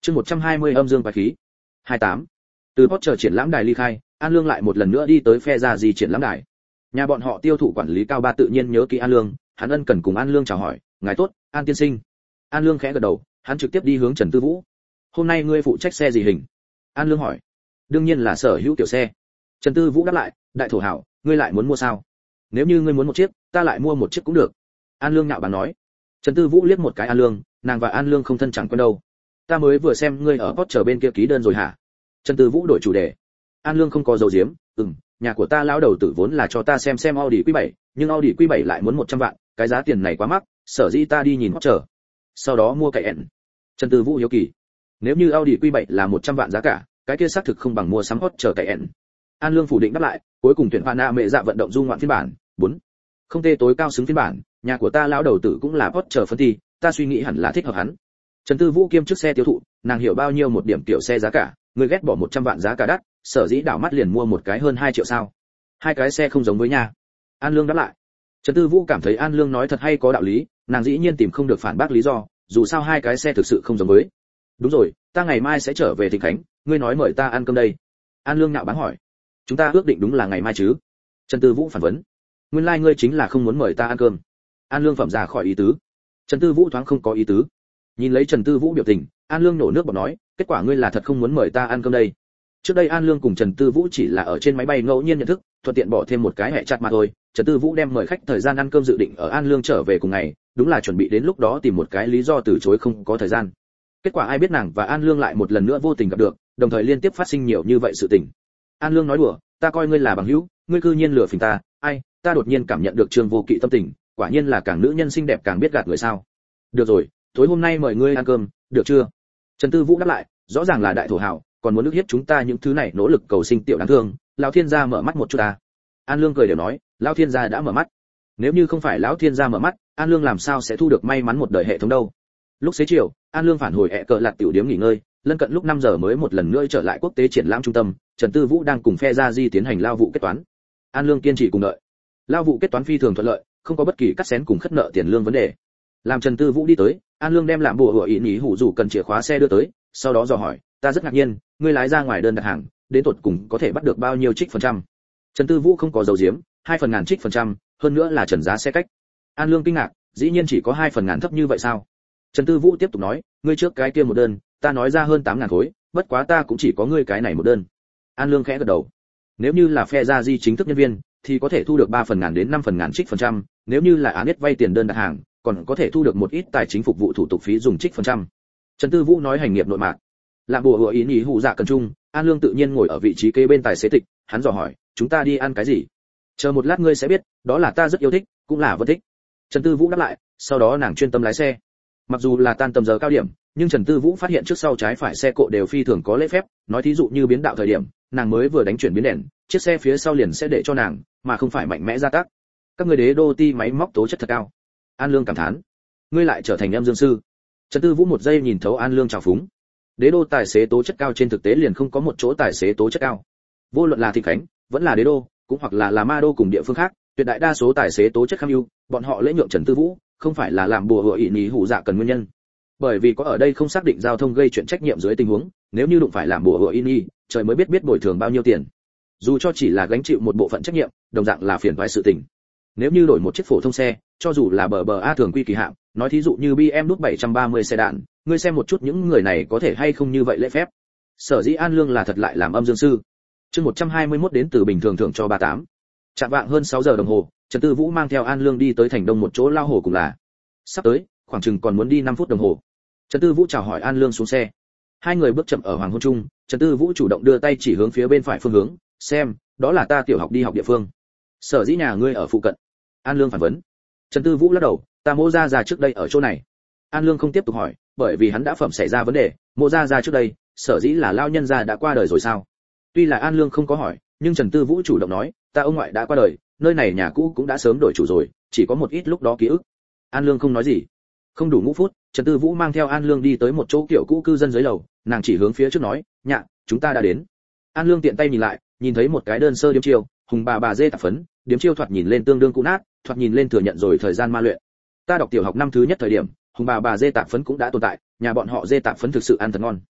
Chương 120 âm dương quái khí. 28. Từ Potter triển lãm đài ly khai, An Lương lại một lần nữa đi tới phe ra gì triển lãm đài. Nhà bọn họ tiêu thụ quản lý Cao Ba tự nhiên nhớ kỹ An Lương, hắn ân cần cùng An Lương chào hỏi, "Ngài tốt, An tiên sinh." An Lương khẽ gật đầu, hắn trực tiếp đi hướng Trần Tư Vũ. "Hôm nay ngươi phụ trách xe gì hình?" An Lương hỏi. "Đương nhiên là sở hữu tiểu xe." Trần Tư Vũ đáp lại, "Đại thổ hảo, ngươi lại muốn mua sao? Nếu như ngươi muốn một chiếc, ta lại mua một chiếc cũng được." An Lương nhạo báng nói. Trần Tư Vũ liếc một cái An Lương, nàng và An Lương không thân chẳng quen đâu. "Ta mới vừa xem ngươi ở Potter bên kia ký đơn rồi hả?" Trần Tư Vũ đổi chủ đề. An Lương không có dầu diếm, nhà của ta lão đầu tử vốn là cho ta xem Audi Q7, nhưng Audi Q7 lại muốn 100 vạn, cái giá tiền này quá mắc, sở dĩ ta đi nhìn Potter. Sau đó mua Cayenne. Trần Tư Vũ hiếu kỳ. Nếu như Audi Q7 là 100 vạn giá cả, cái kia xác thực không bằng mua sắm Potter Cayenne. An Lương phủ định đáp lại, cuối cùng tuyển Pana mẹ dạ vận động du ngoạn phiên bản 4. Không tê tối cao xứng phiên bản, nhà của ta lão đầu tử cũng là Potter phân thi, ta suy nghĩ hẳn là thích hợp hắn. Trần Tư Vũ kiêm chức xe tiêu thụ, nàng hiểu bao nhiêu một điểm tiểu xe giá cả, người ghét bỏ 100 vạn giá cả đắt, sở dĩ đảo mắt liền mua một cái hơn 2 triệu sao? Hai cái xe không giống với nha. An Lương đáp lại. Trần Tư Vũ cảm thấy An Lương nói thật hay có đạo lý, nàng dĩ nhiên tìm không được phản bác lý do, dù sao hai cái xe thực sự không giống với. Đúng rồi, ta ngày mai sẽ trở về Thịnh Khánh, ngươi nói mời ta ăn cơm đây. An Lương nhạo báng hỏi. Chúng ta ước định đúng là ngày mai chứ? Trần Tư Vũ phản vấn. Nguyên lai ngươi chính là không muốn mời ta ăn cơm. An Lương phẩm ra khỏi ý tứ. Trần Tư Vũ thoáng không có ý tứ. Nhìn lấy Trần Tư Vũ biểu tình, An Lương nổ nước bọt nói, kết quả ngươi là thật không muốn mời ta ăn cơm đây. Trước đây An Lương cùng Trần Tư Vũ chỉ là ở trên máy bay ngẫu nhiên nhận thức, thuận tiện bỏ thêm một cái hẹ chặt mà thôi. Trần Tư Vũ đem mời khách thời gian ăn cơm dự định ở An Lương trở về cùng ngày, đúng là chuẩn bị đến lúc đó tìm một cái lý do từ chối không có thời gian. Kết quả ai biết nàng và An Lương lại một lần nữa vô tình gặp được, đồng thời liên tiếp phát sinh nhiều như vậy sự tình. An Lương nói đùa, ta coi ngươi là bằng hữu, ngươi cư nhiên lừa phỉnh ta, ai, ta đột nhiên cảm nhận được Trương Vô Kỵ tâm tình, quả nhiên là càng nữ nhân xinh đẹp càng biết gạt người sao. Được rồi, tối hôm nay mời ngươi ăn cơm, được chưa? Trần Tư Vũ đáp lại, rõ ràng là đại thổ hảo, còn muốn ức hiếp chúng ta những thứ này nỗ lực cầu sinh tiểu đáng thương, lão thiên gia mở mắt một chút ta. An Lương cười đều nói, lão thiên gia đã mở mắt. Nếu như không phải lão thiên gia mở mắt, An Lương làm sao sẽ thu được may mắn một đời hệ thống đâu. Lúc xế chiều, An Lương phản hồi ẹ cờ lạt tiểu điếm nghỉ ngơi, lân cận lúc 5 giờ mới một lần nữa trở lại quốc tế triển lãm trung tâm, Trần Tư Vũ đang cùng phe gia di tiến hành lao vụ kết toán. An Lương kiên trì cùng đợi. Lao vụ kết toán phi thường thuận lợi, không có bất kỳ cắt xén cùng khất nợ tiền lương vấn đề. Làm Trần Tư Vũ đi tới, An Lương đem làm bùa hựa ý nhí hủ rủ cần chìa khóa xe đưa tới, sau đó dò hỏi, ta rất ngạc nhiên, ngươi lái ra ngoài đơn đặt hàng, đến tột cùng có thể bắt được bao nhiêu trích phần trăm? Trần Tư Vũ không có dầu diếm, 2% trích phần trăm, hơn nữa là trần giá xe cách. An Lương kinh ngạc, dĩ nhiên chỉ có 2% thấp như vậy sao? Trần Tư Vũ tiếp tục nói, ngươi trước cái kia một đơn, ta nói ra hơn 8.000 khối, bất quá ta cũng chỉ có ngươi cái này một đơn. An Lương khẽ gật đầu. Nếu như là phe gia di chính thức nhân viên, thì có thể thu được 3% đến 5% trích phần trăm, nếu như là án biết vay tiền đơn đặt hàng, còn có thể thu được một ít tài chính phục vụ thủ tục phí dùng trích phần trăm. Trần Tư Vũ nói hành nghiệp nội mạc. Làm bùa hựa ý nhí hủ dạ cần chung, An Lương tự nhiên ngồi ở vị trí kế bên tài xế tịch, hắn dò hỏi, chúng ta đi ăn cái gì? Chờ một lát ngươi sẽ biết, đó là ta rất yêu thích, cũng là vẫn thích. Trần Tư Vũ đáp lại, sau đó nàng chuyên tâm lái xe. Mặc dù là tan tầm giờ cao điểm, nhưng Trần Tư Vũ phát hiện trước sau trái phải xe cộ đều phi thường có lễ phép, nói thí dụ như biến đạo thời điểm, nàng mới vừa đánh chuyển biến đèn, chiếc xe phía sau liền sẽ để cho nàng, mà không phải mạnh mẽ gia tác. Các người đế đô ti máy móc tố chất thật cao. An Lương cảm thán, ngươi lại trở thành em dương sư. Trần Tư Vũ một giây nhìn thấu An Lương trào phúng. Đế đô tài xế tố chất cao trên thực tế liền không có một chỗ tài xế tố chất cao. Vô luận là Thịnh Khánh, vẫn là đế đô, cũng hoặc là ma đô cùng địa phương khác, tuyệt đại đa số tài xế tố chất kham ưu, bọn họ lễ nhượng Trần Tư Vũ, không phải là làm bùa hựa ỷ nhí hủ dạ cần nguyên nhân. Bởi vì có ở đây không xác định giao thông gây chuyện trách nhiệm dưới tình huống, nếu như đụng phải làm bùa hựa ỷ nhí, trời mới biết bồi thường bao nhiêu tiền. Dù cho chỉ là gánh chịu một bộ phận trách nhiệm, đồng dạng là phiền toái sự tình. Nếu như đổi một chiếc phổ thông xe, cho dù là bờ A thường quy kỳ hạng, nói thí dụ như BMW Nút 730 xe đạn, ngươi xem một chút những người này có thể hay không như vậy lễ phép. Sở dĩ An Lương là thật lại làm âm dương sư. Chương 121 đến từ bình thường thưởng cho 38. Chạm vạng hơn 6 giờ đồng hồ, Trần Tư Vũ mang theo An Lương đi tới thành đông một chỗ lao hồ cùng là. Sắp tới, khoảng chừng còn muốn đi 5 phút đồng hồ. Trần Tư Vũ chào hỏi An Lương xuống xe. Hai người bước chậm ở hoàng hôn trung, Trần Tư Vũ chủ động đưa tay chỉ hướng phía bên phải phương hướng, xem, đó là ta tiểu học đi học địa phương. Sở dĩ nhà ngươi ở phụ cận. An Lương phản vấn. Trần Tư Vũ lắc đầu, ta Mộ Gia Gia trước đây ở chỗ này. An Lương không tiếp tục hỏi, bởi vì hắn đã phẩm xảy ra vấn đề, Mộ Gia Gia trước đây, sở dĩ là lao nhân gia đã qua đời rồi sao? Tuy là An Lương không có hỏi, nhưng Trần Tư Vũ chủ động nói, ta ông ngoại đã qua đời, nơi này nhà cũ cũng đã sớm đổi chủ rồi, chỉ có một ít lúc đó ký ức. An Lương không nói gì. Không đủ 5 phút, Trần Tư Vũ mang theo An Lương đi tới một chỗ kiểu cũ cư dân dưới lầu, nàng chỉ hướng phía trước nói, nhạ, chúng ta đã đến. An Lương tiện tay nhìn lại, nhìn thấy một cái đơn sơ điếm chiêu, hùng bà dê tạp phấn, điếm chiêu thoạt nhìn lên tương đương cũ nát, thoạt nhìn lên thừa nhận rồi thời gian ma luyện. Ta đọc tiểu học năm thứ nhất thời điểm, hùng bà dê tạp phấn cũng đã tồn tại, nhà bọn họ dê tạp phấn thực sự ăn thật ngon.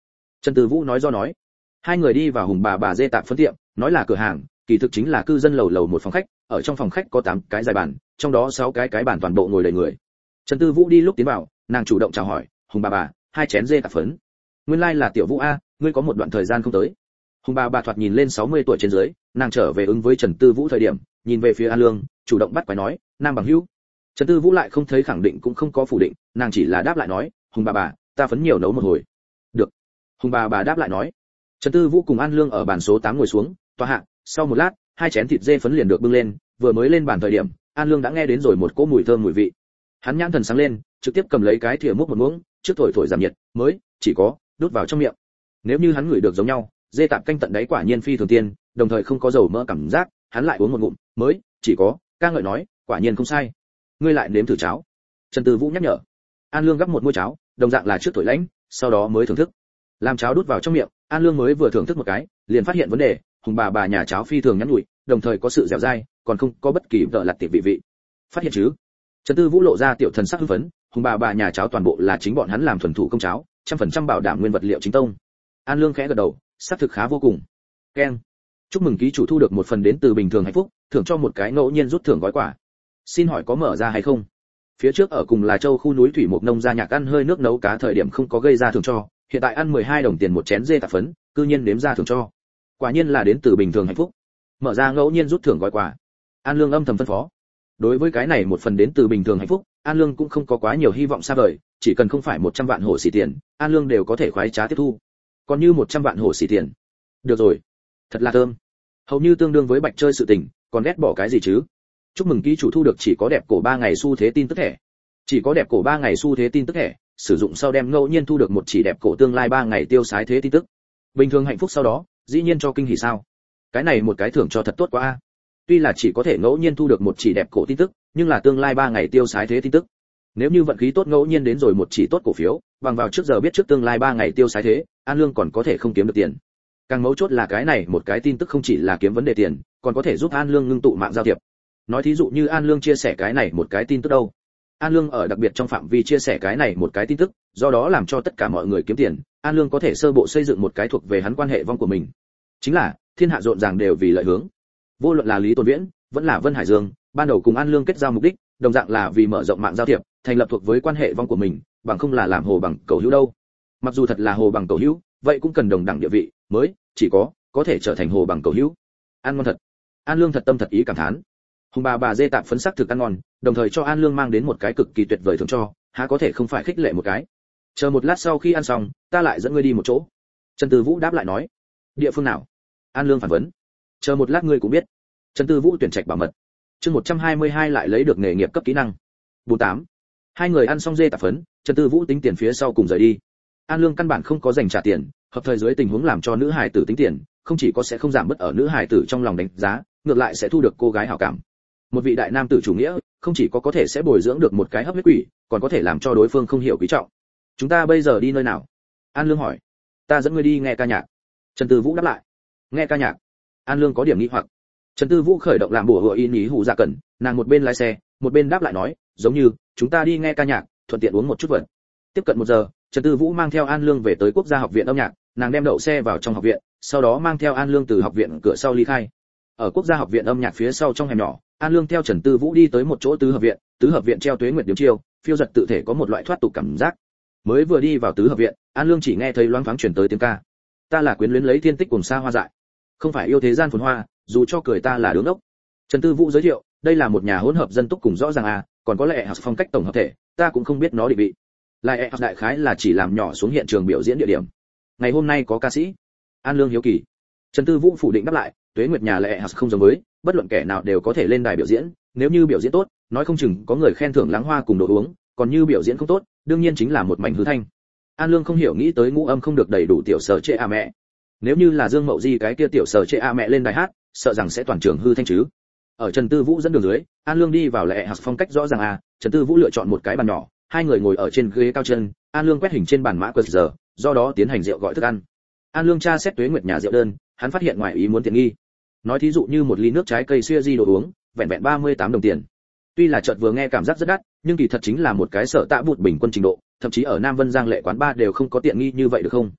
Trần Tư Vũ nói do nói. Hai người đi vào Hùng bà dê tạp phấn tiệm, nói là cửa hàng, kỳ thực chính là cư dân lầu lầu một phòng khách, ở trong phòng khách có 8 cái dài bàn, trong đó 6 cái bàn toàn bộ ngồi đầy người. Trần Tư Vũ đi lúc tiến vào, nàng chủ động chào hỏi, "Hùng bà, 2 chén dê tạp phấn." Nguyên lai là Tiểu Vũ a, ngươi có một đoạn thời gian không tới. Hùng bà thoạt nhìn lên 60 tuổi trên dưới, nàng trở về ứng với Trần Tư Vũ thời điểm, nhìn về phía An Lương, chủ động bắt quái nói, "Nam bằng hữu." Trần Tư Vũ lại không thấy khẳng định cũng không có phủ định, nàng chỉ là đáp lại nói, "Hùng bà, ta phấn nhiều nấu một hồi." "Được." Hùng bà đáp lại nói. Trần Tư Vũ cùng An Lương ở bàn số 8 ngồi xuống, tọa hạ, sau một lát, 2 chén thịt dê phấn liền được bưng lên, vừa mới lên bàn thời điểm, An Lương đã nghe đến rồi một cỗ mùi thơm mùi vị. Hắn nhãn thần sáng lên, trực tiếp cầm lấy cái thìa múc một muỗng, trước thổi giảm nhiệt, mới chỉ có đút vào trong miệng. Nếu như hắn ngửi được giống nhau, dê tạp canh tận đáy quả nhiên phi thường tiên, đồng thời không có dầu mỡ cảm giác, hắn lại uống một ngụm, mới chỉ có ca ngợi nói, quả nhiên không sai. Ngươi lại nếm thử cháo. Trần Tư Vũ nhắc nhở. An Lương gắp một muỗng cháo, đồng dạng là trước thổi lãnh, sau đó mới thưởng thức. Làm cháo đút vào trong miệng, An Lương mới vừa thưởng thức một cái, liền phát hiện vấn đề, Hùng bà nhà cháo phi thường nhắn nhủi, đồng thời có sự dẻo dai, còn không có bất kỳ vợ lặt tiệp vị. Phát hiện chứ? Trần Tư Vũ lộ ra tiểu thần sắc hưng phấn, Hùng bà nhà cháo toàn bộ là chính bọn hắn làm thuần thủ công cháo, 100% bảo đảm nguyên vật liệu chính tông. An Lương khẽ gật đầu, xác thực khá vô cùng. Keng. Chúc mừng ký chủ thu được một phần đến từ bình thường hạnh phúc, thưởng cho một cái ngẫu nhiên rút thưởng gói quà. Xin hỏi có mở ra hay không? Phía trước ở cùng là Châu khu núi thủy một nông gia nhạc ăn hơi nước nấu cá thời điểm không có gây ra thưởng cho, hiện tại ăn 12 đồng tiền một chén dê tạp phấn, cư nhiên nếm ra thưởng cho. Quả nhiên là đến từ bình thường hạnh phúc. Mở ra ngẫu nhiên rút thưởng gói quà. An Lương âm thầm phân phó. Đối với cái này một phần đến từ bình thường hạnh phúc, An Lương cũng không có quá nhiều hy vọng xa vời, chỉ cần không phải 100 vạn hổ xỉ tiền, An Lương đều có thể khoái trá tiếp thu. Còn như 100 vạn hổ xỉ tiền. Được rồi, thật là thơm. Hầu như tương đương với bạch chơi sự tình, còn ghét bỏ cái gì chứ? Chúc mừng ký chủ thu được chỉ có đẹp cổ 3 ngày xu thế tin tức thẻ. Chỉ có đẹp cổ 3 ngày xu thế tin tức thẻ, sử dụng sau đem ngẫu nhiên thu được một chỉ đẹp cổ tương lai 3 ngày tiêu sái thế tin tức. Bình thường hạnh phúc sau đó, dĩ nhiên cho kinh hỉ sao? Cái này một cái thưởng cho thật tốt quá a. Tuy là chỉ có thể ngẫu nhiên thu được một chỉ đẹp cổ tin tức, nhưng là tương lai 3 ngày tiêu sái thế tin tức. Nếu như vận khí tốt ngẫu nhiên đến rồi một chỉ tốt cổ phiếu, bằng vào trước giờ biết trước tương lai 3 ngày tiêu sái thế, An Lương còn có thể không kiếm được tiền. Càng mấu chốt là cái này một cái tin tức không chỉ là kiếm vấn đề tiền, còn có thể giúp An Lương ngưng tụ mạng giao thiệp. Nói thí dụ như An Lương chia sẻ cái này một cái tin tức đâu. An Lương ở đặc biệt trong phạm vi chia sẻ cái này một cái tin tức, do đó làm cho tất cả mọi người kiếm tiền, An Lương có thể sơ bộ xây dựng một cái thuộc về hắn quan hệ vong của mình. Chính là, thiên hạ rộn ràng đều vì lợi hướng. Vô luận là Lý Tồn Viễn, vẫn là Vân Hải Dương, ban đầu cùng An Lương kết giao mục đích, đồng dạng là vì mở rộng mạng giao thiệp, thành lập thuộc với quan hệ vong của mình, bằng không là làm hồ bằng cầu hữu đâu. Mặc dù thật là hồ bằng cầu hữu, vậy cũng cần đồng đẳng địa vị, mới chỉ có thể trở thành hồ bằng cầu hữu. Ăn ngon thật. An Lương thật tâm thật ý cảm thán. Hùng bà dê tạp phấn sắc thực ăn ngon, đồng thời cho An Lương mang đến một cái cực kỳ tuyệt vời thưởng cho, há có thể không phải khích lệ một cái. Chờ một lát sau khi ăn xong, ta lại dẫn ngươi đi một chỗ. Trần Tư Vũ đáp lại nói. Địa phương nào? An Lương phản vấn. Chờ một lát ngươi cũng biết. Trần Tư Vũ tuyển trạch bảo mật. Chương 122 lại lấy được nghề nghiệp cấp kỹ năng. 48. Hai người ăn xong dê tạp phấn, Trần Tư Vũ tính tiền phía sau cùng rời đi. An Lương căn bản không có dành trả tiền, hợp thời dưới tình huống làm cho nữ hài tử tính tiền, không chỉ có sẽ không giảm bớt ở nữ hài tử trong lòng đánh giá, ngược lại sẽ thu được cô gái hảo cảm. Một vị đại nam tử chủ nghĩa, không chỉ có thể sẽ bồi dưỡng được một cái hấp huyết quỷ, còn có thể làm cho đối phương không hiểu quý trọng. Chúng ta bây giờ đi nơi nào? An Lương hỏi. Ta dẫn ngươi đi nghe ca nhạc. Trần Tư Vũ đáp lại. Nghe ca nhạc? An Lương có điểm nghi hoặc. Trần Tư Vũ khởi động làm bùa hựa in ý hù dạ cẩn, nàng một bên lái xe, một bên đáp lại nói, giống như chúng ta đi nghe ca nhạc, thuận tiện uống một chút vật. Tiếp cận 1 giờ, Trần Tư Vũ mang theo An Lương về tới Quốc gia học viện âm nhạc, nàng đem đậu xe vào trong học viện, sau đó mang theo An Lương từ học viện cửa sau ly khai. Ở Quốc gia học viện âm nhạc phía sau trong hẻm nhỏ, An Lương theo Trần Tư Vũ đi tới một chỗ tứ hợp viện treo tuế nguyệt điếu chiêu, phiêu giật tự thể có một loại thoát tục cảm giác. Mới vừa đi vào tứ hợp viện, An Lương chỉ nghe thấy loáng thoáng truyền tới tiếng ca. Ta là quyến luyến lấy thiên tích cùng xa hoa dại, không phải yêu thế gian phồn hoa, dù cho cười ta là đứng ốc. Trần Tư Vũ giới thiệu, đây là một nhà hỗn hợp dân túc cùng rõ ràng còn có lẽ phong cách tổng hợp thể, ta cũng không biết nó định vị. Lại đại khái là chỉ làm nhỏ xuống hiện trường biểu diễn địa điểm. Ngày hôm nay có ca sĩ. An Lương hiếu kỳ. Trần Tư Vũ phủ định đáp lại, tuế nguyệt nhà lệ không giống với, bất luận kẻ nào đều có thể lên đài biểu diễn, nếu như biểu diễn tốt, nói không chừng có người khen thưởng láng hoa cùng đồ uống, còn như biểu diễn không tốt, đương nhiên chính là một mảnh hư thanh. An Lương không hiểu nghĩ tới ngũ âm không được đầy đủ tiểu sở trệ mẹ. Nếu như là Dương Mậu Di cái kia tiểu sở trệ mẹ lên đài hát, sợ rằng sẽ toàn trường hư thanh chứ. Ở Trần Tư Vũ dẫn đường dưới, An Lương đi vào lệ phong cách rõ ràng Trần Tư Vũ lựa chọn một cái bàn nhỏ, hai người ngồi ở trên ghế cao chân, An Lương quét hình trên bàn mã QR, do đó tiến hành rượu gọi thức ăn. An Lương tra xét tuế nguyệt nhà rượu đơn, hắn phát hiện ngoài ý muốn tiện nghi. Nói thí dụ như một ly nước trái cây xuya di đồ uống, vẹn vẹn 38 đồng tiền. Tuy là chợt vừa nghe cảm giác rất đắt, nhưng kỳ thật chính là một cái sở tạ bụt bình quân trình độ, thậm chí ở Nam Vân Giang lệ quán bar đều không có tiện nghi như vậy được không?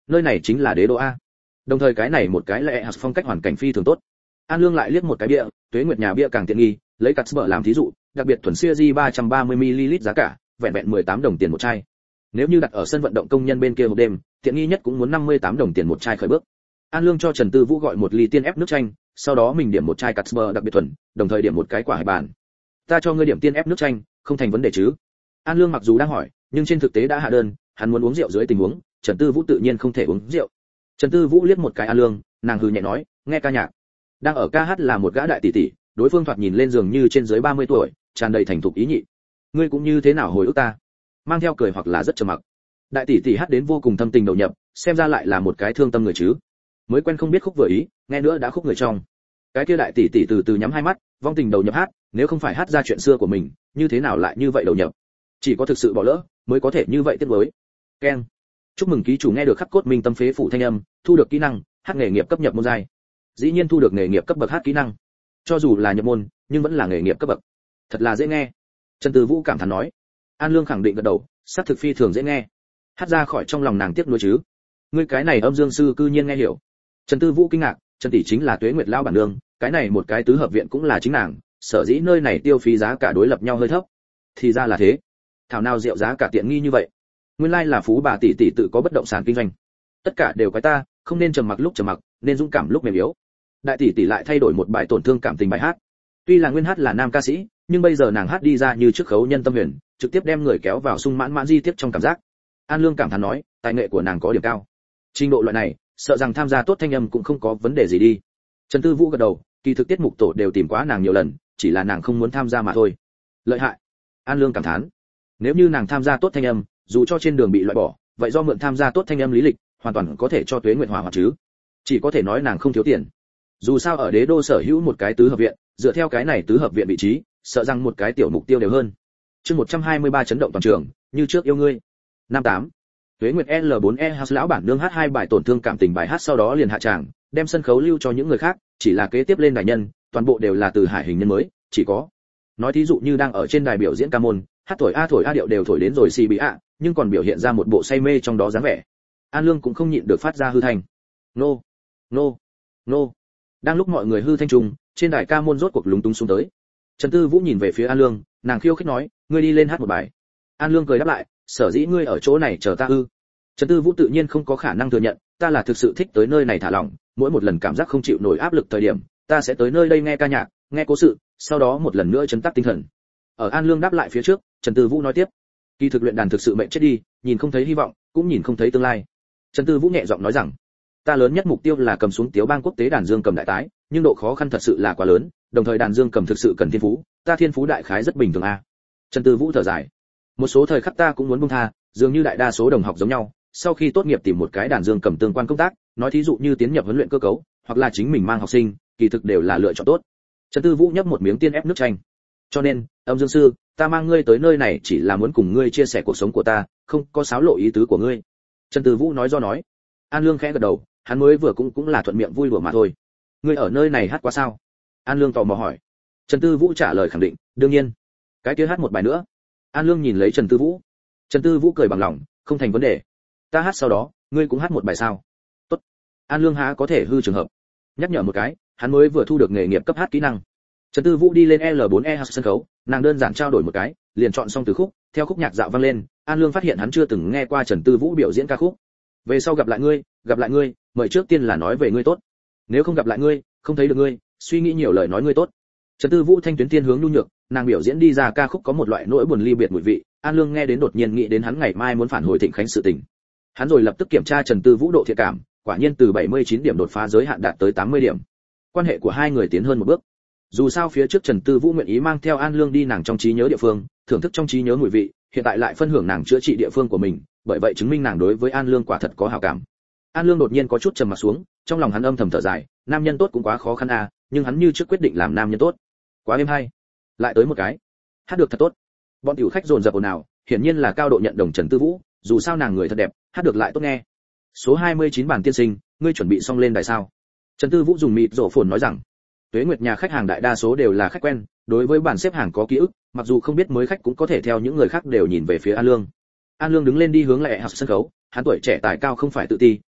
nơi này chính là đế đô a. Đồng thời cái này một cái lệ hạt phong cách hoàn cảnh phi thường tốt. An Lương lại liếc một cái bia, Tuế Nguyệt nhà bia càng tiện nghi, lấy Casper làm thí dụ, đặc biệt thuần Series 330 ml giá cả, vẹn vẹn 18 đồng tiền một chai. Nếu như đặt ở sân vận động công nhân bên kia hộp đêm, tiện nghi nhất cũng muốn 58 đồng tiền một chai khởi bước. An Lương cho Trần Tư Vũ gọi một ly tiên ép nước chanh, sau đó mình điểm một chai Casper đặc biệt thuần, đồng thời điểm một cái quả hải bàn. Ta cho ngươi điểm tiên ép nước chanh, không thành vấn đề chứ? An Lương mặc dù đang hỏi, nhưng trên thực tế đã hạ đơn, hắn muốn uống rượu dưới tình huống, Trần Tư Vũ tự nhiên không thể uống rượu. Trần Tư Vũ liếc một cái An Lương, nàng hừ nhẹ nói, nghe ca nhạc. Đang ở ca hát là một gã đại tỷ tỷ, đối phương thoạt nhìn lên giường như trên dưới 30 tuổi, tràn đầy thành thục ý nhị. Ngươi cũng như thế nào hồi ức ta? Mang theo cười hoặc là rất trầm mặc. Đại tỷ tỷ hát đến vô cùng thâm tình đầu nhập, xem ra lại là một cái thương tâm người chứ. Mới quen không biết khúc vừa ý, nghe nữa đã khúc người trong. Cái kia đại tỷ tỷ từ từ nhắm hai mắt, vong tình đầu nhập hát, nếu không phải hát ra chuyện xưa của mình, như thế nào lại như vậy đầu nhập? Chỉ có thực sự bỏ lỡ, mới có thể như vậy tiếc nuối. Keng. Chúc mừng ký chủ nghe được khắc cốt minh tâm phế phủ thanh âm, thu được kỹ năng, hát nghề nghiệp cấp nhập môn giai. Dĩ nhiên thu được nghề nghiệp cấp bậc hát kỹ năng. Cho dù là nhập môn, nhưng vẫn là nghề nghiệp cấp bậc. Thật là dễ nghe. Trần Tư Vũ cảm thán nói. An Lương khẳng định gật đầu, sát thực phi thường dễ nghe. Hát ra khỏi trong lòng nàng tiếc nuối chứ. Ngươi cái này âm dương sư cư nhiên nghe hiểu. Trần Tư Vũ kinh ngạc, Trần tỷ chính là Tuế Nguyệt lão bản nương, cái này một cái tứ hợp viện cũng là chính nàng, sở dĩ nơi này tiêu phí giá cả đối lập nhau hơi thấp. Thì ra là thế. Thảo nào rượu giá cả tiện nghi như vậy. Nguyên lai là phú bà tỷ tỷ tự có bất động sản kinh doanh. Tất cả đều quái ta, không nên trầm mặc lúc trầm mặc, nên dũng cảm lúc mềm yếu. Đại tỷ tỷ lại thay đổi một bài tổn thương cảm tình bài hát. Tuy là nguyên hát là nam ca sĩ, nhưng bây giờ nàng hát đi ra như trước khấu nhân tâm huyền, trực tiếp đem người kéo vào sung mãn mãn di tiếp trong cảm giác. An Lương cảm thán nói, tài nghệ của nàng có điểm cao. Trình độ loại này, sợ rằng tham gia tốt thanh âm cũng không có vấn đề gì đi. Trần Tư Vũ gật đầu, kỳ thực tiết mục tổ đều tìm quá nàng nhiều lần, chỉ là nàng không muốn tham gia mà thôi. Lợi hại. An Lương cảm thán. Nếu như nàng tham gia tốt thanh âm, dù cho trên đường bị loại bỏ, vậy do mượn tham gia tốt thanh âm lý lịch, hoàn toàn có thể cho Tuế Nguyệt hòa hoặc chứ. Chỉ có thể nói nàng không thiếu tiền. Dù sao ở đế đô sở hữu một cái tứ hợp viện, dựa theo cái này tứ hợp viện vị trí, sợ rằng một cái tiểu mục tiêu đều hơn. Chương 123 chấn động toàn trường, như trước yêu ngươi. Năm 8. Tuế Nguyệt L4E House lão bản nương hát hai bài tổn thương cảm tình bài hát sau đó liền hạ tràng, đem sân khấu lưu cho những người khác, chỉ là kế tiếp lên đài nhân, toàn bộ đều là từ hải hình nhân mới, chỉ có. Nói thí dụ như đang ở trên đài biểu diễn ca môn, hát thổi a điệu đều thổi đến rồi xì bị ạ, nhưng còn biểu hiện ra một bộ say mê trong đó dáng vẻ. An Lương cũng không nhịn được phát ra hư thanh. Nô, nô, nô. Đang lúc mọi người hư thanh trùng, trên đài ca môn rốt cuộc lúng túng xuống tới. Trần Tư Vũ nhìn về phía An Lương, nàng khiêu khích nói, ngươi đi lên hát một bài. An Lương cười đáp lại, sở dĩ ngươi ở chỗ này chờ ta ư? Trần Tư Vũ tự nhiên không có khả năng thừa nhận, ta là thực sự thích tới nơi này thả lỏng, mỗi một lần cảm giác không chịu nổi áp lực thời điểm, ta sẽ tới nơi đây nghe ca nhạc, nghe cố sự, sau đó một lần nữa chấn tác tinh thần. Ở An Lương đáp lại phía trước, Trần Tư Vũ nói tiếp, kỳ thực luyện đàn thực sự mệnh chết đi, nhìn không thấy hy vọng, cũng nhìn không thấy tương lai. Trần Tư Vũ nhẹ giọng nói rằng, ta lớn nhất mục tiêu là cầm xuống Tiếu Bang quốc tế đàn dương cầm đại tái, nhưng độ khó khăn thật sự là quá lớn, đồng thời đàn dương cầm thực sự cần thiên phú, ta thiên phú đại khái rất bình thường a. Trần Tư Vũ thở dài, một số thời khắc ta cũng muốn buông tha, dường như đại đa số đồng học giống nhau, sau khi tốt nghiệp tìm một cái đàn dương cầm tương quan công tác, nói thí dụ như tiến nhập huấn luyện cơ cấu, hoặc là chính mình mang học sinh, kỳ thực đều là lựa chọn tốt. Trần Tư Vũ nhấp một miếng tiên ép nước chanh. Cho nên, âm dương sư, ta mang ngươi tới nơi này chỉ là muốn cùng ngươi chia sẻ cuộc sống của ta, không có xáo lộ ý tứ của ngươi. Trần Tư Vũ nói do nói. An Lương khẽ gật đầu, hắn mới vừa cũng là thuận miệng vui đùa mà thôi. Ngươi ở nơi này hát quá sao? An Lương tò mò hỏi. Trần Tư Vũ trả lời khẳng định, đương nhiên. Cái kia hát một bài nữa. An Lương nhìn lấy Trần Tư Vũ. Trần Tư Vũ cười bằng lòng, không thành vấn đề. Ta hát sau đó, ngươi cũng hát một bài sao? Tốt. An Lương há có thể hư trường hợp. Nhắc nhở một cái, hắn mới vừa thu được nghề nghiệp cấp hát kỹ năng. Trần Tư Vũ đi lên L4E sân khấu, nàng đơn giản trao đổi một cái, liền chọn xong từ khúc, theo khúc nhạc dạo vang lên, An Lương phát hiện hắn chưa từng nghe qua Trần Tư Vũ biểu diễn ca khúc. Về sau gặp lại ngươi, mời trước tiên là nói về ngươi tốt. Nếu không gặp lại ngươi, không thấy được ngươi, suy nghĩ nhiều lời nói ngươi tốt. Trần Tư Vũ thanh tuyến tiên hướng nhu nhược, nàng biểu diễn đi ra ca khúc có một loại nỗi buồn ly biệt mùi vị, An Lương nghe đến đột nhiên nghĩ đến hắn ngày mai muốn phản hồi Thịnh Khánh sự tình. Hắn rồi lập tức kiểm tra Trần Tư Vũ độ thiện cảm, quả nhiên từ 79 điểm đột phá giới hạn đạt tới 80 điểm. Quan hệ của hai người tiến hơn một bước. Dù sao phía trước Trần Tư Vũ nguyện ý mang theo An Lương đi nàng trong trí nhớ địa phương, thưởng thức trong trí nhớ mùi vị, hiện tại lại phân hưởng nàng chữa trị địa phương của mình, bởi vậy chứng minh nàng đối với An Lương quả thật có hảo cảm. An Lương đột nhiên có chút trầm mặt xuống, trong lòng hắn âm thầm thở dài, nam nhân tốt cũng quá khó khăn à, nhưng hắn như trước quyết định làm nam nhân tốt. Quá êm hay. Lại tới một cái. Hát được thật tốt. Bọn tiểu khách dồn dập ồn ào, hiển nhiên là cao độ nhận đồng Trần Tư Vũ, dù sao nàng người thật đẹp, hát được lại tốt nghe. Số 29 bản tiên sinh, ngươi chuẩn bị xong lên đài sao? Trần Tư Vũ dùng mịt rổ phồn nói rằng, Tuế Nguyệt nhà khách hàng đại đa số đều là khách quen, đối với bản xếp hàng có ký ức, mặc dù không biết mới khách cũng có thể theo những người khác đều nhìn về phía An Lương. An Lương đứng lên đi hướng lại học sân khấu, hắn tuổi trẻ tài cao không phải tự ti,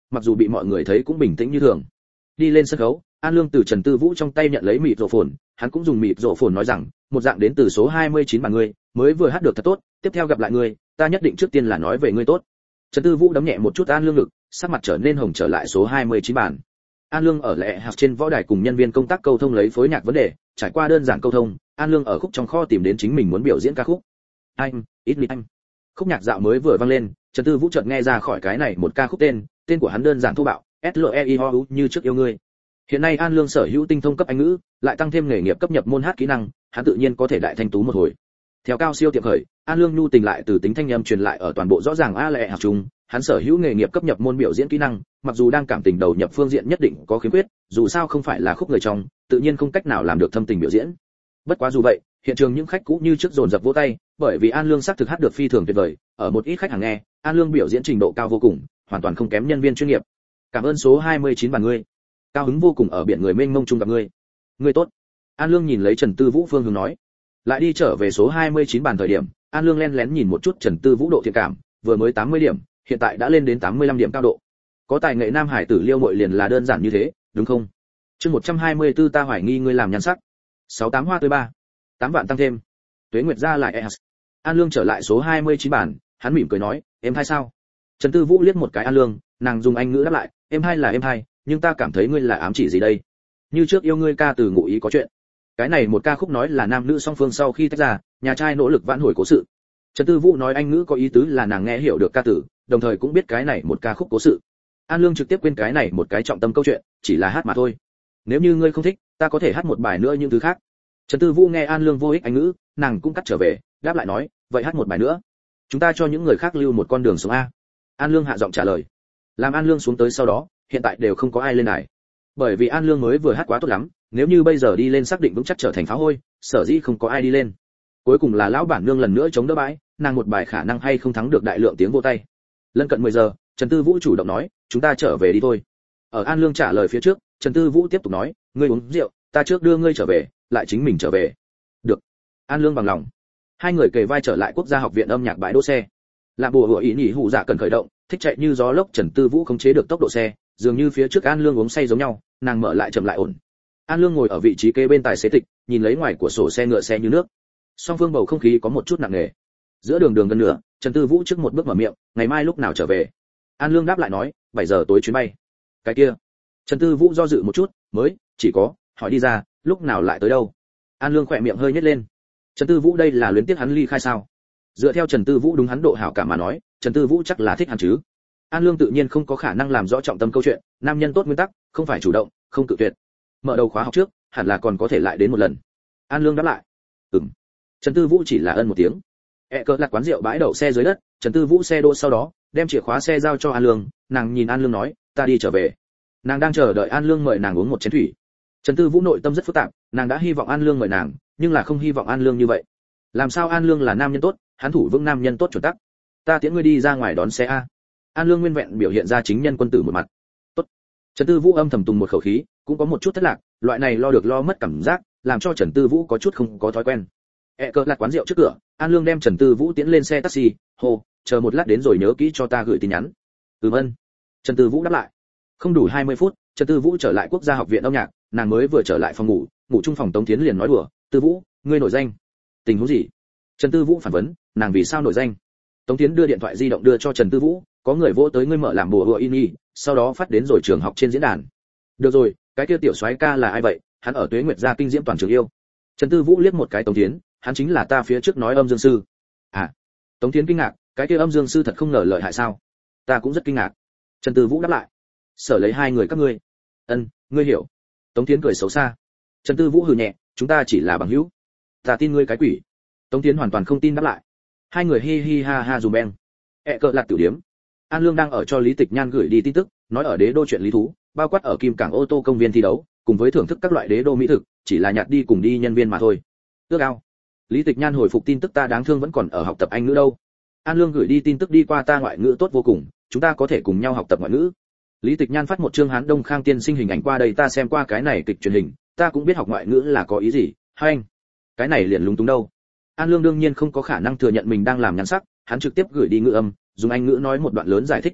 mặc dù bị mọi người thấy cũng bình tĩnh như thường. Đi lên sân khấu, An Lương từ Trần Tư Vũ trong tay nhận lấy mịt rổ phồn, hắn cũng dùng mịt rổ phồn nói rằng, một dạng đến từ số 29 mà ngươi, mới vừa hát được thật tốt, tiếp theo gặp lại ngươi, ta nhất định trước tiên là nói về ngươi tốt. Trần Tư Vũ đấm nhẹ một chút An Lương ngực, sắc mặt trở nên hồng trở lại số 29 bàn. An Lương ở lệ học trên võ đài cùng nhân viên công tác câu thông lấy phối nhạc vấn đề, trải qua đơn giản câu thông, An Lương ở khúc trong kho tìm đến chính mình muốn biểu diễn ca khúc. Anh, ít anh. Khúc nhạc dạo mới vừa vang lên, Trần Tư Vũ chợt nghe ra khỏi cái này một ca khúc tên của hắn đơn giản thô bạo, SLEIHO như trước yêu ngươi. Hiện nay An Lương sở hữu tinh thông cấp Anh ngữ, lại tăng thêm nghề nghiệp cấp nhập môn hát kỹ năng, hắn tự nhiên có thể đại thanh tú một hồi. Theo cao siêu tiệm khởi, An Lương nhu tình lại từ tính thanh âm truyền lại ở toàn bộ rõ ràng a lệ học chung, hắn sở hữu nghề nghiệp cấp nhập môn biểu diễn kỹ năng, mặc dù đang cảm tình đầu nhập phương diện nhất định có khiếm khuyết, dù sao không phải là khúc người trong, tự nhiên không cách nào làm được thâm tình biểu diễn. Bất quá dù vậy, hiện trường những khách cũ như trước dồn dập vỗ tay, bởi vì An Lương xác thực hát được phi thường tuyệt vời, ở một ít khách hàng nghe, An Lương biểu diễn trình độ cao vô cùng, hoàn toàn không kém nhân viên chuyên nghiệp. Cảm ơn số 29 bàn ngươi. Cao hứng vô cùng ở biển người mênh mông chung gặp ngươi. Ngươi tốt. An Lương nhìn lấy Trần Tư Vũ phương hướng nói. Lại đi trở về số 29 bàn thời điểm, An Lương lén lén nhìn một chút Trần Tư Vũ độ thiện cảm, vừa mới 80 điểm, hiện tại đã lên đến 85 điểm cao độ. Có tài nghệ nam hải tử liêu muội liền là đơn giản như thế, đúng không? Chương 124 ta hoài nghi ngươi làm nhan sắc. 68 hoa tươi 3. 8 vạn tăng thêm. Tuế Nguyệt ra lại ES. An Lương trở lại số 29 bàn, hắn mỉm cười nói, em hai sao? Trần Tư Vũ liếc một cái An Lương, nàng dùng Anh ngữ đáp lại, em hai là em hai, nhưng ta cảm thấy ngươi là ám chỉ gì đây? Như trước yêu ngươi ca từ ngụ ý có chuyện. Cái này một ca khúc nói là nam nữ song phương sau khi tách ra, nhà trai nỗ lực vãn hồi cố sự. Trần Tư Vũ nói Anh ngữ có ý tứ là nàng nghe hiểu được ca từ, đồng thời cũng biết cái này một ca khúc cố sự. An Lương trực tiếp quên cái này một cái trọng tâm câu chuyện, chỉ là hát mà thôi. Nếu như ngươi không thích, ta có thể hát một bài nữa những thứ khác. Trần Tư Vũ nghe An Lương vô ích Anh ngữ, nàng cũng cắt trở về, đáp lại nói, vậy hát một bài nữa. Chúng ta cho những người khác lưu một con đường sống a. An Lương hạ giọng trả lời. Làm An Lương xuống tới sau đó, hiện tại đều không có ai lên đài. Bởi vì An Lương mới vừa hát quá tốt lắm, nếu như bây giờ đi lên xác định vững chắc trở thành phá hôi, sở dĩ không có ai đi lên. Cuối cùng là lão bản nương lần nữa chống đỡ bãi, nàng một bài khả năng hay không thắng được đại lượng tiếng vô tay. Lân cận 10 giờ, Trần Tư Vũ chủ động nói, chúng ta trở về đi thôi. Ở An Lương trả lời phía trước, Trần Tư Vũ tiếp tục nói, ngươi uống rượu, ta trước đưa ngươi trở về, lại chính mình trở về. Được. An Lương bằng lòng. Hai người kề vai trở lại Quốc gia học viện âm nhạc bãi đỗ xe. Làm bùa hựa ý nhỉ hủ dạ cần khởi động, thích chạy như gió lốc Trần Tư Vũ khống chế được tốc độ xe, dường như phía trước An Lương uống say giống nhau, nàng mở lại chậm lại ổn. An Lương ngồi ở vị trí kế bên tài xế tịch, nhìn lấy ngoài của sổ xe ngựa xe như nước. Song phương bầu không khí có một chút nặng nề. Giữa đường gần nửa, Trần Tư Vũ trước một bước mở miệng, ngày mai lúc nào trở về? An Lương đáp lại nói, 7 giờ tối chuyến bay. Cái kia. Trần Tư Vũ do dự một chút, mới chỉ có hỏi đi ra, lúc nào lại tới đâu? An Lương khỏe miệng hơi nhếch lên. Trần Tư Vũ đây là luyến tiếc hắn ly khai sao? Dựa theo Trần Tư Vũ đúng hắn độ hảo cảm mà nói, Trần Tư Vũ chắc là thích hắn chứ. An Lương tự nhiên không có khả năng làm rõ trọng tâm câu chuyện, nam nhân tốt nguyên tắc, không phải chủ động, không cự tuyệt. Mở đầu khóa học trước, hẳn là còn có thể lại đến một lần. An Lương đáp lại. Ừm. Trần Tư Vũ chỉ là ân một tiếng. Cỡ lạc quán rượu bãi đậu xe dưới đất, Trần Tư Vũ xe đỗ sau đó, đem chìa khóa xe giao cho An Lương, nàng nhìn An Lương nói, ta đi trở về. Nàng đang chờ đợi An Lương mời nàng uống một chén thủy. Trần Tư Vũ nội tâm rất phức tạp, nàng đã hy vọng An Lương mời nàng, nhưng là không hy vọng An Lương như vậy. Làm sao An Lương là nam nhân tốt, hắn thủ vững nam nhân tốt chuẩn tắc. Ta tiễn ngươi đi ra ngoài đón xe a. An Lương nguyên vẹn biểu hiện ra chính nhân quân tử một mặt. Tốt. Trần Tư Vũ âm thầm tùng một khẩu khí, cũng có một chút thất lạc, loại này lo được lo mất cảm giác, làm cho Trần Tư Vũ có chút không có thói quen. Cỡ lạc quán rượu trước cửa, An Lương đem Trần Tư Vũ tiễn lên xe taxi, hô, chờ một lát đến rồi nhớ kỹ cho ta gửi tin nhắn. Ân. Trần Tư Vũ đáp lại. Không đủ 20 phút, Trần Tư Vũ trở lại Quốc gia học viện âm nhạc, nàng mới vừa trở lại phòng ngủ, ngủ chung phòng Tống Thiến liền nói đùa, "Tư Vũ, ngươi nổi danh." "Tình huống gì?" Trần Tư Vũ phản vấn, nàng vì sao nổi danh? Tống Thiến đưa điện thoại di động đưa cho Trần Tư Vũ, "Có người vỗ tới ngươi mở làm bùa hựa ini, sau đó phát đến rồi trường học trên diễn đàn." "Được rồi, cái kia tiểu soái ca là ai vậy? Hắn ở Tuế Nguyệt gia kinh diễm toàn trường yêu." Trần Tư Vũ liếc một cái Tống Thiến, "Hắn chính là ta phía trước nói âm dương sư." "À?" Tống Thiến kinh ngạc, "Cái kia âm dương sư thật không ngờ lợi hại sao?" "Ta cũng rất kinh ngạc." Trần Tư Vũ đáp lại, "Sở lấy hai người các ngươi." Ngươi hiểu." Tống Thiến cười xấu xa. Trần Tư Vũ hừ nhẹ, "Chúng ta chỉ là bằng hữu." "Ta tin ngươi cái quỷ." Tống Thiến hoàn toàn không tin đáp lại. Hai người hi hi ha ha dùm beng. Cỡ lạc tiểu điếm. An Lương đang ở cho Lý Tịch Nhan gửi đi tin tức, nói ở đế đô chuyện lý thú, bao quát ở Kim Cảng ô tô công viên thi đấu, cùng với thưởng thức các loại đế đô mỹ thực, chỉ là nhặt đi cùng đi nhân viên mà thôi. Ước ao. Lý Tịch Nhan hồi phục tin tức, ta đáng thương vẫn còn ở học tập Anh ngữ đâu. An Lương gửi đi tin tức, đi qua ta ngoại ngữ tốt vô cùng, chúng ta có thể cùng nhau học tập ngoại ngữ. Lý Tịch Nhan phát một chương Hán Đông Khang tiên sinh hình ảnh qua đây, ta xem qua cái này kịch truyền hình, ta cũng biết học ngoại ngữ là có ý gì, hay anh. Cái này liền lúng túng đâu. An Lương đương nhiên không có khả năng thừa nhận mình đang làm nhắn sắc, hắn trực tiếp gửi đi ngữ âm, dùng Anh ngữ nói một đoạn lớn giải thích tin tức,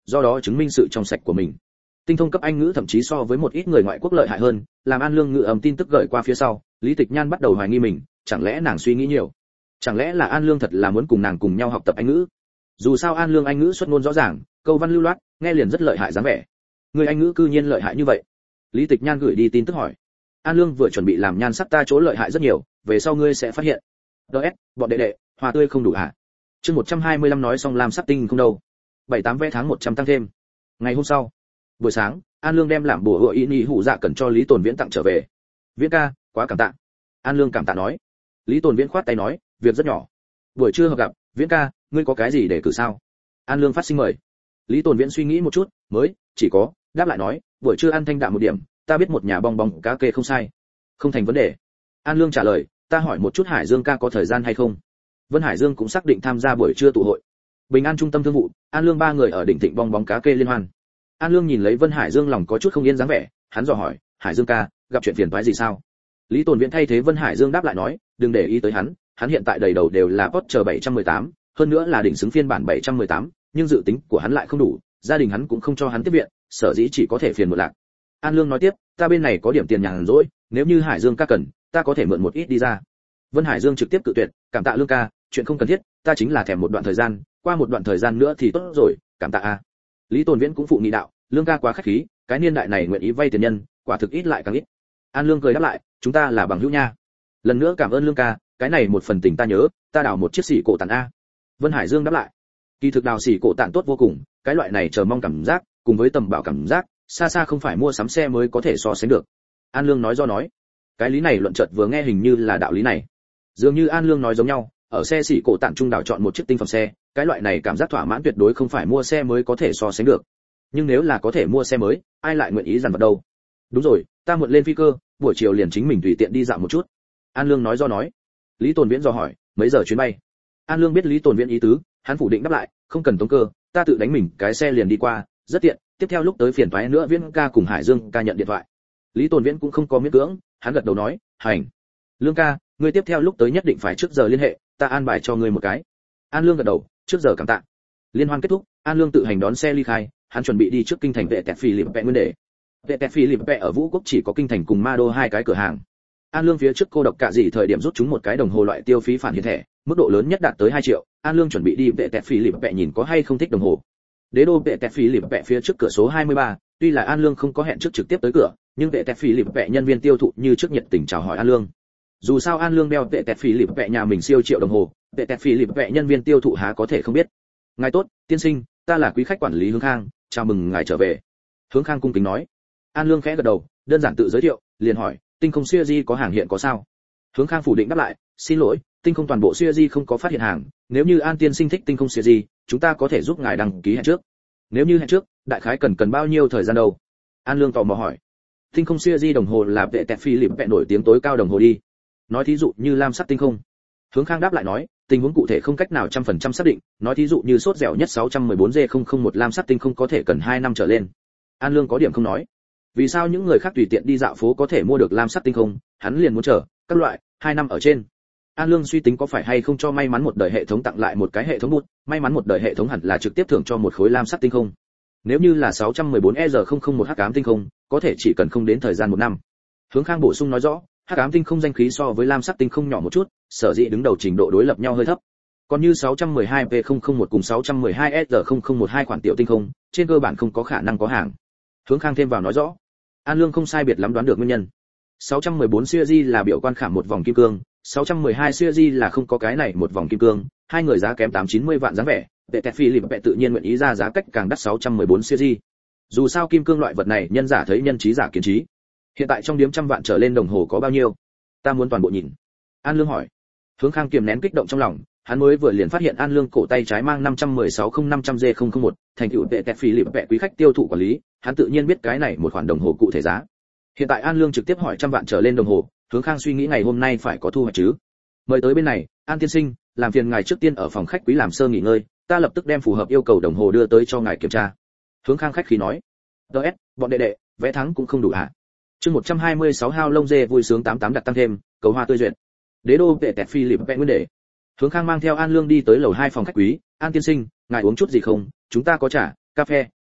do đó chứng minh sự trong sạch của mình. Tinh thông cấp Anh ngữ thậm chí so với một ít người ngoại quốc lợi hại hơn, làm An Lương ngự ầm tin tức gửi qua phía sau, Lý Tịch Nhan bắt đầu hoài nghi mình, chẳng lẽ nàng suy nghĩ nhiều? Chẳng lẽ là An Lương thật là muốn cùng nàng cùng nhau học tập Anh ngữ? Dù sao An Lương Anh ngữ xuất ngôn rõ ràng, câu văn lưu loát, nghe liền rất lợi hại dáng vẻ. Người Anh ngữ cư nhiên lợi hại như vậy. Lý Tịch Nhan gửi đi tin tức hỏi. An Lương vừa chuẩn bị làm nhan sắc ta chỗ lợi hại rất nhiều, về sau ngươi sẽ phát hiện. DS, bọn đệ đệ, hoa tươi không đủ hả? Chương 125 nói xong làm sắc tinh không đâu. 7-8 vé tháng 100 tăng thêm. Ngày hôm sau, buổi sáng, An Lương đem làm bùa hựa ý nhị hủ dạ cần cho Lý Tồn Viễn tặng trở về. Viễn ca, quá cảm tạ. An Lương cảm tạ nói. Lý Tồn Viễn khoát tay nói, việc rất nhỏ. Buổi trưa gặp, Viễn ca, ngươi có cái gì để cử sao? An Lương phát sinh mời. Lý Tồn Viễn suy nghĩ một chút, mới chỉ có đáp lại nói, buổi trưa ăn thanh đạm một điểm, ta biết một nhà bong bóng cá kê không sai. Không thành vấn đề. An Lương trả lời, ta hỏi một chút Hải Dương ca có thời gian hay không? Vân Hải Dương cũng xác định tham gia buổi trưa tụ hội. Bình An trung tâm thương vụ, An Lương ba người ở đỉnh thịnh bong bóng cá kê liên hoan. An Lương nhìn lấy Vân Hải Dương lòng có chút không yên dáng vẻ, hắn dò hỏi, Hải Dương ca, gặp chuyện phiền toái gì sao? Lý Tồn Viễn thay thế Vân Hải Dương đáp lại nói, đừng để ý tới hắn, hắn hiện tại đầy đầu đều là Porsche 718, hơn nữa là đỉnh xứng phiên bản 718, nhưng dự tính của hắn lại không đủ, gia đình hắn cũng không cho hắn tiếp viện, sở dĩ chỉ có thể phiền một lạc. An Lương nói tiếp, ta bên này có điểm tiền nhàn rỗi, nếu như Hải Dương ca cần, ta có thể mượn một ít đi ra. Vân Hải Dương trực tiếp cự tuyệt, cảm tạ Lương ca, chuyện không cần thiết, ta chính là thèm một đoạn thời gian, qua một đoạn thời gian nữa thì tốt rồi, cảm tạ a. Lý Tồn Viễn cũng phụ nghị đạo, Lương ca quá khách khí, cái niên đại này nguyện ý vay tiền nhân, quả thực ít lại càng ít. An Lương cười đáp lại, chúng ta là bằng hữu nha. Lần nữa cảm ơn Lương ca, cái này một phần tình ta nhớ, ta đào một chiếc xỉ cổ tản a. Vân Hải Dương đáp lại, kỳ thực đào xỉ cổ tản tốt vô cùng, cái loại này chờ mong cảm giác, cùng với tầm bảo cảm giác, xa xa không phải mua sắm xe mới có thể so sánh được. An Lương nói do nói, cái lý này luận chợt vừa nghe hình như là đạo lý này. Dường như An Lương nói giống nhau, ở xe xỉ cổ tản trung đào chọn một chiếc tinh phẩm xe, cái loại này cảm giác thỏa mãn tuyệt đối không phải mua xe mới có thể so sánh được. Nhưng nếu là có thể mua xe mới, ai lại nguyện ý dằn vặt đâu? Đúng rồi, ta mượn lên phi cơ, buổi chiều liền chính mình tùy tiện đi dạo một chút. An Lương nói do nói. Lý Tồn Viễn do hỏi, mấy giờ chuyến bay? An Lương biết Lý Tồn Viễn ý tứ, hắn phủ định đáp lại, không cần tốn cơ, ta tự đánh mình cái xe liền đi qua, rất tiện, tiếp theo lúc tới phiền toái nữa Viễn ca cùng Hải Dương ca nhận điện thoại. Lý Tồn Viễn cũng không có miễn cưỡng, hắn gật đầu nói, hành. Lương ca, ngươi tiếp theo lúc tới nhất định phải trước giờ liên hệ, ta an bài cho ngươi một cái. An Lương gật đầu, trước giờ cảm tạ. Liên hoan kết thúc, An Lương tự hành đón xe ly khai, hắn chuẩn bị đi trước kinh thành vệ tẹt phi lịp vẹ nguyên đề. Vệ tẹt phi lịp vẹ ở Vũ Quốc chỉ có kinh thành cùng Ma Đô hai cái cửa hàng. An Lương phía trước cô độc cả gì thời điểm rút chúng một cái đồng hồ loại tiêu phí phản hiện thẻ, mức độ lớn nhất đạt tới 2 triệu. An Lương chuẩn bị đi vệ tẹt phi lịp vẹ nhìn có hay không thích đồng hồ. Đế đô vệ tẹt phi lịp vẹ phía trước cửa số 23, tuy là An Lương không có hẹn trước trực tiếp tới cửa, nhưng vệ tẹt phi lịp vẹ nhân viên tiêu thụ như trước nhiệt tình chào hỏi An Lương. Dù sao An Lương đeo vệ tẹt phi lịp vẹ nhà mình siêu triệu đồng hồ, vệ tẹt phi lịp vẹ nhân viên tiêu thụ há có thể không biết. Ngài tốt, tiên sinh, ta là quý khách quản lý Hướng Khang, chào mừng ngài trở về. Hướng Khang cung kính nói. An Lương khẽ gật đầu, đơn giản tự giới thiệu, liền hỏi, tinh không series có hàng hiện có sao? Hướng Khang phủ định đáp lại, xin lỗi, tinh không toàn bộ series không có phát hiện hàng, nếu như An tiên sinh thích tinh không series, chúng ta có thể giúp ngài đăng ký hẹn trước. Nếu như hẹn trước, đại khái cần bao nhiêu thời gian đâu? An Lương tò mò hỏi. Tinh không series đồng hồ là vệ tẹt phi lịp vẹ nổi tiếng tối cao đồng hồ đi. Nói thí dụ như lam sắc tinh không. Hướng Khang đáp lại nói, tình huống cụ thể không cách nào 100% xác định, nói thí dụ như sốt dẻo nhất 614G001 lam sắc tinh không có thể cần 2 năm trở lên. An Lương có điểm không nói. Vì sao những người khác tùy tiện đi dạo phố có thể mua được lam sắc tinh không, hắn liền muốn chờ, các loại, 2 năm ở trên. An Lương suy tính có phải hay không cho may mắn một đời hệ thống tặng lại một cái hệ thống bút, may mắn một đời hệ thống hẳn là trực tiếp thưởng cho một khối lam sắc tinh không. Nếu như là 614ER001 hắc ám tinh không, có thể chỉ cần không đến thời gian 1 năm. Hướng Khang bổ sung nói rõ, hắc ám tinh không danh khí so với lam sắc tinh không nhỏ một chút, sở dĩ đứng đầu trình độ đối lập nhau hơi thấp. Còn như 612P001 cùng 612SR001 hai khoản tiểu tinh không, trên cơ bản không có khả năng có hàng. Hướng Khang thêm vào nói rõ. An Lương không sai biệt lắm đoán được nguyên nhân. 614 series là biểu quan khảm một vòng kim cương, 612 series là không có cái này một vòng kim cương, hai người giá kém 890 vạn dáng vẻ, vệ tẹt phi lịp vẹ tự nhiên nguyện ý ra giá cách càng đắt 614 series. Dù sao kim cương loại vật này nhân giả thấy nhân trí giả kiến trí. Hiện tại trong điếm trăm vạn trở lên đồng hồ có bao nhiêu? Ta muốn toàn bộ nhìn. An Lương hỏi. Hướng Khang kiềm nén kích động trong lòng, hắn mới vừa liền phát hiện An Lương cổ tay trái mang 516-0500G001, thành tựu vệ tẹt phi lịp vẹ quý khách tiêu thụ quản lý, hắn tự nhiên biết cái này một khoản đồng hồ cụ thể giá. Hiện tại An Lương trực tiếp hỏi 100 vạn trở lên đồng hồ, Hướng Khang suy nghĩ ngày hôm nay phải có thu hoạch chứ. Mời tới bên này, An tiên sinh, làm phiền ngài trước tiên ở phòng khách quý làm sơ nghỉ ngơi, ta lập tức đem phù hợp yêu cầu đồng hồ đưa tới cho ngài kiểm tra. Hướng Khang khách khí nói. DS, bọn đệ đệ, vẽ thắng cũng không đủ hả? Chương 126 hao lông dê vui sướng 88 đặt tăng thêm, cầu hoa tươi duyệt. Đế đô vệ tẹt phi lịp vẽ nguyên đề. Hướng Khang mang theo An Lương đi tới lầu 2 phòng khách quý, An tiên sinh, ngài uống chút gì không? Chúng ta có trà, cà phê,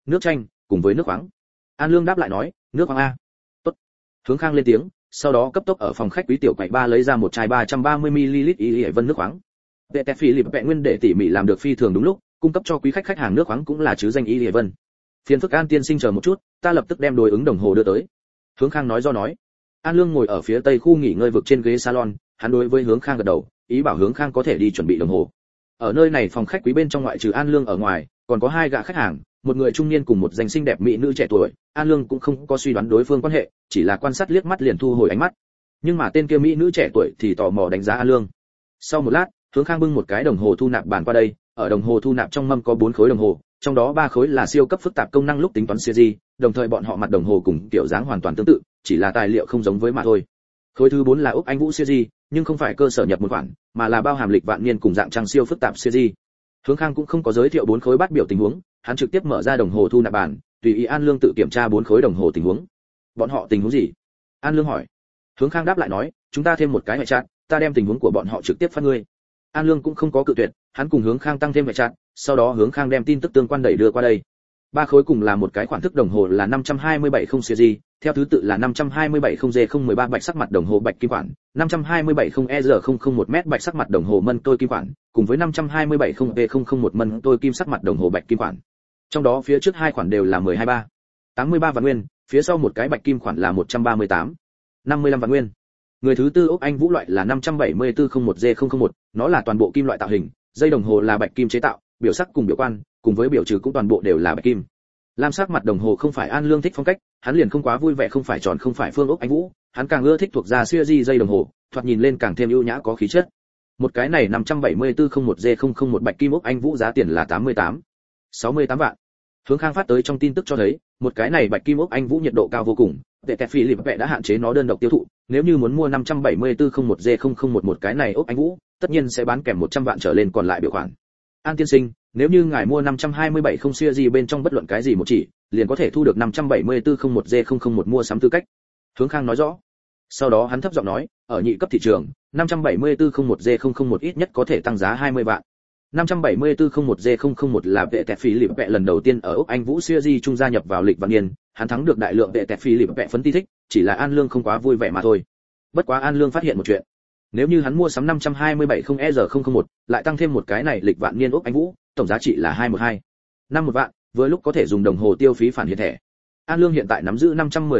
nước chanh cùng với nước khoáng. An Lương đáp lại nói, nước khoáng a. Tốt. Hướng Khang lên tiếng, sau đó cấp tốc ở phòng khách quý tiểu quầy ba lấy ra một chai 330 ml Y Vân nước khoáng. Vệ tẹt phỉ lịp vẹn nguyên để tỉ mỉ làm được phi thường đúng lúc, cung cấp cho quý khách hàng nước khoáng cũng là chứ danh Y Vân. Phiền phức An tiên sinh chờ một chút, ta lập tức đem đối ứng đồng hồ đưa tới. Hướng Khang nói do nói. An Lương ngồi ở phía tây khu nghỉ ngơi vực trên ghế salon, hắn đối với Hướng Khang gật đầu, ý bảo Hướng Khang có thể đi chuẩn bị đồng hồ. Ở nơi này phòng khách quý bên trong ngoại trừ An Lương ở ngoài, còn có hai gã khách hàng, một người trung niên cùng một danh xinh đẹp mỹ nữ trẻ tuổi. An Lương cũng không có suy đoán đối phương quan hệ, chỉ là quan sát liếc mắt liền thu hồi ánh mắt. Nhưng mà tên kia mỹ nữ trẻ tuổi thì tò mò đánh giá An Lương. Sau một lát, Hướng Khang bưng một cái đồng hồ thu nạp bàn qua đây, ở đồng hồ thu nạp trong mâm có 4 khối đồng hồ, trong đó 3 khối là siêu cấp phức tạp công năng lúc tính toán series, đồng thời bọn họ mặt đồng hồ cùng kiểu dáng hoàn toàn tương tự, chỉ là tài liệu không giống với mà thôi. Khối thứ 4 là Úc Anh Vũ series, nhưng không phải cơ sở nhập một khoản, mà là bao hàm lịch vạn niên cùng dạng trang siêu phức tạp series. Hướng Khang cũng không có giới thiệu 4 khối bát biểu tình huống, hắn trực tiếp mở ra đồng hồ thu nạp bàn, tùy ý An Lương tự kiểm tra 4 khối đồng hồ tình huống. Bọn họ tình huống gì? An Lương hỏi. Hướng Khang đáp lại nói, chúng ta thêm một cái hệ chat, ta đem tình huống của bọn họ trực tiếp phát ngươi. An Lương cũng không có cự tuyệt, hắn cùng Hướng Khang tăng thêm hệ chat, sau đó Hướng Khang đem tin tức tương quan đẩy đưa qua đây. 3 khối cùng là một cái khoản thức đồng hồ là 5270 series, theo thứ tự là 5270G013 bạch sắc mặt đồng hồ bạch kim khoản, 5270ER001m bạch sắc mặt đồng hồ mân tôi kim khoản, cùng với 5270V001 mân tôi kim sắc mặt đồng hồ bạch kim khoản. Trong đó phía trước hai khoản đều là 83 vạn nguyên, phía sau một cái bạch kim khoản là 138,55 vạn nguyên. Người thứ tư Úc Anh Vũ loại là 57401G001, nó là toàn bộ kim loại tạo hình, dây đồng hồ là bạch kim chế tạo, biểu sắc cùng biểu quan, cùng với biểu trừ cũng toàn bộ đều là bạch kim. Lam sắc mặt đồng hồ không phải An Lương thích phong cách, hắn liền không quá vui vẻ không phải tròn không phải phương Úc Anh Vũ, hắn càng ưa thích thuộc ra series dây đồng hồ, thoạt nhìn lên càng thêm ưu nhã có khí chất. Một cái này 57401G001 bạch kim Úc Anh Vũ giá tiền là 68 vạn. Hướng Khang phát tới trong tin tức cho thấy, một cái này bạch kim Úc Anh Vũ nhiệt độ cao vô cùng, Vệ Tẹt Phi Lịp Vệ đã hạn chế nó đơn độc tiêu thụ, nếu như muốn mua 57401G001 một cái này Úc Anh Vũ, tất nhiên sẽ bán kèm 100 vạn trở lên còn lại biểu khoản. An tiên sinh, nếu như ngài mua 527 không series bên trong bất luận cái gì một chỉ, liền có thể thu được 57401G001 mua sắm tư cách. Hướng Khang nói rõ. Sau đó hắn thấp giọng nói, ở nhị cấp thị trường, 57401G001 ít nhất có thể tăng giá 20 vạn. 57401G001 là Vệ Tẹt Phi Lịp Vệ lần đầu tiên ở Úc Anh Vũ series trung gia nhập vào lịch vạn niên, hắn thắng được đại lượng Vệ Tẹt Phi Lịp Vệ phấn ti thích, chỉ là An Lương không quá vui vẻ mà thôi. Bất quá An Lương phát hiện một chuyện, nếu như hắn mua sắm 527 không ER001, lại tăng thêm một cái này lịch vạn niên Úc Anh Vũ, tổng giá trị là 212,51 vạn, với lúc có thể dùng đồng hồ tiêu phí phản hiện thẻ. An Lương hiện tại nắm giữ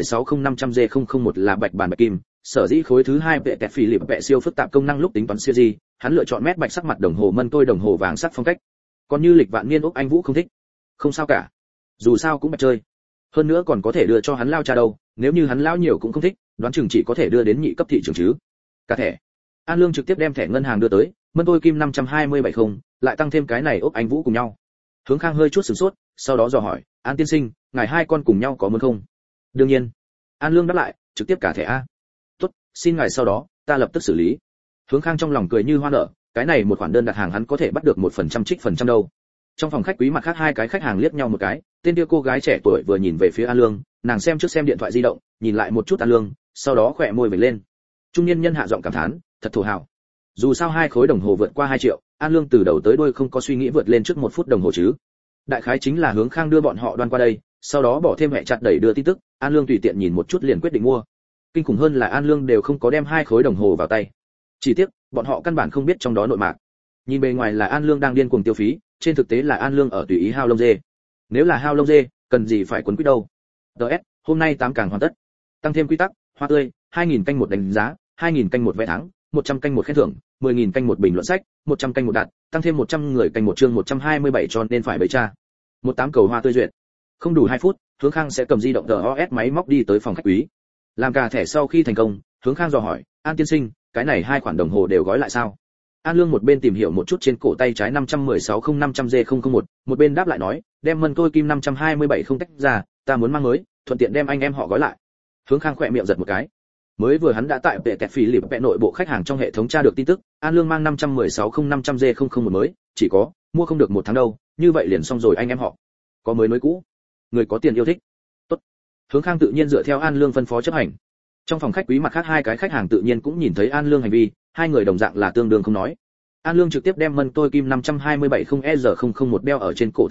516-0500G001 là bạch bàn bạch kim, sở dĩ khối thứ 2 Vệ Tẹt Phi Lịp Vệ siêu phức tạp công năng lúc tính toán series, hắn lựa chọn mét bạch sắc mặt đồng hồ mân tôi đồng hồ vàng sắc phong cách. Còn như lịch vạn niên Úc Anh Vũ không thích, không sao cả, dù sao cũng bạch chơi. Hơn nữa còn có thể đưa cho hắn lao trà đâu, nếu như hắn lao nhiều cũng không thích, đoán chừng chỉ có thể đưa đến nhị cấp thị trường chứ. Cả thẻ. An Lương trực tiếp đem thẻ ngân hàng đưa tới, mân tôi kim 52070, lại tăng thêm cái này Úc Anh Vũ cùng nhau. Hướng Khang hơi chút sửng sốt, sau đó dò hỏi, An tiên sinh, ngài hai con cùng nhau có muốn không? Đương nhiên. An Lương đáp lại, trực tiếp cả thẻ a. Tốt, xin ngài sau đó, ta lập tức xử lý. Hướng Khang trong lòng cười như hoa nở, cái này một khoản đơn đặt hàng hắn có thể bắt được 1% trích phần trăm đâu. Trong phòng khách quý mặt khác hai cái khách hàng liếc nhau một cái, tên kia cô gái trẻ tuổi vừa nhìn về phía An Lương, nàng xem trước xem điện thoại di động, nhìn lại một chút An Lương, sau đó khỏe môi vểnh lên. Trung niên nhân hạ giọng cảm thán, thật thổ hào. Dù sao hai khối đồng hồ vượt qua 2 triệu, An Lương từ đầu tới đuôi không có suy nghĩ vượt lên trước 1 phút đồng hồ chứ. Đại khái chính là Hướng Khang đưa bọn họ đoan qua đây, sau đó bỏ thêm hệ chặt đẩy đưa tin tức, An Lương tùy tiện nhìn một chút liền quyết định mua. Kinh khủng hơn là An Lương đều không có đem hai khối đồng hồ vào tay. Chỉ tiếc, bọn họ căn bản không biết trong đó nội mạc. Nhìn bề ngoài là An Lương đang điên cuồng tiêu phí, trên thực tế là An Lương ở tùy ý hao lông dê. Nếu là hao lông dê, cần gì phải quấn quýt đâu. DS, hôm nay 8 càng hoàn tất. Tăng thêm quy tắc, hoa tươi, 2000 canh một đánh giá, 2000 canh một vé thắng, 100 canh một khen thưởng, 10000 canh một bình luận sách, 100 canh một đạt, tăng thêm 100 người canh một chương 127 cho nên phải bấy cha. 18 cầu hoa tươi duyệt. Không đủ 2 phút, Hướng Khang sẽ cầm di động DOS máy móc đi tới phòng khách quý. Làm cả thẻ sau khi thành công, Hướng Khang dò hỏi, An tiên sinh, cái này hai khoản đồng hồ đều gói lại sao? An Lương một bên tìm hiểu một chút trên cổ tay trái 516-0500G001, một bên đáp lại nói, đem mân tôi kim 527 không tách ra, ta muốn mang mới, thuận tiện đem anh em họ gói lại. Hướng Khang khỏe miệng giật một cái. Mới vừa hắn đã tại Vệ Tẹt Phi Lịp Vệ nội bộ khách hàng trong hệ thống tra được tin tức, An Lương mang 516-0500G001 mới, chỉ có mua không được 1 tháng đâu, như vậy liền xong rồi anh em họ. Có mới nối cũ, người có tiền yêu thích. Tốt. Hướng Khang tự nhiên dựa theo An Lương phân phó chấp hành. Trong phòng khách quý mặt khác hai cái khách hàng tự nhiên cũng nhìn thấy An Lương hành vi, hai người đồng dạng là tương đương không nói. An Lương trực tiếp đem mân tôi kim 527 không ER001 đeo ở trên cổ tay trái,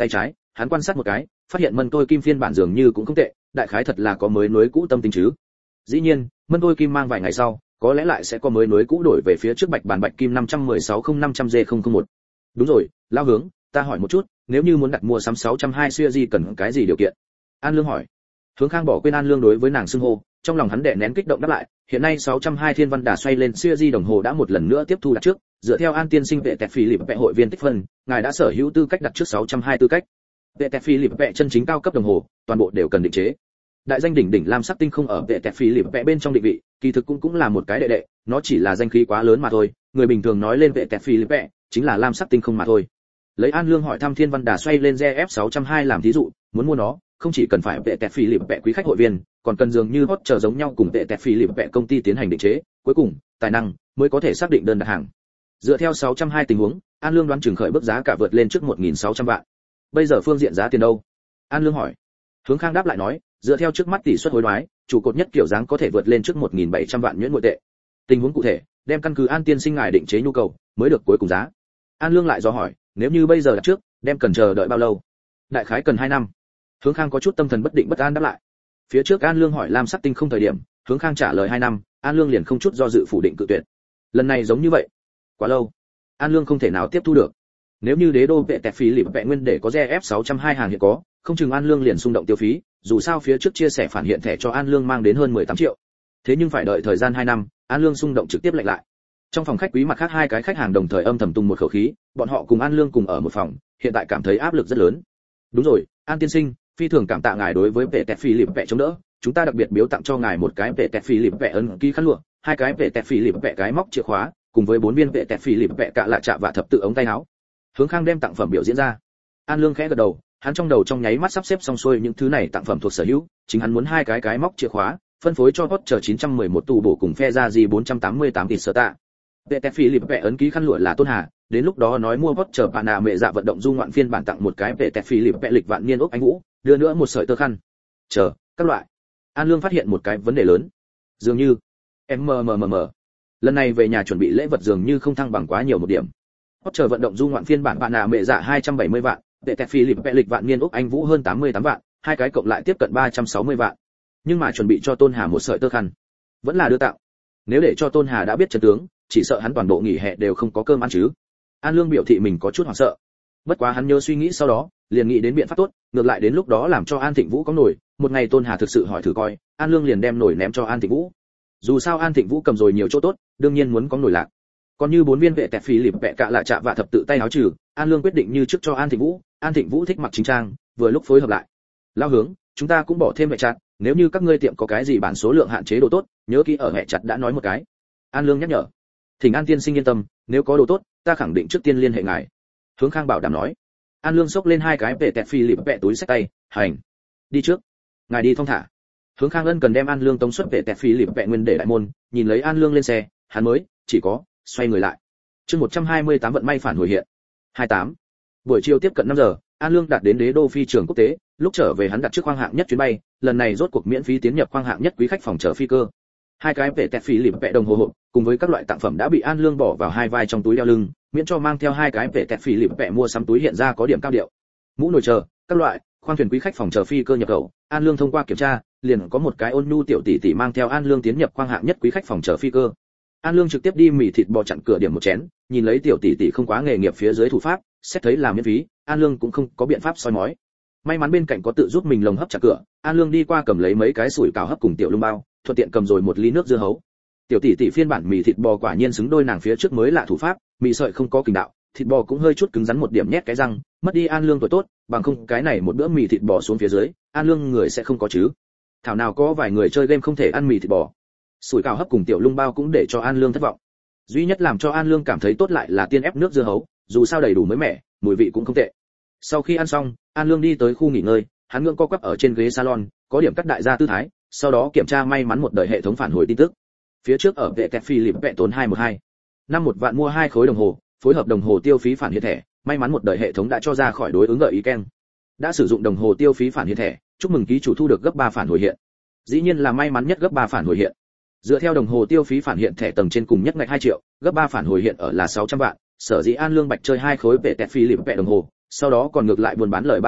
hắn quan sát một cái, phát hiện mân tôi kim phiên bản dường như cũng không tệ, đại khái thật là có mới nối cũ tâm tính chứ. Dĩ nhiên, mân tôi kim mang vài ngày sau, có lẽ lại sẽ có mới nối cũ đổi về phía trước bạch bản bạch kim 516-0500G001. Đúng rồi, lao hướng, ta hỏi một chút, nếu như muốn đặt mua sắm 620 series cần cái gì điều kiện? An Lương hỏi. Hướng Khang bỏ quên An Lương đối với nàng xưng hô, trong lòng hắn đè nén kích động đáp lại, hiện nay 620 Thiên Văn Đà xoay lên series đồng hồ đã một lần nữa tiếp thu đặt trước, dựa theo An tiên sinh vệ tẹt phỉ lịp vệ hội viên tích phân, ngài đã sở hữu tư cách đặt trước 620 tư cách. Vệ tẹt phỉ lịp vệ chân chính cao cấp đồng hồ, toàn bộ đều cần định chế. Đại danh đỉnh đỉnh lam sắc tinh không ở vệ tẹt phỉ lịp vệ bên trong định vị, kỳ thực cũng là một cái đệ đệ, nó chỉ là danh khí quá lớn mà thôi, người bình thường nói lên vệ tẹt phỉ lịp vệ, chính là lam sắc tinh không mà thôi. Lấy An Lương hỏi thăm Thiên Văn Đà xoay lên GF 620 làm thí dụ, muốn mua nó, không chỉ cần phải vệ tẹt phỉ lịp vệ quý khách hội viên, còn cần dường như hot chờ giống nhau cùng vệ tẹt phỉ lịp vệ công ty tiến hành định chế, cuối cùng, tài năng mới có thể xác định đơn đặt hàng. Dựa theo 620 tình huống, An Lương đoán chừng khởi bước giá cả vượt lên trước 1.600 vạn. Bây giờ phương diện giá tiền đâu? An Lương hỏi. Hướng Khang đáp lại nói, dựa theo trước mắt tỷ suất hối đoái, trụ cột nhất kiểu dáng có thể vượt lên trước 1.700 vạn nhuyễn nội tệ. Tình huống cụ thể, đem căn cứ An tiên sinh ngài định chế nhu cầu, mới được cuối cùng giá. An Lương lại do hỏi, nếu như bây giờ đặt trước, đem cần chờ đợi bao lâu? Đại khái cần 2 năm. Hướng Khang có chút tâm thần bất định bất an đáp lại. Phía trước An Lương hỏi lam sắc tinh không thời điểm, Hướng Khang trả lời 2 năm, An Lương liền không chút do dự phủ định cự tuyệt. Lần này giống như vậy, quá lâu. An Lương không thể nào tiếp thu được. Nếu như đế đô vệ tẹt phí lịp vệ nguyên để có GF 620 hàng hiện có, không chừng An Lương liền xung động tiêu phí, dù sao phía trước chia sẻ phản hiện thẻ cho An Lương mang đến hơn 18 triệu. Thế nhưng phải đợi thời gian 2 năm, An Lương xung động trực tiếp lạnh lại. Trong phòng khách quý mặt khác hai cái khách hàng đồng thời âm thầm tung một khẩu khí, bọn họ cùng An Lương cùng ở một phòng, hiện tại cảm thấy áp lực rất lớn. Đúng rồi, An tiên sinh, phi thường cảm tạ ngài đối với vệ tẹt phí lịp vệ chống đỡ, chúng ta đặc biệt biếu tặng cho ngài một cái vệ tẹt phí lịp vệ ấn ký khăn lụa, 2 cái vệ tẹt phí lịp vệ cái móc chìa khóa, cùng với 4 viên vệ tẹt phí lịp vệ cạ lạ chạ và thập tự ống tay áo. Hướng Khang đem tặng phẩm biểu diễn ra. An Lương khẽ gật đầu, hắn trong đầu trong nháy mắt sắp xếp xong xuôi những thứ này tặng phẩm thuộc sở hữu, chính hắn muốn 2 cái móc chìa khóa, phân phối cho Hot chờ 911 tù bổ cùng phe ra gì 488 tỷ sở tạ. Vệ tẹt phí lịp vệ ấn ký khăn lụa là Tôn Hà, đến lúc đó nói mua Hot chờ bạn nào mẹ dạ vận động du ngoạn phiên bản tặng một cái vệ tẹt phí lịp vệ lịch vạn niên ốc anh vũ, đưa nữa một sợi tơ khăn. Chờ, các loại. An Lương phát hiện một cái vấn đề lớn. Dường như lần này về nhà chuẩn bị lễ vật dường như không thăng bằng quá nhiều một điểm. Hot chờ vận động du ngoạn phiên bản bạn nào mẹ dạ 270 vạn, vệ tẹt phí lịp vệ lịch vạn niên ốc anh vũ hơn 88 vạn, 2 cái cộng lại tiếp cận 360 vạn. Nhưng mà chuẩn bị cho Tôn Hà một sợi tơ khăn, vẫn là đưa tặng. Nếu để cho Tôn Hà đã biết chân tướng, chỉ sợ hắn toàn bộ nghỉ hè đều không có cơm ăn chứ. An Lương biểu thị mình có chút hoảng sợ. Bất quá hắn nhớ suy nghĩ sau đó, liền nghĩ đến biện pháp tốt, ngược lại đến lúc đó làm cho An Thịnh Vũ có nổi, một ngày Tôn Hà thực sự hỏi thử coi, An Lương liền đem nổi ném cho An Thịnh Vũ. Dù sao An Thịnh Vũ cầm rồi nhiều chỗ tốt, đương nhiên muốn có nổi lạc. Còn như 4 viên vệ tẹt phí lịp vệ cạ lạ chạ và thập tự tay áo trừ, An Lương quyết định như trước cho An Thịnh Vũ, An Thịnh Vũ thích mặc chính trang, vừa lúc phối hợp lại. Lao hướng, chúng ta cũng bỏ thêm vệ chặt, nếu như các ngươi tiệm có cái gì bản số lượng hạn chế đồ tốt, nhớ kỹ ở hệ chặt đã nói một cái. An Lương nhắc nhở. Thỉnh An tiên sinh yên tâm, nếu có đồ tốt, ta khẳng định trước tiên liên hệ ngài. Hướng Khang bảo đảm nói. An Lương xốc lên 2 cái vệ tẹt phi lịp vệ túi xách tay, hành. Đi trước. Ngài đi thong thả. Hướng Khang ân cần đem An Lương tống xuất vệ tẹt phi lịp vệ nguyên để đại môn, nhìn lấy An Lương lên xe, hắn mới chỉ có xoay người lại. Chương 128 vận may phản hồi hiện. 28. Buổi chiều tiếp cận 5 giờ, An Lương đạt đến đế đô phi trường quốc tế, lúc trở về hắn đặt trước khoang hạng nhất chuyến bay, lần này rốt cuộc miễn phí tiến nhập khoang hạng nhất quý khách phòng chờ phi cơ. 2 cái vệ tẹt phí lịp vệ đồng hồ hộp, cùng với các loại tặng phẩm đã bị An Lương bỏ vào 2 vai trong túi đeo lưng, miễn cho mang theo 2 cái vệ tẹt phí lịp vệ mua sắm túi hiện ra có điểm cao điệu. Mũ nồi chờ, các loại, khoang thuyền quý khách phòng chờ phi cơ nhập khẩu, An Lương thông qua kiểm tra, liền có một cái ôn nhu tiểu tỷ tỷ mang theo An Lương tiến nhập khoang hạng nhất quý khách phòng chờ phi cơ. An Lương trực tiếp đi mì thịt bò chặn cửa điểm một chén, nhìn lấy tiểu tỷ tỷ không quá nghề nghiệp phía dưới thủ pháp, xét thấy là miễn phí, An Lương cũng không có biện pháp soi mói. May mắn bên cạnh có tự giúp mình lồng hấp chặt cửa, An Lương đi qua cầm lấy mấy cái sủi cảo hấp cùng tiểu lung bao, thuận tiện cầm rồi một ly nước dưa hấu. Tiểu tỷ tỷ phiên bản mì thịt bò quả nhiên xứng đôi nàng phía trước mới lạ thủ pháp, mì sợi không có kình đạo, thịt bò cũng hơi chút cứng rắn một điểm nhét cái răng, mất đi An Lương tuổi tốt, bằng không cái này một bữa mì thịt bò xuống phía dưới, An Lương người sẽ không có chứ. Thảo nào có vài người chơi game không thể ăn mì thịt bò. Sủi cảo hấp cùng tiểu lung bao cũng để cho An Lương thất vọng. Duy nhất làm cho An Lương cảm thấy tốt lại là tiên ép nước dưa hấu, dù sao đầy đủ mới mẻ, mùi vị cũng không tệ. Sau khi ăn xong, An Lương đi tới khu nghỉ ngơi, hắn ngưỡng co quắp ở trên ghế salon, có điểm cắt đại gia tư thái, sau đó kiểm tra may mắn một đời hệ thống phản hồi tin tức. Phía trước ở vệ tẹt phi lịp vệ tốn 212. 51 vạn mua 2 khối đồng hồ, phối hợp đồng hồ tiêu phí phản hiện thẻ, may mắn một đời hệ thống đã cho ra khỏi đối ứng gợi ý keng. Đã sử dụng đồng hồ tiêu phí phản hiện thẻ, chúc mừng ký chủ thu được gấp 3 phản hồi hiện. Dĩ nhiên là may mắn nhất gấp 3 phản hồi hiện. Dựa theo đồng hồ tiêu phí phản hiện thẻ tầng trên cùng nhất ngạch 2 triệu, gấp 3 phản hồi hiện ở là 600 vạn, sở dĩ An Lương bạch chơi 2 khối vệ tẹt phi lịp vệ đồng hồ, sau đó còn ngược lại buôn bán lời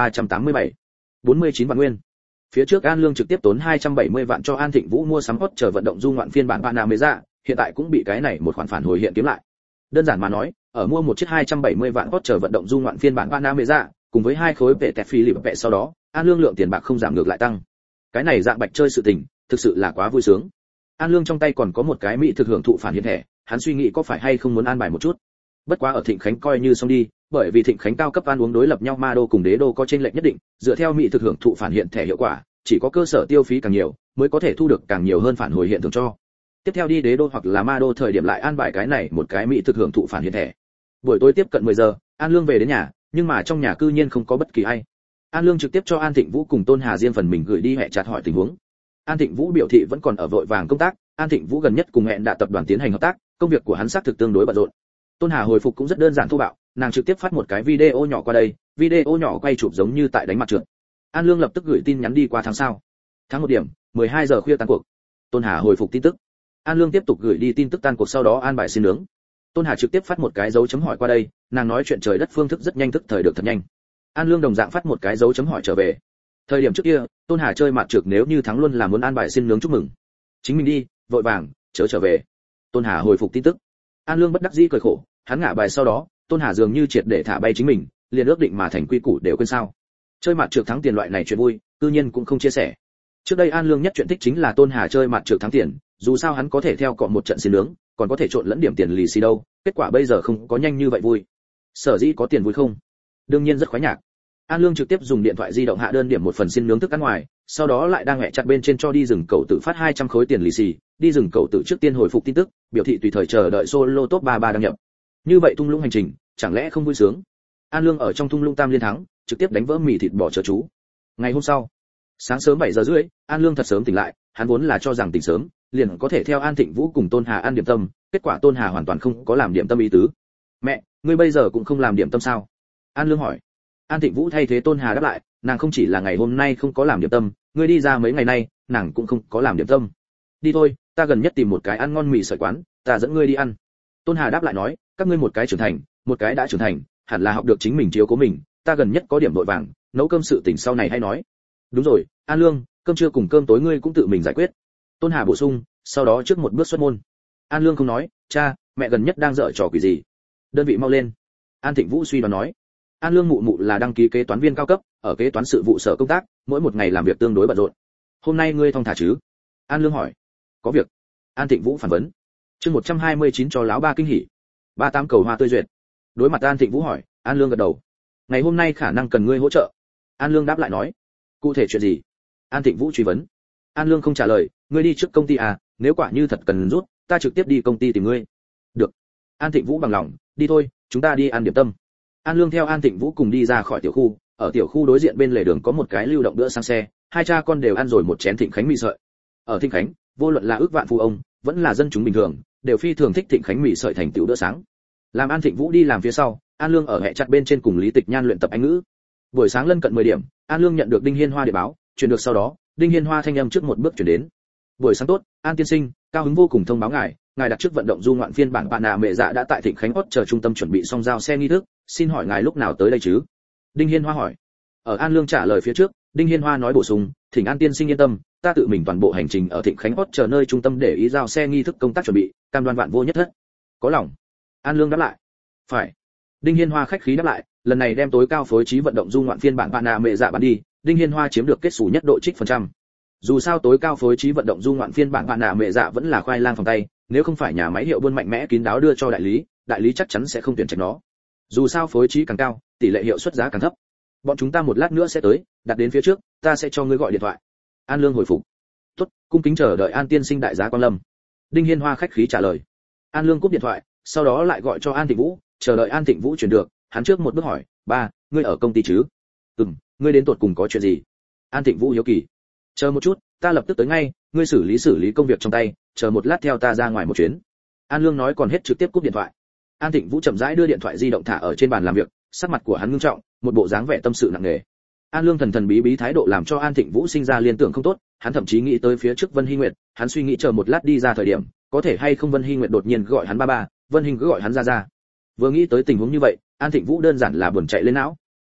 349 vạn nguyên. Phía trước An Lương trực tiếp tốn 270 vạn cho An Thịnh Vũ mua sắm hot chờ vận động du ngoạn phiên bản Panamera, hiện tại cũng bị cái này một khoản phản hồi hiện kiếm lại. Đơn giản mà nói, ở mua một chiếc 270 vạn hot chờ vận động du ngoạn phiên bản Panamera, cùng với hai khối vệ tẹt phi lịp vệ sau đó, An Lương lượng tiền bạc không giảm ngược lại tăng. Cái này dạng bạch chơi sự tình, thực sự là quá vui sướng. An Lương trong tay còn có một cái mỹ thực hưởng thụ phản hiện thẻ, hắn suy nghĩ có phải hay không muốn an bài một chút. Bất quá ở Thịnh Khánh coi như xong đi, bởi vì Thịnh Khánh cao cấp ăn uống đối lập nhau ma đô cùng đế đô có chênh lệch nhất định, dựa theo mỹ thực hưởng thụ phản hiện thẻ hiệu quả, chỉ có cơ sở tiêu phí càng nhiều, mới có thể thu được càng nhiều hơn phản hồi hiện thưởng cho. Tiếp theo đi đế đô hoặc là ma đô thời điểm lại an bài cái này một cái mỹ thực hưởng thụ phản hiện thẻ. Buổi tối tiếp cận 10 giờ, An Lương về đến nhà, nhưng mà trong nhà cư nhiên không có bất kỳ ai. An Lương trực tiếp cho An Thịnh Vũ cùng Tôn Hà riêng phần mình gửi đi hệ chat hỏi tình huống. An Thịnh Vũ biểu thị vẫn còn ở vội vàng công tác, An Thịnh Vũ gần nhất cùng hẹn đã tập đoàn tiến hành hợp tác, công việc của hắn xác thực tương đối bận rộn. Tôn Hà hồi phục cũng rất đơn giản thô bạo, nàng trực tiếp phát một cái video nhỏ qua đây, video nhỏ quay chụp giống như tại đánh mặt trượt. An Lương lập tức gửi tin nhắn đi qua tháng sau. Tháng 1 điểm, 12 giờ khuya tan cuộc. Tôn Hà hồi phục tin tức. An Lương tiếp tục gửi đi tin tức tan cuộc sau đó an bài xin nướng. Tôn Hà trực tiếp phát một cái dấu chấm hỏi qua đây, nàng nói chuyện trời đất phương thức rất nhanh thức thời được thật nhanh. An Lương đồng dạng phát một cái dấu chấm hỏi trở về. Thời điểm trước kia, Tôn Hà chơi mặt trược nếu như thắng luôn là muốn an bài xin nướng chúc mừng. Chính mình đi, vội vàng, chớ trở về. Tôn Hà hồi phục tin tức. An Lương bất đắc dĩ cười khổ, hắn ngả bài sau đó, Tôn Hà dường như triệt để thả bay chính mình, liền ước định mà thành quy củ đều quên sao. Chơi mặt trược thắng tiền loại này chuyện vui, tự nhiên cũng không chia sẻ. Trước đây An Lương nhất chuyện thích chính là Tôn Hà chơi mặt trược thắng tiền, dù sao hắn có thể theo cọ một trận xin nướng, còn có thể trộn lẫn điểm tiền lì xì đâu, kết quả bây giờ không có nhanh như vậy vui. Sở dĩ có tiền vui không? Đương nhiên rất khoái nhạc. An Lương trực tiếp dùng điện thoại di động hạ đơn điểm một phần xin nướng thức ăn ngoài, sau đó lại đang hẹ chặt bên trên cho đi rừng cậu tự phát 200 khối tiền lì xì, đi rừng cậu tự trước tiên hồi phục tin tức, biểu thị tùy thời chờ đợi solo top 33 đăng nhập. Như vậy thung lũng hành trình, chẳng lẽ không vui sướng? An Lương ở trong thung lũng tam liên thắng, trực tiếp đánh vỡ mì thịt bò chớ chú. Ngày hôm sau, sáng sớm 7 giờ rưỡi, An Lương thật sớm tỉnh lại, hắn vốn là cho rằng tỉnh sớm, liền có thể theo An Thịnh Vũ cùng Tôn Hà ăn điểm tâm, kết quả Tôn Hà hoàn toàn không có làm điểm tâm ý tứ. Mẹ, ngươi bây giờ cũng không làm điểm tâm sao? An Lương hỏi. An Thịnh Vũ thay thế Tôn Hà đáp lại, nàng không chỉ là ngày hôm nay không có làm điểm tâm, ngươi đi ra mấy ngày nay, nàng cũng không có làm điểm tâm. Đi thôi, ta gần nhất tìm một cái ăn ngon mì sợi quán, ta dẫn ngươi đi ăn. Tôn Hà đáp lại nói, các ngươi một cái trưởng thành, một cái đã trưởng thành, hẳn là học được chính mình chiếu cố mình, ta gần nhất có điểm vội vàng, nấu cơm sự tình sau này hay nói. Đúng rồi, An Lương, cơm trưa cùng cơm tối ngươi cũng tự mình giải quyết. Tôn Hà bổ sung, sau đó trước một bước xuất môn. An Lương không nói, cha, mẹ gần nhất đang dở trò quỷ gì? Đơn vị mau lên. An Thịnh Vũ suy đoán nói. An Lương mụ mụ là đăng ký kế toán viên cao cấp, ở kế toán sự vụ sở công tác, mỗi một ngày làm việc tương đối bận rộn. Hôm nay ngươi thong thả chứ? An Lương hỏi. Có việc. An Thịnh Vũ phản vấn. Chương 129 cho lão ba kinh hỉ. 38 cầu hoa tươi duyệt. Đối mặt An Thịnh Vũ hỏi, An Lương gật đầu. Ngày hôm nay khả năng cần ngươi hỗ trợ. An Lương đáp lại nói. Cụ thể chuyện gì? An Thịnh Vũ truy vấn. An Lương không trả lời, ngươi đi trước công ty à, nếu quả như thật cần rút, ta trực tiếp đi công ty tìm ngươi. Được. An Thịnh Vũ bằng lòng, đi thôi, chúng ta đi ăn điểm tâm. An Lương theo An Thịnh Vũ cùng đi ra khỏi tiểu khu, ở tiểu khu đối diện bên lề đường có một cái lưu động bữa sáng xe, hai cha con đều ăn rồi một chén Thịnh Khánh mì sợi. Ở Thịnh Khánh, vô luận là ước vạn phu ông, vẫn là dân chúng bình thường, đều phi thường thích Thịnh Khánh mì sợi thành tiểu bữa sáng. Làm An Thịnh Vũ đi làm phía sau, An Lương ở hệ chặt bên trên cùng Lý Tịch Nhan luyện tập Anh ngữ. Buổi sáng lân cận 10 điểm, An Lương nhận được Đinh Hiên Hoa điện báo, truyền được sau đó, Đinh Hiên Hoa thanh âm trước một bước truyền đến. Buổi sáng tốt, An tiên sinh, cao hứng vô cùng thông báo ngài đặt trước vận động du ngoạn phiên bản bạn nạ mẹ dạ đã tại Thịnh Khánh Hot chờ trung tâm chuẩn bị xong giao xe nghi thức, xin hỏi ngài lúc nào tới đây chứ? Đinh Hiên Hoa hỏi. Ở An Lương trả lời phía trước, Đinh Hiên Hoa nói bổ sung, thỉnh An tiên sinh yên tâm, ta tự mình toàn bộ hành trình ở Thịnh Khánh Hot chờ nơi trung tâm để ý giao xe nghi thức công tác chuẩn bị, cam đoan vạn vô nhất thất. Có lòng. An Lương đáp lại. Phải. Đinh Hiên Hoa khách khí đáp lại, lần này đem tối cao phối trí vận động du ngoạn phiên bản bạn nạ mẹ dạ bán đi, Đinh Hiên Hoa chiếm được kết xù nhất độ trích phần trăm. Dù sao tối cao phối trí vận động du ngoạn phiên bản bạn nạ mẹ dạ vẫn là khoai lang phòng tay, nếu không phải nhà máy hiệu buôn mạnh mẽ kín đáo đưa cho đại lý chắc chắn sẽ không tuyển trạch nó. Dù sao phối trí càng cao, tỷ lệ hiệu suất giá càng thấp. Bọn chúng ta một lát nữa sẽ tới, đặt đến phía trước, ta sẽ cho ngươi gọi điện thoại. An Lương hồi phục. Tốt, cung kính chờ đợi An tiên sinh đại giá quan lâm. Đinh Hiên Hoa khách khí trả lời. An Lương cúp điện thoại, sau đó lại gọi cho An Thịnh Vũ, chờ đợi An Thịnh Vũ chuyển được, hắn trước một bước hỏi, ba, ngươi ở công ty chứ? Ngươi đến tụt cùng có chuyện gì? An Thịnh Vũ hiếu kỳ. Chờ một chút, ta lập tức tới ngay, ngươi xử lý công việc trong tay, chờ một lát theo ta ra ngoài một chuyến. An Lương nói còn hết trực tiếp cúp điện thoại. An Thịnh Vũ chậm rãi đưa điện thoại di động thả ở trên bàn làm việc, sắc mặt của hắn ngưng trọng, một bộ dáng vẻ tâm sự nặng nề. An Lương thần thần bí bí thái độ làm cho An Thịnh Vũ sinh ra liên tưởng không tốt, hắn thậm chí nghĩ tới phía trước Vân Hy Nguyệt, hắn suy nghĩ chờ một lát đi ra thời điểm, có thể hay không Vân Hy Nguyệt đột nhiên gọi hắn ba ba, Vân Hình cứ gọi hắn ra. Vừa nghĩ tới tình huống như vậy, An Thịnh Vũ đơn giản là buồn chạy lên não.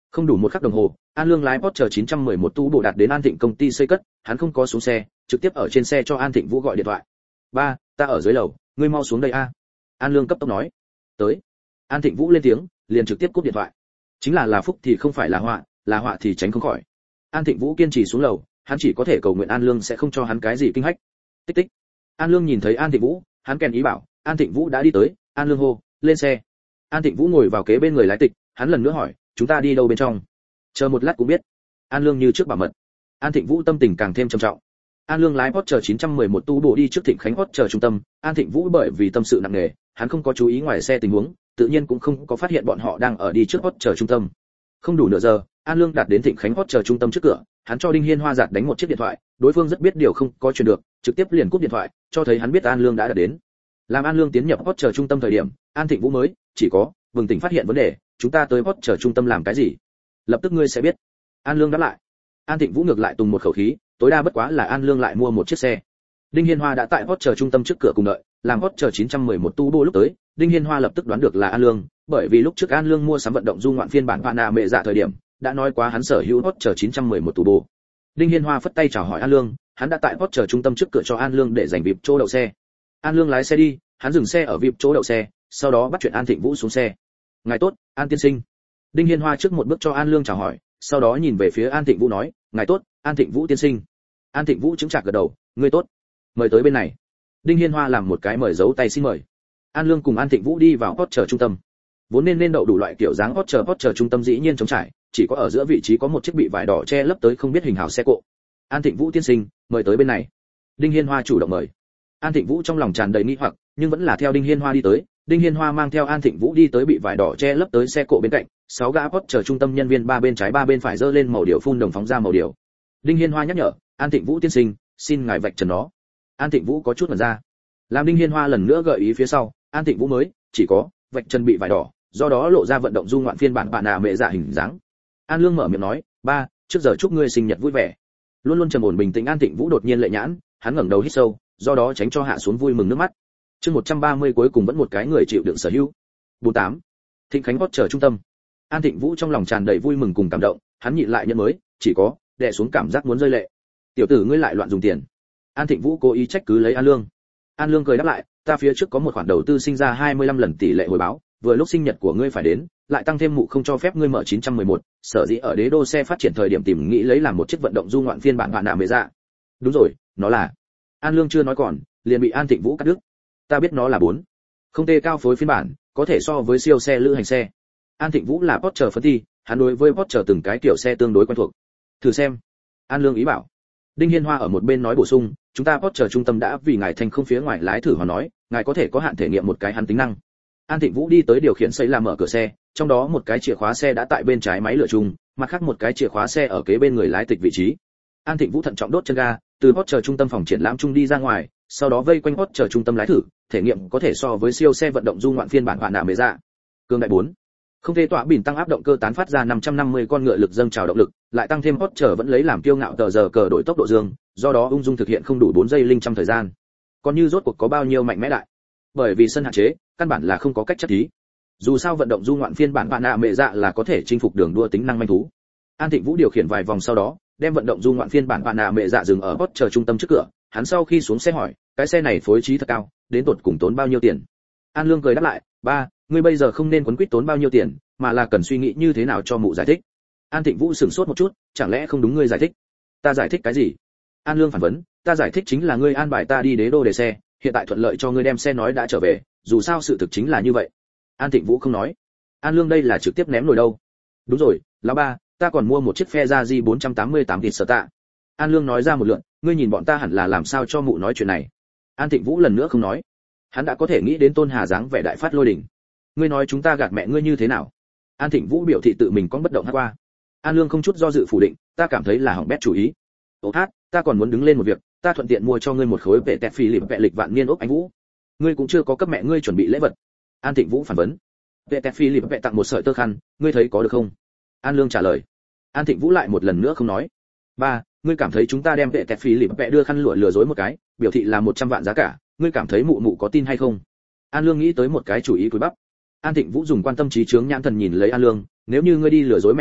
Không đủ một khắc đồng hồ, An Lương lái Porsche 911 tu bộ đạt đến An Thịnh công ty xây cất, hắn không có xuống xe, trực tiếp ở trên xe cho An Thịnh Vũ gọi điện thoại. "Ba, ta ở dưới lầu, ngươi mau xuống đây a." An Lương cấp tốc nói. "Tới." An Thịnh Vũ lên tiếng, liền trực tiếp cúp điện thoại. Chính là phúc thì không phải là họa thì tránh không khỏi. An Thịnh Vũ kiên trì xuống lầu, hắn chỉ có thể cầu nguyện An Lương sẽ không cho hắn cái gì kinh hách. Tích tích. An Lương nhìn thấy An Thịnh Vũ, hắn kèn ý bảo, An Thịnh Vũ đã đi tới, An Lương hô, "Lên xe." An Thịnh Vũ ngồi vào kế bên người lái tịch, hắn lần nữa hỏi, "Chúng ta đi đâu bên trong?" "Chờ một lát cũng biết." An Lương như trước bảo mật. An Thịnh Vũ tâm tình càng thêm trầm trọng. An Lương lái Porsche 911 tu bộ đi trước Thịnh Khánh Porsche trung tâm, An Thịnh Vũ bởi vì tâm sự nặng nề, hắn không có chú ý ngoài xe tình huống, tự nhiên cũng không có phát hiện bọn họ đang ở đi trước Porsche trung tâm. Không đủ nửa giờ, An Lương đạt đến Thịnh Khánh Porsche trung tâm trước cửa, hắn cho Đinh Hiên Hoa giạt đánh một chiếc điện thoại, đối phương rất biết điều không có truyền được, trực tiếp liền cúp điện thoại, cho thấy hắn biết An Lương đã đạt đến. Làm An Lương tiến nhập Porsche trung tâm thời điểm, An Thịnh Vũ mới chỉ có bừng tỉnh phát hiện vấn đề, "Chúng ta tới Porsche trung tâm làm cái gì?" "Lập tức ngươi sẽ biết." An Lương đáp lại. An Thịnh Vũ ngược lại tùng một khẩu khí, tối đa bất quá là An Lương lại mua một chiếc xe. Đinh Hiên Hoa đã tại Porsche trung tâm trước cửa cùng đợi, làm Porsche 911 turbo lúc tới, Đinh Hiên Hoa lập tức đoán được là An Lương, bởi vì lúc trước An Lương mua sắm vận động du ngoạn phiên bản Pana mẹ dạ thời điểm, đã nói quá hắn sở hữu Porsche 911 turbo. Đinh Hiên Hoa phất tay chào hỏi An Lương, hắn đã tại Porsche trung tâm trước cửa cho An Lương để dành VIP chỗ đậu xe. An Lương lái xe đi, hắn dừng xe ở VIP chỗ đậu xe, sau đó bắt chuyện An Thịnh Vũ xuống xe. "Ngài tốt, An tiên sinh." Đinh Hiên Hoa trước một bước cho An Lương chào hỏi, sau đó nhìn về phía An Thịnh Vũ nói, "Ngài tốt, An Thịnh Vũ tiên sinh." An Thịnh Vũ chứng chạc gật đầu, "Ngươi tốt, mời tới bên này." Đinh Hiên Hoa làm một cái mời dấu tay xin mời. An Lương cùng An Thịnh Vũ đi vào Porsche trung tâm. Vốn nên đậu đủ loại kiểu dáng Porsche trung tâm dĩ nhiên trống trải, chỉ có ở giữa vị trí có một chiếc bị vải đỏ che lấp tới không biết hình hào xe cộ. "An Thịnh Vũ tiên sinh, mời tới bên này." Đinh Hiên Hoa chủ động mời. An Thịnh Vũ trong lòng tràn đầy nghi hoặc, nhưng vẫn là theo Đinh Hiên Hoa đi tới. Đinh Hiên Hoa mang theo An Thịnh Vũ đi tới bị vải đỏ che lấp tới xe cộ bên cạnh, 6 gã Porsche trung tâm nhân viên ba bên trái ba bên phải giơ lên màu điều phun đồng phóng ra màu điều. Đinh Hiên Hoa nhắc nhở, "An Thịnh Vũ tiên sinh, xin ngài vạch trần nó." An Thịnh Vũ có chút ngẩn ra. Làm Đinh Hiên Hoa lần nữa gợi ý phía sau, An Thịnh Vũ mới chỉ có vạch trần bị vải đỏ, do đó lộ ra vận động du ngoạn phiên bản bạn mẹ dạ hình dáng. An Lương mở miệng nói, "Ba, trước giờ chúc ngươi sinh nhật vui vẻ." Luôn luôn trầm ổn bình tĩnh An Thịnh Vũ đột nhiên lệ nhãn, hắn ngẩng đầu hít sâu, do đó tránh cho hạ xuống vui mừng nước mắt. Chương 130 cuối cùng vẫn một cái người chịu đựng sở hữu. 48. Thịnh Khánh Porsche trung tâm. An Thịnh Vũ trong lòng tràn đầy vui mừng cùng cảm động, hắn nhịn lại nhận mới, chỉ có đè xuống cảm giác muốn rơi lệ. "Tiểu tử ngươi lại loạn dùng tiền." An Thịnh Vũ cố ý trách cứ lấy An Lương. An Lương cười đáp lại, "Ta phía trước có một khoản đầu tư sinh ra 25 lần tỷ lệ hồi báo, vừa lúc sinh nhật của ngươi phải đến, lại tăng thêm mụ không cho phép ngươi mở 911, sở dĩ ở đế đô xe phát triển thời điểm tìm nghĩ lấy làm một chiếc vận động du ngoạn phiên bản bạn mẹ dạ." "Đúng rồi, nó là." An Lương chưa nói còn, liền bị An Thịnh Vũ cắt đứt. "Ta biết nó là 4. Không tê cao phối phiên bản, có thể so với siêu xe lữ hành xe." An Thịnh Vũ là Porsche phân thi, hắn đối với Porsche từng cái kiểu xe tương đối quen thuộc. "Thử xem." An Lương ý bảo. Đinh Hiên Hoa ở một bên nói bổ sung, "Chúng ta Porsche trung tâm đã vì ngài thành không phía ngoài lái thử hòa nói, ngài có thể có hạn thể nghiệm một cái hắn tính năng." An Thịnh Vũ đi tới điều khiển xây làm mở cửa xe, trong đó một cái chìa khóa xe đã tại bên trái máy lửa chung, mặt khác một cái chìa khóa xe ở kế bên người lái tịch vị trí. An Thịnh Vũ thận trọng đốt chân ga, từ Porsche trung tâm phòng triển lãm chung đi ra ngoài, sau đó vây quanh Porsche trung tâm lái thử, thể nghiệm có thể so với siêu xe vận động du ngoạn phiên bản bạn mẹ dạ. Cương đại 4. Không thể tọa bỉn tăng áp động cơ tán phát ra 550 con ngựa lực dâng trào động lực, lại tăng thêm Porsche vẫn lấy làm kiêu ngạo tờ giờ cờ đổi tốc độ dương, do đó ung dung thực hiện không đủ 4 giây linh trăm thời gian. Còn như rốt cuộc có bao nhiêu mạnh mẽ đại? Bởi vì sân hạn chế, căn bản là không có cách chất thí. Dù sao vận động du ngoạn phiên bản bạn mẹ dạ là có thể chinh phục đường đua tính năng manh thú. An Thịnh Vũ điều khiển vài vòng sau đó, đem vận động du ngoạn phiên bản bạn mẹ dạ dừng ở Porsche trung tâm trước cửa, hắn sau khi xuống xe hỏi, "Cái xe này phối trí thật cao, đến tột cùng tốn bao nhiêu tiền?" An Lương cười đáp lại, "Ba, ngươi bây giờ không nên quấn quýt tốn bao nhiêu tiền, mà là cần suy nghĩ như thế nào cho mụ giải thích." An Thịnh Vũ sửng sốt một chút, "Chẳng lẽ không đúng ngươi giải thích?" "Ta giải thích cái gì?" An Lương phản vấn, "Ta giải thích chính là ngươi an bài ta đi đế đô để xe, hiện tại thuận lợi cho ngươi đem xe nói đã trở về, dù sao sự thực chính là như vậy." An Thịnh Vũ không nói. An Lương đây là trực tiếp ném nồi đâu. "Đúng rồi, lão ba, ta còn mua một chiếc Ferrari 488 thịt sở tạ." An Lương nói ra một lượt, "Ngươi nhìn bọn ta hẳn là làm sao cho mụ nói chuyện này." An Thịnh Vũ lần nữa không nói. Hắn đã có thể nghĩ đến Tôn Hà dáng vẻ đại phát lôi đỉnh. "Ngươi nói chúng ta gạt mẹ ngươi như thế nào?" An Thịnh Vũ biểu thị tự mình có bất động hát qua. An Lương không chút do dự phủ định, "Ta cảm thấy là hỏng bét chủ ý." "Ô hát, ta còn muốn đứng lên một việc, ta thuận tiện mua cho ngươi một khối vệ tẹt phi lịp vệ lịch vạn niên ốc anh Vũ. Ngươi cũng chưa có cấp mẹ ngươi chuẩn bị lễ vật." An Thịnh Vũ phản vấn. "Vệ tẹt phi lịp vệ tặng một sợi tơ khăn, ngươi thấy có được không?" An Lương trả lời. An Thịnh Vũ lại một lần nữa không nói. "Ba, ngươi cảm thấy chúng ta đem vệ tẹt phi lịp vệ đưa khăn lụa lừa dối một cái, biểu thị là 100 vạn giá cả, ngươi cảm thấy mụ mụ có tin hay không?" An Lương nghĩ tới một cái chủ ý cúi bắp. An Thịnh Vũ dùng quan tâm trí chướng nhãn thần nhìn lấy An Lương, "Nếu như ngươi đi lừa dối mẹ ngươi,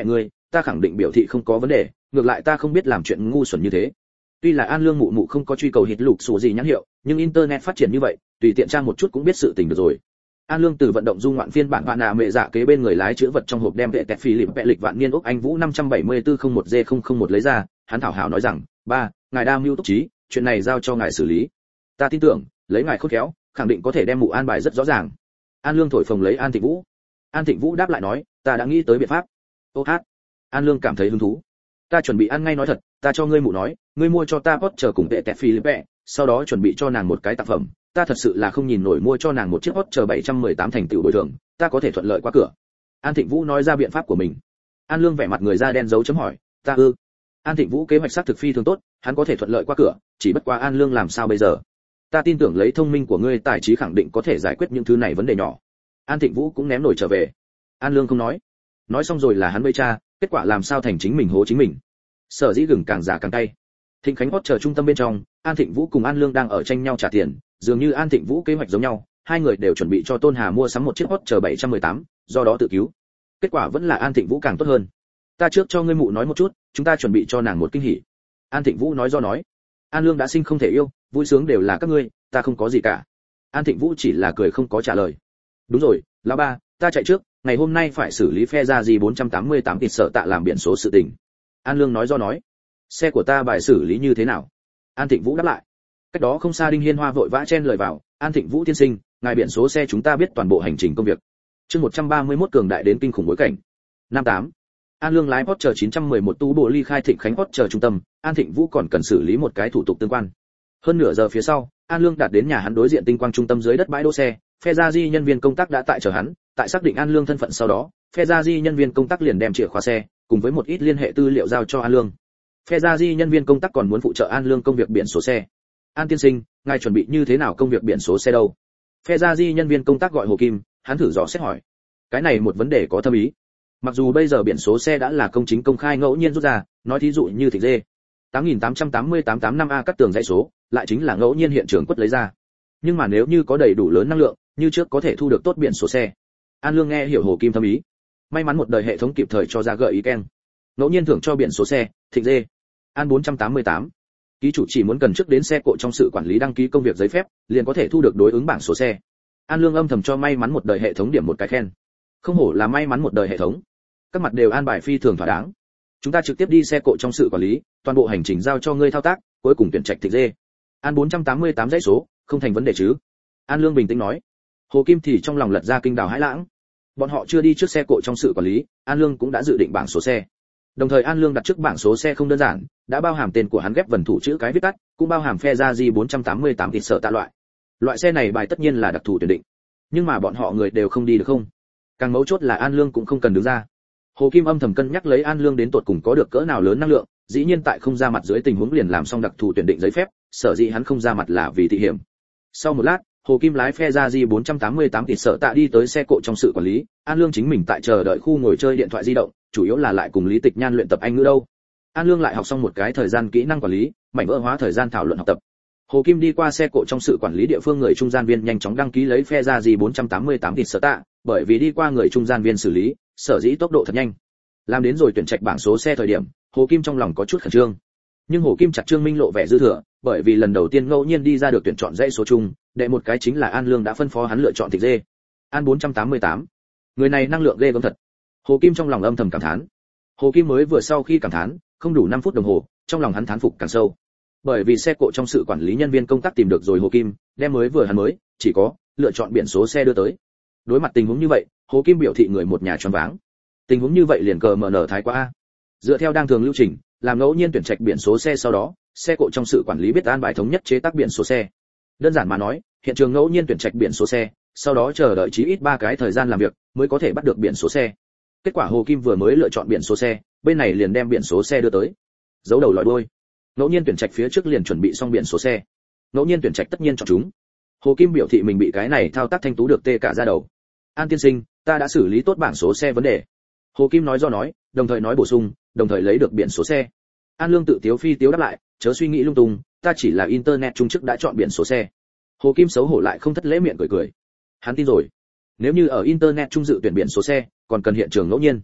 ta khẳng định biểu thị không có vấn đề, ngược lại ta không biết làm chuyện ngu xuẩn như thế. Tuy là An Lương mụ mụ không có truy cầu hít lục sủ gì nhãn hiệu, nhưng internet phát triển như vậy, tùy tiện tra một chút cũng biết sự tình được rồi. An Lương từ vận động du ngoạn phiên bản bạn nạ mẹ dạ kế bên người lái chữ vật trong hộp đem vệ tẹt phi lịp vẽ lịch vạn niên ốc anh vũ 57401G001 lấy ra, hắn thảo hảo nói rằng, ba, ngài đa mưu túc trí, chuyện này giao cho ngài xử lý. Ta tin tưởng, lấy ngài khôn khéo, khẳng định có thể đem mụ an bài rất rõ ràng. An Lương thổi phồng lấy An Thịnh Vũ. An Thịnh Vũ đáp lại nói, ta đã nghĩ tới biện pháp. Ô hát. An Lương cảm thấy hứng thú. Ta chuẩn bị ăn ngay nói thật, ta cho ngươi mụ nói, ngươi mua cho ta Porsche cùng vệ tẹt phi lịp vẽ, sau đó chuẩn bị cho nàng một cái tặng phẩm. Ta thật sự là không nhìn nổi mua cho nàng một chiếc Porsche 718 thành tựu bồi thường, ta có thể thuận lợi qua cửa. An Thịnh Vũ nói ra biện pháp của mình. An Lương vẻ mặt người da đen dấu chấm hỏi, ta ư? An Thịnh Vũ kế hoạch xác thực phi thường tốt, hắn có thể thuận lợi qua cửa, chỉ bất quá An Lương làm sao bây giờ? Ta tin tưởng lấy thông minh của ngươi tài trí khẳng định có thể giải quyết những thứ này vấn đề nhỏ. An Thịnh Vũ cũng ném nổi trở về. An Lương không nói xong rồi là hắn bấy cha, kết quả làm sao thành chính mình hố chính mình. Sở dĩ gừng càng già càng cay. Thịnh Khánh Hot chờ trung tâm bên trong, An Thịnh Vũ cùng An Lương đang ở tranh nhau trả tiền, dường như An Thịnh Vũ kế hoạch giống nhau, hai người đều chuẩn bị cho Tôn Hà mua sắm một chiếc Porsche 718, do đó tự cứu. Kết quả vẫn là An Thịnh Vũ càng tốt hơn. Ta trước cho ngươi mụ nói một chút, chúng ta chuẩn bị cho nàng một kinh hỉ. An Thịnh Vũ nói do nói. An Lương đã sinh không thể yêu, vui sướng đều là các ngươi, ta không có gì cả. An Thịnh Vũ chỉ là cười không có trả lời. Đúng rồi, lão ba, ta chạy trước, ngày hôm nay phải xử lý phe ra gì 488 tịt sợ tạ làm biển số sự tình. An Lương nói do nói. Xe của ta bài xử lý như thế nào? An Thịnh Vũ đáp lại. Cách đó không xa Đinh Hiên Hoa vội vã chen lời vào, An Thịnh Vũ tiên sinh, ngài biển số xe chúng ta biết toàn bộ hành trình công việc. Chương 131 cường đại đến kinh khủng bối cảnh. 58. An Lương lái Porsche 911 tú bộ ly khai Thịnh Khánh Porsche trung tâm, An Thịnh Vũ còn cần xử lý một cái thủ tục tương quan. Hơn nửa giờ phía sau, An Lương đạt đến nhà hắn đối diện tinh quang trung tâm dưới đất bãi đỗ xe, phe gia di nhân viên công tác đã tại chờ hắn, tại xác định An Lương thân phận sau đó, phe gia di nhân viên công tác liền đem chìa khóa xe cùng với một ít liên hệ tư liệu giao cho An Lương. Phe gia di nhân viên công tác còn muốn phụ trợ An Lương công việc biển số xe. An tiên sinh, ngài chuẩn bị như thế nào công việc biển số xe đâu? Phe gia di nhân viên công tác gọi Hồ Kim, hắn thử dò xét hỏi. Cái này một vấn đề có thâm ý. Mặc dù bây giờ biển số xe đã là công chính công khai ngẫu nhiên rút ra, nói thí dụ như Thịnh Dê 888885A cắt tường dãy số, lại chính là ngẫu nhiên hiện trường quất lấy ra. Nhưng mà nếu như có đầy đủ lớn năng lượng, như trước có thể thu được tốt biển số xe. An Lương nghe hiểu Hồ Kim thâm ý. May mắn một đời hệ thống kịp thời cho ra gợi ý keng. Ngẫu nhiên thưởng cho biển số xe, Thịnh Dê. An 488. Ký chủ chỉ muốn cần trước đến xe cộ trong sự quản lý đăng ký công việc giấy phép, liền có thể thu được đối ứng bảng số xe. An Lương âm thầm cho may mắn một đời hệ thống điểm một cái khen. Không hổ là may mắn một đời hệ thống. Các mặt đều an bài phi thường thỏa đáng. Chúng ta trực tiếp đi xe cộ trong sự quản lý, toàn bộ hành trình giao cho ngươi thao tác, cuối cùng tuyển trạch Thịnh Dê. An 488 dãy số, không thành vấn đề chứ? An Lương bình tĩnh nói. Hồ Kim thì trong lòng lật ra kinh đào hãi lãng. Bọn họ chưa đi trước xe cộ trong sự quản lý, An Lương cũng đã dự định bảng số xe. Đồng thời An Lương đặt trước bảng số xe không đơn giản, đã bao hàm tên của hắn ghép vần thủ chữ cái viết tắt, cũng bao hàm phe ra Di 488 thịt sợ tạ loại. Loại xe này bài tất nhiên là đặc thù tuyển định. Nhưng mà bọn họ người đều không đi được không? Càng mấu chốt là An Lương cũng không cần đứng ra. Hồ Kim âm thầm cân nhắc lấy An Lương đến tột cùng có được cỡ nào lớn năng lượng, dĩ nhiên tại không ra mặt dưới tình huống liền làm xong đặc thù tuyển định giấy phép, sở dĩ hắn không ra mặt là vì thị hiểm. Sau một lát, Hồ Kim lái phe ra Di 488 thịt sợ tạ đi tới xe cộ trong sự quản lý, An Lương chính mình tại chờ đợi khu ngồi chơi điện thoại di động, chủ yếu là lại cùng Lý Tịch Nhan luyện tập Anh ngữ đâu. An Lương lại học xong một cái thời gian kỹ năng quản lý, mảnh vỡ hóa thời gian thảo luận học tập. Hồ Kim đi qua xe cộ trong sự quản lý địa phương người trung gian viên nhanh chóng đăng ký lấy phe ra Di 488 thịt sợ tạ, bởi vì đi qua người trung gian viên xử lý, sở dĩ tốc độ thật nhanh. Làm đến rồi tuyển trạch bảng số xe thời điểm, Hồ Kim trong lòng có chút khẩn trương. Nhưng Hồ Kim chặt Trương Minh lộ vẻ dư thừa, bởi vì lần đầu tiên ngẫu nhiên đi ra được tuyển chọn dãy số chung, đệ một cái chính là An Lương đã phân phó hắn lựa chọn Thịnh Dê. An 488. Người này năng lượng ghê gớm thật. Hồ Kim trong lòng âm thầm cảm thán. Hồ Kim mới vừa sau khi cảm thán, không đủ 5 phút đồng hồ, trong lòng hắn thán phục càng sâu. Bởi vì xe cộ trong sự quản lý nhân viên công tác tìm được rồi Hồ Kim, đem mới vừa hắn mới chỉ có lựa chọn biển số xe đưa tới. Đối mặt tình huống như vậy, Hồ Kim biểu thị người một nhà choáng váng. Tình huống như vậy liền cờ mở nở thái quá a. Dựa theo đang thường lưu trình, làm ngẫu nhiên tuyển trạch biển số xe sau đó, xe cộ trong sự quản lý biết an bài thống nhất chế tác biển số xe. Đơn giản mà nói, hiện trường ngẫu nhiên tuyển trạch biển số xe, sau đó chờ đợi chí ít 3 cái thời gian làm việc mới có thể bắt được biển số xe. Kết quả Hồ Kim vừa mới lựa chọn biển số xe, bên này liền đem biển số xe đưa tới. Giấu đầu lòi đuôi. Ngẫu nhiên tuyển trạch phía trước liền chuẩn bị xong biển số xe. Ngẫu nhiên tuyển trạch tất nhiên chọn chúng. Hồ Kim biểu thị mình bị cái này thao tác thanh tú được tê cả da đầu. An tiên sinh, ta đã xử lý tốt bảng số xe vấn đề. Hồ Kim nói do nói, đồng thời nói bổ sung, đồng thời lấy được biển số xe. An Lương tự tiếu phi tiếu đáp lại, chớ suy nghĩ lung tung, ta chỉ là internet trung chức đã chọn biển số xe. Hồ Kim xấu hổ lại không thất lễ miệng cười cười. Hắn tin rồi. Nếu như ở internet trung dự tuyển biển số xe, còn cần hiện trường ngẫu nhiên.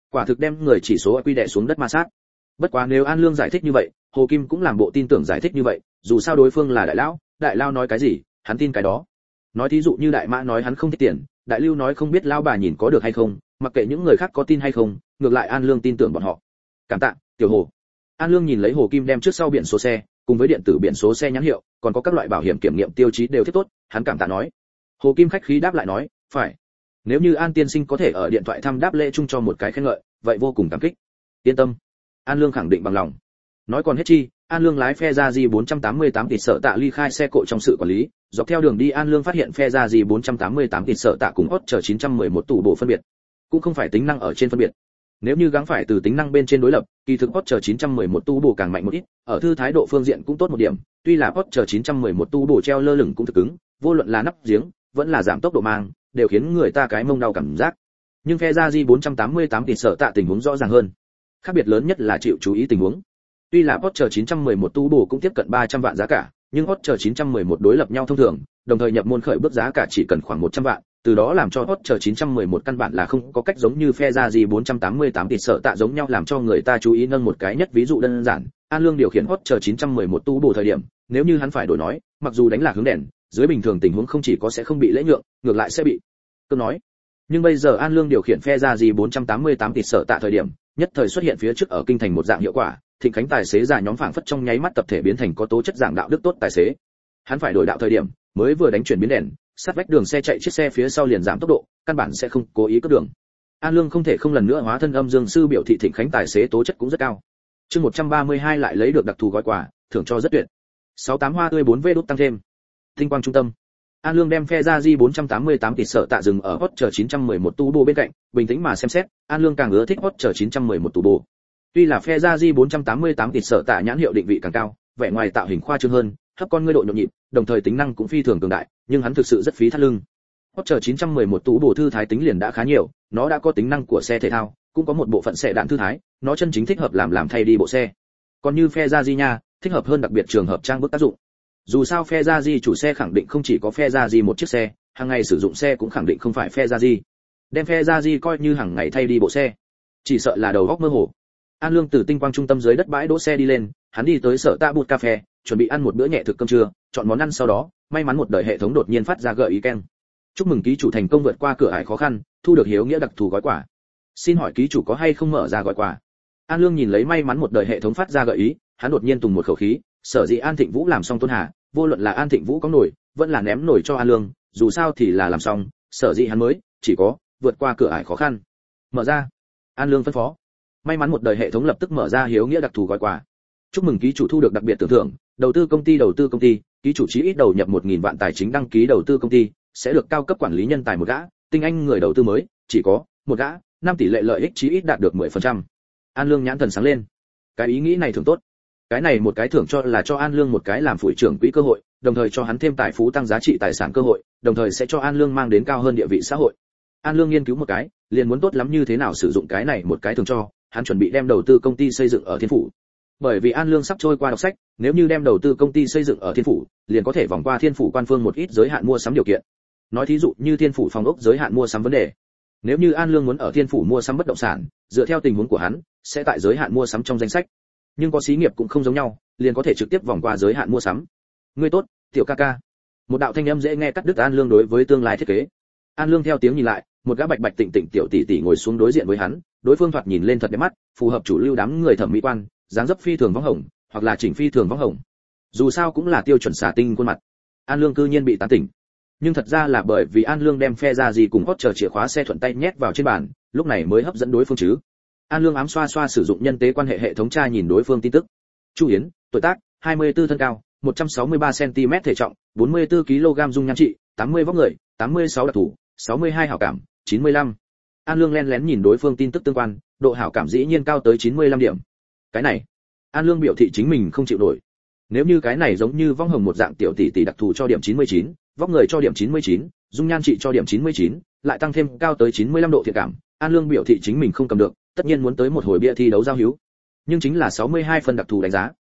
Quả thực đem người chỉ số quy đè xuống đất ma sát. Bất quá nếu An Lương giải thích như vậy, Hồ Kim cũng làm bộ tin tưởng giải thích như vậy, dù sao đối phương là đại lao nói cái gì, hắn tin cái đó. Nói thí dụ như đại mã nói hắn không thích tiền, đại lưu nói không biết lao bà nhìn có được hay không, mặc kệ những người khác có tin hay không, ngược lại An Lương tin tưởng bọn họ. Cảm tạ, tiểu Hồ. An Lương nhìn lấy Hồ Kim đem trước sau biển số xe, cùng với điện tử biển số xe nhãn hiệu, còn có các loại bảo hiểm kiểm nghiệm tiêu chí đều thiết tốt, hắn cảm tạ nói. Hồ Kim khách khí đáp lại nói, phải. Nếu như An tiên sinh có thể ở điện thoại thăm đáp lễ chung cho một cái khen ngợi, vậy vô cùng cảm kích. Yên tâm. An Lương khẳng định bằng lòng. Nói còn hết chi, An Lương lái phe ra gì 488 tịt sợ tạ ly khai xe cộ trong sự quản lý, dọc theo đường đi An Lương phát hiện phe ra gì 488 tịt sợ tạ cùng Hot 911 tủ bộ phân biệt, cũng không phải tính năng ở trên phân biệt. Nếu như gắng phải từ tính năng bên trên đối lập, kỳ thực Hot 911 tu bổ càng mạnh một ít, ở thư thái độ phương diện cũng tốt một điểm, tuy là Hot 911 tu bổ treo lơ lửng cũng thực cứng, vô luận là nắp giếng, vẫn là giảm tốc độ mang, đều khiến người ta cái mông đau cảm giác. Nhưng phe ra di 488 tịt sợ tạ tình huống rõ ràng hơn. Khác biệt lớn nhất là chịu chú ý tình huống. Tuy là Porsche 911 turbo cũng tiếp cận 300 vạn giá cả, nhưng Porsche 911 đối lập nhau thông thường, đồng thời nhập môn khởi bước giá cả chỉ cần khoảng 100 vạn, từ đó làm cho Porsche 911 căn bản là không có cách giống như Ferrari 488 tịt sợ tạ giống nhau làm cho người ta chú ý. Nâng một cái nhất ví dụ đơn giản, An Lương điều khiển Porsche 911 turbo thời điểm, nếu như hắn phải đổi nói, mặc dù đánh lạc hướng đèn, dưới bình thường tình huống không chỉ có sẽ không bị lễ nhượng, ngược lại sẽ bị cướp nói. Nhưng bây giờ An Lương điều khiển Ferrari 488 tịt sợ tạ thời điểm, nhất thời xuất hiện phía trước ở kinh thành một dạng hiệu quả, Thịnh Khánh tài xế già nhóm phảng phất trong nháy mắt tập thể biến thành có tố chất dạng đạo đức tốt tài xế. Hắn phải đổi đạo thời điểm, mới vừa đánh chuyển biến đèn, sát vách đường xe chạy chiếc xe phía sau liền giảm tốc độ, căn bản sẽ không cố ý cướp đường. An Lương không thể không lần nữa hóa thân âm dương sư biểu thị Thịnh Khánh tài xế tố chất cũng rất cao. Chương 132 lại lấy được đặc thù gói quà, thưởng cho rất tuyệt. 68 hoa tươi 4V đút tăng thêm. Tinh quang trung tâm. An Lương đem phe ra di 488 tịt sợ tạ dừng ở Porsche 911 turbo bên cạnh, bình tĩnh mà xem xét, An Lương càng ưa thích Porsche 911 turbo. Tuy là phe ra di 488 tịt sợ tạ nhãn hiệu định vị càng cao, vẻ ngoài tạo hình khoa trương hơn, hấp con ngươi độ nhộn nhịp, đồng thời tính năng cũng phi thường cường đại, nhưng hắn thực sự rất phí thắt lưng. Porsche 911 turbo thư thái tính liền đã khá nhiều, nó đã có tính năng của xe thể thao, cũng có một bộ phận xe đạn thư thái, nó chân chính thích hợp làm thay đi bộ xe. Còn như phe ra di nha, thích hợp hơn đặc biệt trường hợp trang bức tác dụng. Dù sao phe ra di chủ xe khẳng định không chỉ có phe ra di một chiếc xe, hàng ngày sử dụng xe cũng khẳng định không phải phe ra di. Đem phe ra di coi như hàng ngày thay đi bộ xe, chỉ sợ là đầu óc mơ hồ. An Lương từ tinh quang trung tâm dưới đất bãi đỗ xe đi lên, hắn đi tới sở tạ bụt cà phê, chuẩn bị ăn một bữa nhẹ thực cơm trưa, chọn món ăn sau đó, may mắn một đời hệ thống đột nhiên phát ra gợi ý keng. Chúc mừng ký chủ thành công vượt qua cửa ải khó khăn, thu được hiếu nghĩa đặc thù gói quà. Xin hỏi ký chủ có hay không mở ra gói quà? An Lương nhìn lấy may mắn một đời hệ thống phát ra gợi ý, hắn đột nhiên tùng một khẩu khí, sở dĩ An Thịnh Vũ làm xong Tôn Hà, vô luận là An Thịnh Vũ có nổi, vẫn là ném nổi cho An Lương, dù sao thì là làm xong, sở dĩ hắn mới chỉ có vượt qua cửa ải khó khăn. Mở ra. An Lương phân phó. May mắn một đời hệ thống lập tức mở ra hiếu nghĩa đặc thù gói quà. Chúc mừng ký chủ thu được đặc biệt tưởng thưởng, đầu tư công ty, ký chủ chí ít đầu nhập 1000 vạn tài chính đăng ký đầu tư công ty, sẽ được cao cấp quản lý nhân tài một gã, tinh anh người đầu tư mới, chỉ có một gã, 5 tỷ lệ lợi ích chí ít đạt được 10%. An Lương nhãn thần sáng lên. Cái ý nghĩ này thưởng tốt. Cái này một cái thưởng cho là cho An Lương một cái làm phủi trưởng quỹ cơ hội, đồng thời cho hắn thêm tài phú tăng giá trị tài sản cơ hội, đồng thời sẽ cho An Lương mang đến cao hơn địa vị xã hội. An Lương nghiên cứu một cái, liền muốn tốt lắm như thế nào sử dụng cái này một cái thưởng cho, hắn chuẩn bị đem đầu tư công ty xây dựng ở Thiên Phủ. Bởi vì An Lương sắp trôi qua đọc sách, nếu như đem đầu tư công ty xây dựng ở Thiên Phủ, liền có thể vòng qua Thiên Phủ quan phương một ít giới hạn mua sắm điều kiện. Nói thí dụ như Thiên Phủ phòng ốc giới hạn mua sắm vấn đề. Nếu như An Lương muốn ở Thiên Phủ mua sắm bất động sản, dựa theo tình huống của hắn, sẽ tại giới hạn mua sắm trong danh sách. Nhưng có xí nghiệp cũng không giống nhau, liền có thể trực tiếp vòng qua giới hạn mua sắm. Ngươi tốt, tiểu ca ca. Một đạo thanh âm dễ nghe cắt đứt An Lương đối với tương lai thiết kế. An Lương theo tiếng nhìn lại, một gã bạch bạch tịnh tịnh tiểu tỷ tỷ ngồi xuống đối diện với hắn, đối phương thoạt nhìn lên thật đẹp mắt, phù hợp chủ lưu đám người thẩm mỹ quan, dáng dấp phi thường võng hồng, hoặc là chỉnh phi thường võng hồng. Dù sao cũng là tiêu chuẩn xà tinh khuôn mặt. An Lương cư nhiên bị tán tỉnh. Nhưng thật ra là bởi vì An Lương đem phe ra gì cùng hot chờ chìa khóa xe thuận tay nhét vào trên bàn, lúc này mới hấp dẫn đối phương chứ. An Lương ám xoa xoa sử dụng nhân tế quan hệ hệ thống tra nhìn đối phương tin tức. Chu Yến, tuổi tác, 24 thân cao, 163 cm thể trọng, 44 kg dung nhan trị, 80 vóc người, 86 đặc thủ, 62 hảo cảm, 95. An Lương lén lén nhìn đối phương tin tức tương quan, độ hảo cảm dĩ nhiên cao tới 95 điểm. Cái này, An Lương biểu thị chính mình không chịu nổi. Nếu như cái này giống như vong hồng một dạng tiểu tỷ tỷ đặc thù cho điểm 99, vóc người cho điểm 99, dung nhan trị cho điểm 99, lại tăng thêm cao tới 95 độ thiện cảm, An Lương biểu thị chính mình không cầm được, tất nhiên muốn tới một hồi bia thi đấu giao hữu. Nhưng chính là 62 phần đặc thù đánh giá.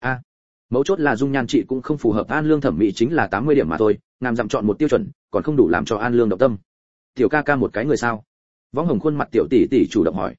Mấu chốt là dung nhan trị cũng không phù hợp An Lương thẩm mỹ, chính là 80 điểm mà thôi, ngàm dặm chọn một tiêu chuẩn, còn không đủ làm cho An Lương động tâm. Tiểu ca ca một cái người sao? Võng hồng khuôn mặt tiểu tỷ tỷ chủ động hỏi.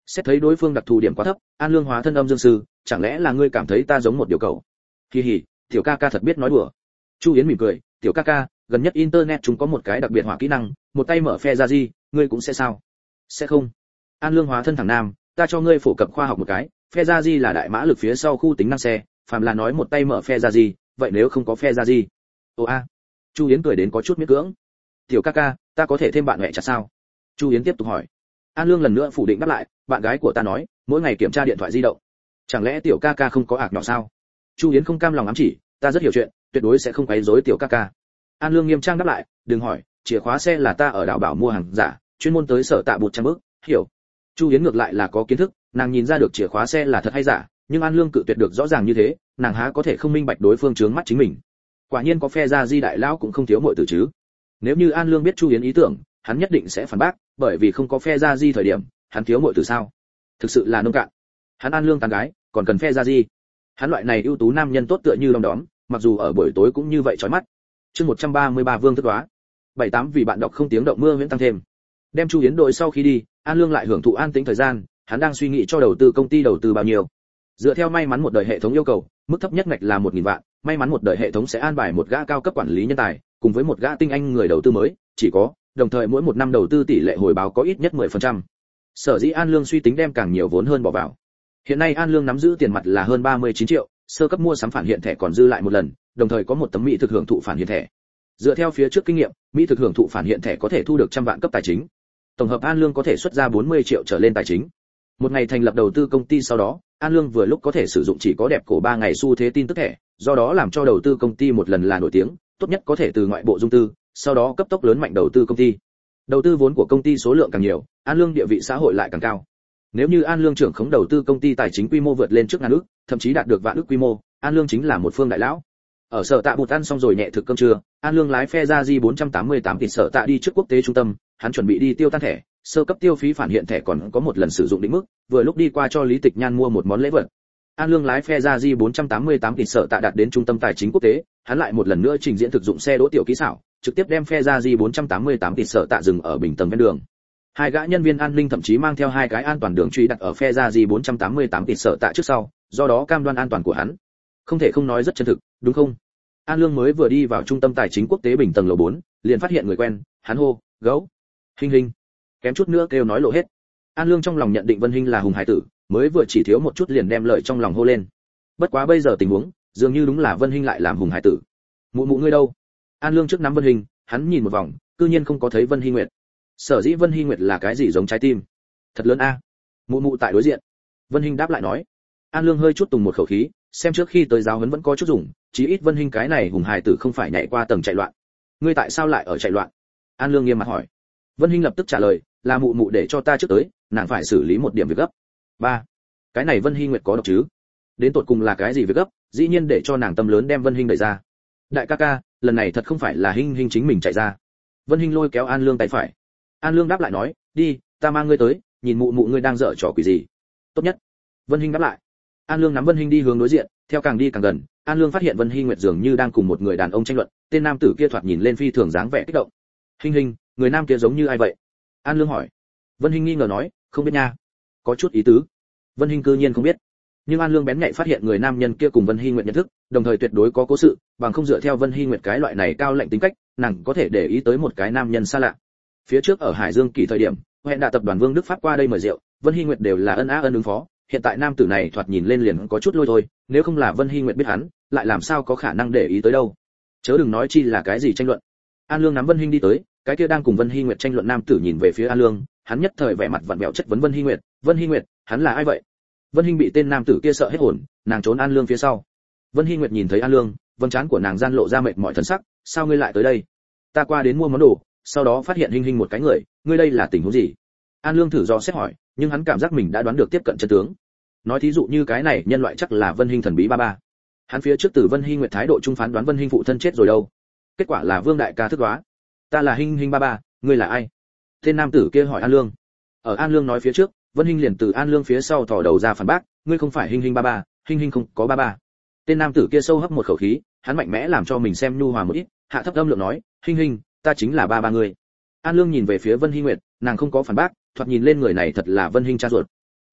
Xét thấy đối phương đặc thù điểm quá thấp, An Lương hóa thân âm dương sư, chẳng lẽ là ngươi cảm thấy ta giống một điều cẩu? Kỳ hỉ, tiểu ca ca thật biết nói đùa. Chu Yến mỉm cười, tiểu ca ca, gần nhất internet chúng có một cái đặc biệt hỏa kỹ năng, một tay mở phe ra gì, ngươi cũng sẽ sao? Sẽ không. An Lương hóa thân thẳng nam, ta cho ngươi phổ cập khoa học một cái, phe ra gì là đại mã lực phía sau khu tính năng xe, phàm là nói một tay mở phe ra gì, vậy nếu không có phe ra gì? Ồ a. Chu Yến cười đến có chút miễn cưỡng. Tiểu ca ca, ta có thể thêm bạn mẹ chả sao? Chu Yến tiếp tục hỏi. An Lương lần nữa phủ định đáp lại, bạn gái của ta nói, mỗi ngày kiểm tra điện thoại di động. Chẳng lẽ tiểu ca ca không có ác nhỏ sao? Chu Yến không cam lòng ám chỉ, ta rất hiểu chuyện, tuyệt đối sẽ không quấy rối tiểu ca ca. An Lương nghiêm trang đáp lại, đừng hỏi, chìa khóa xe là ta ở đảo bảo mua hàng giả, chuyên môn tới sở tạ bụt trăm bước, hiểu. Chu Yến ngược lại là có kiến thức, nàng nhìn ra được chìa khóa xe là thật hay giả, nhưng An Lương cự tuyệt được rõ ràng như thế, nàng há có thể không minh bạch đối phương trướng mắt chính mình. Quả nhiên có phe ra di đại lão cũng không thiếu muội tử chứ. Nếu như An Lương biết Chu Yến ý tưởng, hắn nhất định sẽ phản bác, bởi vì không có phe ra di thời điểm, hắn thiếu muội tử sao? Thực sự là nông cạn. Hắn An Lương tán gái, còn cần phe ra di. Hắn loại này ưu tú nam nhân tốt tựa như đom đóm, mặc dù ở buổi tối cũng như vậy chói mắt. Chương 133 Vương Thất Đoá. 78 vì bạn đọc không tiếng động mưa huyễn tăng thêm. Đem Chu Yến đội sau khi đi, An Lương lại hưởng thụ an tĩnh thời gian, hắn đang suy nghĩ cho đầu tư công ty đầu tư bao nhiêu. Dựa theo may mắn một đời hệ thống yêu cầu, mức thấp nhất ngạch là 1000 vạn, may mắn một đời hệ thống sẽ an bài một gã cao cấp quản lý nhân tài, cùng với một gã tinh anh người đầu tư mới, chỉ có, đồng thời mỗi một năm đầu tư tỷ lệ hồi báo có ít nhất 10%. Sở dĩ An Lương suy tính đem càng nhiều vốn hơn bỏ vào. Hiện nay An Lương nắm giữ tiền mặt là hơn 39 triệu, sơ cấp mua sắm phản hiện thẻ còn dư lại một lần, đồng thời có một tấm mỹ thực hưởng thụ phản hiện thẻ. Dựa theo phía trước kinh nghiệm, mỹ thực hưởng thụ phản hiện thẻ có thể thu được 100 vạn cấp tài chính. Tổng hợp An Lương có thể xuất ra 40 triệu trở lên tài chính. Một ngày thành lập đầu tư công ty sau đó, An Lương vừa lúc có thể sử dụng chỉ có đẹp cổ 3 ngày xu thế tin tức thẻ, do đó làm cho đầu tư công ty một lần là nổi tiếng, tốt nhất có thể từ ngoại bộ dung tư, sau đó cấp tốc lớn mạnh đầu tư công ty. Đầu tư vốn của công ty số lượng càng nhiều, An Lương địa vị xã hội lại càng cao. Nếu như An Lương trưởng khống đầu tư công ty tài chính quy mô vượt lên trước ngàn ức, thậm chí đạt được vạn ức quy mô, An Lương chính là một phương đại lão. Ở sở tạ bụt ăn xong rồi nhẹ thực cơm trưa, An Lương lái phe ra di 488 tỷ sở tạ đi trước quốc tế trung tâm, hắn chuẩn bị đi tiêu tan thẻ, sơ cấp tiêu phí phản hiện thẻ còn có một lần sử dụng định mức, vừa lúc đi qua cho Lý Tịch Nhan mua một món lễ vật. An Lương lái phe ra di 488 tỷ sở tạ đạt đến trung tâm tài chính quốc tế, hắn lại một lần nữa trình diễn thực dụng xe đỗ tiểu kỹ xảo, trực tiếp đem phe ra di 488 tỷ sở tạ dừng ở bình tầng ven đường. Hai gã nhân viên an ninh thậm chí mang theo hai cái an toàn đường truy đặt ở phe ra di 488 tỷ sở tạ trước sau, do đó cam đoan an toàn của hắn. Không thể không nói rất chân thực, đúng không? An Lương mới vừa đi vào trung tâm tài chính quốc tế bình tầng lầu 4, liền phát hiện người quen, hắn hô, "Gấu, Hinh Hinh." Kém chút nữa kêu nói lộ hết. An Lương trong lòng nhận định Vân Hinh là hùng hải tử, mới vừa chỉ thiếu một chút liền đem lời trong lòng hô lên. Bất quá bây giờ tình huống, dường như đúng là Vân Hinh lại làm hùng hải tử. "Mụ mụ ngươi đâu?" An Lương trước nắm Vân Hinh, hắn nhìn một vòng, cư nhiên không có thấy Vân Hi Nguyệt. Sở dĩ Vân Hi Nguyệt là cái gì giống trái tim? Thật lớn a. Mụ mụ tại đối diện. Vân Hinh đáp lại nói. An Lương hơi chút tùng một khẩu khí, xem trước khi tới giáo huấn vẫn có chút dùng, chí ít Vân Hinh cái này hùng hài tử không phải nhảy qua tầng chạy loạn. Ngươi tại sao lại ở chạy loạn? An Lương nghiêm mặt hỏi. Vân Hinh lập tức trả lời, là mụ mụ để cho ta trước tới, nàng phải xử lý một điểm việc gấp. 3. Cái này Vân Hi Nguyệt có độc chứ? Đến tột cùng là cái gì việc gấp, dĩ nhiên để cho nàng tâm lớn đem Vân Hinh đẩy ra. Đại ca ca, lần này thật không phải là Hinh Hinh chính mình chạy ra. Vân Hinh lôi kéo An Lương tay phải. An Lương đáp lại nói, đi, ta mang ngươi tới, nhìn mụ mụ ngươi đang dở trò quỷ gì. Tốt nhất. Vân Hinh đáp lại. An Lương nắm Vân Hinh đi hướng đối diện, theo càng đi càng gần, An Lương phát hiện Vân Hi Nguyệt dường như đang cùng một người đàn ông tranh luận, tên nam tử kia thoạt nhìn lên phi thường dáng vẻ kích động. Hinh Hinh, người nam kia giống như ai vậy? An Lương hỏi. Vân Hinh nghi ngờ nói, không biết nha. Có chút ý tứ. Vân Hinh cư nhiên không biết. Nhưng An Lương bén nhạy phát hiện người nam nhân kia cùng Vân Hi Nguyệt nhận thức, đồng thời tuyệt đối có cố sự, bằng không dựa theo Vân Hi Nguyệt cái loại này cao lạnh tính cách, nàng có thể để ý tới một cái nam nhân xa lạ. Phía trước ở Hải Dương Kỳ thời điểm, hẹn đã tập đoàn Vương Đức Pháp qua đây mời rượu, Vân Hi Nguyệt đều là ân á ân ứng phó, hiện tại nam tử này thoạt nhìn lên liền có chút lôi thôi, nếu không là Vân Hi Nguyệt biết hắn, lại làm sao có khả năng để ý tới đâu. Chớ đừng nói chi là cái gì tranh luận. An Lương nắm Vân Hinh đi tới, cái kia đang cùng Vân Hi Nguyệt tranh luận nam tử nhìn về phía An Lương, hắn nhất thời vẻ mặt vặn vẹo chất vấn Vân Hi Nguyệt, "Vân Hi Nguyệt, hắn là ai vậy?" Vân Hinh bị tên nam tử kia sợ hết hồn, nàng trốn An Lương phía sau. Vân Hi Nguyệt nhìn thấy An Lương, vầng trán của nàng gian lộ ra mệt mỏi thần sắc, "Sao ngươi lại tới đây?" "Ta qua đến mua món đồ, sau đó phát hiện Hinh Hinh một cái người, ngươi đây là tình huống gì?" An Lương thử dò xét hỏi, nhưng hắn cảm giác mình đã đoán được tiếp cận chân tướng. Nói thí dụ như cái này nhân loại chắc là Vân Hinh thần bí ba ba. Hắn phía trước từ Vân Hi Nguyệt thái độ trung phán đoán Vân Hinh phụ thân chết rồi đâu. Kết quả là Vương đại ca thức đoá. "Ta là Hinh Hinh ba ba, ngươi là ai?" Tên nam tử kia hỏi An Lương. Ở An Lương nói phía trước, Vân Hinh liền từ An Lương phía sau thò đầu ra phản bác, "Ngươi không phải Hinh Hinh ba ba, Hinh Hinh không có ba ba." Tên nam tử kia sâu hấp một khẩu khí, hắn mạnh mẽ làm cho mình xem nhu hòa một ít, hạ thấp âm lượng nói, "Hinh Hinh, ta chính là ba ba ngươi." An Lương nhìn về phía Vân Hi Nguyệt, nàng không có phản bác, thoạt nhìn lên người này thật là Vân Hinh cha ruột.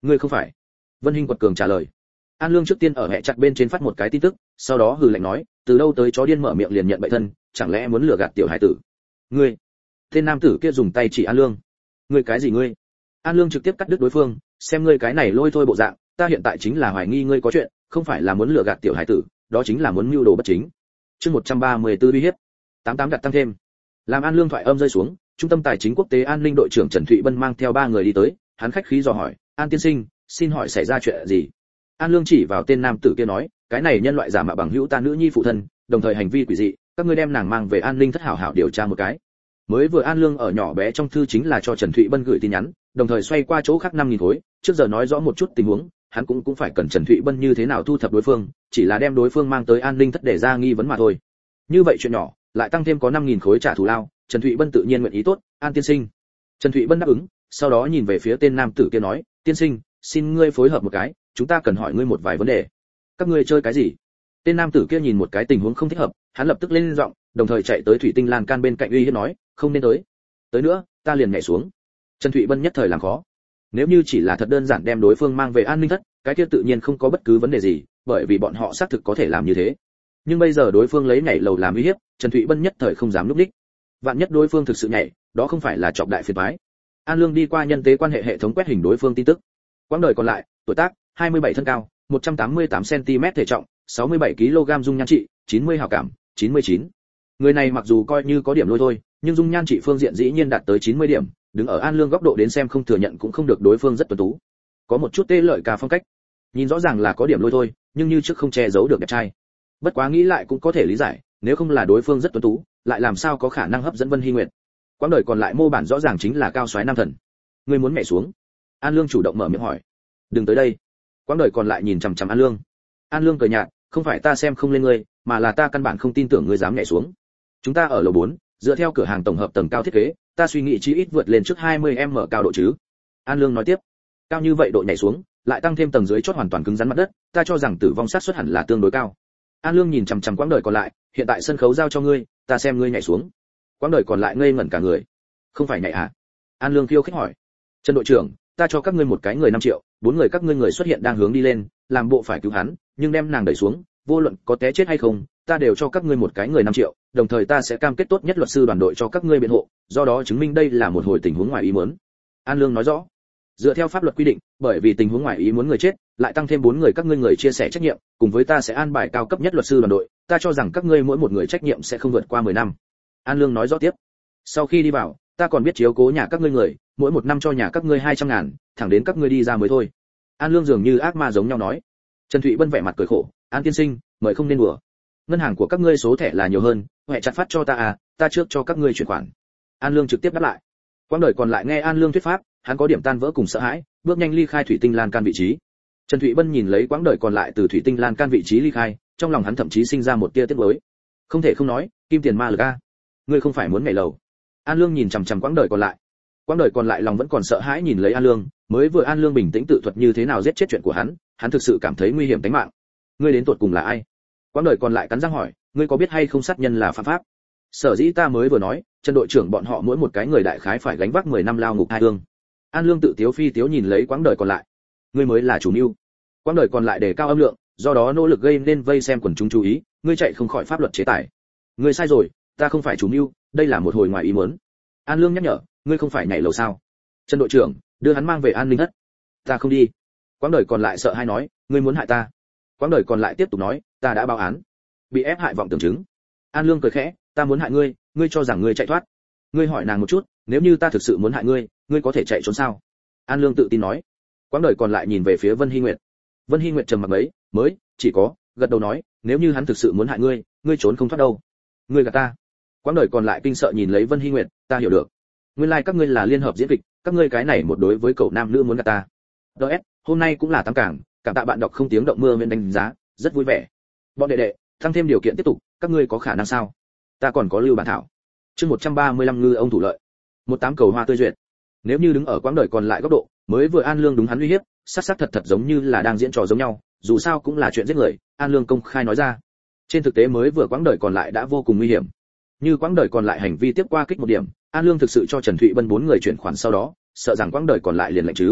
Ngươi không phải? Vân Hinh quật cường trả lời. An Lương trước tiên ở hệ chặt bên trên phát một cái tin tức, sau đó hừ lạnh nói, từ đâu tới chó điên mở miệng liền nhận bậy thân, chẳng lẽ muốn lừa gạt tiểu hải tử? Ngươi? Tên nam tử kia dùng tay chỉ An Lương. Ngươi cái gì ngươi? An Lương trực tiếp cắt đứt đối phương, xem ngươi cái này lôi thôi bộ dạng, ta hiện tại chính là hoài nghi ngươi có chuyện, không phải là muốn lừa gạt tiểu hải tử, đó chính là muốn mưu đồ bất chính. Chương 134 uy hiếp. 88 đặt tăng thêm. Làm An Lương thoại âm rơi xuống, Trung tâm Tài chính Quốc tế An ninh đội trưởng Trần Thụy Bân mang theo 3 người đi tới, hắn khách khí dò hỏi, "An tiên sinh, xin hỏi xảy ra chuyện gì?" An Lương chỉ vào tên nam tử kia nói, "Cái này nhân loại giả mạo bằng hữu ta nữ nhi phụ thân, đồng thời hành vi quỷ dị, các ngươi đem nàng mang về an ninh thất hảo hảo điều tra một cái." Mới vừa An Lương ở nhỏ bé trong thư chính là cho Trần Thụy Bân gửi tin nhắn, đồng thời xoay qua chỗ khác 5000 khối, trước giờ nói rõ một chút tình huống, hắn cũng phải cần Trần Thụy Bân như thế nào thu thập đối phương, chỉ là đem đối phương mang tới an ninh thất để ra nghi vấn mà thôi. Như vậy chuyện nhỏ, lại tăng thêm có 5000 khối trả thù lao, Trần Thụy Bân tự nhiên nguyện ý tốt, "An tiên sinh." Trần Thụy Bân đáp ứng, sau đó nhìn về phía tên nam tử kia nói, "Tiên sinh, xin ngươi phối hợp một cái, chúng ta cần hỏi ngươi một vài vấn đề." "Các ngươi chơi cái gì?" Tên nam tử kia nhìn một cái tình huống không thích hợp, hắn lập tức lên giọng, đồng thời chạy tới thủy tinh lan can bên cạnh uy hiếp nói, "Không nên tới. Tới nữa, ta liền nhảy xuống." Trần Thụy Bân nhất thời làm khó. Nếu như chỉ là thật đơn giản đem đối phương mang về an ninh thất, cái kia tự nhiên không có bất cứ vấn đề gì, bởi vì bọn họ xác thực có thể làm như thế. Nhưng bây giờ đối phương lấy nhảy lầu làm uy hiếp, Trần Thụy Bân nhất thời không dám lúc đích. Vạn nhất đối phương thực sự nhảy, đó không phải là chọc đại phiền toái. An Lương đi qua nhân tế quan hệ hệ thống quét hình đối phương tin tức. Quãng đời còn lại, tuổi tác, 27 thân cao, 188 cm thể trọng, 67 kg dung nhan trị, 90 hảo cảm, 99. Người này mặc dù coi như có điểm lôi thôi, nhưng dung nhan trị phương diện dĩ nhiên đạt tới 90 điểm, đứng ở An Lương góc độ đến xem không thừa nhận cũng không được, đối phương rất tuấn tú. Có một chút tê lợi cả phong cách. Nhìn rõ ràng là có điểm lôi thôi, nhưng như trước không che giấu được đẹp trai. Bất quá nghĩ lại cũng có thể lý giải, nếu không là đối phương rất tuấn tú, lại làm sao có khả năng hấp dẫn Vân Hy Nguyệt. Quãng đời còn lại mô bản rõ ràng chính là cao soái nam thần. Ngươi muốn nhảy xuống? An Lương chủ động mở miệng hỏi. Đừng tới đây. Quãng đời còn lại nhìn chằm chằm An Lương. An Lương cười nhạt, không phải ta xem không lên ngươi, mà là ta căn bản không tin tưởng ngươi dám nhảy xuống. Chúng ta ở lầu 4, dựa theo cửa hàng tổng hợp tầng cao thiết kế, ta suy nghĩ chí ít vượt lên trước 20m cao độ chứ. An Lương nói tiếp. Cao như vậy độ nhảy xuống, lại tăng thêm tầng dưới chót hoàn toàn cứng rắn mặt đất, ta cho rằng tử vong xác suất hẳn là tương đối cao. An Lương nhìn chằm chằm quãng đời còn lại, hiện tại sân khấu giao cho ngươi, ta xem ngươi nhảy xuống. Quãng đời còn lại ngây ngẩn cả người. Không phải nhảy à? An Lương khiêu khích hỏi. Trần đội trưởng, ta cho các ngươi một cái người 5 triệu, 4 người các ngươi người xuất hiện đang hướng đi lên, làm bộ phải cứu hắn, nhưng đem nàng đẩy xuống, vô luận có té chết hay không, ta đều cho các ngươi một cái người 5 triệu, đồng thời ta sẽ cam kết tốt nhất luật sư đoàn đội cho các ngươi biện hộ, do đó chứng minh đây là một hồi tình huống ngoài ý muốn. An Lương nói rõ. Dựa theo pháp luật quy định, bởi vì tình huống ngoài ý muốn người chết, lại tăng thêm 4 người các ngươi người chia sẻ trách nhiệm, cùng với ta sẽ an bài cao cấp nhất luật sư đoàn đội, ta cho rằng các ngươi mỗi một người trách nhiệm sẽ không vượt qua 10 năm. An Lương nói rõ tiếp. Sau khi đi vào, ta còn biết chiếu cố nhà các ngươi người, mỗi một năm cho nhà các ngươi 200 ngàn, thẳng đến các ngươi đi ra mới thôi. An Lương dường như ác ma giống nhau nói. Trần Thụy Bân vẻ mặt cười khổ, An tiên sinh, mời không nên đùa. Ngân hàng của các ngươi số thẻ là nhiều hơn, huệ chặt phát cho ta à, ta trước cho các ngươi chuyển khoản. An Lương trực tiếp đáp lại. Quãng đời còn lại nghe An Lương thuyết pháp, hắn có điểm tan vỡ cùng sợ hãi, bước nhanh ly khai thủy tinh lan can vị trí. Trần Thụy Bân nhìn lấy quãng đời còn lại từ thủy tinh lan can vị trí ly khai, trong lòng hắn thậm chí sinh ra một tia tiếc nuối. Không thể không nói, kim tiền ma lực a. Ngươi không phải muốn nhảy lầu? An Lương nhìn chằm chằm quãng đời còn lại. Quãng đời còn lại lòng vẫn còn sợ hãi nhìn lấy An Lương, mới vừa An Lương bình tĩnh tự thuật như thế nào giết chết chuyện của hắn thực sự cảm thấy nguy hiểm tính mạng. Ngươi đến tuột cùng là ai? Quãng đời còn lại cắn răng hỏi, ngươi có biết hay không sát nhân là phạm pháp? Sở dĩ ta mới vừa nói, Trần đội trưởng bọn họ mỗi một cái người đại khái phải gánh vác 10 năm lao ngục hai hương. An Lương tự tiếu phi tiếu nhìn lấy quãng đời còn lại. Ngươi mới là chủ mưu. Quãng đời còn lại đề cao âm lượng, do đó nỗ lực gây nên vây xem quần chúng chú ý, ngươi chạy không khỏi pháp luật chế tài. Ngươi sai rồi, ta không phải chủ mưu, đây là một hồi ngoài ý muốn. An Lương nhắc nhở, ngươi không phải nhảy lầu sao? Trần đội trưởng, đưa hắn mang về an ninh thất. Ta không đi. Quãng đời còn lại sợ hãi nói, ngươi muốn hại ta. Quãng đời còn lại tiếp tục nói, ta đã báo án. Bị ép hại vọng tưởng chứng. An Lương cười khẽ, ta muốn hại ngươi, ngươi cho rằng ngươi chạy thoát. Ngươi hỏi nàng một chút, nếu như ta thực sự muốn hại ngươi, ngươi có thể chạy trốn sao? An Lương tự tin nói. Quãng đời còn lại nhìn về phía Vân Hy Nguyệt. Vân Hy Nguyệt trầm mặc mấy, mới chỉ có gật đầu nói, nếu như hắn thực sự muốn hại ngươi, ngươi trốn không thoát đâu. Ngươi gạt ta. Quãng đời còn lại kinh sợ nhìn lấy Vân Hy Nguyệt, ta hiểu được. Nguyên lai các ngươi là liên hợp diễn kịch, các ngươi cái này một đối với cậu nam nữ muốn gạt ta. DS, hôm nay cũng là tám cảng, cảm tạ bạn đọc không tiếng động mưa miễn đánh giá, rất vui vẻ. Bọn đệ đệ, tăng thêm điều kiện tiếp tục, các ngươi có khả năng sao? Ta còn có lưu bản thảo. Chương 135 ngư ông thủ lợi. 18 cầu hoa tươi duyệt. Nếu như đứng ở quãng đời còn lại góc độ, mới vừa An Lương đúng hắn uy hiếp, sắc thật giống như là đang diễn trò giống nhau, dù sao cũng là chuyện giết người, An Lương công khai nói ra. Trên thực tế mới vừa quãng đời còn lại đã vô cùng nguy hiểm. Như quãng đời còn lại hành vi tiếp qua kích một điểm, An Lương thực sự cho Trần Thụy Bân 4 người chuyển khoản sau đó, sợ rằng quãng đời còn lại liền lệnh chứ.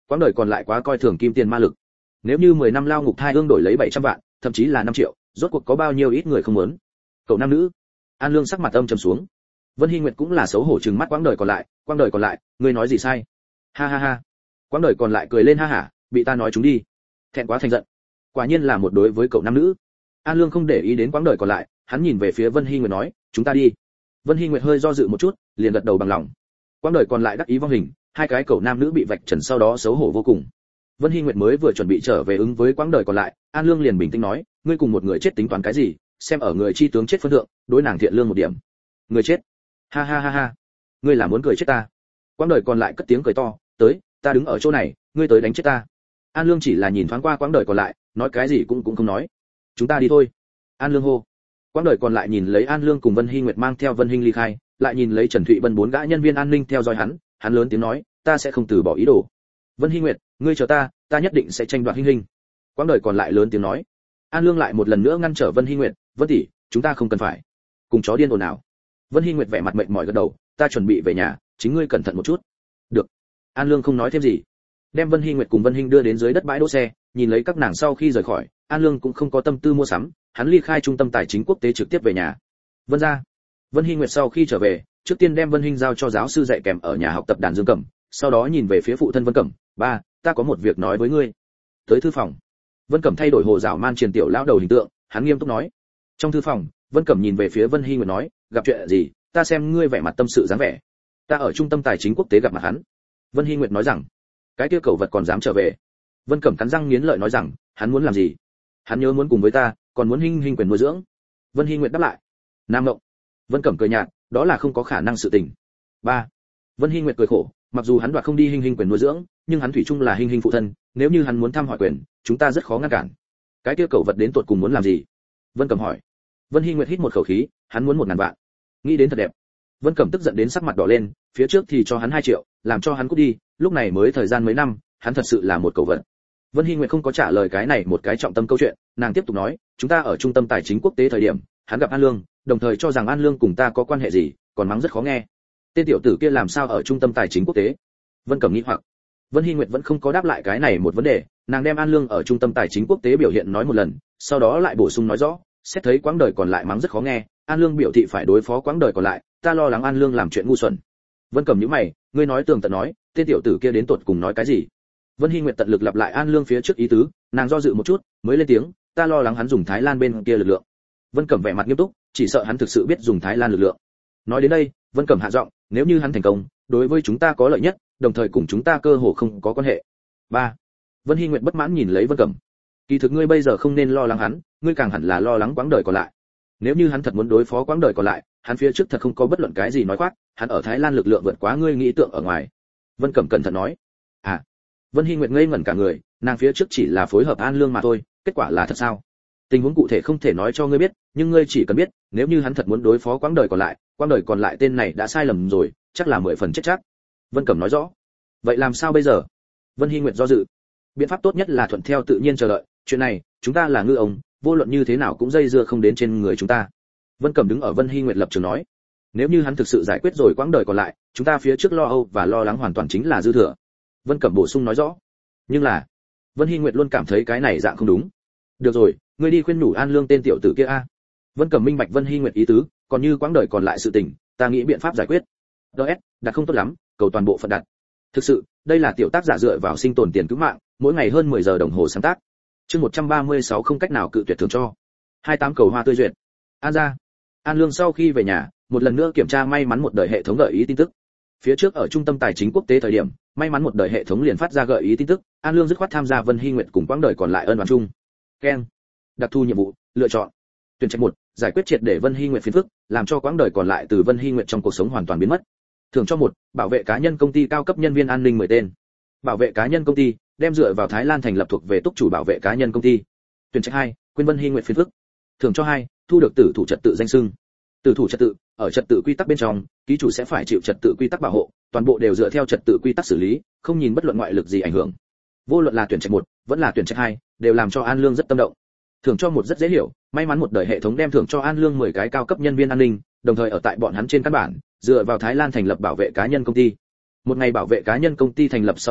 quãng đời còn lại quá coi thường kim tiền ma lực. Nếu như 10 năm lao ngục thai ương đổi lấy 700 vạn, thậm chí là 5 triệu, rốt cuộc có bao nhiêu ít người không muốn. Cậu nam nữ. An Lương sắc mặt âm trầm xuống. Vân Hy Nguyệt cũng là xấu hổ trừng mắt quãng đời còn lại, ngươi nói gì sai? Ha ha ha. Quãng đời còn lại cười lên ha hả, bị ta nói chúng đi. Thẹn quá thành giận. Quả nhiên là một đối với cậu nam nữ. An Lương không để ý đến quãng đời còn lại, hắn nhìn về phía Vân Hy Nguyệt nói, chúng ta đi. Vân Hy Nguyệt hơi do dự một chút, liền gật đầu bằng lòng. Quãng đời còn lại đắc ý vong hình, hai cái cậu nam nữ bị vạch trần sau đó xấu hổ vô cùng. Vân Hy Nguyệt mới vừa chuẩn bị trở về ứng với quãng đời còn lại, An Lương liền bình tĩnh nói, ngươi cùng một người chết tính toán cái gì, xem ở người chi tướng chết phân thượng, đối nàng thiện lương một điểm. Người chết? Ha ha ha ha. Ngươi là muốn cười chết ta? Quãng đời còn lại cất tiếng cười to, tới, ta đứng ở chỗ này, ngươi tới đánh chết ta. An Lương chỉ là nhìn thoáng qua quãng đời còn lại, nói cái gì cũng không nói. Chúng ta đi thôi. An Lương hô. Quãng đời còn lại nhìn lấy An Lương cùng Vân Hy Nguyệt mang theo Vân Hinh ly khai, lại nhìn lấy Trần Thụy Bân 4 gã nhân viên an ninh theo dõi hắn lớn tiếng nói, ta sẽ không từ bỏ ý đồ. Vân Hy Nguyệt, ngươi chờ ta nhất định sẽ tranh đoạt Hinh Hinh. Quãng đời còn lại lớn tiếng nói. An Lương lại một lần nữa ngăn trở Vân Hy Nguyệt, Vân tỷ, chúng ta không cần phải cùng chó điên ồn nào. Vân Hy Nguyệt vẻ mặt mệt mỏi gật đầu, ta chuẩn bị về nhà, chính ngươi cẩn thận một chút. Được. An Lương không nói thêm gì, đem Vân Hy Nguyệt cùng Vân Hinh đưa đến dưới đất bãi đỗ xe, nhìn lấy các nàng sau khi rời khỏi, An Lương cũng không có tâm tư mua sắm, hắn ly khai trung tâm tài chính quốc tế trực tiếp về nhà. Vân gia. Vân Hy Nguyệt sau khi trở về, trước tiên đem Vân Hinh giao cho giáo sư dạy kèm ở nhà học tập đàn dương cầm, sau đó nhìn về phía phụ thân Vân Cẩm, ba, ta có một việc nói với ngươi. Tới thư phòng. Vân Cẩm thay đổi hồ dạo man truyền tiểu lão đầu hình tượng, hắn nghiêm túc nói. Trong thư phòng, Vân Cẩm nhìn về phía Vân Hy Nguyệt nói, gặp chuyện gì, ta xem ngươi vẻ mặt tâm sự dáng vẻ. Ta ở trung tâm tài chính quốc tế gặp mặt hắn. Vân Hy Nguyệt nói rằng, cái kia cẩu vật còn dám trở về. Vân Cẩm cắn răng nghiến lợi nói rằng, hắn muốn làm gì? Hắn nhớ muốn cùng với ta, còn muốn Hinh Hinh quyền nuôi dưỡng. Vân Hy Nguyệt đáp lại, nam mộng. Vân Cẩm cười nhạt, đó là không có khả năng sự tình. Ba. Vân Hy Nguyệt cười khổ, mặc dù hắn đoạt không đi Hinh Hinh quyền nuôi dưỡng, nhưng hắn thủy chung là Hinh Hinh phụ thân, nếu như hắn muốn thăm hỏi quyền, chúng ta rất khó ngăn cản. Cái kia cẩu vật đến tuột cùng muốn làm gì? Vân Cẩm hỏi. Vân Hy Nguyệt hít một khẩu khí, hắn muốn 1000 vạn. Nghĩ đến thật đẹp. Vân Cẩm tức giận đến sắc mặt đỏ lên, phía trước thì cho hắn 2 triệu, làm cho hắn cút đi, lúc này mới thời gian mấy năm, hắn thật sự là một cẩu vật. Vân Hy Nguyệt không có trả lời cái này một cái trọng tâm câu chuyện, nàng tiếp tục nói, chúng ta ở trung tâm tài chính quốc tế thời điểm, hắn gặp An Lương, đồng thời cho rằng An Lương cùng ta có quan hệ gì, còn mắng rất khó nghe. Tên tiểu tử kia làm sao ở trung tâm tài chính quốc tế? Vân Cẩm nghĩ hoặc. Vân Hy Nguyệt vẫn không có đáp lại cái này một vấn đề, nàng đem An Lương ở trung tâm tài chính quốc tế biểu hiện nói một lần, sau đó lại bổ sung nói rõ, xét thấy quãng đời còn lại mắng rất khó nghe, An Lương biểu thị phải đối phó quãng đời còn lại, ta lo lắng An Lương làm chuyện ngu xuẩn. Vân Cẩm nhíu mày, ngươi nói tường tận nói, tên tiểu tử kia đến tột cùng nói cái gì? Vân Hy Nguyệt tận lực lặp lại An Lương phía trước ý tứ, nàng do dự một chút, mới lên tiếng, ta lo lắng hắn dùng Thái Lan bên kia lực lượng. Vân Cẩm vẻ mặt nghiêm túc, chỉ sợ hắn thực sự biết dùng Thái Lan lực lượng. Nói đến đây, Vân Cẩm hạ giọng, nếu như hắn thành công, đối với chúng ta có lợi nhất, đồng thời cùng chúng ta cơ hồ không có quan hệ. 3. Vân Hy Nguyệt bất mãn nhìn lấy Vân Cẩm. Kỳ thực ngươi bây giờ không nên lo lắng hắn, ngươi càng hẳn là lo lắng quãng đời còn lại. Nếu như hắn thật muốn đối phó quãng đời còn lại, hắn phía trước thật không có bất luận cái gì nói khoác, hắn ở Thái Lan lực lượng vượt quá ngươi nghĩ tượng ở ngoài. Vân Cẩm cẩn thận nói. À. Vân Hy Nguyệt ngây ngẩn cả người, nàng phía trước chỉ là phối hợp An Lương mà thôi, kết quả là thật sao? Tình huống cụ thể không thể nói cho ngươi biết, nhưng ngươi chỉ cần biết, nếu như hắn thật muốn đối phó quãng đời còn lại tên này đã sai lầm rồi, chắc là 10 phần chết chắc. Vân Cẩm nói rõ. Vậy làm sao bây giờ? Vân Hy Nguyệt do dự. Biện pháp tốt nhất là thuận theo tự nhiên chờ đợi, chuyện này, chúng ta là ngư ông, vô luận như thế nào cũng dây dưa không đến trên người chúng ta. Vân Cẩm đứng ở Vân Hy Nguyệt lập trường nói. Nếu như hắn thực sự giải quyết rồi quãng đời còn lại, chúng ta phía trước lo âu và lo lắng hoàn toàn chính là dư thừa. Vân Cẩm bổ sung nói rõ. Nhưng là, Vân Hy Nguyệt luôn cảm thấy cái này dạng không đúng. Được rồi, ngươi đi khuyên nhủ An Lương tên tiểu tử kia a. Vân Cẩm minh bạch Vân Hy Nguyệt ý tứ, còn như quãng đời còn lại sự tình, ta nghĩ biện pháp giải quyết. DS, đặt không tốt lắm, cầu toàn bộ phận đặt. Thực sự, đây là tiểu tác giả dựa vào sinh tồn tiền cứu mạng, mỗi ngày hơn 10 giờ đồng hồ sáng tác. Chương 136 không cách nào cự tuyệt thường cho. 28 cầu hoa tươi duyệt. An gia. An Lương sau khi về nhà, một lần nữa kiểm tra may mắn một đời hệ thống gợi ý tin tức. Phía trước ở trung tâm tài chính quốc tế thời điểm, may mắn một đời hệ thống liền phát ra gợi ý tin tức, An Lương dứt khoát tham gia Vân Hy Nguyệt cùng quãng đời còn lại ân oán chung. Ken. Đặc thu nhiệm vụ, lựa chọn. Tuyển trạch 1, giải quyết triệt để Vân Hy Nguyệt phiền phức, làm cho quãng đời còn lại từ Vân Hy Nguyệt trong cuộc sống hoàn toàn biến mất. Thưởng cho 1, bảo vệ cá nhân công ty cao cấp nhân viên an ninh 10 tên. Bảo vệ cá nhân công ty, đem dựa vào Thái Lan thành lập thuộc về túc chủ bảo vệ cá nhân công ty. Tuyển trạch 2, quên Vân Hy Nguyệt phiền phức. Thưởng cho 2, thu được tử thủ trật tự danh xưng. Tử thủ trật tự, ở trật tự quy tắc bên trong, ký chủ sẽ phải chịu trật tự quy tắc bảo hộ, toàn bộ đều dựa theo trật tự quy tắc xử lý, không nhìn bất luận ngoại lực gì ảnh hưởng. Vô luận là tuyển trạch 1, vẫn là tuyển trạch 2, đều làm cho An Lương rất tâm động. Thưởng cho 1 rất dễ hiểu, may mắn một đời hệ thống đem thưởng cho An Lương 10 cái cao cấp nhân viên an ninh, đồng thời ở tại bọn hắn trên căn bản, dựa vào Thái Lan thành lập bảo vệ cá nhân công ty. Một ngày bảo vệ cá nhân công ty thành lập sau đó,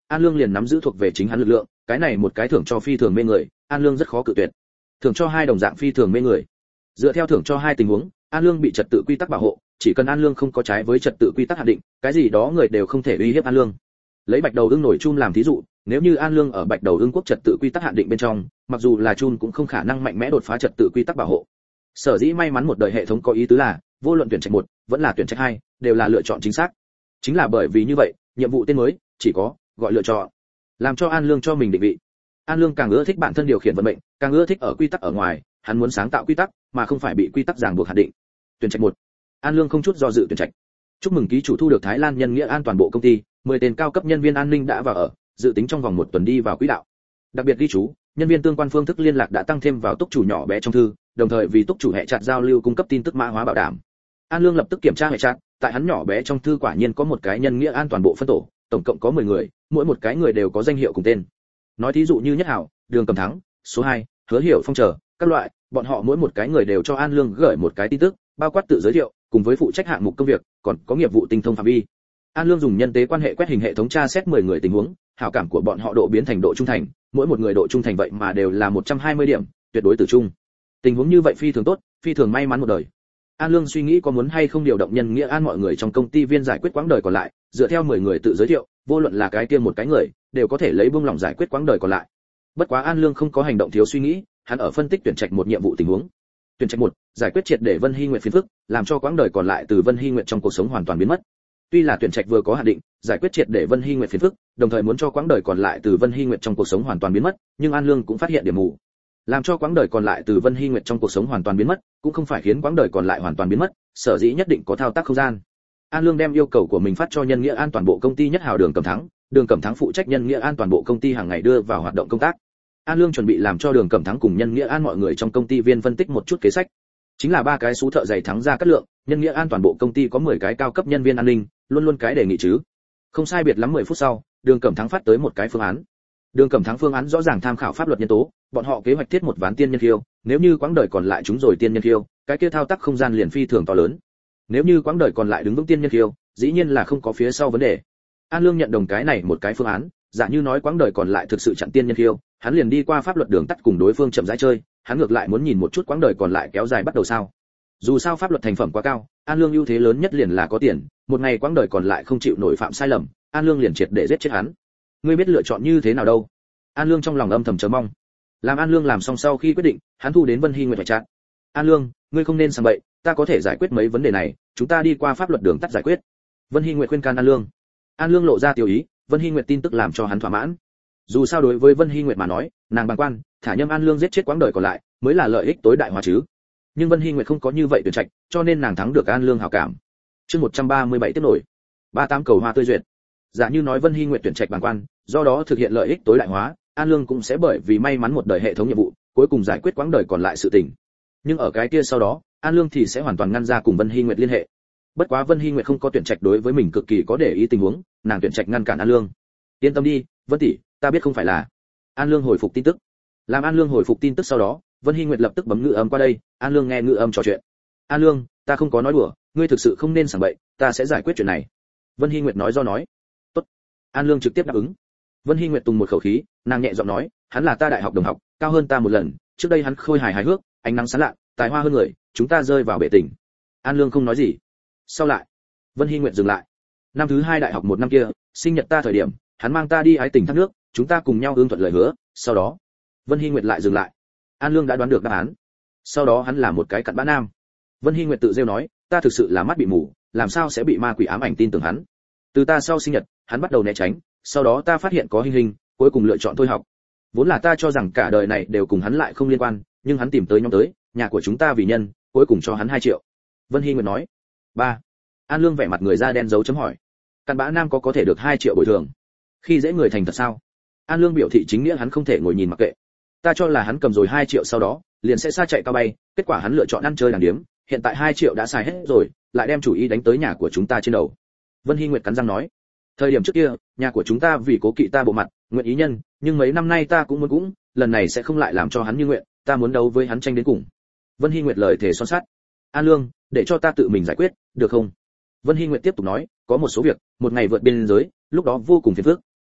An Lương liền nắm giữ thuộc về chính hắn lực lượng, cái này một cái thưởng cho phi thường mê người, An Lương rất khó cự tuyệt. Thưởng cho hai đồng dạng phi thường mê người. Dựa theo thưởng cho hai tình huống, An Lương bị trật tự quy tắc bảo hộ, chỉ cần An Lương không có trái với trật tự quy tắc hạn định, cái gì đó người đều không thể uy hiếp An Lương. Lấy Bạch Đầu Ưng nổi chun làm thí dụ, nếu như An Lương ở Bạch Đầu Ưng quốc trật tự quy tắc hạn định bên trong, mặc dù là chun cũng không khả năng mạnh mẽ đột phá trật tự quy tắc bảo hộ. Sở dĩ may mắn một đời hệ thống có ý tứ là, vô luận tuyển trạch 1, vẫn là tuyển trạch 2, đều là lựa chọn chính xác. Chính là bởi vì như vậy, nhiệm vụ tên mới chỉ có gọi lựa chọn, làm cho An Lương cho mình định vị. An Lương càng ưa thích bản thân điều khiển vận mệnh, càng ưa thích ở quy tắc ở ngoài, hắn muốn sáng tạo quy tắc, mà không phải bị quy tắc ràng buộc hạn định. Tuyển trạch 1. An Lương không chút do dự tuyển trạch. Chúc mừng ký chủ thu được Thái Lan Nhân Nghĩa An toàn bộ công ty, 10 tên cao cấp nhân viên an ninh đã vào ở, dự tính trong vòng 1 tuần đi vào quỹ đạo. Đặc biệt ghi chú, nhân viên tương quan phương thức liên lạc đã tăng thêm vào túc chủ nhỏ bé trong thư, đồng thời vì túc chủ hệ chat giao lưu cung cấp tin tức mã hóa bảo đảm. An Lương lập tức kiểm tra hệ chat, tại hắn nhỏ bé trong thư quả nhiên có một cái nhân nghĩa an toàn bộ phân tổ, tổng cộng có 10 người, mỗi một cái người đều có danh hiệu cùng tên. Nói thí dụ như Nhất Hảo, Đường Cầm Thắng, số 2, Hứa Hiểu Phong chờ, các loại, bọn họ mỗi một cái người đều cho An Lương gửi một cái tin tức, bao quát tự giới thiệu, cùng với phụ trách hạng mục công việc, còn có nghiệp vụ tinh thông phạm vi. An Lương dùng nhân tế quan hệ quét hình hệ thống tra xét 10 người tình huống, hảo cảm của bọn họ độ biến thành độ trung thành, mỗi một người độ trung thành vậy mà đều là 120 điểm, tuyệt đối tử trung. Tình huống như vậy phi thường tốt, phi thường may mắn một đời. An Lương suy nghĩ có muốn hay không điều động nhân nghĩa an mọi người trong công ty viên giải quyết quãng đời còn lại, dựa theo 10 người tự giới thiệu, vô luận là cái kia một cái người, đều có thể lấy buông lỏng giải quyết quãng đời còn lại. Bất quá An Lương không có hành động thiếu suy nghĩ, hắn ở phân tích tuyển trạch một nhiệm vụ tình huống. Tuyển trạch 1, giải quyết triệt để Vân Hy Nguyệt phiền phức, làm cho quãng đời còn lại từ Vân Hy Nguyệt trong cuộc sống hoàn toàn biến mất. Tuy là tuyển trạch vừa có hạn định, giải quyết triệt để Vân Hy Nguyệt phiền phức, đồng thời muốn cho quãng đời còn lại từ Vân Hy Nguyệt trong cuộc sống hoàn toàn biến mất, nhưng An Lương cũng phát hiện điểm mù. Làm cho quãng đời còn lại từ Vân Hy Nguyệt trong cuộc sống hoàn toàn biến mất, cũng không phải khiến quãng đời còn lại hoàn toàn biến mất, sở dĩ nhất định có thao tác không gian. An Lương đem yêu cầu của mình phát cho nhân nghĩa an toàn bộ công ty Nhất Hào Đường Cẩm Thắng, Đường Cẩm Thắng phụ trách nhân nghĩa an toàn bộ công ty hàng ngày đưa vào hoạt động công tác. An Lương chuẩn bị làm cho Đường Cẩm Thắng cùng nhân nghĩa an mọi người trong công ty viên phân tích một chút kế sách. Chính là 3 cái số thợ giày thắng ra cắt lượng, nhân nghĩa an toàn bộ công ty có 10 cái cao cấp nhân viên an ninh, luôn luôn cái đề nghị chứ. Không sai biệt lắm 10 phút sau, Đường Cẩm Thắng phát tới một cái phương án. Đường Cẩm Thắng phương án rõ ràng tham khảo pháp luật nhân tố, bọn họ kế hoạch thiết một ván tiên nhân khiêu, nếu như quãng đời còn lại chúng rồi tiên nhân khiêu, cái kia thao tác không gian liền phi thường to lớn. Nếu như quãng đời còn lại đứng vững tiên nhân khiêu, dĩ nhiên là không có phía sau vấn đề. An Lương nhận đồng cái này một cái phương án, giả như nói quãng đời còn lại thực sự chặn tiên nhân khiêu, hắn liền đi qua pháp luật đường tắt cùng đối phương chậm rãi chơi, hắn ngược lại muốn nhìn một chút quãng đời còn lại kéo dài bắt đầu sao. Dù sao pháp luật thành phẩm quá cao, An Lương ưu thế lớn nhất liền là có tiền, một ngày quãng đời còn lại không chịu nổi phạm sai lầm, An Lương liền triệt để giết chết hắn. Ngươi biết lựa chọn như thế nào đâu? An Lương trong lòng âm thầm chờ mong. Làm An Lương làm xong sau khi quyết định, hắn thu đến Vân Hy Nguyệt phải chặn. An Lương, ngươi không nên sang bậy, ta có thể giải quyết mấy vấn đề này, chúng ta đi qua pháp luật đường tắt giải quyết. Vân Hy Nguyệt khuyên can An Lương. An Lương lộ ra tiểu ý, Vân Hy Nguyệt tin tức làm cho hắn thỏa mãn. Dù sao đối với Vân Hy Nguyệt mà nói, nàng bàng quan, thả nhâm An Lương giết chết quãng đời còn lại, mới là lợi ích tối đại hóa chứ. Nhưng Vân Hy Nguyệt không có như vậy tuyển trạch, cho nên nàng thắng được An Lương hảo cảm. Chương 137 tiếp nổi. 38 cầu hoa tươi duyệt. Giả như nói Vân Hy Nguyệt tuyển trạch bàng quan, do đó thực hiện lợi ích tối đại hóa, An Lương cũng sẽ bởi vì may mắn một đời hệ thống nhiệm vụ, cuối cùng giải quyết quãng đời còn lại sự tình. Nhưng ở cái kia sau đó, An Lương thì sẽ hoàn toàn ngăn ra cùng Vân Hy Nguyệt liên hệ. Bất quá Vân Hy Nguyệt không có tuyển trạch đối với mình cực kỳ có để ý tình huống, nàng tuyển trạch ngăn cản An Lương. Yên tâm đi, Vân tỷ, ta biết không phải là. An Lương hồi phục tin tức. Làm An Lương hồi phục tin tức sau đó, Vân Hy Nguyệt lập tức bấm ngữ âm qua đây, An Lương nghe ngữ âm trò chuyện. An Lương, ta không có nói đùa, ngươi thực sự không nên sảng bậy, ta sẽ giải quyết chuyện này. Vân Hy Nguyệt nói do nói. Tốt. An Lương trực tiếp đáp ứng. Vân Hy Nguyệt tùng một khẩu khí, nàng nhẹ giọng nói, hắn là ta đại học đồng học, cao hơn ta một lần, trước đây hắn khôi hài hài hước, ánh nắng sáng lạ, tài hoa hơn người, chúng ta rơi vào bể tình. An Lương không nói gì. Sau lại, Vân Hy Nguyệt dừng lại. Năm thứ 2 đại học một năm kia, sinh nhật ta thời điểm, hắn mang ta đi ái tình thác nước, chúng ta cùng nhau ương thuận lời hứa, sau đó, Vân Hy Nguyệt lại dừng lại. An Lương đã đoán được đáp án. Sau đó hắn là một cái cặn bã nam. Vân Hy Nguyệt tự rêu nói, ta thực sự là mắt bị mù, làm sao sẽ bị ma quỷ ám ảnh tin tưởng hắn. Từ ta sau sinh nhật, hắn bắt đầu né tránh, sau đó ta phát hiện có hình hình, cuối cùng lựa chọn thôi học. Vốn là ta cho rằng cả đời này đều cùng hắn lại không liên quan, nhưng hắn tìm tới nhóm tới, nhà của chúng ta vì nhân, cuối cùng cho hắn 2 triệu. Vân Hy Nguyệt nói. 3. An Lương vẻ mặt người da đen dấu chấm hỏi. Cặn bã nam có thể được 2 triệu bồi thường? Khi dễ người thành thật sao? An Lương biểu thị chính nghĩa hắn không thể ngồi nhìn mặc kệ. Ta cho là hắn cầm rồi 2 triệu sau đó, liền sẽ xa chạy cao bay, kết quả hắn lựa chọn ăn chơi đàng điếm, hiện tại 2 triệu đã xài hết rồi, lại đem chủ ý đánh tới nhà của chúng ta trên đầu. Vân Hy Nguyệt cắn răng nói. Thời điểm trước kia, nhà của chúng ta vì cố kỵ ta bộ mặt, nguyện ý nhân, nhưng mấy năm nay ta cũng muốn lần này sẽ không lại làm cho hắn như nguyện, ta muốn đấu với hắn tranh đến cùng. Vân Hy Nguyệt lời thề son sắt. An Lương, để cho ta tự mình giải quyết, được không? Vân Hy Nguyệt tiếp tục nói, có một số việc, một ngày vượt biên giới, lúc đó vô cùng phiền phức.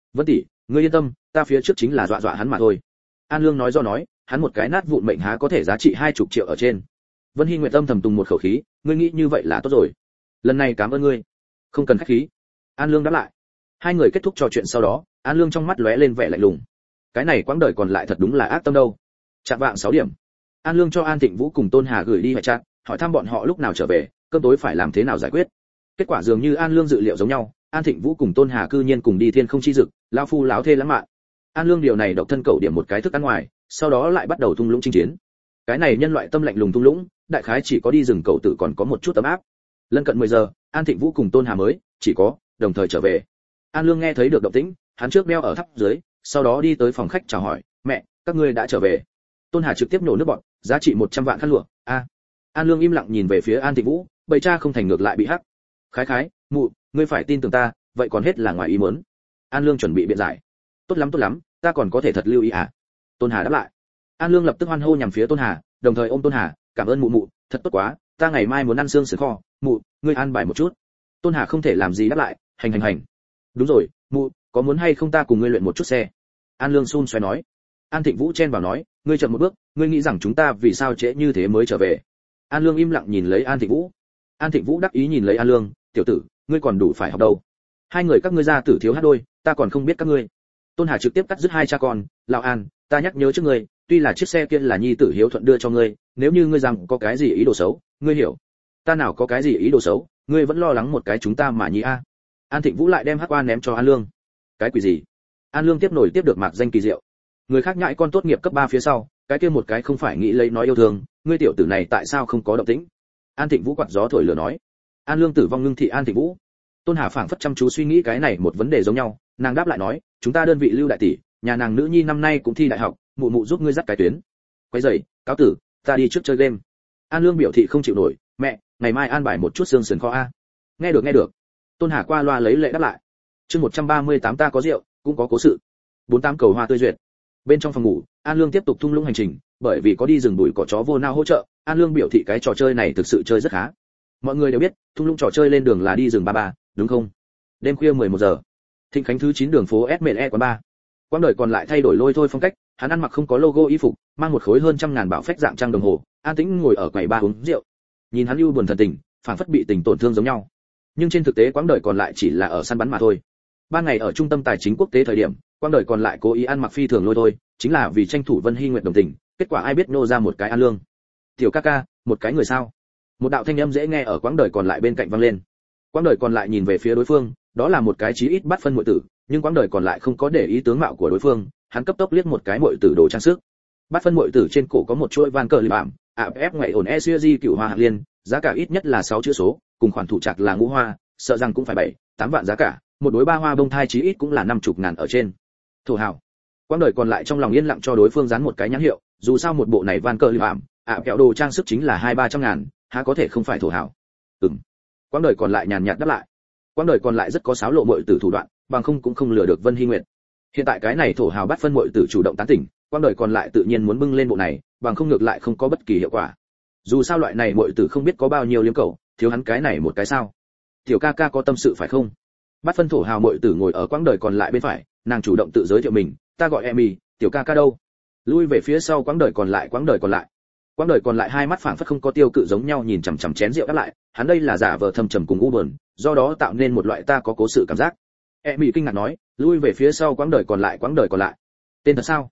Vân tỷ, ngươi yên tâm, ta phía trước chính là dọa dọa hắn mà thôi. An Lương nói do nói, hắn một cái nát vụn mệnh há có thể giá trị 20 triệu ở trên. Vân Hi Nguyệt âm thầm tùng một khẩu khí, ngươi nghĩ như vậy là tốt rồi. Lần này cảm ơn ngươi. Không cần khách khí. An Lương đáp lại. Hai người kết thúc trò chuyện sau đó, An Lương trong mắt lóe lên vẻ lạnh lùng. Cái này quãng đời còn lại thật đúng là ác tâm đâu. Chạm vạng 6 điểm. An Lương cho An Thịnh Vũ cùng Tôn Hà gửi đi hệ chat, hỏi thăm bọn họ lúc nào trở về, cơm tối phải làm thế nào giải quyết. Kết quả dường như An Lương dự liệu giống nhau, An Thịnh Vũ cùng Tôn Hà cư nhiên cùng đi thiên không chi dực, lão phu láo thê lãng mạn. An Lương điều này độc thân cậu điểm một cái thức ăn ngoài, sau đó lại bắt đầu thung lũng chinh chiến. Cái này nhân loại tâm lạnh lùng thung lũng, đại khái chỉ có đi rừng cậu tử còn có một chút ấm áp. Lân cận 10 giờ, An Thịnh Vũ cùng Tôn Hà mới chỉ có đồng thời trở về. An Lương nghe thấy được động tĩnh, hắn trước đeo ở tháp dưới, sau đó đi tới phòng khách chào hỏi, "Mẹ, các ngươi đã trở về." Tôn Hà trực tiếp nổ nước bọt, giá trị 100 vạn khăn lụa. A. An Lương im lặng nhìn về phía An Thịnh Vũ, bầy cha không thành ngược lại bị hắc. Khái khái, mụ, ngươi phải tin tưởng ta, vậy còn hết là ngoài ý muốn. An Lương chuẩn bị biện giải. Tốt lắm, ta còn có thể thật lưu ý à? Tôn Hà đáp lại. An Lương lập tức hoan hô nhằm phía Tôn Hà, đồng thời ôm Tôn Hà, cảm ơn mụ, thật tốt quá, ta ngày mai muốn ăn xương sườn kho, mụ, ngươi an bài một chút. Tôn Hà không thể làm gì đáp lại, hành. Đúng rồi, mụ, có muốn hay không ta cùng ngươi luyện một chút xe? An Lương xun xoay nói. An Thịnh Vũ chen vào nói, ngươi chậm một bước, ngươi nghĩ rằng chúng ta vì sao trễ như thế mới trở về? An Lương im lặng nhìn lấy An Thịnh Vũ. An Thịnh Vũ đắc ý nhìn lấy An Lương, tiểu tử, ngươi còn đủ phải học đâu. Hai người các ngươi ra tử thiếu hát đôi, ta còn không biết các ngươi. Tôn Hà trực tiếp cắt dứt hai cha con, lão An, ta nhắc nhớ trước ngươi, tuy là chiếc xe kia là nhi tử hiếu thuận đưa cho ngươi, nếu như ngươi rằng có cái gì ý đồ xấu, ngươi hiểu. Ta nào có cái gì ý đồ xấu, ngươi vẫn lo lắng một cái chúng ta mà nhi a. An Thịnh Vũ lại đem hắc oan ném cho An Lương. Cái quỷ gì? An Lương tiếp nổi tiếp được mạc danh kỳ diệu. Người khác nhãi con tốt nghiệp cấp 3 phía sau, cái kia một cái không phải nghĩ lấy nói yêu thương, ngươi tiểu tử này tại sao không có động tĩnh? An Thịnh Vũ quạt gió thổi lửa nói. An Lương tử vong ngưng thị An Thịnh Vũ. Tôn Hà phảng phất chăm chú suy nghĩ cái này một vấn đề giống nhau, nàng đáp lại nói, chúng ta đơn vị Lưu đại tỷ, nhà nàng nữ nhi năm nay cũng thi đại học, mụ giúp ngươi dắt cái tuyến. Quay dậy, cáo tử, ta đi trước chơi game. An Lương biểu thị không chịu nổi, mẹ, ngày mai an bài một chút xương sườn kho a. Nghe được. Tôn Hà qua loa lấy lệ đáp lại. Chương 138 ta có rượu, cũng có cố sự. 48 cầu hoa tươi duyệt. Bên trong phòng ngủ, An Lương tiếp tục thung lũng hành trình, bởi vì có đi rừng bụi cỏ chó vô nao hỗ trợ, An Lương biểu thị cái trò chơi này thực sự chơi rất khá. Mọi người đều biết, thung lũng trò chơi lên đường là đi rừng 33, đúng không? Đêm khuya 11 giờ, Thịnh Khánh thứ 9 đường phố SME quán 3. Quãng đời còn lại thay đổi lôi thôi phong cách, hắn ăn mặc không có logo y phục, mang một khối hơn 100.000 bảo phách dạng trang đồng hồ, an tĩnh ngồi ở quầy bar uống rượu. Nhìn hắn ưu buồn thần tình, phảng phất bị tình tổn thương giống nhau. Nhưng trên thực tế quãng đời còn lại chỉ là ở săn bắn mà thôi. Ban ngày ở trung tâm tài chính quốc tế thời điểm, quãng đời còn lại cố ý ăn mặc phi thường lôi thôi, chính là vì tranh thủ Vân Hi Nguyệt đồng tình, kết quả ai biết nô ra một cái An Lương. Tiểu ca ca, một cái người sao? Một đạo thanh âm dễ nghe ở quãng đời còn lại bên cạnh vang lên. Quãng đời còn lại nhìn về phía đối phương, đó là một cái chí ít bắt phân muội tử, nhưng quãng đời còn lại không có để ý tướng mạo của đối phương, hắn cấp tốc liếc một cái muội tử đồ trang sức. Bắt phân muội tử trên cổ có một chuỗi van cờ lì bảm, ép ngoại ổn SUG cửu hoa hạng liên, giá cả ít nhất là 6 chữ số, cùng khoản thủ trạc là ngũ hoa, sợ rằng cũng phải 7-8 vạn giá cả, một đối 3 hoa bông thai chí ít cũng là 50.000 ở trên. Thổ hào. Quãng đời còn lại trong lòng yên lặng cho đối phương dán một cái nhãn hiệu, dù sao một bộ này van cờ lì bảm, kẹo đồ trang sức chính là 200-300 ngàn, há có thể không phải thổ hào. Quãng đời còn lại nhàn nhạt đáp lại. Quãng đời còn lại rất có sáo lộ muội tử thủ đoạn, bằng không cũng không lừa được Vân Hi Nguyệt. Hiện tại cái này thổ hào bắt phân muội tử chủ động tán tỉnh, quãng đời còn lại tự nhiên muốn bưng lên bộ này, bằng không ngược lại không có bất kỳ hiệu quả. Dù sao loại này muội tử không biết có bao nhiêu liếm cầu, thiếu hắn cái này một cái sao? Tiểu ca ca có tâm sự phải không? Bắt phân thổ hào muội tử ngồi ở quãng đời còn lại bên phải, nàng chủ động tự giới thiệu mình, ta gọi Emmy, tiểu ca ca đâu? Lui về phía sau quãng đời còn lại. Quãng đời còn lại hai mắt phảng phất không có tiêu cự giống nhau nhìn chằm chằm chén rượu đáp lại, hắn đây là giả vờ thâm trầm cùng u buồn, do đó tạo nên một loại ta có cố sự cảm giác. Emmy kinh ngạc nói, lui về phía sau quãng đời còn lại. Tên thật sao?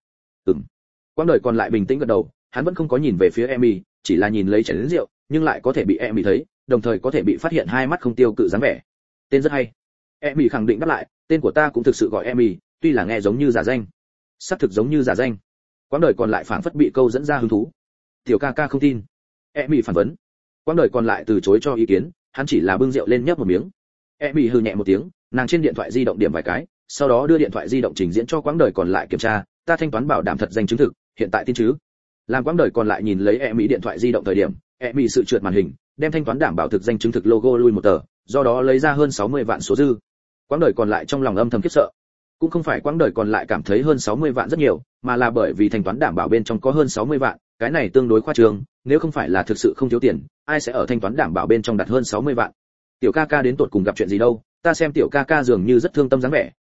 Quãng đời còn lại bình tĩnh gật đầu, hắn vẫn không có nhìn về phía Emmy, chỉ là nhìn lấy chén rượu, nhưng lại có thể bị Emmy thấy, đồng thời có thể bị phát hiện hai mắt không tiêu cự dáng vẻ. Tên rất hay. Emmy khẳng định đáp lại, tên của ta cũng thực sự gọi Emmy, tuy là nghe giống như giả danh, xác thực giống như giả danh. Quãng đời còn lại phảng phất bị câu dẫn ra hứng thú. Tiểu ca ca không tin. Emmy phản vấn. Quãng đời còn lại từ chối cho ý kiến, hắn chỉ là bưng rượu lên nhấp một miếng. Emmy hừ nhẹ một tiếng, nàng trên điện thoại di động điểm vài cái, sau đó đưa điện thoại di động trình diễn cho quãng đời còn lại kiểm tra, ta thanh toán bảo đảm thật danh chứng thực, hiện tại tin chứ? Làm quãng đời còn lại nhìn lấy Emmy điện thoại di động thời điểm, Emmy sự trượt màn hình, đem thanh toán đảm bảo thực danh chứng thực logo lui một tờ, do đó lấy ra hơn 60 vạn số dư. Quãng đời còn lại trong lòng âm thầm khiếp sợ. Cũng không phải quãng đời còn lại cảm thấy hơn 60 vạn rất nhiều, mà là bởi vì thanh toán đảm bảo bên trong có hơn 60 vạn, cái này tương đối khoa trương, nếu không phải là thực sự không thiếu tiền, ai sẽ ở thanh toán đảm bảo bên trong đặt hơn 60 vạn. Tiểu ca ca đến tột cùng gặp chuyện gì đâu, ta xem tiểu ca ca dường như rất thương tâm dáng vẻ,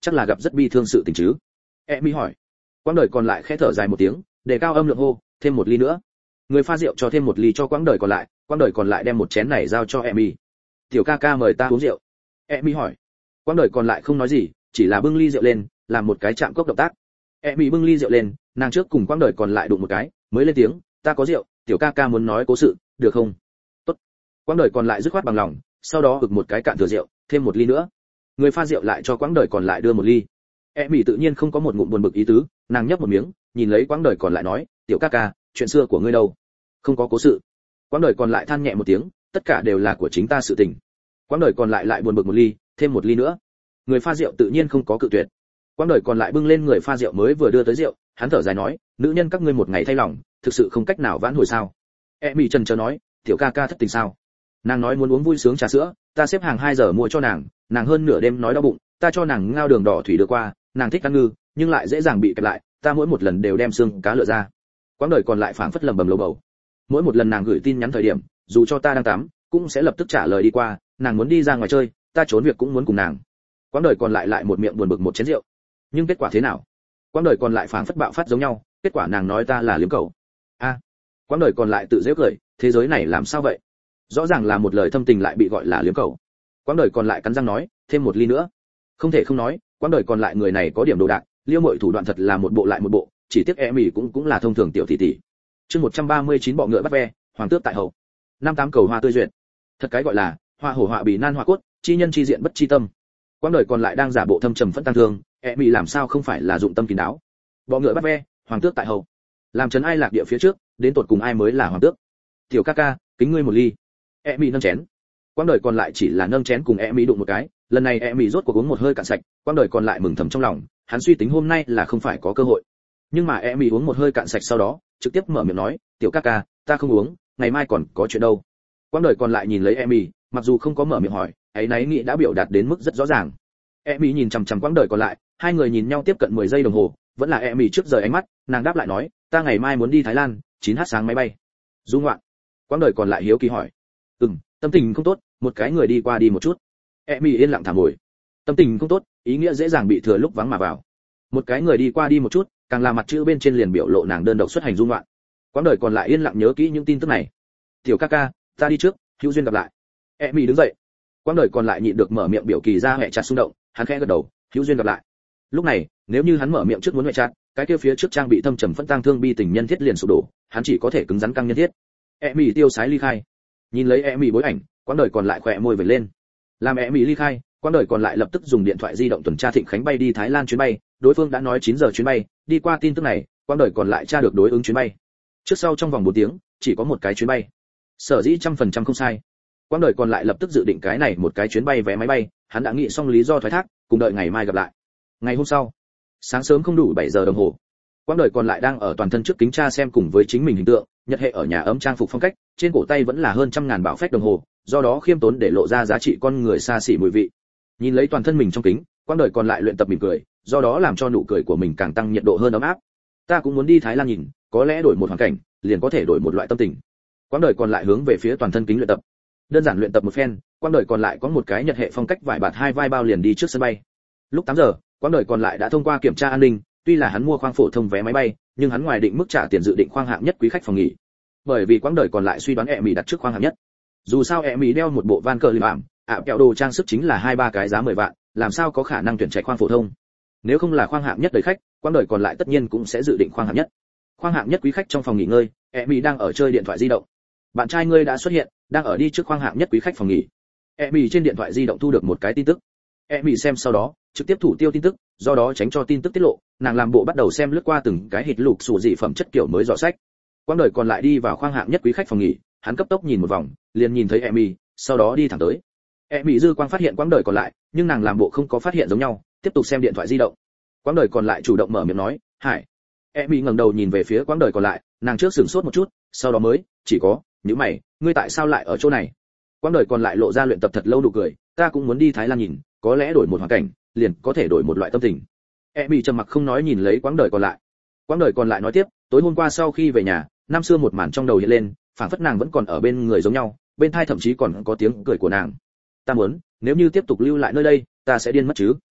chắc là gặp rất bi thương sự tình chứ. Emi hỏi. Quãng đời còn lại khẽ thở dài một tiếng, đề cao âm lượng hô, thêm một ly nữa. Người pha rượu cho thêm một ly cho quãng đời còn lại đem một chén này giao cho Emi. Tiểu ca ca mời ta uống rượu. Emi hỏi. Quãng đời còn lại không nói gì, chỉ là bưng ly rượu lên, làm một cái chạm cốc động tác. Emi bưng ly rượu lên, nàng trước cùng quãng đời còn lại đụng một cái, mới lên tiếng, ta có rượu, tiểu ca ca muốn nói cố sự, được không? Tốt. Quãng đời còn lại dứt khoát bằng lòng, sau đó ực một cái cạn thừa rượu, thêm một ly nữa. Người pha rượu lại cho quãng đời còn lại đưa một ly. Emi tự nhiên không có một ngụm buồn bực ý tứ, nàng nhấp một miếng, nhìn lấy quãng đời còn lại nói, tiểu ca ca, chuyện xưa của ngươi đâu? Không có cố sự. Quãng đời còn lại than nhẹ một tiếng, tất cả đều là của chính ta sự tình. Quãng đời còn lại lại buồn bực một ly, thêm một ly nữa. Người pha rượu tự nhiên không có cự tuyệt. Quãng đời còn lại bưng lên người pha rượu mới vừa đưa tới rượu, hắn thở dài nói, nữ nhân các ngươi một ngày thay lòng, thực sự không cách nào vãn hồi sao? Emi chần chờ nói, tiểu ca ca thất tình sao? Nàng nói muốn uống vui sướng trà sữa, ta xếp hàng 2 giờ mua cho nàng hơn nửa đêm nói đau bụng, ta cho nàng ngao đường đỏ thủy đưa qua, nàng thích ăn ngư, nhưng lại dễ dàng bị kẹp lại, ta mỗi một lần đều đem xương cá lựa ra. Quãng đời còn lại phảng phất lầm bầm lầu bầu. Mỗi một lần nàng gửi tin nhắn thời điểm, dù cho ta đang tắm, cũng sẽ lập tức trả lời đi qua, nàng muốn đi ra ngoài chơi, ta trốn việc cũng muốn cùng nàng. Quãng đời còn lại lại một miệng buồn bực một chén rượu. Nhưng kết quả thế nào? Quãng đời còn lại phảng phất bạo phát giống nhau, kết quả nàng nói ta là liếm cầu. A. Quãng đời còn lại tự giễu cười, thế giới này làm sao vậy? Rõ ràng là một lời thâm tình lại bị gọi là liếm cầu. Quãng đời còn lại cắn răng nói, thêm một ly nữa. Không thể không nói, quãng đời còn lại người này có điểm đồ đạc, liêu muội thủ đoạn thật là một bộ lại một bộ, chỉ tiếc Emi cũng là thông thường tiểu tỷ tỷ. Chương 139 bọ ngựa bắt ve, hoàng tước tại hậu. 58 cầu hoa tươi duyệt. Thật cái gọi là hoa hổ họa bì nan hoa cốt, chi nhân chi diện bất chi tâm. Quãng đời còn lại đang giả bộ thâm trầm phẫn tăng thương, Emi làm sao không phải là dụng tâm kín đáo. Bọ ngựa bắt ve, hoàng tước tại hậu. Làm trấn ai lạc địa phía trước, đến tột cùng ai mới là hoàng tước. Tiểu ca ca, kính ngươi một ly. Emi nâng chén. Quãng đời còn lại chỉ là nâng chén cùng Emi đụng một cái, lần này Emi rốt cuộc uống một hơi cạn sạch, quãng đời còn lại mừng thầm trong lòng, hắn suy tính hôm nay là không phải có cơ hội. Nhưng mà Emi uống một hơi cạn sạch sau đó, trực tiếp mở miệng nói, tiểu ca ca, ta không uống, ngày mai còn có chuyện đâu. Quãng đời còn lại nhìn lấy Emi, mặc dù không có mở miệng hỏi, ấy nấy nghĩ đã biểu đạt đến mức rất rõ ràng. Emi nhìn chằm chằm quãng đời còn lại, hai người nhìn nhau tiếp cận 10 giây đồng hồ, vẫn là Emi trước rời ánh mắt, nàng đáp lại nói, ta ngày mai muốn đi Thái Lan, 9h sáng máy bay. Du ngoạn. Quãng đời còn lại hiếu kỳ hỏi, tâm tình không tốt, một cái người đi qua đi một chút. Emi yên lặng thả ngồi. Tâm tình không tốt, ý nghĩa dễ dàng bị thừa lúc vắng mà vào. Một cái người đi qua đi một chút, càng là mặt chữ bên trên liền biểu lộ nàng đơn độc xuất hành du ngoạn. Quãng đời còn lại yên lặng nhớ kỹ những tin tức này. Tiểu ca ca, ta đi trước, hữu duyên gặp lại. Emi đứng dậy. Quãng đời còn lại nhịn được mở miệng biểu kỳ ra hệ chặt xung động, hắn khẽ gật đầu, hữu duyên gặp lại. Lúc này, nếu như hắn mở miệng trước muốn hệ chặt, cái kia phía trước trang bị thâm trầm phẫn tang thương bi tình nhân thiết liền sụp đổ, hắn chỉ có thể cứng rắn căng nhân thiết. Emi tiêu sái ly khai. Nhìn lấy Emi bối ảnh, quãng đời còn lại khỏe môi vểnh lên. Làm Emi ly khai, quãng đời còn lại lập tức dùng điện thoại di động tuần tra Thịnh Khánh bay đi Thái Lan chuyến bay, đối phương đã nói 9 giờ chuyến bay, đi qua tin tức này, quãng đời còn lại tra được đối ứng chuyến bay. Trước sau trong vòng 4 tiếng, chỉ có một cái chuyến bay. Sở dĩ 100% không sai. Quãng đời còn lại lập tức dự định cái này một cái chuyến bay vé máy bay, hắn đã nghĩ xong lý do thoái thác, cùng đợi ngày mai gặp lại. Ngày hôm sau, sáng sớm không đủ 7 giờ đồng hồ. Quãng đời còn lại đang ở toàn thân trước kính tra xem cùng với chính mình hình tượng, nhật hệ ở nhà ấm trang phục phong cách, trên cổ tay vẫn là hơn 100.000 bảo phách đồng hồ, do đó khiêm tốn để lộ ra giá trị con người xa xỉ mùi vị. Nhìn lấy toàn thân mình trong kính, quãng đời còn lại luyện tập mỉm cười, do đó làm cho nụ cười của mình càng tăng nhiệt độ hơn ấm áp. Ta cũng muốn đi Thái Lan nhìn, có lẽ đổi một hoàn cảnh, liền có thể đổi một loại tâm tình. Quãng đời còn lại hướng về phía toàn thân kính luyện tập. Đơn giản luyện tập một phen, quãng đời còn lại có một cái nhật hệ phong cách vải bạt hai vai bao liền đi trước sân bay. Lúc 8 giờ, quãng đời còn lại đã thông qua kiểm tra an ninh, tuy là hắn mua khoang phổ thông vé máy bay, nhưng hắn ngoài định mức trả tiền dự định khoang hạng nhất quý khách phòng nghỉ. Bởi vì quãng đời còn lại suy đoán Emi đặt trước khoang hạng nhất. Dù sao Emi đeo một bộ van cờ lim kẹo đồ trang sức chính là 2-3 cái giá 10 vạn, làm sao có khả năng tuyển chạy khoang phổ thông. Nếu không là khoang hạng nhất đầy khách, quãng đời còn lại tất nhiên cũng sẽ dự định khoang hạng nhất. Khoang hạng nhất quý khách trong phòng nghỉ ngơi, Emi đang ở chơi điện thoại di động. Bạn trai ngươi đã xuất hiện, đang ở đi trước khoang hạng nhất quý khách phòng nghỉ. Emi trên điện thoại di động thu được một cái tin tức. Emi xem sau đó, trực tiếp thủ tiêu tin tức, do đó tránh cho tin tức tiết lộ, nàng làm bộ bắt đầu xem lướt qua từng cái hít lục sủ dị phẩm chất kiểu mới dọ sách. Quãng đời còn lại đi vào khoang hạng nhất quý khách phòng nghỉ, hắn cấp tốc nhìn một vòng, liền nhìn thấy Emi, sau đó đi thẳng tới. Emi dư quang phát hiện quãng đời còn lại, nhưng nàng làm bộ không có phát hiện giống nhau, tiếp tục xem điện thoại di động. Quãng đời còn lại chủ động mở miệng nói, "Hải." Emi ngẩng đầu nhìn về phía quãng đời còn lại, nàng trước sửng sốt một chút, sau đó mới, "Chỉ có, nhíu mày, ngươi tại sao lại ở chỗ này?" Quãng đời còn lại lộ ra luyện tập thật lâu nụ cười, "Ta cũng muốn đi Thái Lan nhìn, có lẽ đổi một hoàn cảnh, liền có thể đổi một loại tâm tình." Emi trầm mặc không nói nhìn lấy quãng đời còn lại. Quãng đời còn lại nói tiếp, "Tối hôm qua sau khi về nhà, năm xưa một màn trong đầu hiện lên, phảng phất nàng vẫn còn ở bên người giống nhau, bên tai thậm chí còn có tiếng cười của nàng. Ta muốn, nếu như tiếp tục lưu lại nơi đây, ta sẽ điên mất chứ."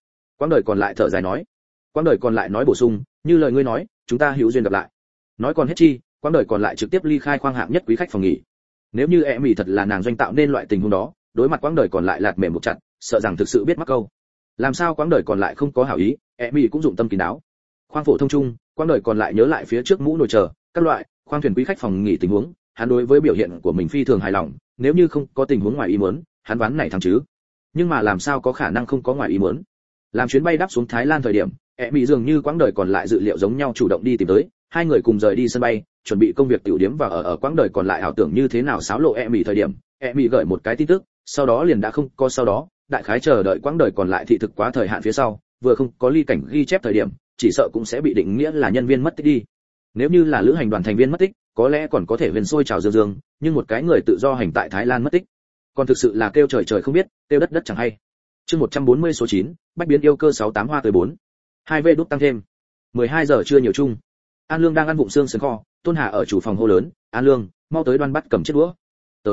Quãng đời còn lại thở dài nói. Quãng đời còn lại nói bổ sung, như lời ngươi nói, chúng ta hữu duyên gặp lại. Nói còn hết chi, quãng đời còn lại trực tiếp ly khai khoang hạng nhất quý khách phòng nghỉ. Nếu như Emi thật là nàng doanh tạo nên loại tình huống đó, đối mặt quãng đời còn lại lạt mềm một chặt, sợ rằng thực sự biết mắc câu. Làm sao quãng đời còn lại không có hảo ý, Emi cũng dụng tâm kín đáo. Khoang phổ thông chung, quãng đời còn lại nhớ lại phía trước mũ nồi chờ, các loại khoang thuyền quý khách phòng nghỉ tình huống, hắn đối với biểu hiện của mình phi thường hài lòng, nếu như không có tình huống ngoài ý muốn, hắn ván này thắng chứ. Nhưng mà làm sao có khả năng không có ngoài ý muốn? Làm chuyến bay đáp xuống Thái Lan thời điểm, Emi dường như quãng đời còn lại dự liệu giống nhau chủ động đi tìm tới, hai người cùng rời đi sân bay, chuẩn bị công việc tiểu điểm và ở quãng đời còn lại ảo tưởng như thế nào xáo lộ Emi thời điểm, Emi gửi một cái tin tức, sau đó liền đã không có sau đó, đại khái chờ đợi quãng đời còn lại thị thực quá thời hạn phía sau, vừa không có ly cảnh ghi chép thời điểm, chỉ sợ cũng sẽ bị định nghĩa là nhân viên mất tích đi. Nếu như là lữ hành đoàn thành viên mất tích, có lẽ còn có thể huyền sôi chào dương dương, nhưng một cái người tự do hành tại Thái Lan mất tích, còn thực sự là kêu trời trời không biết, kêu đất đất chẳng hay. Chương 140 số 9, bách biến yêu cơ 68 hoa tới 4. 2V đúc tăng thêm. 12 giờ trưa nhiều chung. An Lương đang ăn vụng xương sườn kho, Tôn Hà ở chủ phòng hô lớn, "An Lương, mau tới đoan bắt cầm chiếc đũa."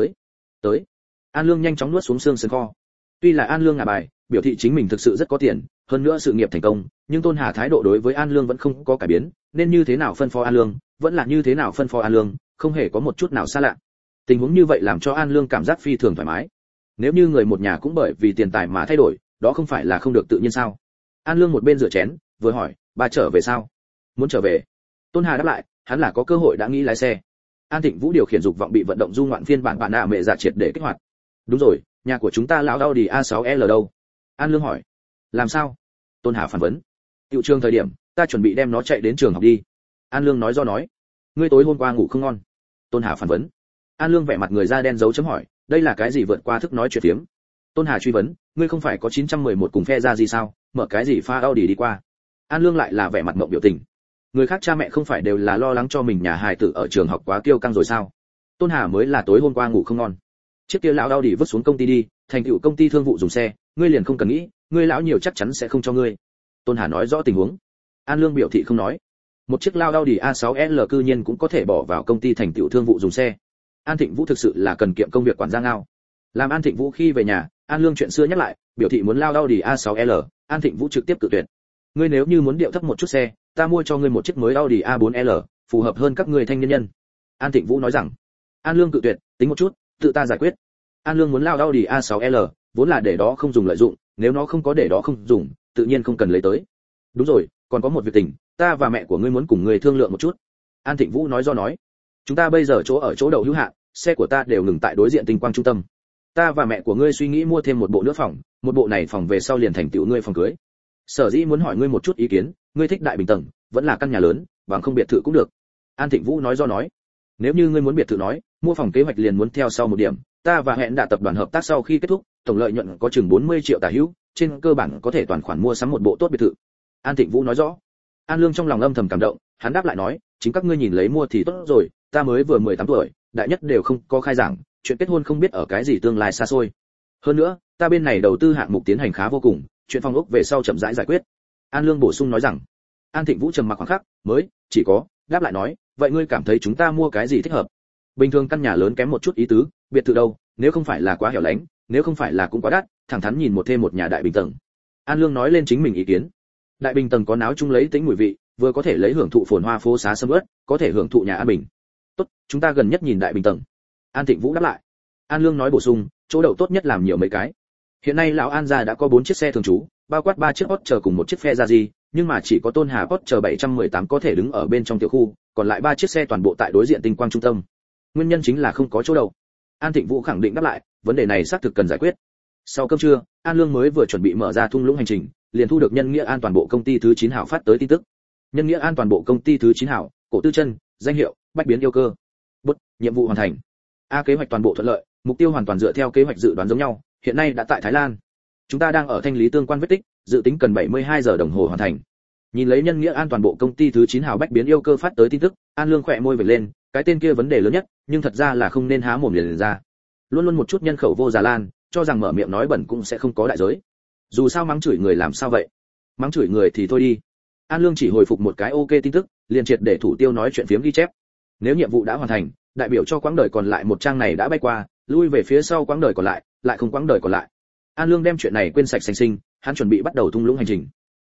Tới. An Lương nhanh chóng nuốt xuống xương sườn kho. Tuy là An Lương ngả bài, biểu thị chính mình thực sự rất có tiền, hơn nữa sự nghiệp thành công, nhưng Tôn Hà thái độ đối với An Lương vẫn không có cải biến, nên như thế nào phân phó An Lương, vẫn là như thế nào phân phó An Lương, không hề có một chút nào xa lạ. Tình huống như vậy làm cho An Lương cảm giác phi thường thoải mái. Nếu như người một nhà cũng bởi vì tiền tài mà thay đổi, đó không phải là không được tự nhiên sao? An Lương một bên rửa chén, vừa hỏi, "Ba trở về sao?" "Muốn trở về." Tôn Hà đáp lại, hắn là có cơ hội đã nghĩ lái xe. An Thịnh Vũ điều khiển dục vọng bị vận động du ngoạn phiên bản bản mẹ giả triệt để kích hoạt. "Đúng rồi, nhà của chúng ta lão Audi A6L đâu?" An Lương hỏi. "Làm sao?" Tôn Hà phản vấn. "Tiệu trường thời điểm, ta chuẩn bị đem nó chạy đến trường học đi." An Lương nói do nói. "Ngươi tối hôm qua ngủ không ngon?" Tôn Hà phản vấn. An Lương vẻ mặt người da đen dấu chấm hỏi, đây là cái gì vượt qua thức nói chuyện phiếm? Tôn Hà truy vấn, ngươi không phải có 911 cùng phe ra gì sao, mở cái gì pha Audi đi qua? An Lương lại là vẻ mặt mộng biểu tình. Người khác cha mẹ không phải đều là lo lắng cho mình nhà hài tử ở trường học quá kiêu căng rồi sao? Tôn Hà mới là tối hôm qua ngủ không ngon. Chiếc kia lão Audi vứt xuống công ty đi, thành tựu công ty thương vụ dùng xe, ngươi liền không cần nghĩ, ngươi lão nhiều chắc chắn sẽ không cho ngươi. Tôn Hà nói rõ tình huống. An Lương biểu thị không nói. Một chiếc lao Audi A6L cư nhiên cũng có thể bỏ vào công ty thành tựu thương vụ dùng xe. An Thịnh Vũ thực sự là cần kiệm công việc quản gia ngao. Làm An Thịnh Vũ khi về nhà, An Lương chuyện xưa nhắc lại, biểu thị muốn lao Audi A6L, An Thịnh Vũ trực tiếp cự tuyệt. Ngươi nếu như muốn điệu thấp một chút xe, ta mua cho ngươi một chiếc mới Audi A4L, phù hợp hơn các ngươi thanh niên nhân. An Thịnh Vũ nói rằng. An Lương cự tuyệt, tính một chút, tự ta giải quyết. An Lương muốn lao Audi A6L, vốn là để đó không dùng lợi dụng, nếu nó không có để đó không dùng, tự nhiên không cần lấy tới. Đúng rồi, còn có một việc tình, ta và mẹ của ngươi muốn cùng ngươi thương lượng một chút. An Thịnh Vũ nói do nói. Chúng ta bây giờ chỗ ở chỗ đậu hữu hạn, xe của ta đều ngừng tại đối diện Tinh Quang trung tâm. Ta và mẹ của ngươi suy nghĩ mua thêm một bộ nữa phòng, một bộ này phòng về sau liền thành tựu ngươi phòng cưới. Sở dĩ muốn hỏi ngươi một chút ý kiến, ngươi thích đại bình tầng, vẫn là căn nhà lớn, bằng không biệt thự cũng được. An Thịnh Vũ nói do nói. Nếu như ngươi muốn biệt thự nói, mua phòng kế hoạch liền muốn theo sau một điểm, ta và hẹn đã tập đoàn hợp tác sau khi kết thúc, tổng lợi nhuận có chừng 40 triệu tả hữu, trên cơ bản có thể toàn khoản mua sắm một bộ tốt biệt thự. An Thịnh Vũ nói rõ. An Lương trong lòng âm thầm cảm động, hắn đáp lại nói, chính các ngươi nhìn lấy mua thì tốt rồi, ta mới vừa 18 tuổi, đại nhất đều không có khai giảng, chuyện kết hôn không biết ở cái gì tương lai xa xôi. Hơn nữa, ta bên này đầu tư hạng mục tiến hành khá vô cùng, chuyện phòng ốc về sau chậm rãi giải quyết. An Lương bổ sung nói rằng. An Thịnh Vũ trầm mặc khoảng khắc, mới chỉ có đáp lại nói, vậy ngươi cảm thấy chúng ta mua cái gì thích hợp? Bình thường căn nhà lớn kém một chút ý tứ, biệt thự đâu, nếu không phải là quá hẻo lánh, nếu không phải là cũng quá đắt, thẳng thắn nhìn một thêm một nhà đại bình tầng. An Lương nói lên chính mình ý kiến. Đại bình tầng có náo chung lấy tính mùi vị, vừa có thể lấy hưởng thụ phồn hoa phố xá sầm uất, có thể hưởng thụ nhà an bình. Tốt, chúng ta gần nhất nhìn đại bình tầng. An Thịnh Vũ đáp lại. An Lương nói bổ sung, chỗ đậu tốt nhất làm nhiều mấy cái. Hiện nay lão An gia đã có 4 chiếc xe thường trú, bao quát 3 chiếc Porsche cùng một chiếc Ferrari, nhưng mà chỉ có Tôn Hà Porsche 718 có thể đứng ở bên trong tiểu khu, còn lại 3 chiếc xe toàn bộ tại đối diện Tinh Quang trung tâm. Nguyên nhân chính là không có chỗ đậu. An Thịnh Vũ khẳng định đáp lại, vấn đề này xác thực cần giải quyết. Sau cơm trưa, An Lương mới vừa chuẩn bị mở ra thung lũng hành trình, liền thu được Nhân Nghĩa An toàn bộ công ty thứ 9 hảo phát tới tin tức. Nhân Nghĩa An toàn bộ công ty thứ 9 hảo, Cổ Tư Chân, danh hiệu, bách biến yêu cơ. Bút, nhiệm vụ hoàn thành. Kế hoạch toàn bộ thuận lợi, mục tiêu hoàn toàn dựa theo kế hoạch dự đoán giống nhau, hiện nay đã tại Thái Lan. Chúng ta đang ở thanh lý tương quan vết tích, dự tính cần 72 giờ đồng hồ hoàn thành. Nhìn lấy Nhân Nghĩa An toàn bộ công ty thứ 9 hào bách biến yêu cơ phát tới tin tức, An Lương khỏe môi vểnh lên, cái tên kia vấn đề lớn nhất, nhưng thật ra là không nên há mồm liền ra. Luôn luôn một chút nhân khẩu vô Già Lan, cho rằng mở miệng nói bẩn cũng sẽ không có đại giới. Dù sao mắng chửi người làm sao vậy? Mắng chửi người thì thôi đi. An Lương chỉ hồi phục một cái ok tin tức, liền triệt để thủ tiêu nói chuyện phiếm ghi chép. Nếu nhiệm vụ đã hoàn thành, đại biểu cho quãng đời còn lại một trang này đã bay qua, lui về phía sau quãng đời còn lại, lại không quãng đời còn lại. An Lương đem chuyện này quên sạch sành sinh, hắn chuẩn bị bắt đầu thung lũng hành trình.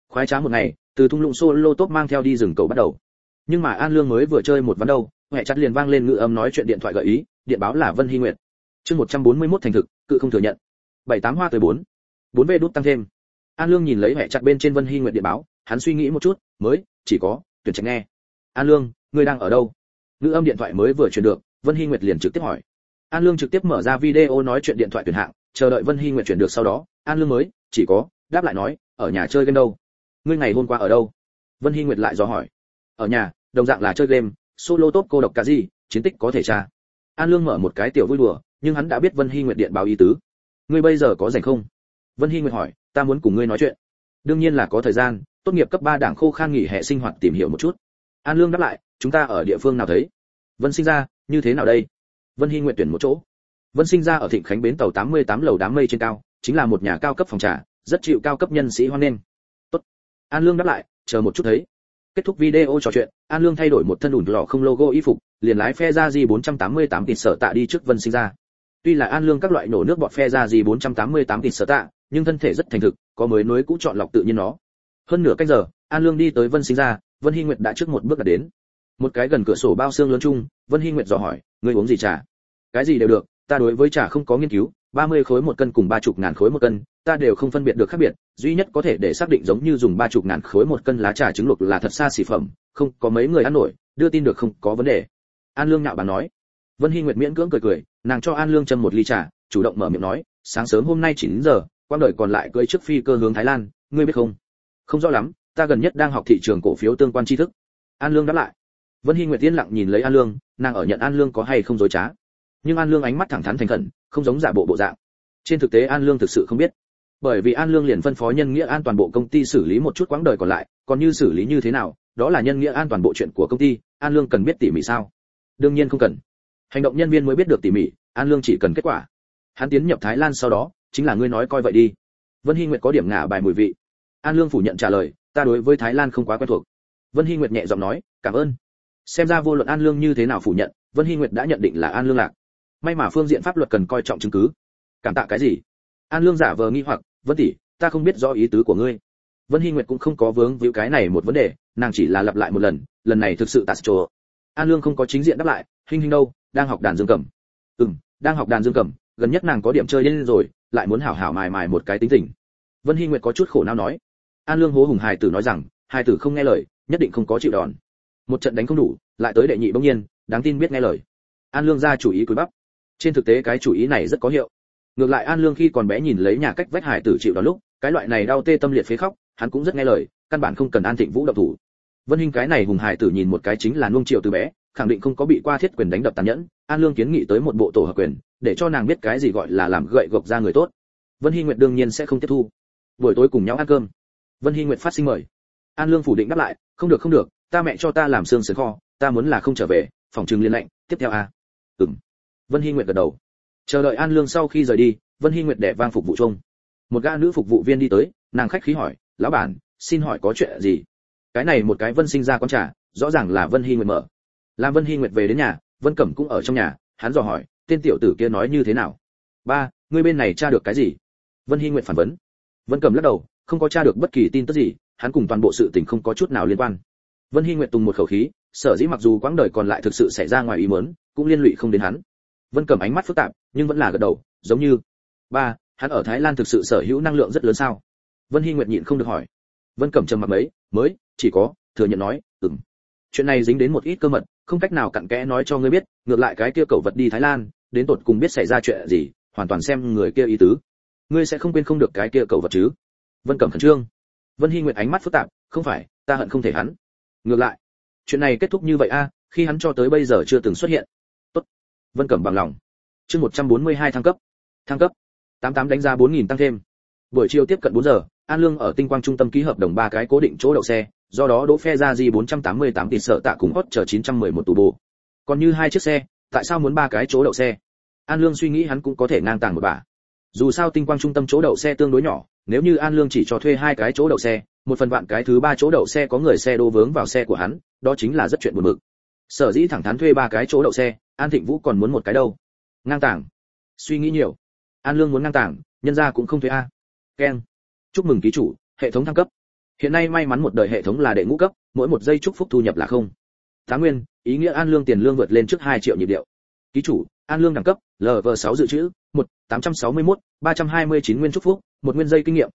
Khoái trá một ngày, từ thung lũng solo top mang theo đi rừng cầu bắt đầu. Nhưng mà An Lương mới vừa chơi một ván đâu, hệ chặt liền vang lên ngữ âm nói chuyện điện thoại gợi ý, điện báo là Vân Hy Nguyệt. Chương 141 thành thực, cự không thừa nhận. 78 hoa tới 4. 4V đút tăng thêm. An Lương nhìn lấy hệ chặt bên trên Vân Hy Nguyệt điện báo, hắn suy nghĩ một chút, mới chỉ có tuyển trạch nghe. An Lương, ngươi đang ở đâu? Ngữ âm điện thoại mới vừa truyền được, Vân Hy Nguyệt liền trực tiếp hỏi. An Lương trực tiếp mở ra video nói chuyện điện thoại tuyển hạng, chờ đợi Vân Hy Nguyệt chuyển được sau đó, An Lương mới chỉ có đáp lại nói, ở nhà chơi game đâu. Ngươi ngày hôm qua ở đâu? Vân Hy Nguyệt lại dò hỏi. Ở nhà, đồng dạng là chơi game, solo top cô độc cả gì, chiến tích có thể tra. An Lương mở một cái tiểu vui đùa, nhưng hắn đã biết Vân Hy Nguyệt điện báo ý tứ. Ngươi bây giờ có rảnh không? Vân Hy Nguyệt hỏi, ta muốn cùng ngươi nói chuyện. Đương nhiên là có thời gian, tốt nghiệp cấp 3 đảng khô khan nghỉ hè sinh hoạt tìm hiểu một chút. An Lương đáp lại, chúng ta ở địa phương nào thấy? Vân Sinh ra, như thế nào đây? Vân Hy Nguyệt tuyển một chỗ. Vân Sinh ra ở Thịnh Khánh bến tàu 88 lầu đám mây trên cao, chính là một nhà cao cấp phòng trà, rất chịu cao cấp nhân sĩ hoan nghênh. Tốt. An Lương đáp lại, chờ một chút thấy. Kết thúc video trò chuyện, An Lương thay đổi một thân ủn lọ không logo y phục, liền lái phe ra gì 488 tịt sở tạ đi trước Vân Sinh ra. Tuy là An Lương các loại nổ nước bọt phe ra gì 488 tịt sở tạ, nhưng thân thể rất thành thực, có mới nối cũ chọn lọc tự nhiên nó. Hơn nửa canh giờ, An Lương đi tới Vân Sinh ra, Vân Hy Nguyệt đã trước một bước đã đến. Một cái gần cửa sổ bao xương lớn chung, Vân Hy Nguyệt dò hỏi, ngươi uống gì trà? Cái gì đều được, ta đối với trà không có nghiên cứu, 30 khối một cân cùng 30.000 khối một cân, ta đều không phân biệt được khác biệt, duy nhất có thể để xác định giống như dùng 30.000 khối một cân lá trà trứng luộc là thật xa xỉ phẩm, không có mấy người ăn nổi, đưa tin được không có vấn đề. An Lương nhạo báng nói. Vân Hy Nguyệt miễn cưỡng cười cười, nàng cho An Lương châm một ly trà, chủ động mở miệng nói, sáng sớm hôm nay 9 giờ, quang đời còn lại cưỡi trước phi cơ hướng Thái Lan, ngươi biết không? Không rõ lắm, ta gần nhất đang học thị trường cổ phiếu tương quan tri thức. An Lương đáp lại. Vân Hy Nguyệt yên lặng nhìn lấy An Lương, nàng ở nhận An Lương có hay không dối trá. Nhưng An Lương ánh mắt thẳng thắn thành khẩn, không giống giả bộ bộ dạng. Trên thực tế An Lương thực sự không biết, bởi vì An Lương liền phân phó nhân nghĩa an toàn bộ công ty xử lý một chút quãng đời còn lại, còn như xử lý như thế nào, đó là nhân nghĩa an toàn bộ chuyện của công ty, An Lương cần biết tỉ mỉ sao? Đương nhiên không cần. Hành động nhân viên mới biết được tỉ mỉ, An Lương chỉ cần kết quả. Hắn tiến nhập Thái Lan sau đó, chính là ngươi nói coi vậy đi. Vân Hy Nguyệt có điểm ngả bài mùi vị. An Lương phủ nhận trả lời, ta đối với Thái Lan không quá quen thuộc. Vân Hy Nguyệt nhẹ giọng nói, cảm ơn. Xem ra vô luận An Lương như thế nào phủ nhận, Vân Hy Nguyệt đã nhận định là An Lương lạc. May mà phương diện pháp luật cần coi trọng chứng cứ. Cảm tạ cái gì? An Lương giả vờ nghi hoặc, Vân tỷ, ta không biết rõ ý tứ của ngươi. Vân Hy Nguyệt cũng không có vướng víu cái này một vấn đề, nàng chỉ là lặp lại một lần này thực sự tạt trồ. An Lương không có chính diện đáp lại, Hinh Hinh đâu, đang học đàn dương cầm. Đang học đàn dương cầm, gần nhất nàng có điểm chơi lên rồi, lại muốn hảo hảo mài một cái tính tình. Vân Hy Nguyệt có chút khổ não nói. An Lương hố hùng hài tử nói rằng, hài tử không nghe lời, nhất định không có chịu đòn. Một trận đánh không đủ, lại tới đệ nhị bỗng nhiên, đáng tin biết nghe lời. An Lương ra chủ ý cúi bắp. Trên thực tế cái chủ ý này rất có hiệu. Ngược lại An Lương khi còn bé nhìn lấy nhà cách vách hài tử chịu đòn lúc, cái loại này đau tê tâm liệt phế khóc, hắn cũng rất nghe lời, căn bản không cần An Thịnh Vũ động thủ. Vân Hinh cái này hùng hài tử nhìn một cái chính là nuông chiều từ bé, khẳng định không có bị qua thiết quyền đánh đập tàn nhẫn. An Lương kiến nghị tới một bộ tổ hợp quyền, để cho nàng biết cái gì gọi là làm gậy gộc ra người tốt. Vân Hy Nguyệt đương nhiên sẽ không tiếp thu. Buổi tối cùng nhau ăn cơm. Vân Hy Nguyệt phát sinh mời. An Lương phủ định đáp lại, không được, ta mẹ cho ta làm xương sườn kho, ta muốn là không trở về, phòng trừng liên lệnh, tiếp theo à? Vân Hy Nguyệt gật đầu. Chờ đợi An Lương sau khi rời đi, Vân Hy Nguyệt đẻ vang phục vụ chung. Một gã nữ phục vụ viên đi tới, nàng khách khí hỏi, lão bản, xin hỏi có chuyện gì? Cái này một cái Vân Sinh ra quán trà, rõ ràng là Vân Hy Nguyệt mở. Làm Vân Hy Nguyệt về đến nhà, Vân Cẩm cũng ở trong nhà, hắn dò hỏi, tên tiểu tử kia nói như thế nào? Ba, ngươi bên này tra được cái gì? Vân Hy Nguyệt phản vấn. Vân Cẩm lắc đầu, không có tra được bất kỳ tin tức gì, hắn cùng toàn bộ sự tình không có chút nào liên quan. Vân Hy Nguyệt tùng một khẩu khí, sở dĩ mặc dù quãng đời còn lại thực sự xảy ra ngoài ý muốn, cũng liên lụy không đến hắn. Vân Cẩm ánh mắt phức tạp, nhưng vẫn là gật đầu, giống như, ba, hắn ở Thái Lan thực sự sở hữu năng lượng rất lớn sao? Vân Hy Nguyệt nhịn không được hỏi. Vân Cẩm trầm mặc mấy, mới chỉ có thừa nhận nói, chuyện này dính đến một ít cơ mật, không cách nào cặn kẽ nói cho ngươi biết, ngược lại cái kia cẩu vật đi Thái Lan, đến tột cùng biết xảy ra chuyện gì, hoàn toàn xem người kia ý tứ. Ngươi sẽ không quên không được cái kia cẩu vật chứ? Vân Cẩm khẩn trương. Vân Hy Nguyệt ánh mắt phức tạp, không phải, ta hận không thể hắn. Ngược lại, chuyện này kết thúc như vậy a, khi hắn cho tới bây giờ chưa từng xuất hiện. Tốt. Vân Cẩm bằng lòng. Chương 142 thăng cấp. Thăng cấp. 88 đánh giá 4000 tăng thêm. Buổi chiều tiếp cận 4 giờ, An Lương ở Tinh Quang trung tâm ký hợp đồng 3 cái cố định chỗ đậu xe, do đó đỗ phe ra Di 488 tịt sợ tạ cùng hot chờ 911 tủ bồ. Còn như 2 chiếc xe, tại sao muốn 3 cái chỗ đậu xe? An Lương suy nghĩ hắn cũng có thể ngang tàng một bả. Dù sao Tinh Quang trung tâm chỗ đậu xe tương đối nhỏ, nếu như An Lương chỉ cho thuê 2 cái chỗ đậu xe, 1/1000 cái thứ 3 chỗ đậu xe có người xe đô vướng vào xe của hắn, đó chính là rất chuyện buồn bực. Sở dĩ thẳng thắn thuê 3 cái chỗ đậu xe, An Thịnh Vũ còn muốn một cái đâu. Ngang tàng. Suy nghĩ nhiều. An Lương muốn ngang tàng, nhân ra cũng không thuê a. Keng. Chúc mừng ký chủ, hệ thống thăng cấp. Hiện nay may mắn một đời hệ thống là đệ ngũ cấp, mỗi một giây chúc phúc thu nhập là không. 8 nguyên, ý nghĩa An Lương tiền lương vượt lên trước 2 triệu nhịp điệu. Ký chủ, An Lương đẳng cấp, LV6 dự trữ, 329 nguyên chúc phúc, 1 nguyên giây kinh nghiệm,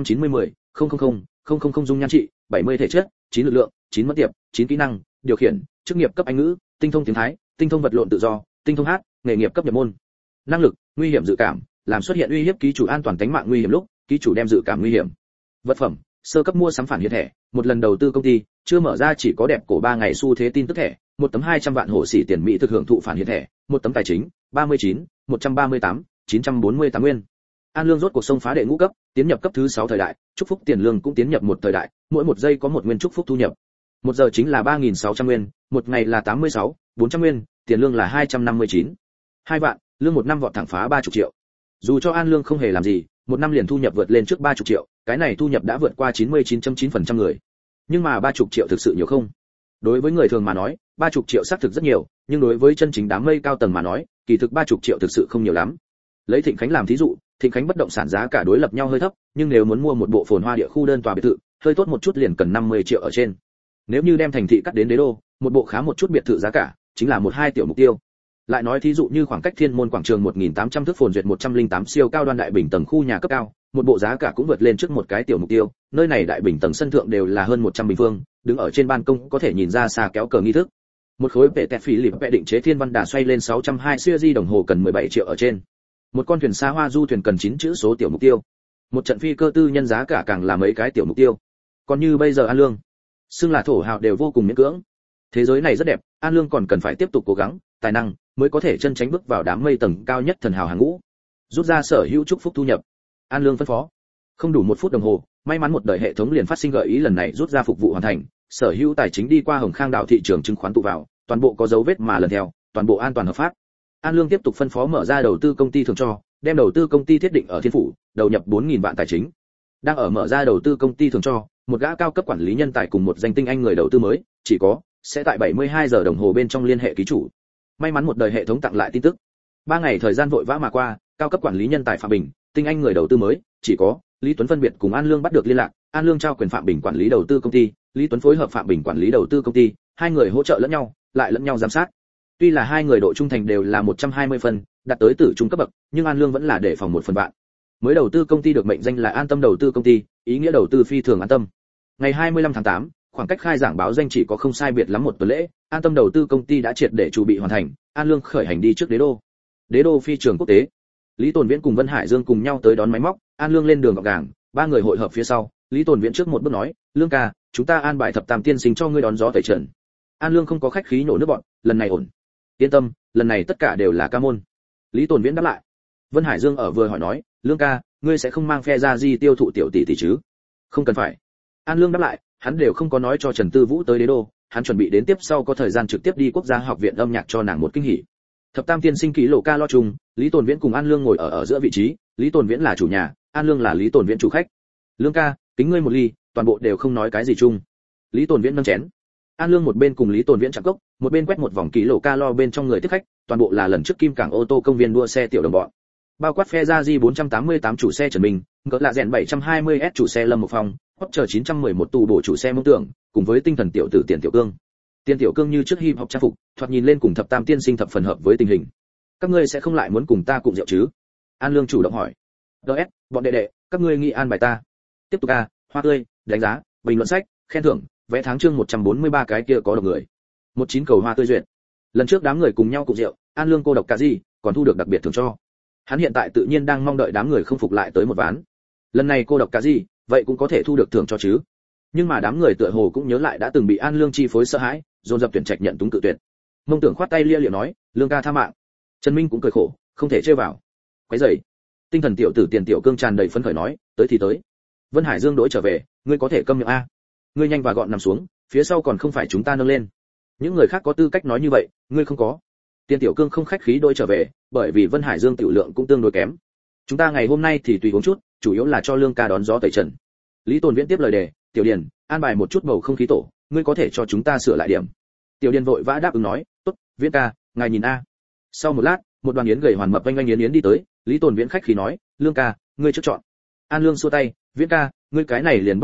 000 dung nhan trị, 70 thể chất, 9 lực lượng, 9 mất tiệp, 9 kỹ năng, điều khiển, chức nghiệp cấp Anh ngữ, tinh thông tiếng Thái, tinh thông vật lộn tự do, tinh thông hát, nghề nghiệp cấp nhập môn. Năng lực, nguy hiểm dự cảm, làm xuất hiện uy hiếp ký chủ an toàn tính mạng nguy hiểm lúc, ký chủ đem dự cảm nguy hiểm. Vật phẩm, sơ cấp mua sắm phản hiện thẻ, một lần đầu tư công ty, chưa mở ra chỉ có đẹp cổ 3 ngày xu thế tin tức thẻ, một tấm 200 vạn hổ xỉ tiền mỹ thực hưởng thụ phản hiện thẻ, một tấm tài chính, 39, 138, 948 nguyên. An Lương rốt cuộc xông phá đệ ngũ cấp, tiến nhập cấp thứ 6 thời đại, chúc phúc tiền lương cũng tiến nhập một thời đại, mỗi một giây có một nguyên chúc phúc thu nhập. Một giờ chính là 3600 nguyên, một ngày là 86, 400 nguyên, tiền lương là 259. 2 vạn, lương một năm vọt thẳng phá 30 triệu. Dù cho An Lương không hề làm gì, một năm liền thu nhập vượt lên trước 30 triệu, cái này thu nhập đã vượt qua 99.9% người. Nhưng mà 30 triệu thực sự nhiều không? Đối với người thường mà nói, 30 triệu xác thực rất nhiều, nhưng đối với chân chính đám mây cao tầng mà nói, kỳ thực 30 triệu thực sự không nhiều lắm. Lấy Thịnh Khánh làm thí dụ, Thịnh Khánh bất động sản giá cả đối lập nhau hơi thấp, nhưng nếu muốn mua một bộ phồn hoa địa khu đơn tòa biệt thự, hơi tốt một chút liền cần 50 triệu ở trên. Nếu như đem thành thị cắt đến đế đô, một bộ khá một chút biệt thự giá cả chính là 1-2 tiểu mục tiêu. Lại nói thí dụ như khoảng cách Thiên Môn quảng trường 1800 thước phồn duyệt 108 siêu cao đoan đại bình tầng khu nhà cấp cao, một bộ giá cả cũng vượt lên trước một cái tiểu mục tiêu, nơi này đại bình tầng sân thượng đều là hơn 100 bình phương, đứng ở trên ban công có thể nhìn ra xa kéo cờ nghi thức. Một khối bệ tẹt phỉ lịp vẽ định chế thiên văn đà xoay lên 620 series đồng hồ cần 17 triệu ở trên. Một con thuyền xa hoa du thuyền cần 9 chữ số tiểu mục tiêu. Một trận phi cơ tư nhân giá cả càng là mấy cái tiểu mục tiêu. Còn như bây giờ An Lương, xưng là thổ hào đều vô cùng miễn cưỡng. Thế giới này rất đẹp, An Lương còn cần phải tiếp tục cố gắng, tài năng mới có thể chân tránh bước vào đám mây tầng cao nhất thần hào hàng ngũ. Rút ra sở hữu chúc phúc thu nhập. An Lương phân phó. Không đủ 1 phút đồng hồ, may mắn một đời hệ thống liền phát sinh gợi ý lần này rút ra phục vụ hoàn thành, sở hữu tài chính đi qua Hồng Khang đảo thị trường chứng khoán tụ vào, toàn bộ có dấu vết mà lần theo, toàn bộ an toàn hợp pháp. An Lương tiếp tục phân phó mở ra đầu tư công ty thường cho, đem đầu tư công ty thiết định ở Thiên Phủ, đầu nhập 4000 vạn tài chính. Đang ở mở ra đầu tư công ty thường cho, một gã cao cấp quản lý nhân tài cùng một danh tinh anh người đầu tư mới, chỉ có sẽ tại 72 giờ đồng hồ bên trong liên hệ ký chủ. May mắn một đời hệ thống tặng lại tin tức. 3 ngày thời gian vội vã mà qua, cao cấp quản lý nhân tài Phạm Bình, tinh anh người đầu tư mới, chỉ có Lý Tuấn phân biệt cùng An Lương bắt được liên lạc, An Lương trao quyền Phạm Bình quản lý đầu tư công ty, Lý Tuấn phối hợp Phạm Bình quản lý đầu tư công ty, hai người hỗ trợ lẫn nhau, lại lẫn nhau giám sát. Tuy là hai người độ trung thành đều là 120 phân, đạt tới tử trung cấp bậc, nhưng An Lương vẫn là để phòng 1 phần vạn. Mới đầu tư công ty được mệnh danh là An Tâm đầu tư công ty, ý nghĩa đầu tư phi thường an tâm. Ngày 25 tháng 8, khoảng cách khai giảng báo danh chỉ có không sai biệt lắm một tuần lễ, An Tâm đầu tư công ty đã triệt để chuẩn bị hoàn thành, An Lương khởi hành đi trước đế đô. Đế đô phi trường quốc tế. Lý Tồn Viễn cùng Vân Hải Dương cùng nhau tới đón máy móc, An Lương lên đường gọn gàng, ba người hội hợp phía sau, Lý Tồn Viễn trước một bước nói, "Lương ca, chúng ta an bài thập tam tiên sinh cho ngươi đón gió tẩy trần." An Lương không có khách khí nổ nước bọn, "Lần này ổn. Yên tâm, lần này tất cả đều là ca môn." Lý Tồn Viễn đáp lại. Vân Hải Dương ở vừa hỏi nói, "Lương ca, ngươi sẽ không mang phe ra di tiêu thụ tiểu tỷ tỷ chứ?" "Không cần phải." An Lương đáp lại, hắn đều không có nói cho Trần Tư Vũ tới đế đô, hắn chuẩn bị đến tiếp sau có thời gian trực tiếp đi Quốc gia học viện âm nhạc cho nàng một kinh hỉ. Thập tam tiên sinh ký lộ ca lo chung, Lý Tồn Viễn cùng An Lương ngồi ở giữa vị trí, Lý Tồn Viễn là chủ nhà, An Lương là Lý Tồn Viễn chủ khách. "Lương ca, kính ngươi một ly." Toàn bộ đều không nói cái gì chung. Lý Tồn Viễn nâng chén. An Lương một bên cùng Lý Tồn Viễn chạm cốc, một bên quét một vòng ký lộ ca lo bên trong người tiếp khách, toàn bộ là lần trước Kim Cảng ô tô công viên đua xe tiểu đồng bọn. Bao quát phe ra di 488 chủ xe Trần Minh, cỡ lạ rèn 720S chủ xe Lâm Mộc Phong, hot chờ 911 tù bổ chủ xe Mông Tưởng, cùng với tinh thần tiểu tử Tiền Tiểu Cương. Tiền Tiểu Cương như trước hip hop trang phục, thoạt nhìn lên cùng thập tam tiên sinh thập phần hợp với tình hình. "Các ngươi sẽ không lại muốn cùng ta cùng rượu chứ?" An Lương chủ động hỏi. "DS, bọn đệ đệ, các ngươi nghĩ an bài ta?" Tiếp tục a, hoa tươi, đánh giá, bình luận sách, khen thưởng, vẽ tháng chương 143 cái kia có độc người. 19 cầu hoa tươi duyệt. Lần trước đám người cùng nhau cùng rượu, An Lương cô độc cả gì, còn thu được đặc biệt thưởng cho. Hắn hiện tại tự nhiên đang mong đợi đám người không phục lại tới một ván. Lần này cô độc cả gì, vậy cũng có thể thu được thưởng cho chứ. Nhưng mà đám người tựa hồ cũng nhớ lại đã từng bị An Lương chi phối sợ hãi, dồn dập tuyển trạch nhận túng cự tuyệt. Mông Tưởng khoát tay lia lịa nói, "Lương ca tha mạng." Trần Minh cũng cười khổ, không thể chơi vào. Quấy rầy. Tinh thần tiểu tử Tiền Tiểu Cương tràn đầy phấn khởi nói, "Tới thì tới." Vân Hải Dương đổi trở về, "Ngươi có thể câm miệng a. Ngươi nhanh và gọn nằm xuống, phía sau còn không phải chúng ta nâng lên. Những người khác có tư cách nói như vậy, ngươi không có." Tiền Tiểu Cương không khách khí đổi trở về, bởi vì Vân Hải Dương tiểu lượng cũng tương đối kém. "Chúng ta ngày hôm nay thì tùy uống chút, chủ yếu là cho Lương ca đón gió tẩy trần." Lý Tồn Viễn tiếp lời đề, "Tiểu Điền, an bài một chút bầu không khí tổ, ngươi có thể cho chúng ta sửa lại điểm." Tiểu Điền vội vã đáp ứng nói, "Tốt, Viễn ca, ngài nhìn a." Sau một lát, một đoàn yến gầy hoàn mập oanh oanh yến đi tới, Lý Tồn Viễn khách khí nói, "Lương ca, ngươi trước chọn." An Lương xua tay, "Viễn ca, ngươi cái này liền bất địa đạo,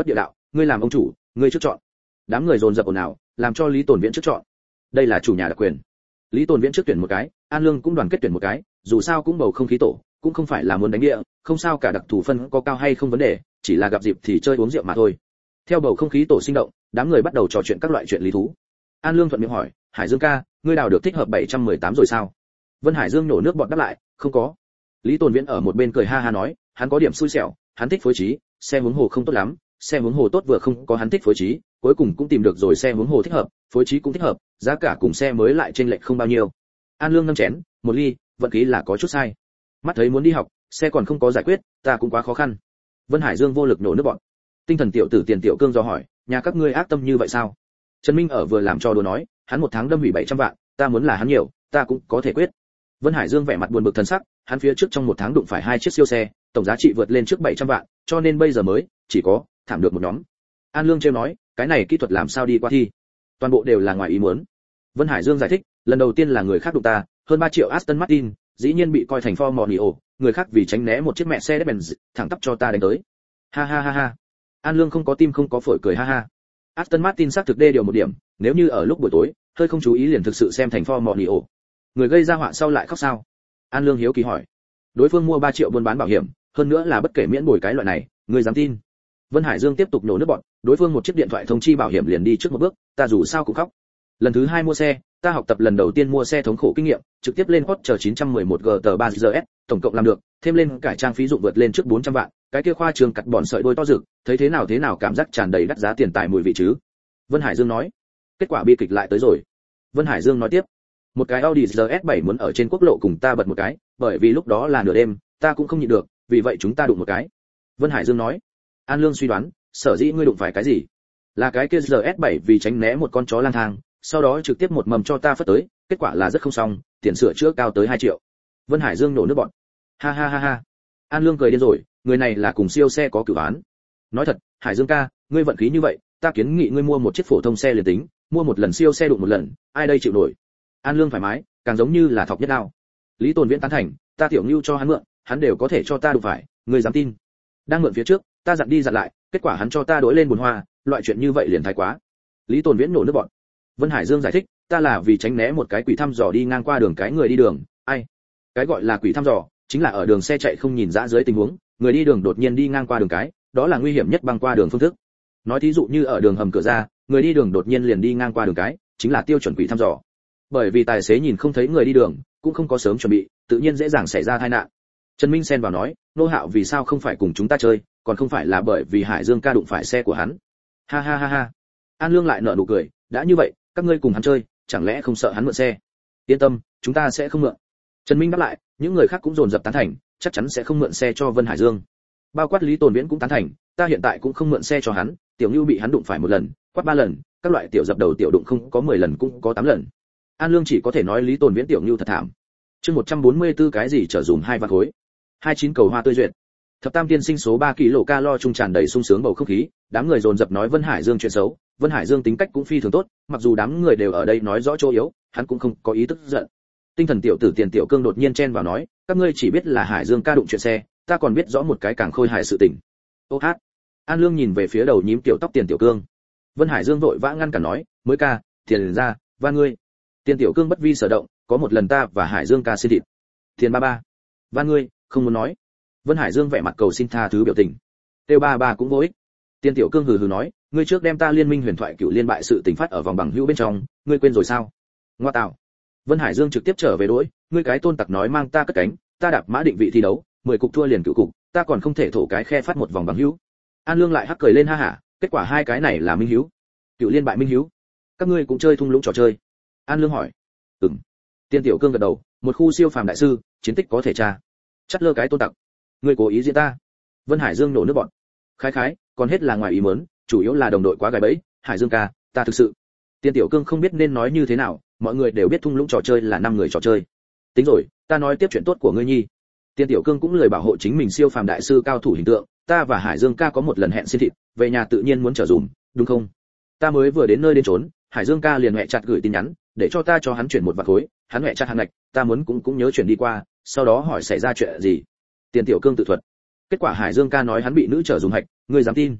ngươi làm ông chủ, ngươi trước chọn. Đám người dồn dập ồn ào, làm cho Lý Tồn Viễn trước chọn. Đây là chủ nhà đặc quyền. Lý Tồn Viễn trước tuyển một cái, An Lương cũng đoàn kết tuyển một cái, dù sao cũng bầu không khí tổ, cũng không phải là muốn đánh địa, không sao cả, đặc thù phân có cao hay không vấn đề, chỉ là gặp dịp thì chơi uống rượu mà thôi. Theo bầu không khí tổ sinh động, đám người bắt đầu trò chuyện các loại chuyện lý thú. An Lương thuận miệng hỏi, Hải Dương ca, ngươi đào được thích hợp 718 rồi sao? Vân Hải Dương nổ nước bọt đáp lại, không có. Lý Tồn Viễn ở một bên cười ha ha nói, hắn có điểm xui xẻo, hắn thích phối trí, xe hướng hồ không tốt lắm, xe hướng hồ tốt vừa không có hắn thích phối trí, cuối cùng cũng tìm được rồi xe hướng hồ thích hợp, phối trí cũng thích hợp, giá cả cùng xe mới lại chênh lệch không bao nhiêu. An Lương nâng chén, một ly, vận khí là có chút sai. Mắt thấy muốn đi học, xe còn không có giải quyết, ta cũng quá khó khăn. Vân Hải Dương vô lực nổ nước bọt. Tinh thần tiểu tử Tiền Tiểu Cương do hỏi, nhà các ngươi ác tâm như vậy sao? Trần Minh ở vừa làm cho đùa nói, hắn một tháng đâm hủy 700 vạn, ta muốn là hắn nhiều, ta cũng có thể quyết. Vân Hải Dương vẻ mặt buồn bực thần sắc, hắn phía trước trong một tháng đụng phải 2 chiếc siêu xe, tổng giá trị vượt lên trước 700 vạn, cho nên bây giờ mới chỉ có thảm được một nhóm. An Lương trêu nói, cái này kỹ thuật làm sao đi qua thi? Toàn bộ đều là ngoài ý muốn. Vân Hải Dương giải thích, lần đầu tiên là người khác đụng ta, hơn 3 triệu Aston Martin, dĩ nhiên bị coi thành Formula, người khác vì tránh né một chiếc mẹ xe Mercedes-Benz, thẳng tắp cho ta đánh tới. Ha ha ha ha. An Lương không có tim không có phổi cười ha ha. Aston Martin xác thực đê điều một điểm, nếu như ở lúc buổi tối, hơi không chú ý liền thực sự xem thành Formula. Người gây ra họa sau lại khóc sao? An Lương hiếu kỳ hỏi. Đối phương mua 3 triệu buôn bán bảo hiểm, hơn nữa là bất kể miễn bồi cái loại này, người dám tin? Vân Hải Dương tiếp tục nổ nước bọt, đối phương một chiếc điện thoại thông chi bảo hiểm liền đi trước một bước, ta dù sao cũng khóc. Lần thứ 2 mua xe, ta học tập lần đầu tiên mua xe thống khổ kinh nghiệm, trực tiếp lên Porsche 911 GT3 RS, tổng cộng làm được, thêm lên cải trang phí dụng vượt lên trước 400 vạn, cái kia khoa trường cắt bọn sợi đôi to rực, thấy thế nào cảm giác tràn đầy đắt giá tiền tài mùi vị chứ. Vân Hải Dương nói. Kết quả bi kịch lại tới rồi. Vân Hải Dương nói tiếp, một cái Audi RS7 muốn ở trên quốc lộ cùng ta bật một cái, bởi vì lúc đó là nửa đêm, ta cũng không nhịn được, vì vậy chúng ta đụng một cái. Vân Hải Dương nói. An Lương suy đoán, sở dĩ ngươi đụng phải cái gì? Là cái kia RS7 vì tránh né một con chó lang thang, sau đó trực tiếp một mầm cho ta phất tới, kết quả là rất không xong, tiền sửa chữa cao tới 2 triệu. Vân Hải Dương nổ nước bọt. Ha ha ha ha. An Lương cười điên rồi, người này là cùng siêu xe có cửu án. Nói thật, Hải Dương ca, ngươi vận khí như vậy, ta kiến nghị ngươi mua một chiếc phổ thông xe liền tính, mua một lần siêu xe đụng một lần, ai đây chịu nổi? An Lương thoải mái, càng giống như là thọc nhất đao. Lý Tồn Viễn tán thành, ta tiểu Nưu cho hắn mượn, hắn đều có thể cho ta đụng phải, ngươi dám tin? Đang mượn phía trước, ta dặn đi dặn lại, kết quả hắn cho ta đổi lên buồn hoa, loại chuyện như vậy liền thái quá. Lý Tồn Viễn nổ nước bọt. Vân Hải Dương giải thích, ta là vì tránh né một cái quỷ thăm dò đi ngang qua đường cái người đi đường, ai? Cái gọi là quỷ thăm dò, chính là ở đường xe chạy không nhìn rõ dưới tình huống, người đi đường đột nhiên đi ngang qua đường cái, đó là nguy hiểm nhất băng qua đường phương thức. Nói thí dụ như ở đường hầm cửa ra, người đi đường đột nhiên liền đi ngang qua đường cái, chính là tiêu chuẩn quỷ thăm dò. Bởi vì tài xế nhìn không thấy người đi đường, cũng không có sớm chuẩn bị, tự nhiên dễ dàng xảy ra tai nạn. Trần Minh xen vào nói, Nô Hạo vì sao không phải cùng chúng ta chơi, còn không phải là bởi vì Hải Dương ca đụng phải xe của hắn. Ha ha ha ha. An Lương lại nở nụ cười, đã như vậy, các ngươi cùng hắn chơi, chẳng lẽ không sợ hắn mượn xe? Yên tâm, chúng ta sẽ không mượn. Trần Minh đáp lại, những người khác cũng dồn dập tán thành, chắc chắn sẽ không mượn xe cho Vân Hải Dương. Bao quát Lý Tồn Viễn cũng tán thành, ta hiện tại cũng không mượn xe cho hắn, tiểu Nưu bị hắn đụng phải 1 lần, quát 3 lần, các loại tiểu dập đầu tiểu đụng không có 10 lần cũng có 8 lần. An Lương chỉ có thể nói Lý Tồn Viễn tiểu Nưu thật thảm. Chương 144 cái gì trở dùm 2 vạn khối. 29 cầu hoa tươi duyệt. Thập Tam tiên sinh số 3 kg trung tràn đầy sung sướng bầu không khí, đám người dồn dập nói Vân Hải Dương chuyện xấu, Vân Hải Dương tính cách cũng phi thường tốt, mặc dù đám người đều ở đây nói rõ chỗ yếu, hắn cũng không có ý tức giận. Tinh thần tiểu tử Tiền Tiểu Cương đột nhiên chen vào nói, các ngươi chỉ biết là Hải Dương ca đụng chuyện xe, ta còn biết rõ một cái càng khôi hài sự tình. Ô hát. An Lương nhìn về phía đầu nhím tiểu tóc Tiền Tiểu Cương. Vân Hải Dương vội vã ngăn cản nói, mới ca, tiền ra, van ngươi. Tiền Tiểu Cương bất vi sở động, có một lần ta và Hải Dương ca xin thịt. Tiền ba ba, van ngươi, không muốn nói. Vân Hải Dương vẻ mặt cầu xin tha thứ biểu tình. Tiêu ba ba cũng vô ích. Tiền Tiểu Cương hừ hừ nói, ngươi trước đem ta liên minh huyền thoại cựu liên bại sự tình phát ở vòng bằng hữu bên trong, ngươi quên rồi sao? Ngoa tạo. Vân Hải Dương trực tiếp trở về đối, ngươi cái tôn tặc nói mang ta cất cánh, ta đạp mã định vị thi đấu, 10 cục thua liền cựu cục, ta còn không thể thổ cái khe phát một vòng bằng hữu. An Lương lại hắc cười lên ha hả, kết quả hai cái này là minh hữu. Cựu liên bại minh hữu. Các ngươi cũng chơi thung lũng trò chơi. An Lương hỏi. Ừm. Tiên Tiểu Cương gật đầu, một khu siêu phàm đại sư, chiến tích có thể tra. Chắt lơ cái tôn tặc. Ngươi cố ý diễn ta. Vân Hải Dương nổ nước bọn. Khái khái, còn hết là ngoài ý muốn, chủ yếu là đồng đội quá gài bẫy, Hải Dương ca, ta thực sự. Tiên Tiểu Cương không biết nên nói như thế nào, mọi người đều biết thung lũng trò chơi là 5 người trò chơi. Tính rồi, ta nói tiếp chuyện tốt của ngươi nhi. Tiên Tiểu Cương cũng lười bảo hộ chính mình siêu phàm đại sư cao thủ hình tượng, ta và Hải Dương ca có một lần hẹn xin thịt, về nhà tự nhiên muốn trở dùm, đúng không? Ta mới vừa đến nơi đến trốn, Hải Dương ca liền mẹ chặt gửi tin nhắn, để cho ta cho hắn chuyển 1 vạn khối, hắn mẹ chặt hàng ngạch, ta muốn cũng nhớ chuyển đi qua, sau đó hỏi xảy ra chuyện gì. Tiên Tiểu Cương tự thuật. Kết quả Hải Dương ca nói hắn bị nữ trở dùm hạch, ngươi dám tin?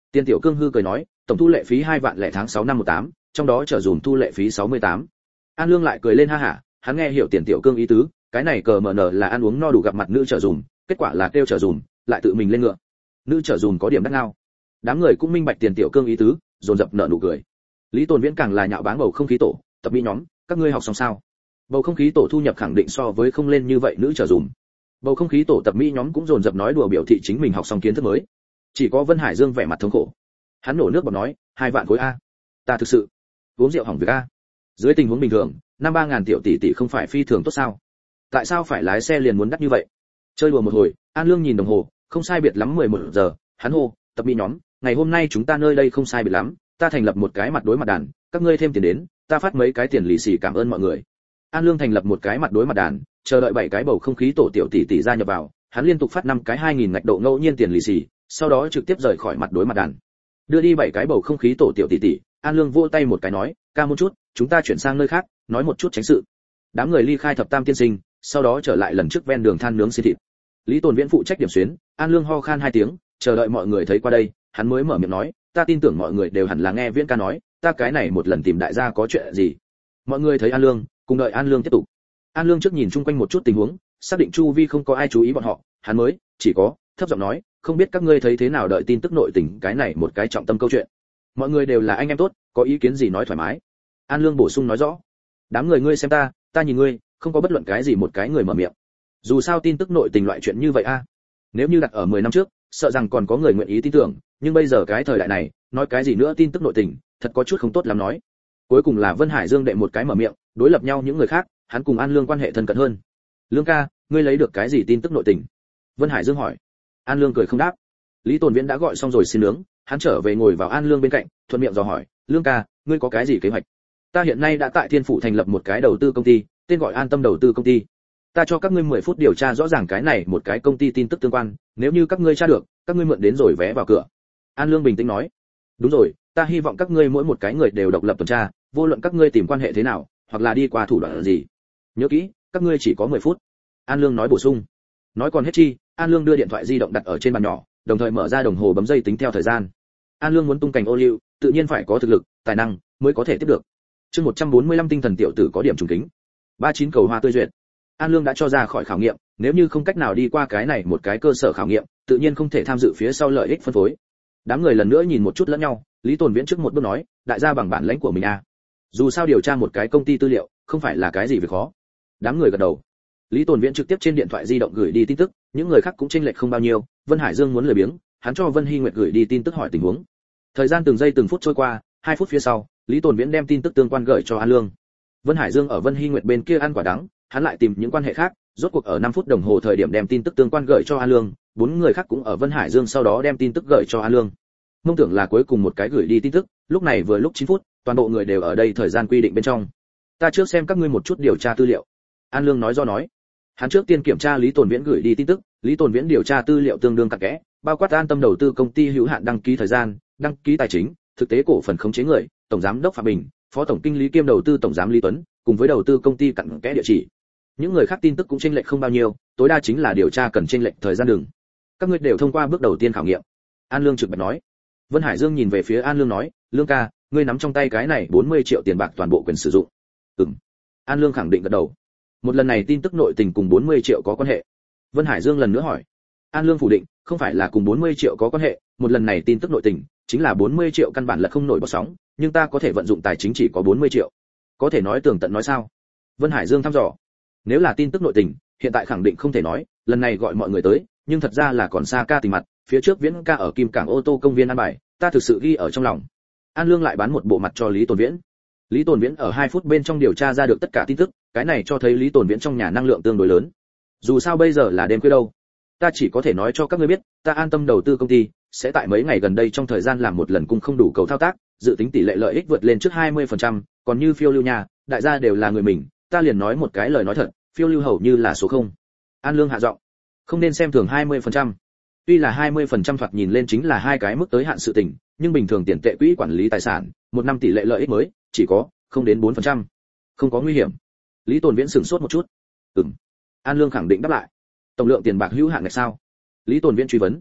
Tiền Tiểu Cương hư cười nói, tổng thu lệ phí 2 vạn lẻ tháng 6 năm 18, trong đó trở dùm thu lệ phí 68. An Lương lại cười lên ha hả, hắn nghe hiểu Tiền Tiểu Cương ý tứ, cái này cờ mở nở là ăn uống no đủ gặp mặt nữ trở dùm, kết quả là kêu trở dùm, lại tự mình lên ngựa. Nữ trở dùm có điểm đắt ngao. Đám người cũng minh bạch Tiền Tiểu Cương ý tứ, dồn dập nở nụ cười. Lý Tồn Viễn càng là nhạo báng bầu không khí tổ, tập mỹ nhóm, các ngươi học xong sao? Bầu không khí tổ thu nhập khẳng định so với không lên như vậy nữ trở dùm. Bầu không khí tổ tập mỹ nhóm cũng dồn dập nói đùa biểu thị chính mình học xong kiến thức mới. Chỉ có Vân Hải Dương vẻ mặt thống khổ. Hắn nổ nước bọt nói, 2 vạn khối a. Ta thực sự uống rượu hỏng việc a. Dưới tình huống bình thường, năm 3000 tiểu tỷ tỷ không phải phi thường tốt sao? Tại sao phải lái xe liền muốn đắt như vậy? Chơi đùa một hồi, An Lương nhìn đồng hồ, không sai biệt lắm 11 giờ, hắn hô, tập mỹ nhóm, ngày hôm nay chúng ta nơi đây không sai biệt lắm, ta thành lập một cái mặt đối mặt đàn, các ngươi thêm tiền đến, ta phát mấy cái tiền lì xì cảm ơn mọi người. An Lương thành lập một cái mặt đối mặt đàn, chờ đợi 7 cái bầu không khí tổ tiểu tỷ tỷ gia nhập vào, hắn liên tục phát 5 cái 2000 ngạch độ ngẫu nhiên tiền lì xì, sau đó trực tiếp rời khỏi mặt đối mặt đàn. Đưa đi 7 cái bầu không khí tổ tiểu tỷ tỷ, An Lương vỗ tay một cái nói, ca một chút, chúng ta chuyển sang nơi khác, nói một chút tránh sự. Đám người ly khai thập tam tiên sinh, sau đó trở lại lần trước ven đường than nướng xin thịt. Lý Tồn Viễn phụ trách điểm xuyến, An Lương ho khan 2 tiếng, chờ đợi mọi người thấy qua đây, hắn mới mở miệng nói, ta tin tưởng mọi người đều hẳn là nghe Viễn ca nói, ta cái này một lần tìm đại gia có chuyện gì. Mọi người thấy An Lương, cùng đợi An Lương tiếp tục. An Lương trước nhìn chung quanh một chút tình huống, xác định chu vi không có ai chú ý bọn họ, hắn mới chỉ có thấp giọng nói, không biết các ngươi thấy thế nào đợi tin tức nội tình cái này một cái trọng tâm câu chuyện. Mọi người đều là anh em tốt, có ý kiến gì nói thoải mái. An Lương bổ sung nói rõ. Đám người ngươi xem ta, ta nhìn ngươi, không có bất luận cái gì một cái người mở miệng. Dù sao tin tức nội tình loại chuyện như vậy a, nếu như đặt ở 10 năm trước, sợ rằng còn có người nguyện ý tin tưởng, nhưng bây giờ cái thời đại này, nói cái gì nữa tin tức nội tình, thật có chút không tốt lắm nói. Cuối cùng là Vân Hải Dương đệ một cái mở miệng, đối lập nhau những người khác, hắn cùng An Lương quan hệ thân cận hơn. Lương ca, ngươi lấy được cái gì tin tức nội tình? Vân Hải Dương hỏi. An Lương cười không đáp. Lý Tồn Viễn đã gọi xong rồi xin nướng, hắn trở về ngồi vào An Lương bên cạnh, thuận miệng dò hỏi, Lương ca, ngươi có cái gì kế hoạch? Ta hiện nay đã tại Thiên Phủ thành lập một cái đầu tư công ty, tên gọi An Tâm đầu tư công ty. Ta cho các ngươi 10 phút điều tra rõ ràng cái này một cái công ty tin tức tương quan, nếu như các ngươi tra được, các ngươi mượn đến rồi vé vào cửa. An Lương bình tĩnh nói. Đúng rồi, ta hy vọng các ngươi mỗi một cái người đều độc lập tuần tra, vô luận các ngươi tìm quan hệ thế nào, hoặc là đi qua thủ đoạn gì. Nhớ kỹ, các ngươi chỉ có 10 phút. An Lương nói bổ sung. Nói còn hết chi, An Lương đưa điện thoại di động đặt ở trên bàn nhỏ, đồng thời mở ra đồng hồ bấm dây tính theo thời gian. An Lương muốn tung cảnh ô liu, tự nhiên phải có thực lực, tài năng mới có thể tiếp được. Chương 145 tinh thần tiểu tử có điểm trùng kính. 39 cầu hoa tươi duyệt. An Lương đã cho ra khỏi khảo nghiệm, nếu như không cách nào đi qua cái này một cái cơ sở khảo nghiệm, tự nhiên không thể tham dự phía sau lợi ích phân phối. Đám người lần nữa nhìn một chút lẫn nhau, Lý Tồn Viễn trước một bước nói, đại gia bằng bản lãnh của mình a. Dù sao điều tra một cái công ty tư liệu, không phải là cái gì việc khó. Đám người gật đầu. Lý Tồn Viễn trực tiếp trên điện thoại di động gửi đi tin tức, những người khác cũng chênh lệch không bao nhiêu, Vân Hải Dương muốn lười biếng, hắn cho Vân Hy Nguyệt gửi đi tin tức hỏi tình huống. Thời gian từng giây từng phút trôi qua, 2 phút phía sau, Lý Tồn Viễn đem tin tức tương quan gửi cho An Lương. Vân Hải Dương ở Vân Hy Nguyệt bên kia ăn quả đắng, hắn lại tìm những quan hệ khác, rốt cuộc ở 5 phút đồng hồ thời điểm đem tin tức tương quan gửi cho An Lương, 4 người khác cũng ở Vân Hải Dương sau đó đem tin tức gửi cho An Lương. Mong tưởng là cuối cùng một cái gửi đi tin tức, lúc này vừa lúc 9 phút, toàn bộ người đều ở đây thời gian quy định bên trong. Ta trước xem các ngươi một chút điều tra tư liệu. An Lương nói do nói. Hắn trước tiên kiểm tra Lý Tồn Viễn gửi đi tin tức, Lý Tồn Viễn điều tra tư liệu tương đương cặn kẽ, bao quát An Tâm đầu tư công ty hữu hạn đăng ký thời gian, đăng ký tài chính, thực tế cổ phần khống chế người, tổng giám đốc Phạm Bình, phó tổng kinh lý kiêm đầu tư tổng giám Lý Tuấn, cùng với đầu tư công ty cặn kẽ địa chỉ. Những người khác tin tức cũng chênh lệch không bao nhiêu, tối đa chính là điều tra cần chênh lệch thời gian đường. Các ngươi đều thông qua bước đầu tiên khảo nghiệm. An Lương trực bạch nói. Vân Hải Dương nhìn về phía An Lương nói, Lương ca, ngươi nắm trong tay cái này 40 triệu tiền bạc toàn bộ quyền sử dụng. Ừm. An Lương khẳng định gật đầu. Một lần này tin tức nội tình cùng 40 triệu có quan hệ. Vân Hải Dương lần nữa hỏi. An Lương phủ định, không phải là cùng 40 triệu có quan hệ, một lần này tin tức nội tình chính là 40 triệu căn bản là không nổi bọt sóng, nhưng ta có thể vận dụng tài chính chỉ có 40 triệu. Có thể nói tường tận nói sao? Vân Hải Dương thăm dò. Nếu là tin tức nội tình, hiện tại khẳng định không thể nói, lần này gọi mọi người tới, nhưng thật ra là còn xa ca tình mặt, phía trước Viễn ca ở Kim Cảng ô tô công viên ăn bài, ta thực sự ghi ở trong lòng. An Lương lại bán một bộ mặt cho Lý Tồn Viễn. Lý Tồn Viễn ở 2 phút bên trong điều tra ra được tất cả tin tức, cái này cho thấy Lý Tồn Viễn trong nhà năng lượng tương đối lớn. Dù sao bây giờ là đêm khuya đâu, ta chỉ có thể nói cho các ngươi biết, ta An Tâm đầu tư công ty sẽ tại mấy ngày gần đây trong thời gian làm một lần cung không đủ cầu thao tác, dự tính tỷ lệ lợi ích vượt lên trước 20%, còn như phiêu lưu nhà, đại gia đều là người mình, ta liền nói một cái lời nói thật, phiêu lưu hầu như là số 0. An Lương hạ giọng, không nên xem thường 20%. Tuy là 20% thoạt nhìn lên chính là hai cái mức tới hạn sự tình, nhưng bình thường tiền tệ quỹ quản lý tài sản, một năm tỷ lệ lợi ích mới chỉ có không đến 4%. Không có nguy hiểm. Lý Tồn Viễn sửng sốt một chút. Ừm. An Lương khẳng định đáp lại. Tổng lượng tiền bạc hữu hạn này sao? Lý Tồn Viễn truy vấn.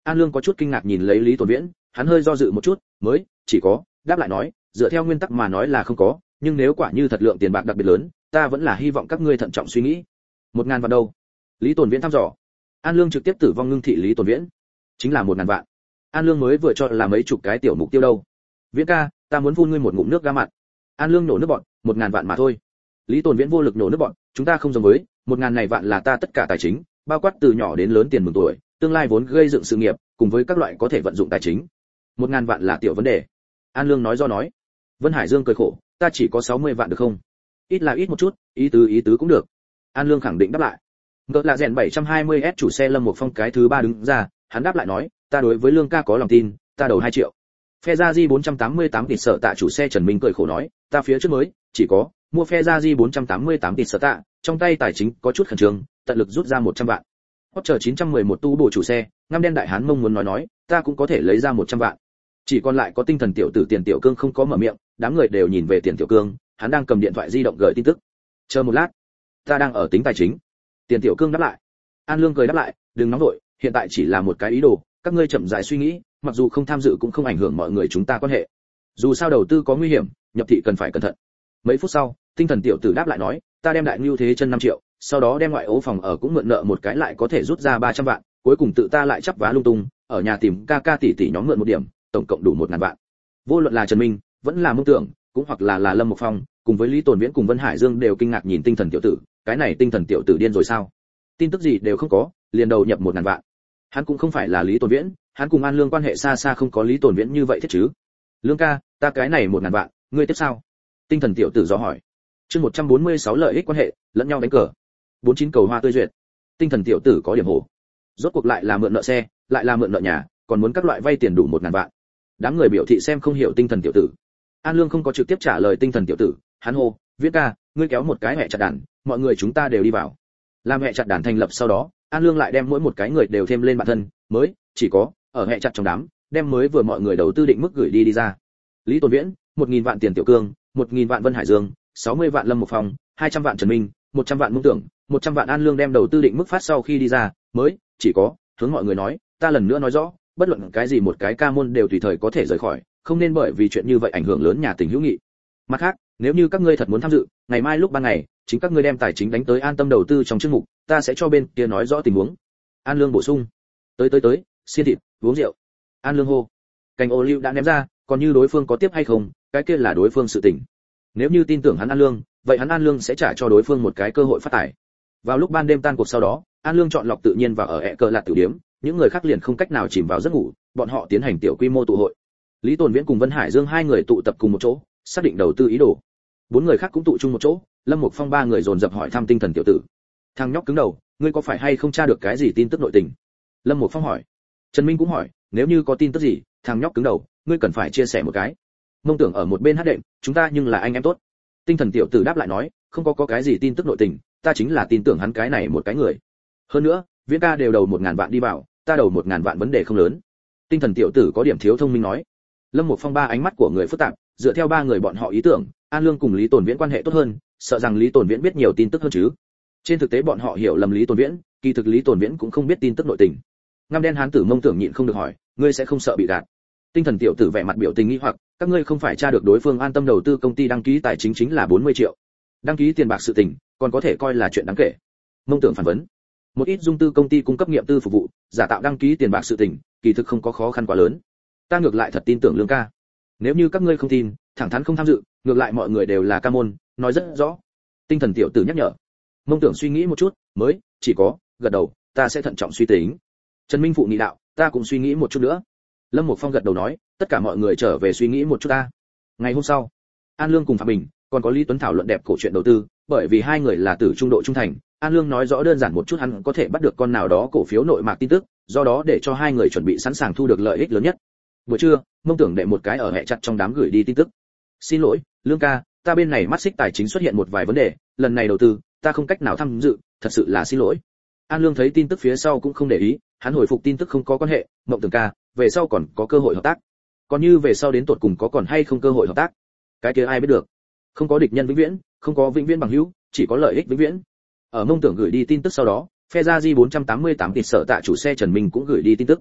An Lương có chút kinh ngạc nhìn lấy Lý Tồn Viễn, hắn hơi do dự một chút, mới chỉ có đáp lại nói, dựa theo nguyên tắc mà nói là không có, nhưng nếu quả như thật lượng tiền bạc đặc biệt lớn, ta vẫn là hy vọng các ngươi thận trọng suy nghĩ. 1000 vạn đâu? Lý Tồn Viễn thăm dò. An Lương trực tiếp tử vong ngưng thị Lý Tồn Viễn. Chính là 1000 vạn. An Lương mới vừa cho là mấy chục cái tiểu mục tiêu đâu. Viễn ca, ta muốn phun ngươi một ngụm nước ga mặt. An Lương nổ nước bọt, 1000 vạn mà thôi. Lý Tồn Viễn vô lực nổ nước bọt, chúng ta không giống với, 1000 này vạn là ta tất cả tài chính, bao quát từ nhỏ đến lớn tiền mừng tuổi, tương lai vốn gây dựng sự nghiệp, cùng với các loại có thể vận dụng tài chính. 1000 vạn là tiểu vấn đề. An Lương nói do nói. Vân Hải Dương cười khổ, ta chỉ có 60 vạn được không? Ít là ít một chút, ý tứ cũng được. An Lương khẳng định đáp lại. Ngỡ là rèn 720S chủ xe Lâm Một Phong cái thứ 3 đứng ra, hắn đáp lại nói, ta đối với Lương ca có lòng tin, ta đầu 2 triệu. Ferrari 488 tịt sợ tạ chủ xe Trần Minh cười khổ nói, ta phía trước mới chỉ có mua Ferrari 488 tịt sợ tạ, trong tay tài chính có chút khẩn trương, tận lực rút ra 100 vạn. Porsche 911 tu bổ chủ xe, ngăm đen đại hán mông muốn nói, ta cũng có thể lấy ra 100 vạn. Chỉ còn lại có tinh thần tiểu tử Tiền Tiểu Cương không có mở miệng, đám người đều nhìn về Tiền Tiểu Cương, hắn đang cầm điện thoại di động gửi tin tức. Chờ một lát, ta đang ở tính tài chính. Tiền Tiểu Cương đáp lại. An Lương cười đáp lại, đừng nóng vội, hiện tại chỉ là một cái ý đồ, các ngươi chậm rãi suy nghĩ, mặc dù không tham dự cũng không ảnh hưởng mọi người chúng ta quan hệ. Dù sao đầu tư có nguy hiểm, nhập thị cần phải cẩn thận. Mấy phút sau, tinh thần tiểu tử đáp lại nói, ta đem đại nhu thế chân 5 triệu, sau đó đem ngoại ố phòng ở cũng mượn nợ một cái lại có thể rút ra 300 vạn, cuối cùng tự ta lại chắp vá lung tung, ở nhà tìm ca tỷ tỷ nhóm mượn một điểm, tổng cộng đủ 1000 vạn. Vô luận là Trần Minh, vẫn là Mông Tưởng, cũng hoặc là Lâm Mộc Phong, cùng với Lý Tồn Viễn cùng Vân Hải Dương đều kinh ngạc nhìn tinh thần tiểu tử, cái này tinh thần tiểu tử điên rồi sao? Tin tức gì đều không có, liền đầu nhập 1000 vạn. Hắn cũng không phải là Lý Tồn Viễn, hắn cùng An Lương quan hệ xa xa không có Lý Tồn Viễn như vậy thiết chứ. Lương ca, ta cái này 1000 vạn, ngươi tiếp sao? Tinh thần tiểu tử dò hỏi. Chương 146 lợi ích quan hệ, lẫn nhau đánh cờ. 49 cầu hoa tươi duyệt. Tinh thần tiểu tử có điểm hổ. Rốt cuộc lại là mượn nợ xe, lại là mượn nợ nhà, còn muốn các loại vay tiền đủ 1000 vạn. Đám người biểu thị xem không hiểu tinh thần tiểu tử. An Lương không có trực tiếp trả lời tinh thần tiểu tử, hắn hô, Viễn ca, ngươi kéo một cái mẹ chặt đàn, mọi người chúng ta đều đi vào. Làm mẹ chặt đàn thành lập sau đó, An Lương lại đem mỗi một cái người đều thêm lên bản thân, mới chỉ có ở hệ chặt trong đám, đem mới vừa mọi người đầu tư định mức gửi đi ra. Lý Tồn Viễn, 1000 vạn Tiền Tiểu Cương, 1000 vạn Vân Hải Dương, 60 vạn Lâm Mộc Phong, 200 vạn Trần Minh, 100 vạn Mông Tưởng, 100 vạn An Lương đem đầu tư định mức phát sau khi đi ra, mới chỉ có hướng mọi người nói, ta lần nữa nói rõ, bất luận cái gì một cái ca môn đều tùy thời có thể rời khỏi, không nên bởi vì chuyện như vậy ảnh hưởng lớn nhà tình hữu nghị. Mặt khác, nếu như các ngươi thật muốn tham dự, ngày mai lúc ban ngày, chính các ngươi đem tài chính đánh tới An Tâm đầu tư trong chương mục, ta sẽ cho bên kia nói rõ tình huống. An Lương bổ sung. Tới, xiên thịt, uống rượu. An Lương hô. Cành ô liu đã ném ra, còn như đối phương có tiếp hay không, cái kia là đối phương sự tình. Nếu như tin tưởng hắn An Lương, vậy hắn An Lương sẽ trả cho đối phương một cái cơ hội phát tài. Vào lúc ban đêm tan cuộc sau đó, An Lương chọn lọc tự nhiên vào ở cờ lạt tiểu điếm, những người khác liền không cách nào chìm vào giấc ngủ, bọn họ tiến hành tiểu quy mô tụ hội. Lý Tồn Viễn cùng Vân Hải Dương hai người tụ tập cùng một chỗ, xác định đầu tư ý đồ. 4 người khác cũng tụ chung một chỗ, Lâm Mục Phong 3 người dồn dập hỏi thăm tinh thần tiểu tử. Thằng nhóc cứng đầu, ngươi có phải hay không tra được cái gì tin tức nội tình? Lâm Mục Phong hỏi. Trần Minh cũng hỏi, nếu như có tin tức gì, thằng nhóc cứng đầu, ngươi cần phải chia sẻ một cái. Mông Tưởng ở một bên hát đệm, chúng ta nhưng là anh em tốt. Tinh thần tiểu tử đáp lại nói, không có cái gì tin tức nội tình, ta chính là tin tưởng hắn cái này một cái người. Hơn nữa, Viễn ca đều đầu 1000 vạn đi vào, ta đầu 1000 vạn vấn đề không lớn. Tinh thần tiểu tử có điểm thiếu thông minh nói. Lâm Mục Phong 3 ánh mắt của người phức tạp, dựa theo 3 người bọn họ ý tưởng, An Lương cùng Lý Tồn Viễn quan hệ tốt hơn, sợ rằng Lý Tồn Viễn biết nhiều tin tức hơn chứ. Trên thực tế bọn họ hiểu lầm Lý Tồn Viễn, kỳ thực Lý Tồn Viễn cũng không biết tin tức nội tình. Ngăm đen hán tử Mông Tưởng nhịn không được hỏi, ngươi sẽ không sợ bị gạt? Tinh thần tiểu tử vẻ mặt biểu tình nghi hoặc, các ngươi không phải tra được đối phương An Tâm đầu tư công ty đăng ký tài chính chính là 40 triệu. Đăng ký tiền bạc sự tình, còn có thể coi là chuyện đáng kể. Mông Tưởng phản vấn. Một ít dung tư công ty cung cấp nghiệm tư phục vụ, giả tạo đăng ký tiền bạc sự tình, kỳ thực không có khó khăn quá lớn. Ta ngược lại thật tin tưởng Lương ca. Nếu như các ngươi không tin, thẳng thắn không tham dự, ngược lại mọi người đều là ca môn, nói rất rõ. Tinh thần tiểu tử nhắc nhở. Mông Tưởng suy nghĩ một chút, mới chỉ có gật đầu, ta sẽ thận trọng suy tính. Trần Minh phụ nghị đạo, ta cũng suy nghĩ một chút nữa. Lâm Mục Phong gật đầu nói, tất cả mọi người trở về suy nghĩ một chút ta. Ngày hôm sau, An Lương cùng Phạm Bình, còn có Lý Tuấn thảo luận đẹp cổ chuyện đầu tư, bởi vì hai người là tử trung độ trung thành, An Lương nói rõ đơn giản một chút hắn có thể bắt được con nào đó cổ phiếu nội mạc tin tức, do đó để cho hai người chuẩn bị sẵn sàng thu được lợi ích lớn nhất. Buổi trưa, Mông Tưởng đệ một cái ở hệ chặt trong đám gửi đi tin tức. Xin lỗi, Lương ca, ta bên này mắt xích tài chính xuất hiện một vài vấn đề, lần này đầu tư, ta không cách nào tham dự, thật sự là xin lỗi. An Lương thấy tin tức phía sau cũng không để ý, hắn hồi phục tin tức không có quan hệ, Mộng Tưởng ca, về sau còn có cơ hội hợp tác. Còn như về sau đến tột cùng có còn hay không cơ hội hợp tác, cái kia ai biết được. Không có địch nhân vĩnh viễn, không có vĩnh viễn bằng hữu, chỉ có lợi ích vĩnh viễn. Ở Mông Tưởng gửi đi tin tức sau đó, Ferrari 488 tịt sợ tạ chủ xe Trần Minh cũng gửi đi tin tức.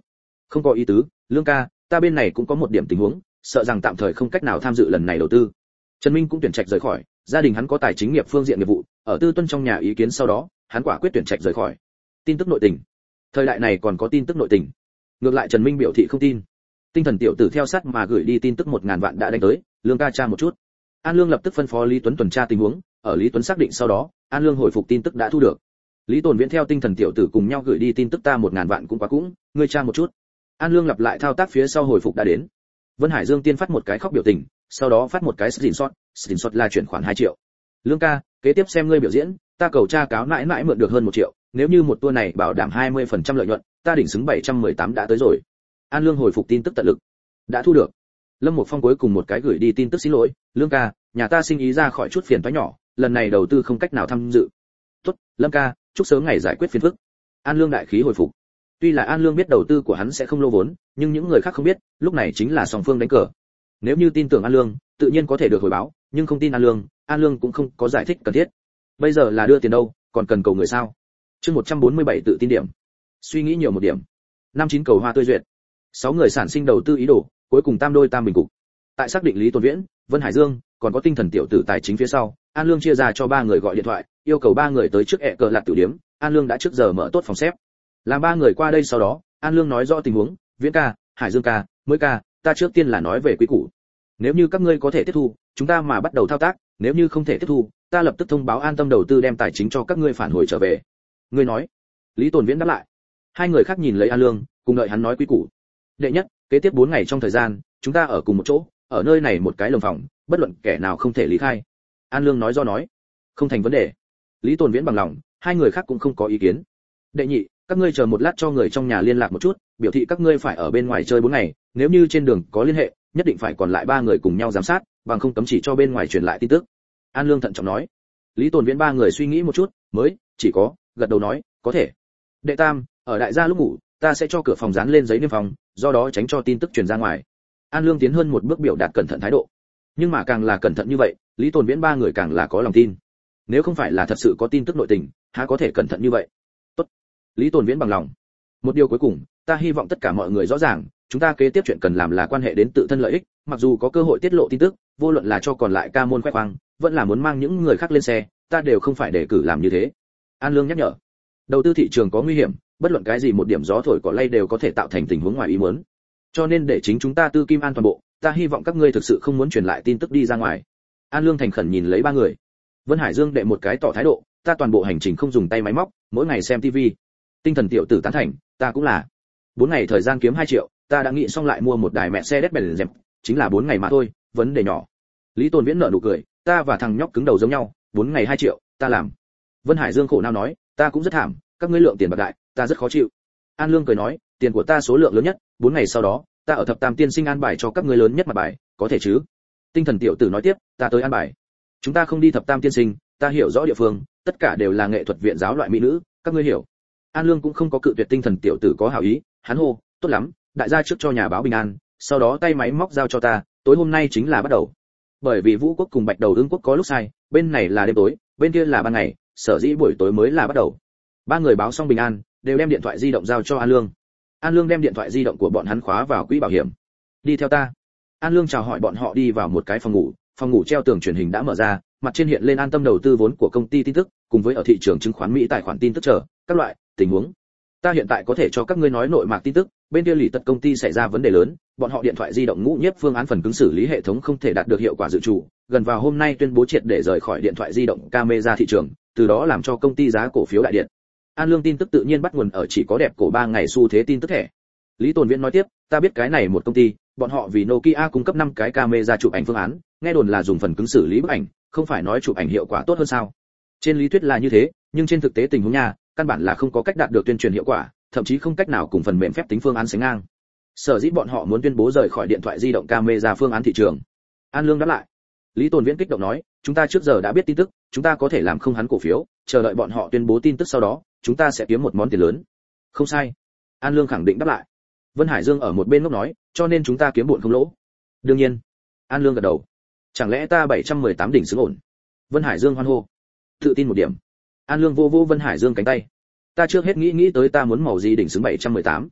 Không có ý tứ, Lương ca, ta bên này cũng có một điểm tình huống, sợ rằng tạm thời không cách nào tham dự lần này đầu tư. Trần Minh cũng tuyển trạch rời khỏi, gia đình hắn có tài chính nghiệp phương diện nghiệp vụ, ở Tư Tuân trong nhà ý kiến sau đó, hắn quả quyết tuyển trạch rời khỏi. Tin tức nội tình. Thời đại này còn có tin tức nội tình. Ngược lại Trần Minh biểu thị không tin. Tinh thần tiểu tử theo sát mà gửi đi tin tức 1000 vạn đã đánh tới, Lương ca tra một chút. An Lương lập tức phân phó Lý Tuấn tuần tra tình huống, ở Lý Tuấn xác định sau đó, An Lương hồi phục tin tức đã thu được. Lý Tồn Viễn theo tinh thần tiểu tử cùng nhau gửi đi tin tức ta 1000 vạn cũng quá cũng, ngươi tra một chút. An Lương lặp lại thao tác phía sau hồi phục đã đến. Vân Hải Dương tiên phát một cái khóc biểu tình, sau đó phát một cái screenshot là chuyển khoản 2 triệu. Lương ca, kế tiếp xem ngươi biểu diễn, ta cầu tra cáo mãi mãi mượn được hơn 1 triệu, nếu như một tour này bảo đảm 20% lợi nhuận, ta đỉnh xứng 718 đã tới rồi. An Lương hồi phục tin tức tận lực. Đã thu được. Lâm Một Phong cuối cùng một cái gửi đi tin tức xin lỗi, Lương ca, nhà ta sinh ý ra khỏi chút phiền toái nhỏ, lần này đầu tư không cách nào tham dự. Tốt, Lâm ca, chúc sớm ngày giải quyết phiền phức. An Lương đại khí hồi phục. Tuy là An Lương biết đầu tư của hắn sẽ không lô vốn, nhưng những người khác không biết, lúc này chính là song phương đánh cờ. Nếu như tin tưởng An Lương, tự nhiên có thể được hồi báo, nhưng không tin An Lương cũng không có giải thích cần thiết. Bây giờ là đưa tiền đâu, còn cần cầu người sao? Chương 147 tự tin điểm. Suy nghĩ nhiều một điểm. 59 cầu hoa tươi duyệt. 6 người sản sinh đầu tư ý đồ, cuối cùng tam đôi tam bình cục. Tại xác định Lý Tồn Viễn, Vân Hải Dương, còn có tinh thần tiểu tử tài chính phía sau, An Lương chia ra cho 3 người gọi điện thoại, yêu cầu 3 người tới trước cờ lạc tiểu điếm, An Lương đã trước giờ mở tốt phòng xếp. Làm 3 người qua đây sau đó, An Lương nói rõ tình huống, Viễn ca, Hải Dương ca, Mới ca, ta trước tiên là nói về quý củ. Nếu như các ngươi có thể tiếp thu, chúng ta mà bắt đầu thao tác, nếu như không thể tiếp thu, ta lập tức thông báo An Tâm đầu tư đem tài chính cho các ngươi phản hồi trở về. Ngươi nói. Lý Tồn Viễn đáp lại. 2 người khác nhìn lấy An Lương, cùng đợi hắn nói quý củ. Đệ nhất, kế tiếp 4 ngày trong thời gian, chúng ta ở cùng một chỗ, ở nơi này một cái lồng phòng, bất luận kẻ nào không thể lý khai. An Lương nói do nói. Không thành vấn đề. Lý Tồn Viễn bằng lòng, 2 người khác cũng không có ý kiến. Đệ nhị, các ngươi chờ một lát cho người trong nhà liên lạc một chút, biểu thị các ngươi phải ở bên ngoài chơi 4 ngày, nếu như trên đường có liên hệ, nhất định phải còn lại 3 người cùng nhau giám sát, bằng không cấm chỉ cho bên ngoài truyền lại tin tức. An Lương thận trọng nói. Lý Tồn Viễn 3 người suy nghĩ một chút, mới chỉ có gật đầu nói, có thể. Đệ tam, ở đại gia lúc ngủ, ta sẽ cho cửa phòng dán lên giấy niêm phong, do đó tránh cho tin tức truyền ra ngoài. An Lương tiến hơn một bước biểu đạt cẩn thận thái độ. Nhưng mà càng là cẩn thận như vậy, Lý Tồn Viễn 3 người càng là có lòng tin. Nếu không phải là thật sự có tin tức nội tình, há có thể cẩn thận như vậy. Tốt. Lý Tồn Viễn bằng lòng. Một điều cuối cùng, ta hy vọng tất cả mọi người rõ ràng, chúng ta kế tiếp chuyện cần làm là quan hệ đến tự thân lợi ích, mặc dù có cơ hội tiết lộ tin tức, vô luận là cho còn lại ca môn khoe khoang, vẫn là muốn mang những người khác lên xe, ta đều không phải để cử làm như thế. An Lương nhắc nhở. Đầu tư thị trường có nguy hiểm, bất luận cái gì một điểm gió thổi cỏ lay đều có thể tạo thành tình huống ngoài ý muốn. Cho nên để chính chúng ta tư kim an toàn bộ, ta hy vọng các ngươi thực sự không muốn truyền lại tin tức đi ra ngoài. An Lương thành khẩn nhìn lấy 3 người. Vân Hải Dương đệ một cái tỏ thái độ, ta toàn bộ hành trình không dùng tay máy móc, mỗi ngày xem tivi. Tinh thần tiểu tử tán thành, ta cũng là. 4 ngày thời gian kiếm 2 triệu, ta đã nghĩ xong lại mua một đài mẹ xe đét bèn dẹp, chính là 4 ngày mà thôi, vấn đề nhỏ. Lý Tồn Viễn nở nụ cười, ta và thằng nhóc cứng đầu giống nhau, 4 ngày 2 triệu, ta làm. Vân Hải Dương khổ não nói, ta cũng rất thảm, các ngươi lượng tiền bạc đại, ta rất khó chịu. An Lương cười nói, tiền của ta số lượng lớn nhất, 4 ngày sau đó, ta ở thập tam tiên sinh an bài cho các ngươi lớn nhất mặt bài, có thể chứ? Tinh thần tiểu tử nói tiếp, ta tới an bài. Chúng ta không đi thập tam tiên sinh, ta hiểu rõ địa phương, tất cả đều là nghệ thuật viện giáo loại mỹ nữ, các ngươi hiểu. An Lương cũng không có cự tuyệt tinh thần tiểu tử có hảo ý, hắn hô, tốt lắm, đại gia trước cho nhà báo bình an, sau đó tay máy móc giao cho ta, tối hôm nay chính là bắt đầu. Bởi vì Vũ quốc cùng Bạch Đầu Ưng quốc có lúc sai, bên này là đêm tối, bên kia là ban ngày, sở dĩ buổi tối mới là bắt đầu. 3 người báo xong bình an, đều đem điện thoại di động giao cho An Lương. An Lương đem điện thoại di động của bọn hắn khóa vào quỹ bảo hiểm. Đi theo ta. An Lương chào hỏi bọn họ đi vào một cái phòng ngủ treo tường truyền hình đã mở ra, mặt trên hiện lên An Tâm đầu tư vốn của công ty tin tức, cùng với ở thị trường chứng khoán Mỹ tài khoản tin tức chờ các loại tình huống. Ta hiện tại có thể cho các ngươi nói nội mạc tin tức, bên kia Lý Tật công ty xảy ra vấn đề lớn, bọn họ điện thoại di động ngũ nhiếp phương án phần cứng xử lý hệ thống không thể đạt được hiệu quả dự trù, gần vào hôm nay tuyên bố triệt để rời khỏi điện thoại di động camera thị trường, từ đó làm cho công ty giá cổ phiếu đại điện. An Lương tin tức tự nhiên bắt nguồn ở chỉ có đẹp cổ 3 ngày xu thế tin tức thẻ. Lý Tồn Viễn nói tiếp, ta biết cái này một công ty, bọn họ vì Nokia cung cấp 5 cái camera chụp ảnh phương án, nghe đồn là dùng phần cứng xử lý bức ảnh, không phải nói chụp ảnh hiệu quả tốt hơn sao? Trên lý thuyết là như thế, nhưng trên thực tế tình huống nha, căn bản là không có cách đạt được tuyên truyền hiệu quả, thậm chí không cách nào cùng phần mềm phép tính phương án sánh ngang. Sở dĩ bọn họ muốn tuyên bố rời khỏi điện thoại di động camera phương án thị trường. An Lương đáp lại. Lý Tồn Viễn kích động nói, chúng ta trước giờ đã biết tin tức, chúng ta có thể làm không hắn cổ phiếu, chờ đợi bọn họ tuyên bố tin tức sau đó, chúng ta sẽ kiếm một món tiền lớn. Không sai. An Lương khẳng định đáp lại. Vân Hải Dương ở một bên ngốc nói, cho nên chúng ta kiếm bộn không lỗ. Đương nhiên. An Lương gật đầu. Chẳng lẽ ta 718 đỉnh xứng ổn? Vân Hải Dương hoan hô. Tự tin một điểm. An Lương vô vô Vân Hải Dương cánh tay. Ta trước hết nghĩ tới ta muốn màu gì đỉnh xứng 718.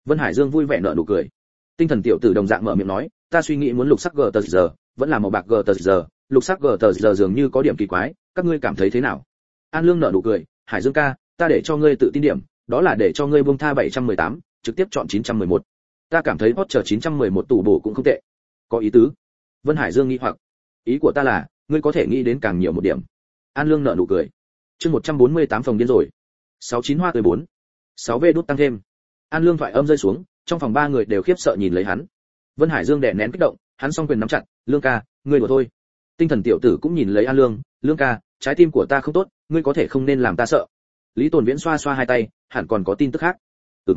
Vân Hải Dương vui vẻ nở nụ cười. Tinh thần tiểu tử đồng dạng mở miệng nói, ta suy nghĩ muốn lục sắc gờ tờ giờ, vẫn là màu bạc gờ tờ giờ, lục sắc gờ tờ giờ dường như có điểm kỳ quái, các ngươi cảm thấy thế nào? An Lương nở nụ cười, Hải Dương ca, ta để cho ngươi tự tin điểm, đó là để cho ngươi buông tha 718, trực tiếp chọn 911. Ta cảm thấy Porsche 911 tủ bổ cũng không tệ. Có ý tứ. Vân Hải Dương nghi hoặc, ý của ta là, ngươi có thể nghĩ đến càng nhiều một điểm. An Lương nở nụ cười. Chương 148 phòng điên rồi. 69 hoa tươi 4. 6V đút tăng thêm. An Lương thoại âm rơi xuống, trong phòng ba người đều khiếp sợ nhìn lấy hắn. Vân Hải Dương đè nén kích động, hắn song quyền nắm chặt, Lương ca, ngươi đùa thôi. Tinh thần tiểu tử cũng nhìn lấy An Lương, Lương ca, trái tim của ta không tốt, ngươi có thể không nên làm ta sợ. Lý Tồn Viễn xoa xoa hai tay, hẳn còn có tin tức khác.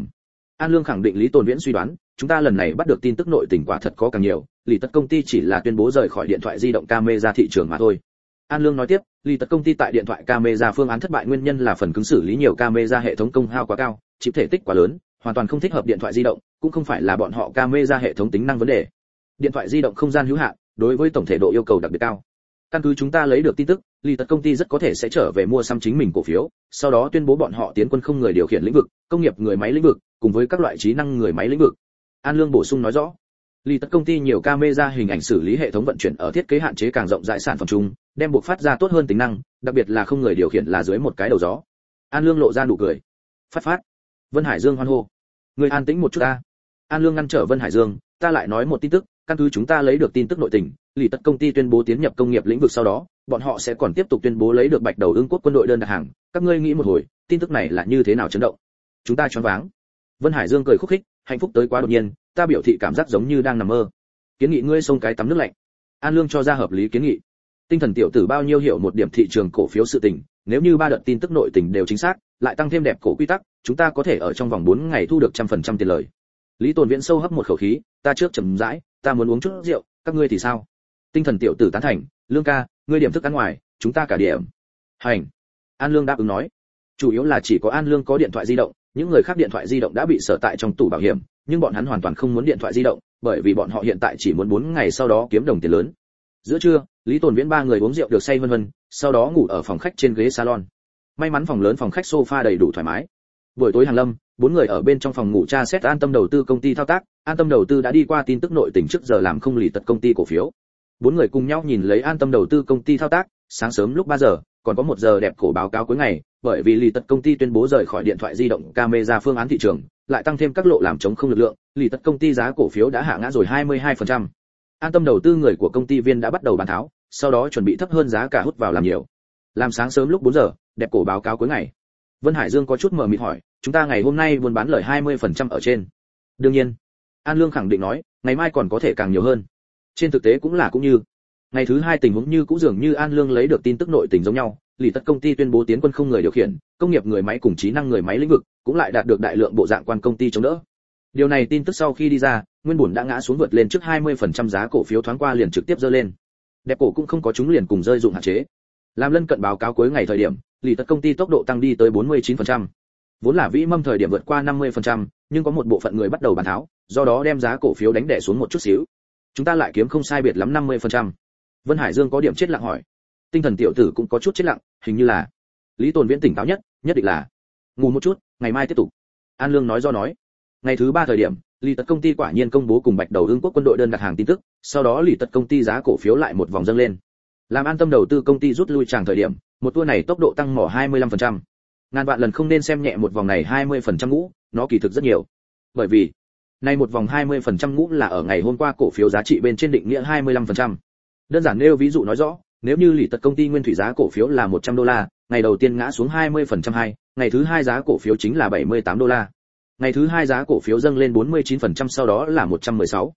An Lương khẳng định Lý Tồn Viễn suy đoán, chúng ta lần này bắt được tin tức nội tình quả thật có càng nhiều, Lý Tật công ty chỉ là tuyên bố rời khỏi điện thoại di động camera thị trường mà thôi. An Lương nói tiếp, Lý Tật công ty tại điện thoại camera phương án thất bại nguyên nhân là phần cứng xử lý nhiều camera hệ thống công hao quá cao, chip thể tích quá lớn, hoàn toàn không thích hợp điện thoại di động, cũng không phải là bọn họ camera hệ thống tính năng vấn đề. Điện thoại di động không gian hữu hạn, đối với tổng thể độ yêu cầu đặc biệt cao. Căn cứ chúng ta lấy được tin tức, Lý Tật công ty rất có thể sẽ trở về mua xăm chính mình cổ phiếu, sau đó tuyên bố bọn họ tiến quân không người điều khiển lĩnh vực, công nghiệp người máy lĩnh vực, cùng với các loại trí năng người máy lĩnh vực. An Lương bổ sung nói rõ, Lý Tật công ty nhiều camera hình ảnh xử lý hệ thống vận chuyển ở thiết kế hạn chế càng rộng rãi sản phẩm chung, đem buộc phát ra tốt hơn tính năng, đặc biệt là không người điều khiển là dưới một cái đầu gió. An Lương lộ ra nụ cười. Phát. Vân Hải Dương hoan hô. Người an tĩnh một chút ta. An Lương ngăn trở Vân Hải Dương, ta lại nói một tin tức, căn cứ chúng ta lấy được tin tức nội tình, Lý Tật công ty tuyên bố tiến nhập công nghiệp lĩnh vực sau đó, bọn họ sẽ còn tiếp tục tuyên bố lấy được Bạch Đầu Ưng quốc quân đội đơn đặt hàng, các ngươi nghĩ một hồi, tin tức này là như thế nào chấn động? Chúng ta choáng váng. Vân Hải Dương cười khúc khích, hạnh phúc tới quá đột nhiên, ta biểu thị cảm giác giống như đang nằm mơ. Kiến nghị ngươi xông cái tắm nước lạnh. An Lương cho ra hợp lý kiến nghị. Tinh thần tiểu tử bao nhiêu hiểu một điểm thị trường cổ phiếu sự tình, nếu như ba đợt tin tức nội tình đều chính xác, lại tăng thêm đẹp cổ quy tắc, chúng ta có thể ở trong vòng 4 ngày thu được 100% tiền lời. Lý Tồn Viễn sâu hấp một khẩu khí, ta trước chậm rãi, ta muốn uống chút rượu, các ngươi thì sao? Tinh thần tiểu tử tán thành, Lương ca, ngươi điểm thức ăn ngoài, chúng ta cả điểm. Hành. An Lương đáp ứng nói. Chủ yếu là chỉ có An Lương có điện thoại di động, những người khác điện thoại di động đã bị sở tại trong tủ bảo hiểm, nhưng bọn hắn hoàn toàn không muốn điện thoại di động, bởi vì bọn họ hiện tại chỉ muốn 4 ngày sau đó kiếm đồng tiền lớn. Giữa trưa, Lý Tồn Viễn ba người uống rượu được say vân vân, sau đó ngủ ở phòng khách trên ghế salon. May mắn phòng lớn phòng khách sofa đầy đủ thoải mái. Buổi tối hàng lâm, 4 người ở bên trong phòng ngủ tra xét An Tâm đầu tư công ty thao tác, An Tâm đầu tư đã đi qua tin tức nội tình trước giờ làm không Lý Tật công ty cổ phiếu. 4 người cùng nhau nhìn lấy An Tâm đầu tư công ty thao tác, sáng sớm lúc 3 giờ, còn có 1 giờ đẹp cổ báo cáo cuối ngày, bởi vì Lý Tật công ty tuyên bố rời khỏi điện thoại di động camera phương án thị trường, lại tăng thêm các lộ làm chống không lực lượng, Lý Tật công ty giá cổ phiếu đã hạ ngã rồi 22%. An Tâm đầu tư người của công ty viên đã bắt đầu bán tháo, sau đó chuẩn bị thấp hơn giá cả hút vào làm nhiều. Làm sáng sớm lúc 4 giờ, đẹp cổ báo cáo cuối ngày. Vân Hải Dương có chút mờ mịt hỏi, chúng ta ngày hôm nay buôn bán lời 20% ở trên. Đương nhiên. An Lương khẳng định nói, ngày mai còn có thể càng nhiều hơn. Trên thực tế cũng như. Ngày thứ 2 tình huống như cũ dường như An Lương lấy được tin tức nội tình giống nhau, Lý Tật công ty tuyên bố tiến quân không người điều khiển, công nghiệp người máy cùng trí năng người máy lĩnh vực, cũng lại đạt được đại lượng bộ dạng quan công ty chống đỡ. Điều này tin tức sau khi đi ra, nguyên bổn đã ngã xuống vượt lên trước 20% giá cổ phiếu thoáng qua liền trực tiếp giơ lên. Đẹp cổ cũng không có chúng liền cùng rơi dụng hạn chế. Làm lân cận báo cáo cuối ngày thời điểm, Lý Tật công ty tốc độ tăng đi tới 49%. Vốn là vĩ mâm thời điểm vượt qua 50%, nhưng có một bộ phận người bắt đầu bán tháo, do đó đem giá cổ phiếu đánh đè xuống một chút xíu. Chúng ta lại kiếm không sai biệt lắm 50%. Vân Hải Dương có điểm chết lặng hỏi. Tinh thần tiểu tử cũng có chút chết lặng, hình như là. Lý Tồn Viễn tỉnh táo nhất định là. Ngủ một chút, ngày mai tiếp tục. An Lương nói do nói. Ngày thứ 3 thời điểm, Lý Tật công ty quả nhiên công bố cùng Bạch Đầu Ưng quốc quân đội đơn đặt hàng tin tức, sau đó Lý Tật công ty giá cổ phiếu lại một vòng dâng lên. Làm An Tâm đầu tư công ty rút lui tràng thời điểm, một tour này tốc độ tăng mỏ 25%. Ngàn vạn lần không nên xem nhẹ một vòng này 20% ngũ, nó kỳ thực rất nhiều. Bởi vì, nay một vòng 20% ngũ là ở ngày hôm qua cổ phiếu giá trị bên trên định nghĩa 25%. Đơn giản nêu ví dụ nói rõ, nếu như Lý Tật công ty nguyên thủy giá cổ phiếu là $100, ngày đầu tiên ngã xuống 20% hai, ngày thứ 2 giá cổ phiếu chính là $78. Ngày thứ 2 giá cổ phiếu dâng lên 49% sau đó là 116.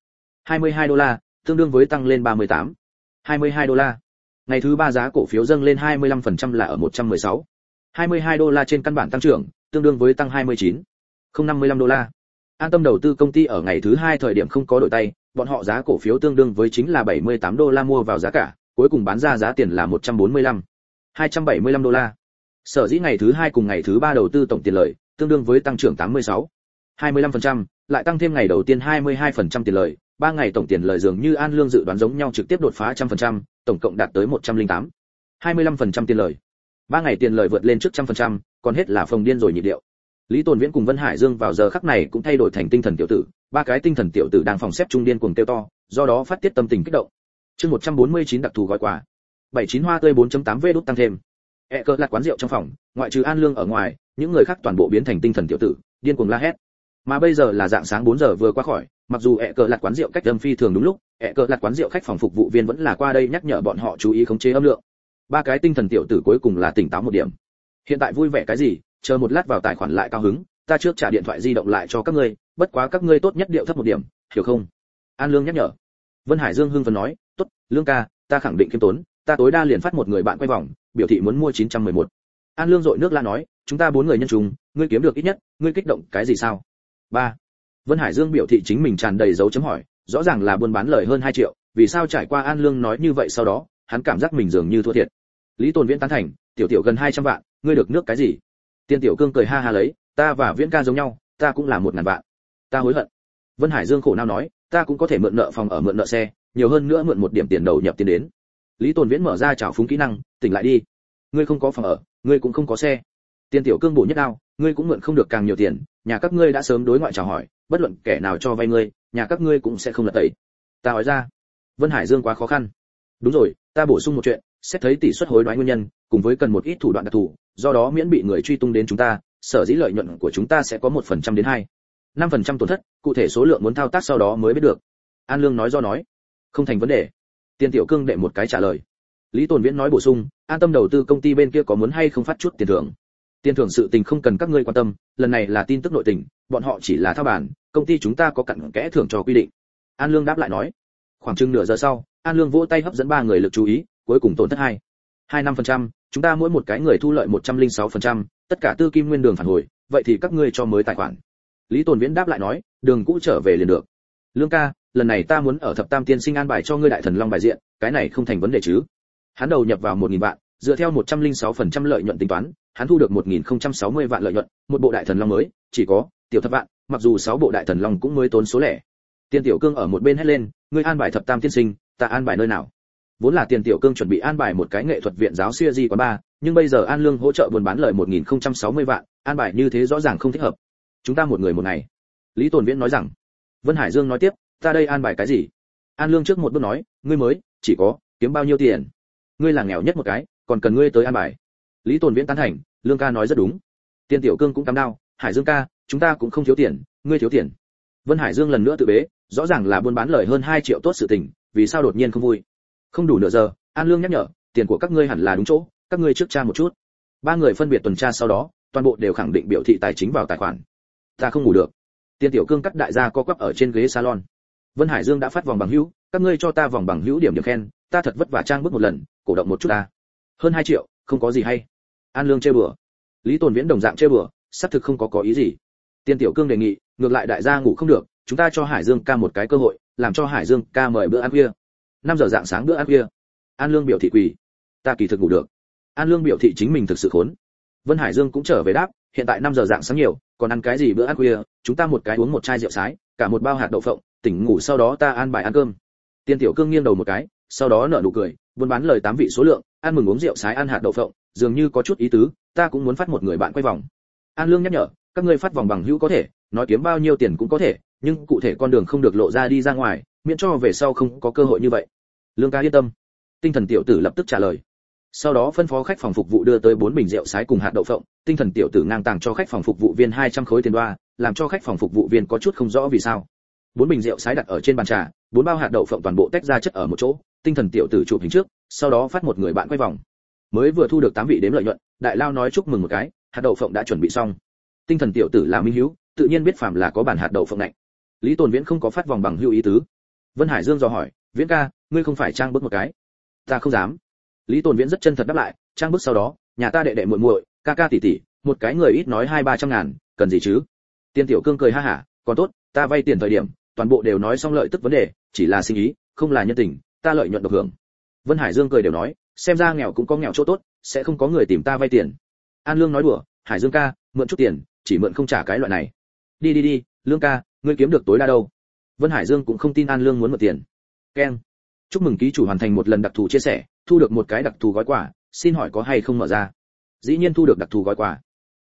$22, tương đương với tăng lên 38. $22. Ngày thứ 3 giá cổ phiếu dâng lên 25% là ở 116. $22 trên căn bản tăng trưởng, tương đương với tăng 29. $055. An Tâm đầu tư công ty ở ngày thứ 2 thời điểm không có đổi tay, bọn họ giá cổ phiếu tương đương với chính là $78 mua vào giá cả, cuối cùng bán ra giá tiền là 145. $275. Sở dĩ ngày thứ 2 cùng ngày thứ 3 đầu tư tổng tiền lợi, tương đương với tăng trưởng 86. 25%, lại tăng thêm ngày đầu tiên 22% tiền lợi, 3 ngày tổng tiền lợi dường như An Lương dự đoán giống nhau trực tiếp đột phá 100%, tổng cộng đạt tới 108. 25% tiền lợi. 3 ngày tiền lợi vượt lên trước 100%, còn hết là phồng điên rồi nhịp điệu. Lý Tồn Viễn cùng Vân Hải Dương vào giờ khắc này cũng thay đổi thành tinh thần tiểu tử, ba cái tinh thần tiểu tử đang phòng xếp trung điên cuồng kêu to, do đó phát tiết tâm tình kích động. Chương 149 đặc thù gói quà. 79 hoa tươi 4.8V đút tăng thêm. Cờ lạt quán rượu trong phòng, ngoại trừ An Lương ở ngoài, những người khác toàn bộ biến thành tinh thần tiểu tử, điên cuồng la hét. Mà bây giờ là dạng sáng 4 giờ vừa qua khỏi, mặc dù cờ lạt quán rượu cách âm phi thường đúng lúc, cờ lạt quán rượu khách phòng phục vụ viên vẫn là qua đây nhắc nhở bọn họ chú ý khống chế âm lượng. Ba cái tinh thần tiểu tử cuối cùng là tỉnh táo một điểm. Hiện tại vui vẻ cái gì, chờ một lát vào tài khoản lại cao hứng, ta trước trả điện thoại di động lại cho các ngươi, bất quá các ngươi tốt nhất điệu thấp một điểm, hiểu không? An Lương nhắc nhở. Vân Hải Dương hưng phấn nói, tốt, Lương ca, ta khẳng định khiêm tốn, ta tối đa liền phát một người bạn quay vòng, biểu thị muốn mua 911. An Lương dội nước la nói, chúng ta 4 người nhân trùng, ngươi kiếm được ít nhất, ngươi kích động cái gì sao? 3. Vân Hải Dương biểu thị chính mình tràn đầy dấu chấm hỏi, rõ ràng là buôn bán lời hơn 2 triệu, vì sao trải qua An Lương nói như vậy sau đó, hắn cảm giác mình dường như thua thiệt. Lý Tồn Viễn tán thành, tiểu tiểu gần 200 vạn, ngươi được nước cái gì? Tiên Tiểu Cương cười ha ha lấy, ta và Viễn ca giống nhau, ta cũng là 1000 vạn. Ta hối hận. Vân Hải Dương khổ não nói, ta cũng có thể mượn nợ phòng ở mượn nợ xe, nhiều hơn nữa mượn một điểm tiền đầu nhập tiền đến. Lý Tồn Viễn mở ra trào phúng kỹ năng, tỉnh lại đi. Ngươi không có phòng ở, ngươi cũng không có xe. Tiên Tiểu Cương bổ nhất đao, ngươi cũng mượn không được càng nhiều tiền, nhà các ngươi đã sớm đối ngoại chào hỏi, bất luận kẻ nào cho vay ngươi, nhà các ngươi cũng sẽ không lật tẩy. Ta nói ra. Vân Hải Dương quá khó khăn. Đúng rồi, ta bổ sung một chuyện, xét thấy tỷ suất hối đoái nguyên nhân, cùng với cần một ít thủ đoạn đặc thù, do đó miễn bị người truy tung đến chúng ta, sở dĩ lợi nhuận của chúng ta sẽ có 1% đến 5% tổn thất, cụ thể số lượng muốn thao tác sau đó mới biết được. An Lương nói do nói, không thành vấn đề. Tiên Tiểu Cương đệ một cái trả lời. Lý Tồn Viễn nói bổ sung, an tâm đầu tư công ty bên kia có muốn hay không phát chút tiền thưởng. Tiền thưởng sự tình không cần các ngươi quan tâm, lần này là tin tức nội tình, bọn họ chỉ là thao bản, công ty chúng ta có cặn kẽ thưởng cho quy định. An Lương đáp lại nói. Khoảng chừng nửa giờ sau, An Lương vỗ tay hấp dẫn 3 người lực chú ý, cuối cùng tổn thất 25%, chúng ta mỗi một cái người thu lợi 106%, tất cả tư kim nguyên đường phản hồi, vậy thì các ngươi cho mới tài khoản. Lý Tồn Viễn đáp lại nói, đường cũ trở về liền được. Lương ca, lần này ta muốn ở Thập Tam Tiên Sinh an bài cho ngươi Đại Thần Long bài diện, cái này không thành vấn đề chứ? Hắn đầu nhập vào 1000 vạn, dựa theo 106% lợi nhuận tính toán, hắn thu được 1060 vạn lợi nhuận, một bộ Đại Thần Long mới, chỉ có tiểu thập vạn, mặc dù 6 bộ Đại Thần Long cũng mới tốn số lẻ. Tiên Tiểu Cương ở một bên hét lên, ngươi an bài Thập Tam Tiên Sinh, ta an bài nơi nào? Vốn là Tiền Tiểu Cương chuẩn bị an bài một cái nghệ thuật viện giáo siêu di quán bar, nhưng bây giờ An Lương hỗ trợ buôn bán lời 1060 vạn, an bài như thế rõ ràng không thích hợp. Chúng ta một người một ngày. Lý Tồn Viễn nói rằng. Vân Hải Dương nói tiếp, ta đây an bài cái gì? An Lương trước một bước nói, ngươi mới, chỉ có, kiếm bao nhiêu tiền? Ngươi là nghèo nhất một cái, còn cần ngươi tới an bài. Lý Tồn Viễn tán thành, Lương ca nói rất đúng. Tiên Tiểu Cương cũng cắm đao, Hải Dương ca, chúng ta cũng không thiếu tiền, ngươi thiếu tiền. Vân Hải Dương lần nữa tự bế, rõ ràng là buôn bán lời hơn 2 triệu tốt sự tình, vì sao đột nhiên không vui? Không đủ nửa giờ, An Lương nhắc nhở, tiền của các ngươi hẳn là đúng chỗ, các ngươi trước tra một chút. 3 người phân biệt tuần tra sau đó, toàn bộ đều khẳng định biểu thị tài chính vào tài khoản. Ta không ngủ được. Tiên Tiểu Cương cắt đại gia co quắp ở trên ghế salon. Vân Hải Dương đã phát vòng bằng hữu, các ngươi cho ta vòng bằng hữu điểm khen, ta thật vất vả trang bước một lần, cổ động một chút ta. Hơn 2 triệu, không có gì hay. An Lương chơi bừa. Lý Tồn Viễn đồng dạng chơi bừa, xác thực không có ý gì. Tiên Tiểu Cương đề nghị, ngược lại đại gia ngủ không được, chúng ta cho Hải Dương ca một cái cơ hội, làm cho Hải Dương ca mời bữa ăn khuya. 5 giờ rạng sáng bữa ăn khuya. An Lương biểu thị quỳ. Ta kỳ thực ngủ được. An Lương biểu thị chính mình thực sự khốn. Vân Hải Dương cũng trở về đáp, hiện tại 5 giờ rạng sáng nhiều, còn ăn cái gì bữa ăn khuya, chúng ta một cái uống một chai rượu sái, cả một bao hạt đậu phộng, tỉnh ngủ sau đó ta an bài ăn cơm. Tiên Tiểu Cương nghiêng đầu một cái, sau đó nở nụ cười, buôn bán lời 8 vị số lượng, ăn mừng uống rượu sái ăn hạt đậu phộng, dường như có chút ý tứ, ta cũng muốn phát một người bạn quay vòng. An Lương nhắc nhở, các ngươi phát vòng bằng hữu có thể, nói kiếm bao nhiêu tiền cũng có thể, nhưng cụ thể con đường không được lộ ra đi ra ngoài, miễn cho về sau không có cơ hội như vậy. Lương ca yên tâm. Tinh thần tiểu tử lập tức trả lời. Sau đó phân phó khách phòng phục vụ đưa tới 4 bình rượu sái cùng hạt đậu phộng, tinh thần tiểu tử ngang tàng cho khách phòng phục vụ viên 200 khối tiền đoa, làm cho khách phòng phục vụ viên có chút không rõ vì sao. 4 bình rượu sái đặt ở trên bàn trà, 4 bao hạt đậu phộng toàn bộ tách ra chất ở một chỗ, tinh thần tiểu tử chụp hình trước, sau đó phát một người bạn quay vòng. Mới vừa thu được 8 vị đếm lợi nhuận, đại lao nói chúc mừng một cái, hạt đậu phộng đã chuẩn bị xong. Tinh thần tiểu tử là minh hiếu, tự nhiên biết phàm là có bản hạt đậu phộng này. Lý Tồn Viễn không có phát vòng bằng hữu ý tứ. Vân Hải Dương dò hỏi, Viễn ca, ngươi không phải trang bước một cái? Ta không dám. Lý Tồn Viễn rất chân thật đáp lại, trang bước sau đó, nhà ta đệ đệ muội muội, ca ca tỷ tỷ, một cái người ít nói 200-300 ngàn, cần gì chứ? Tiên Tiểu Cương cười ha hả, còn tốt, ta vay tiền thời điểm, toàn bộ đều nói xong lợi tức vấn đề, chỉ là sinh ý, không là nhân tình, ta lợi nhuận độc hưởng. Vân Hải Dương cười đều nói, xem ra nghèo cũng có nghèo chỗ tốt, sẽ không có người tìm ta vay tiền. An Lương nói đùa, Hải Dương ca, mượn chút tiền, chỉ mượn không trả cái loại này. Đi, Lương ca, ngươi kiếm được tối đa đâu? Vân Hải Dương cũng không tin An Lương muốn mượn tiền. Keng. Chúc mừng ký chủ hoàn thành một lần đặc thù chia sẻ, thu được một cái đặc thù gói quà, xin hỏi có hay không mở ra? Dĩ nhiên thu được đặc thù gói quà.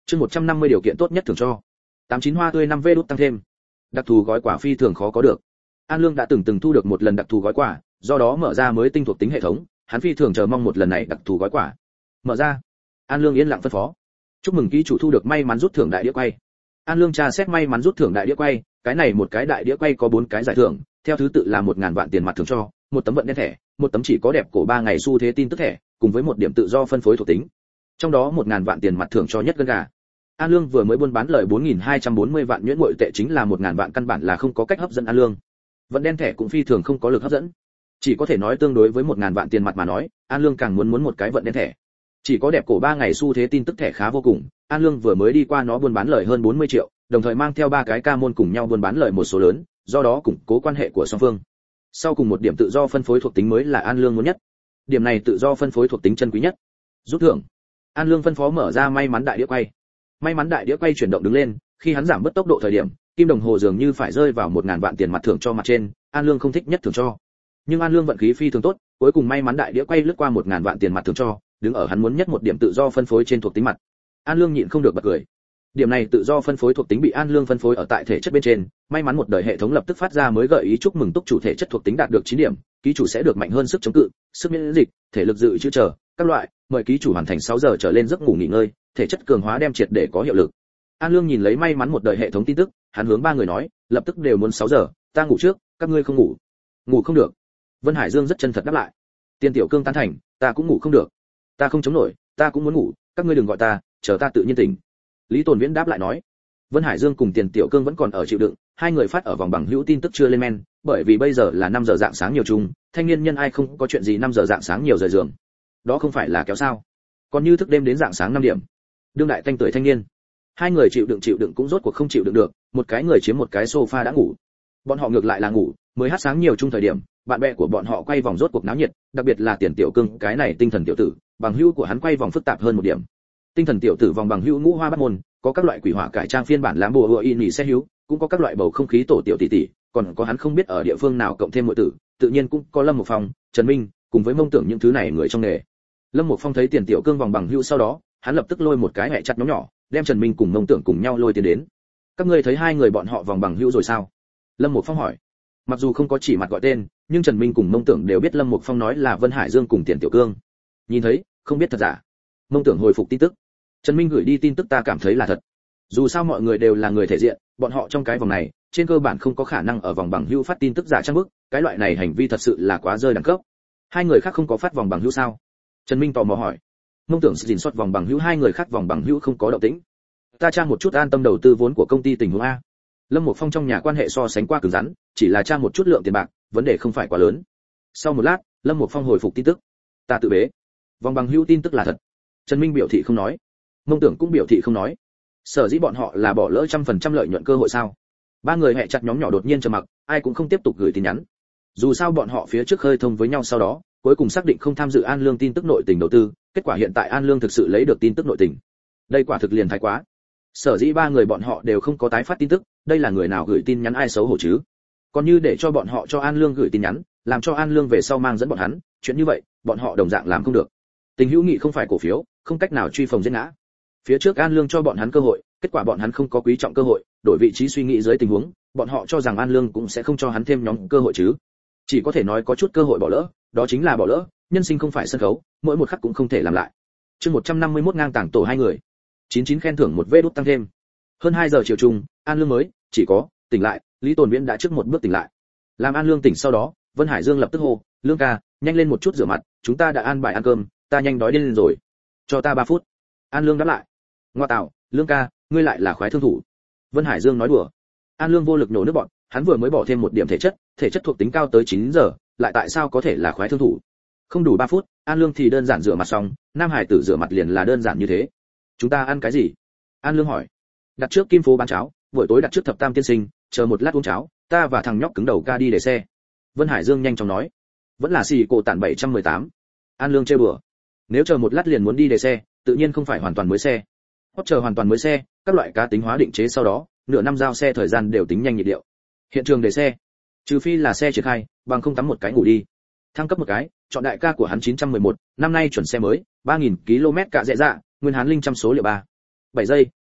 Chương 150 điều kiện tốt nhất thường cho. 89 hoa tươi 5V đút tăng thêm. Đặc thù gói quà phi thường khó có được. An Lương đã từng thu được một lần đặc thù gói quà, do đó mở ra mới tinh thuộc tính hệ thống, hắn phi thường chờ mong một lần này đặc thù gói quà. Mở ra. An Lương yên lặng phân phó. Chúc mừng ký chủ thu được may mắn rút thưởng đại đĩa quay. An Lương tra xét may mắn rút thưởng đại đĩa quay, cái này một cái đại đĩa quay có 4 cái giải thưởng, theo thứ tự là 1000 vạn tiền mặt thưởng cho, một tấm vận đen thẻ, một tấm chỉ có đẹp cổ 3 ngày xu thế tin tức thẻ, cùng với một điểm tự do phân phối thuộc tính. Trong đó 1000 vạn tiền mặt thưởng cho nhất gân gà. An Lương vừa mới buôn bán lời 4240 vạn nhuyễn ngụy tệ, chính là 1000 vạn căn bản là không có cách hấp dẫn An Lương. Vận đen thẻ cũng phi thường không có lực hấp dẫn. Chỉ có thể nói tương đối với 1000 vạn tiền mặt mà nói, An Lương càng muốn một cái vận đen thẻ. Chỉ có đẹp cổ 3 ngày xu thế tin tức thẻ khá vô cùng, An Lương vừa mới đi qua nó buôn bán lời hơn 40 triệu, đồng thời mang theo 3 cái ca môn cùng nhau buôn bán lời một số lớn, do đó củng cố quan hệ của song phương. Sau cùng một điểm tự do phân phối thuộc tính mới là An Lương muốn nhất. Điểm này tự do phân phối thuộc tính chân quý nhất. Rút thưởng. An Lương phân phó mở ra may mắn đại đĩa quay. May mắn đại đĩa quay chuyển động đứng lên, khi hắn giảm bớt tốc độ thời điểm, kim đồng hồ dường như phải rơi vào 1000 vạn tiền mặt thưởng cho mặt trên, An Lương không thích nhất thưởng cho. Nhưng An Lương vận khí phi thường tốt, cuối cùng may mắn đại đĩa quay lướt qua 1000 vạn tiền mặt thưởng cho, đứng ở hắn muốn nhất một điểm tự do phân phối trên thuộc tính mặt. An Lương nhịn không được bật cười. Điểm này tự do phân phối thuộc tính bị An Lương phân phối ở tại thể chất bên trên, may mắn một đời hệ thống lập tức phát ra mới gợi ý chúc mừng túc chủ thể chất thuộc tính đạt được 9 điểm, ký chủ sẽ được mạnh hơn sức chống cự, sức miễn dịch, thể lực dự trữ chờ các loại, mời ký chủ hoàn thành 6 giờ trở lên giấc ngủ nghỉ ngơi, thể chất cường hóa đem triệt để có hiệu lực. An Lương nhìn lấy may mắn một đời hệ thống tin tức, hắn hướng 3 người nói, lập tức đều muốn 6 giờ, ta ngủ trước, các ngươi không ngủ. Ngủ không được. Vân Hải Dương rất chân thật đáp lại. Tiên Tiểu Cương tán thành, ta cũng ngủ không được. Ta không chống nổi, ta cũng muốn ngủ, các ngươi đừng gọi ta, chờ ta tự nhiên tỉnh. Lý Tồn Viễn đáp lại nói. Vân Hải Dương cùng Tiền Tiểu Cương vẫn còn ở chịu đựng, hai người phát ở vòng bằng hữu tin tức chưa lên men, bởi vì bây giờ là 5 giờ rạng sáng nhiều chung, thanh niên nhân ai không có chuyện gì 5 giờ rạng sáng nhiều rời giường. Đó không phải là kéo sao? Còn như thức đêm đến rạng sáng 5 điểm. Đương đại thanh tuổi thanh niên. Hai người chịu đựng cũng rốt cuộc không chịu đựng được, một cái người chiếm một cái sofa đã ngủ. Bọn họ ngược lại là ngủ, mới hát sáng nhiều chung thời điểm, bạn bè của bọn họ quay vòng rốt cuộc náo nhiệt, đặc biệt là Tiền Tiểu Cương, cái này tinh thần tiểu tử, bằng hữu của hắn quay vòng phức tạp hơn một điểm. Tinh thần tiểu tử vòng bằng hữu ngũ hoa bắt môn, có các loại quỷ hỏa cải trang phiên bản làm bùa hựa in nhỉ xe hữu, cũng có các loại bầu không khí tổ tiểu tỷ tỷ, còn có hắn không biết ở địa phương nào cộng thêm muội tử, tự nhiên cũng có Lâm Mục Phong, Trần Minh, cùng với mông tưởng những thứ này người trong nghề. Lâm Mục Phong thấy Tiền Tiểu Cương vòng bằng hữu sau đó, hắn lập tức lôi một cái hẹ chặt nhóm nhỏ, đem Trần Minh cùng mông tưởng cùng nhau lôi tiến đến. Các ngươi thấy hai người bọn họ vòng bằng hữu rồi sao? Lâm Mục Phong hỏi. Mặc dù không có chỉ mặt gọi tên, nhưng Trần Minh cùng mông tưởng đều biết Lâm Mục Phong nói là Vân Hải Dương cùng Tiền Tiểu Cương. Nhìn thấy, không biết thật giả. Mông tưởng hồi phục tin tức. Trần Minh gửi đi tin tức ta cảm thấy là thật. Dù sao mọi người đều là người thể diện, bọn họ trong cái vòng này, trên cơ bản không có khả năng ở vòng bằng hữu phát tin tức giả trang bức, cái loại này hành vi thật sự là quá rơi đẳng cấp. Hai người khác không có phát vòng bằng hữu sao? Trần Minh tò mò hỏi. Mông tưởng gìn sót vòng bằng hữu hai người khác vòng bằng hữu không có động tĩnh. Ta tra một chút an tâm đầu tư vốn của công ty tình huống a. Lâm Mục Phong trong nhà quan hệ so sánh qua cứng rắn, chỉ là tra một chút lượng tiền bạc, vấn đề không phải quá lớn. Sau một lát, Lâm Mục Phong hồi phục tin tức. Ta tự bế. Vòng bằng hữu tin tức là thật. Trần Minh biểu thị không nói. Mông tưởng cũng biểu thị không nói. Sở dĩ bọn họ là bỏ lỡ 100% lợi nhuận cơ hội sao? Ba người hẹ chặt nhóm nhỏ đột nhiên trầm mặc, ai cũng không tiếp tục gửi tin nhắn. Dù sao bọn họ phía trước khơi thông với nhau sau đó, cuối cùng xác định không tham dự An Lương tin tức nội tình đầu tư, kết quả hiện tại An Lương thực sự lấy được tin tức nội tình. Đây quả thực liền thái quá. Sở dĩ ba người bọn họ đều không có tái phát tin tức, đây là người nào gửi tin nhắn ai xấu hổ chứ? Còn như để cho bọn họ cho An Lương gửi tin nhắn, làm cho An Lương về sau mang dẫn bọn hắn, chuyện như vậy, bọn họ đồng dạng làm không được. Tình hữu nghị không phải cổ phiếu, không cách nào truy phồng giết ngã. Phía trước An Lương cho bọn hắn cơ hội, kết quả bọn hắn không có quý trọng cơ hội, đổi vị trí suy nghĩ dưới tình huống, bọn họ cho rằng An Lương cũng sẽ không cho hắn thêm nhóm cơ hội chứ. Chỉ có thể nói có chút cơ hội bỏ lỡ, đó chính là bỏ lỡ, nhân sinh không phải sân khấu, mỗi một khắc cũng không thể làm lại. Chương 151 ngang tảng tổ hai người. 99 khen thưởng một vê đút tăng thêm. Hơn 2 giờ chiều chung, An Lương mới chỉ có tỉnh lại, Lý Tồn Viễn đã trước một bước tỉnh lại. Làm An Lương tỉnh sau đó, Vân Hải Dương lập tức hô, "Lương ca, nhanh lên một chút rửa mặt, chúng ta đã an bài ăn cơm, ta nhanh đói điên rồi. Cho ta 3 phút." An Lương đáp lại. "Ngoa tạo, Lương ca, ngươi lại là khoái thương thủ." Vân Hải Dương nói đùa. An Lương vô lực nổ nước bọt, hắn vừa mới bỏ thêm một điểm thể chất thuộc tính cao tới 9 giờ, lại tại sao có thể là khoái thương thủ? Không đủ 3 phút, An Lương thì đơn giản rửa mặt xong, nam hải tử rửa mặt liền là đơn giản như thế. "Chúng ta ăn cái gì?" An Lương hỏi. "Đặt trước Kim phố bán cháo, buổi tối đặt trước Thập Tam tiên sinh, chờ một lát uống cháo, ta và thằng nhóc cứng đầu ca đi để xe." Vân Hải Dương nhanh chóng nói. "Vẫn là xì cổ tản 718." An Lương trêu đùa. "Nếu chờ một lát liền muốn đi để xe, tự nhiên không phải hoàn toàn mới xe. Hoặc chờ hoàn toàn mới xe, các loại cá tính hóa định chế sau đó, nửa năm giao xe thời gian đều tính nhanh nhịp điệu. Hiện trường để xe, trừ phi là xe triển khai, bằng không tắm một cái ngủ đi. Thăng cấp một cái, chọn đại ca của hắn 911, năm nay chuẩn xe mới, 3000 km cả dễ dạ, nguyên hán linh trăm số liệu 3. 7 giây,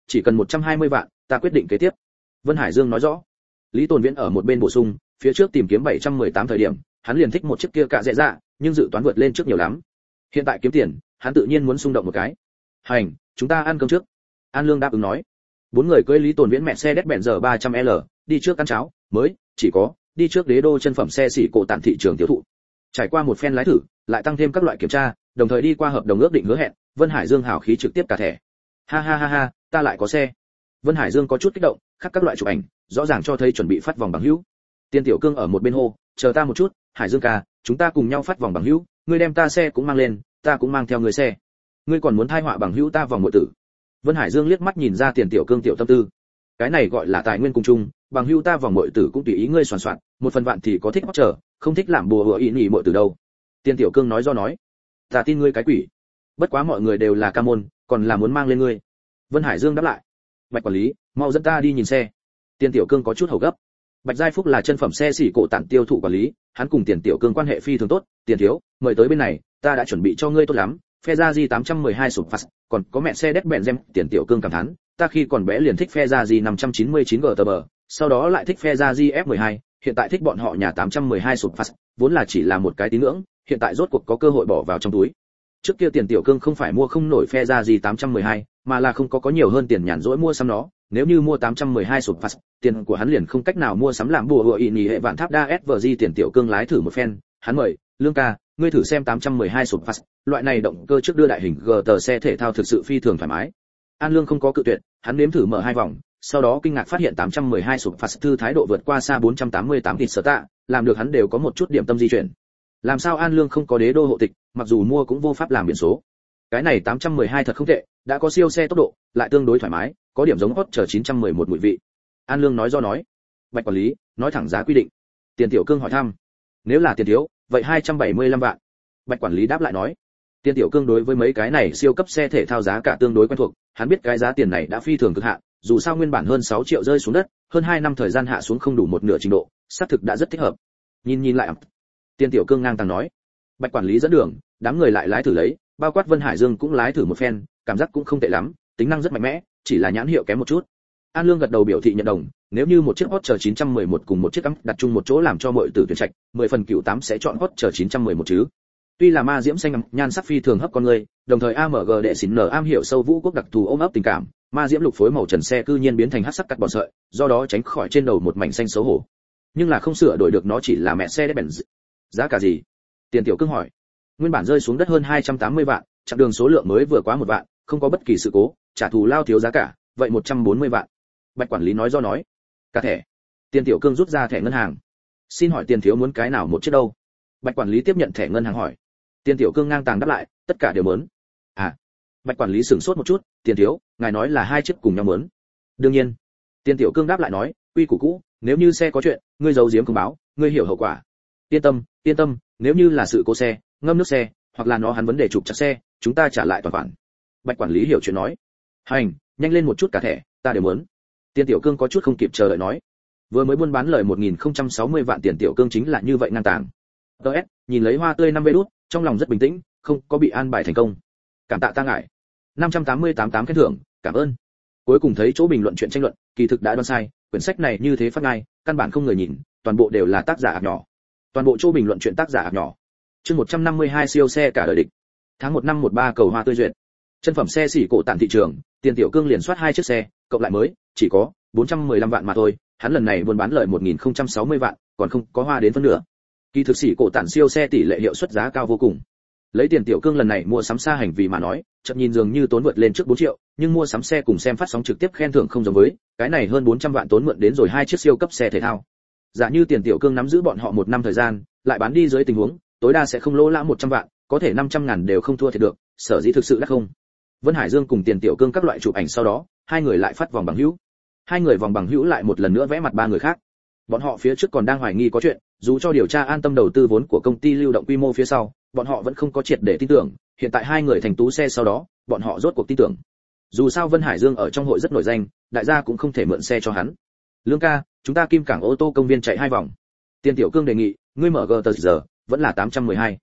chỉ cần 120 vạn, ta quyết định kế tiếp. Vân Hải Dương nói rõ. Lý Tồn Viễn ở một bên bổ sung, phía trước tìm kiếm 718 thời điểm, hắn liền thích một chiếc kia cạ dẹ dạ, nhưng dự toán vượt lên trước nhiều lắm. Hiện tại kiếm tiền, hắn tự nhiên muốn xung động một cái. Hành, chúng ta ăn cơm trước. An Lương đáp ứng nói. Bốn người cưỡi Lý Tồn Viễn mẹ xe đét bẹn giờ 300L, đi trước ăn cháo, mới, chỉ có, đi trước đế đô chân phẩm xe xỉ cổ tản thị trường tiêu thụ. Trải qua một phen lái thử, lại tăng thêm các loại kiểm tra, đồng thời đi qua hợp đồng ước định hứa hẹn, Vân Hải Dương hào khí trực tiếp cả thẻ. Ha ha ha ha, ta lại có xe. Vân Hải Dương có chút kích động, khắc các loại chụp ảnh, rõ ràng cho thấy chuẩn bị phát vòng bằng hữu. Tiên Tiểu Cương ở một bên hô, chờ ta một chút, Hải Dương ca, chúng ta cùng nhau phát vòng bằng hữu, ngươi đem ta xe cũng mang lên, ta cũng mang theo người xe. Ngươi còn muốn thai họa bằng hữu ta vòng muội tử. Vân Hải Dương liếc mắt nhìn ra Tiền Tiểu Cương tiểu tâm tư. Cái này gọi là tài nguyên cùng chung, bằng hữu ta vòng muội tử cũng tùy ý ngươi soạn soạn, một phần vạn thì có thích chờ, không thích làm bùa hựa ý nhỉ muội tử đâu. Tiên Tiểu Cương nói do nói, ta tin ngươi cái quỷ. Bất quá mọi người đều là ca môn, còn là muốn mang lên ngươi. Vân Hải Dương đáp lại, Bạch quản lý, mau dẫn ta đi nhìn xe. Tiền Tiểu Cương có chút hầu gấp. Bạch Giai Phúc là chân phẩm xe xỉ cổ tản tiêu thụ quản lý, hắn cùng Tiền Tiểu Cương quan hệ phi thường tốt. Tiền thiếu, mời tới bên này, ta đã chuẩn bị cho ngươi tốt lắm. Ferrari 812 Superfast, còn có mẹ xe Mercedes-Benz. Tiền Tiểu Cương cảm thán, ta khi còn bé liền thích Ferrari 599 GTB, sau đó lại thích Ferrari F12, hiện tại thích bọn họ nhà 812 Superfast, vốn là chỉ là một cái tín ngưỡng, hiện tại rốt cuộc có cơ hội bỏ vào trong túi. Trước kia Tiền Tiểu Cương không phải mua không nổi Ferrari 812, mà là không có nhiều hơn tiền nhàn rỗi mua sắm nó. Nếu như mua 812 Superfast, tiền của hắn liền không cách nào mua sắm làm bùa hựa ý nhì hệ vạn tháp đa SVG. Tiền Tiểu Cương lái thử một phen, hắn mời, Lương ca, ngươi thử xem 812 Superfast, loại này động cơ trước đưa đại hình GT xe thể thao thực sự phi thường thoải mái. An Lương không có cự tuyệt, hắn nếm thử mở 2 vòng, sau đó kinh ngạc phát hiện 812 Superfast thư thái độ vượt qua xa 488 thịt sở tạ, làm được hắn đều có một chút điểm tâm di chuyển. Làm sao An Lương không có đế đô hộ tịch, mặc dù mua cũng vô pháp làm biển số. Cái này 812 thật không tệ, đã có siêu xe tốc độ, lại tương đối thoải mái, có điểm giống Porsche 911 mùi vị. An Lương nói do nói. Bạch quản lý, nói thẳng giá quy định. Tiền Tiểu Cương hỏi thăm. Nếu là tiền thiếu, vậy 275 vạn. Bạch quản lý đáp lại nói. Tiền Tiểu Cương đối với mấy cái này siêu cấp xe thể thao giá cả tương đối quen thuộc, hắn biết cái giá tiền này đã phi thường cực hạn, dù sao nguyên bản hơn 6 triệu rơi xuống đất, hơn 2 năm thời gian hạ xuống không đủ một nửa trình độ, xác thực đã rất thích hợp. Nhìn lại. Tiền Tiểu Cương ngang tàng nói. Bạch quản lý dẫn đường, đám người lại lái thử lấy, bao quát Vân Hải Dương cũng lái thử một phen, cảm giác cũng không tệ lắm, tính năng rất mạnh mẽ, chỉ là nhãn hiệu kém một chút. An Lương gật đầu biểu thị nhận đồng, nếu như một chiếc Porsche 911 cùng một chiếc Am đặt chung một chỗ làm cho mọi tử tuyển trạch, 10 phần cửu 8 sẽ chọn Porsche 911 chứ. Tuy là ma diễm xanh nhan sắc phi thường hấp con người, đồng thời AMG đệ xỉn nở am hiểu sâu vũ quốc đặc thù ôm ấp tình cảm, ma diễm lục phối màu trần xe cư nhiên biến thành hắc sắc cắt bọt sợi, do đó tránh khỏi trên đầu một mảnh xanh xấu hổ. Nhưng là không sửa đổi được nó chỉ là mẹ xe Mercedes-Benz. Giá cả gì? Tiền Tiểu Cương hỏi. Nguyên bản rơi xuống đất hơn 280 vạn, chặng đường số lượng mới vừa quá 1 vạn, không có bất kỳ sự cố, trả thù lao thiếu giá cả, vậy 140 vạn. Bạch quản lý nói do nói. Cả thẻ. Tiền Tiểu Cương rút ra thẻ ngân hàng. Xin hỏi tiền thiếu muốn cái nào một chiếc đâu? Bạch quản lý tiếp nhận thẻ ngân hàng hỏi. Tiền Tiểu Cương ngang tàng đáp lại, tất cả đều muốn. À. Bạch quản lý sửng sốt một chút, tiền thiếu, ngài nói là 2 chiếc cùng nhau muốn. Đương nhiên. Tiền Tiểu Cương đáp lại nói, quy củ cũ, nếu như xe có chuyện, ngươi giấu giếm không báo, ngươi hiểu hậu quả. Yên tâm, nếu như là sự cố xe, ngâm nước xe, hoặc là nó hắn vấn đề trục chặt xe, chúng ta trả lại toàn khoản. Bạch quản lý hiểu chuyện nói. Hành, nhanh lên một chút cả thẻ, ta đều muốn. Tiền Tiểu Cương có chút không kịp chờ đợi nói. Vừa mới buôn bán lời 1060 vạn. Tiền Tiểu Cương chính là như vậy ngang tàng. DS, nhìn lấy hoa tươi 5 vê đút, trong lòng rất bình tĩnh, không có bị an bài thành công. Cảm tạ ta ngại. 588 khen thưởng, cảm ơn. Cuối cùng thấy chỗ bình luận chuyện tranh luận, kỳ thực đã đoán sai, quyển sách này như thế phát ngay, căn bản không người nhìn, toàn bộ đều là tác giả ạc nhỏ. Toàn bộ chỗ bình luận chuyện tác giả ạc nhỏ. Chương 152 siêu xe cả đời địch. Tháng 1 năm 13 cầu hoa tươi duyệt. Chân phẩm xe xỉ cổ tản thị trường, Tiền Tiểu Cương liền soát 2 chiếc xe, cộng lại mới chỉ có 415 vạn mà thôi, hắn lần này buôn bán lời 1060 vạn, còn không có hoa đến phân nửa. Kỳ thực xỉ cổ tản siêu xe tỷ lệ hiệu suất giá cao vô cùng. Lấy Tiền Tiểu Cương lần này mua sắm xa hành vì mà nói, chậm nhìn dường như tốn vượt lên trước 4 triệu, nhưng mua sắm xe cùng xem phát sóng trực tiếp khen thưởng không giống với, cái này hơn 400 vạn tốn mượn đến rồi 2 chiếc siêu cấp xe thể thao. Giả như Tiền Tiểu Cương nắm giữ bọn họ 1 năm thời gian, lại bán đi dưới tình huống, tối đa sẽ không lỗ lã 100 vạn, có thể 500 ngàn đều không thua thiệt được, sở dĩ thực sự đắt không. Vân Hải Dương cùng Tiền Tiểu Cương các loại chụp ảnh sau đó, hai người lại phát vòng bằng hữu. Hai người vòng bằng hữu lại một lần nữa vẽ mặt 3 người khác. Bọn họ phía trước còn đang hoài nghi có chuyện, dù cho điều tra an tâm đầu tư vốn của công ty lưu động quy mô phía sau, bọn họ vẫn không có triệt để tin tưởng, hiện tại hai người thành tú xe sau đó, bọn họ rốt cuộc tin tưởng. Dù sao Vân Hải Dương ở trong hội rất nổi danh, đại gia cũng không thể mượn xe cho hắn. Lương ca, chúng ta Kim Cảng ô tô công viên chạy 2 vòng. Tiền Tiểu Cương đề nghị, ngươi mở GT giờ, vẫn là 812.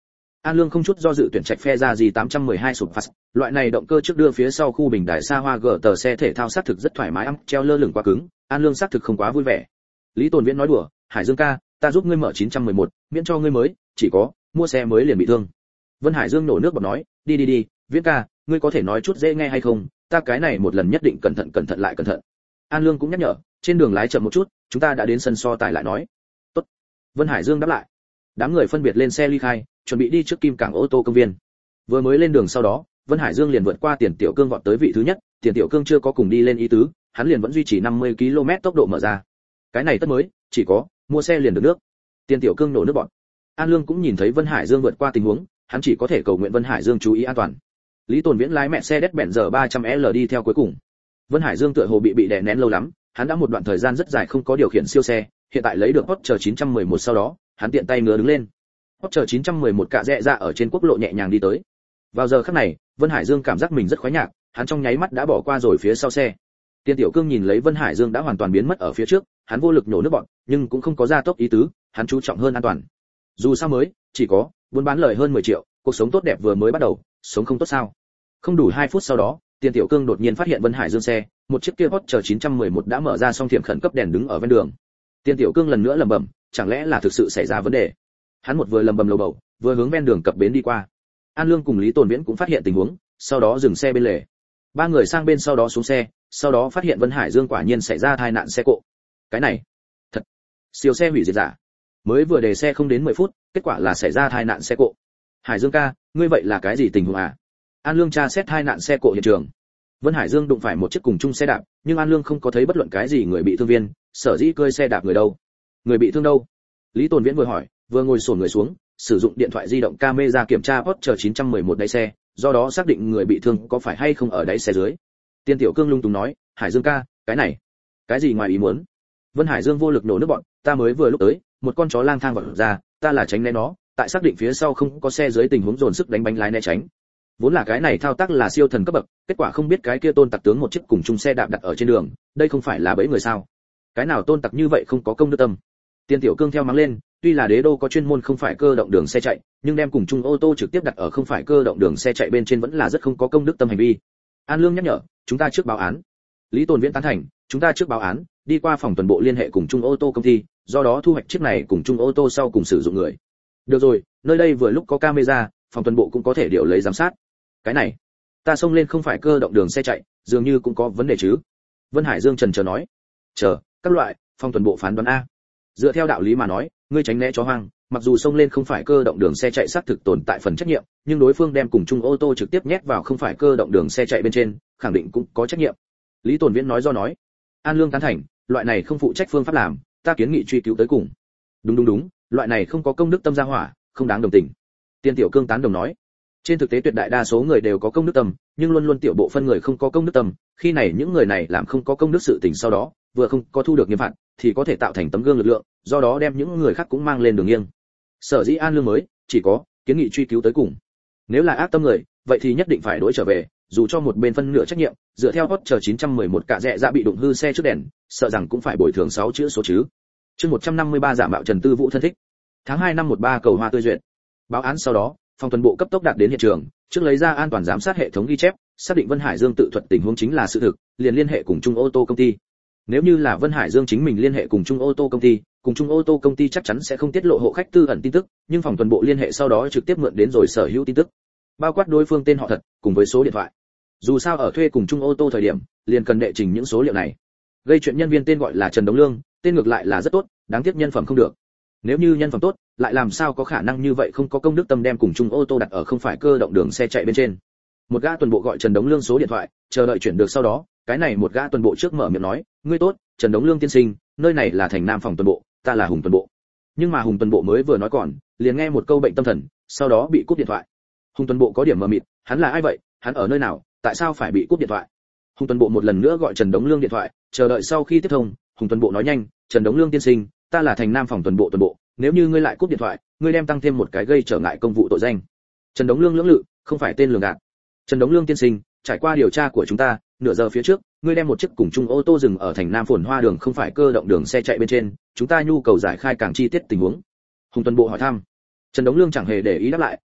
An Lương không chút do dự tuyển trạch phe ra gì 812 sụp phạt, loại này động cơ trước đưa phía sau khu bình đài xa hoa gờ tờ xe thể thao xác thực rất thoải mái, treo lơ lửng quá cứng, An Lương xác thực không quá vui vẻ. Lý Tồn Viễn nói đùa, Hải Dương ca, ta giúp ngươi mở 911, miễn cho ngươi mới, chỉ có mua xe mới liền bị thương. Vân Hải Dương nổ nước bọt nói, đi, Viễn ca, ngươi có thể nói chút dễ nghe hay không, ta cái này một lần nhất định cẩn thận lại cẩn thận. An Lương cũng nhắc nhở, trên đường lái chậm một chút, chúng ta đã đến sân so tài lại nói. Tốt. Vân Hải Dương đáp lại. Đám người phân biệt lên xe ly khai, chuẩn bị đi trước Kim Cảng ô tô công viên. Vừa mới lên đường sau đó, Vân Hải Dương liền vượt qua Tiền Tiểu Cương vọt tới vị thứ nhất, Tiền Tiểu Cương chưa có cùng đi lên ý tứ, hắn liền vẫn duy trì 50 km tốc độ mở ra. Cái này tất mới, chỉ có mua xe liền được nước. Tiền Tiểu Cương nổ nước bọt. An Lương cũng nhìn thấy Vân Hải Dương vượt qua tình huống, hắn chỉ có thể cầu nguyện Vân Hải Dương chú ý an toàn. Lý Tồn Viễn lái mẹ xe Mercedes-Benz 300L đi theo cuối cùng. Vân Hải Dương tựa hồ bị đè nén lâu lắm, hắn đã một đoạn thời gian rất dài không có điều khiển siêu xe, hiện tại lấy được Porsche 911 sau đó, hắn tiện tay ngửa đứng lên. Porsche 911 cạ rẽ ra ở trên quốc lộ nhẹ nhàng đi tới. Vào giờ khắc này, Vân Hải Dương cảm giác mình rất khoái nhạc, hắn trong nháy mắt đã bỏ qua rồi phía sau xe. Tiền Tiểu Cương nhìn lấy Vân Hải Dương đã hoàn toàn biến mất ở phía trước, hắn vô lực nhổ nước bọt, nhưng cũng không có gia tốc ý tứ, hắn chú trọng hơn an toàn. Dù sao mới, chỉ có buôn bán lời hơn 10 triệu, cuộc sống tốt đẹp vừa mới bắt đầu, sống không tốt sao? Không đủ 2 phút sau đó, Tiền Tiểu Cương đột nhiên phát hiện Vân Hải Dương xe, một chiếc kia Porsche 911 đã mở ra song thiểm khẩn cấp đèn đứng ở ven đường. Tiền Tiểu Cương lần nữa lẩm bẩm, chẳng lẽ là thực sự xảy ra vấn đề? Hắn một vừa lẩm bẩm lầu bầu, vừa hướng ven đường cập bến đi qua. An Lương cùng Lý Tồn Viễn cũng phát hiện tình huống, sau đó dừng xe bên lề. Ba người sang bên sau đó xuống xe, sau đó phát hiện Vân Hải Dương quả nhiên xảy ra tai nạn xe cộ. Cái này, thật, siêu xe hủy diệt giả. Mới vừa đề xe không đến 10 phút, kết quả là xảy ra tai nạn xe cộ. Hải Dương ca, ngươi vậy là cái gì tình huống à? An Lương tra xét tai nạn xe cộ hiện trường. Vân Hải Dương đụng phải một chiếc cùng chung xe đạp, nhưng An Lương không có thấy bất luận cái gì người bị thương viên, sở dĩ cơi xe đạp người đâu? Người bị thương đâu? Lý Tồn Viễn vừa hỏi, vừa ngồi xổm người xuống, sử dụng điện thoại di động camera kiểm tra Porsche 911 đáy xe, do đó xác định người bị thương có phải hay không ở đáy xe dưới. Tiền Tiểu Cương lung tung nói, Hải Dương ca, cái này, cái gì ngoài ý muốn? Vân Hải Dương vô lực nổ nước bọt, ta mới vừa lúc tới, một con chó lang thang vọt ra, ta là tránh né nó, tại xác định phía sau không có xe dưới tình huống dồn sức đánh bánh lái né tránh. Vốn là cái này thao tác là siêu thần cấp bậc, kết quả không biết cái kia tôn tặc tướng một chiếc cùng chung xe đạp đặt ở trên đường, đây không phải là bẫy người sao? Cái nào tôn tặc như vậy không có công đức tâm? Tiền Tiểu Cương theo mắng lên, tuy là Đế Đô có chuyên môn không phải cơ động đường xe chạy, nhưng đem cùng chung ô tô trực tiếp đặt ở không phải cơ động đường xe chạy bên trên vẫn là rất không có công đức tâm hành vi. An Lương nhắc nhở, chúng ta trước báo án. Lý Tồn Viễn tán thành, chúng ta trước báo án, đi qua phòng tuần bộ liên hệ cùng chung ô tô công ty, do đó thu hoạch chiếc này cùng chung ô tô sau cùng sử dụng người. Được rồi, nơi đây vừa lúc có camera, phòng tuần bộ cũng có thể điều lấy giám sát. Cái này, ta xông lên không phải cơ động đường xe chạy, dường như cũng có vấn đề chứ? Vân Hải Dương trần chờ nói. Chờ, các loại, phòng tuần bộ phán đoán a. Dựa theo đạo lý mà nói, ngươi tránh né chó hoang, mặc dù xông lên không phải cơ động đường xe chạy xác thực tồn tại phần trách nhiệm, nhưng đối phương đem cùng chung ô tô trực tiếp nhét vào không phải cơ động đường xe chạy bên trên, khẳng định cũng có trách nhiệm. Lý Tồn Viễn nói do nói. An Lương tán thành, loại này không phụ trách phương pháp làm, ta kiến nghị truy cứu tới cùng. Đúng, loại này không có công đức tâm gia hỏa, không đáng đồng tình. Tiền Tiểu Cương tán đồng nói. Trên thực tế tuyệt đại đa số người đều có công đức tâm, nhưng luôn luôn tiểu bộ phân người không có công đức tâm, khi này những người này làm không có công đức sự tình sau đó, vừa không có thu được nghiêm phạt, thì có thể tạo thành tấm gương lực lượng, do đó đem những người khác cũng mang lên đường nghiêng. Sở dĩ An Lương mới chỉ có kiến nghị truy cứu tới cùng. Nếu là ác tâm người, vậy thì nhất định phải đối trở về, dù cho một bên phân nửa trách nhiệm, dựa theo Porsche 911 cạ rẽ ra bị đụng hư xe trước đèn, sợ rằng cũng phải bồi thường 6 chữ số chứ. Chương 153 giả mạo Trần Tư Vũ thân thích. Tháng 2 năm 13 cầu hoa tươi duyệt. Báo án sau đó, phòng tuần bộ cấp tốc đạt đến hiện trường, trước lấy ra an toàn giám sát hệ thống ghi chép, xác định Vân Hải Dương tự thuật tình huống chính là sự thực, liền liên hệ cùng chung ô tô công ty. Nếu như là Vân Hải Dương chính mình liên hệ cùng chung ô tô công ty chắc chắn sẽ không tiết lộ hộ khách tư ẩn tin tức, nhưng phòng tuần bộ liên hệ sau đó trực tiếp mượn đến rồi sở hữu tin tức, bao quát đối phương tên họ thật cùng với số điện thoại. Dù sao ở thuê cùng chung ô tô thời điểm, liền cần đệ trình những số liệu này. Gây chuyện nhân viên tên gọi là Trần Đống Lương, tên ngược lại là rất tốt, đáng tiếc nhân phẩm không được. Nếu như nhân phẩm tốt, lại làm sao có khả năng như vậy không có công đức tâm đem cùng chung ô tô đặt ở không phải cơ động đường xe chạy bên trên. Một gã tuần bộ gọi Trần Đống Lương số điện thoại, chờ đợi chuyển được sau đó, cái này một gã tuần bộ trước mở miệng nói, ngươi tốt, Trần Đống Lương tiên sinh, nơi này là thành Nam phòng tuần bộ, ta là Hùng tuần bộ. Nhưng mà Hùng tuần bộ mới vừa nói còn, liền nghe một câu bệnh tâm thần, sau đó bị cúp điện thoại. Hùng tuần bộ có điểm mờ mịt, hắn là ai vậy, hắn ở nơi nào, tại sao phải bị cúp điện thoại? Hùng tuần bộ một lần nữa gọi Trần Đống Lương điện thoại, chờ đợi sau khi tiếp thông, Hùng tuần bộ nói nhanh, Trần Đống Lương tiên sinh, ta là thành Nam phòng tuần bộ, nếu như ngươi lại cúp điện thoại, ngươi đem tăng thêm một cái gây trở ngại công vụ tội danh. Trần Đống Lương lưỡng lự, không phải tên lường gạt. Trần Đống Lương tiên sinh, trải qua điều tra của chúng ta, nửa giờ phía trước, ngươi đem một chiếc cùng chung ô tô dừng ở thành Nam Phồn Hoa đường không phải cơ động đường xe chạy bên trên, chúng ta nhu cầu giải khai càng chi tiết tình huống. Hùng tuần bộ hỏi thăm. Trần Đống Lương chẳng hề để ý đáp lại,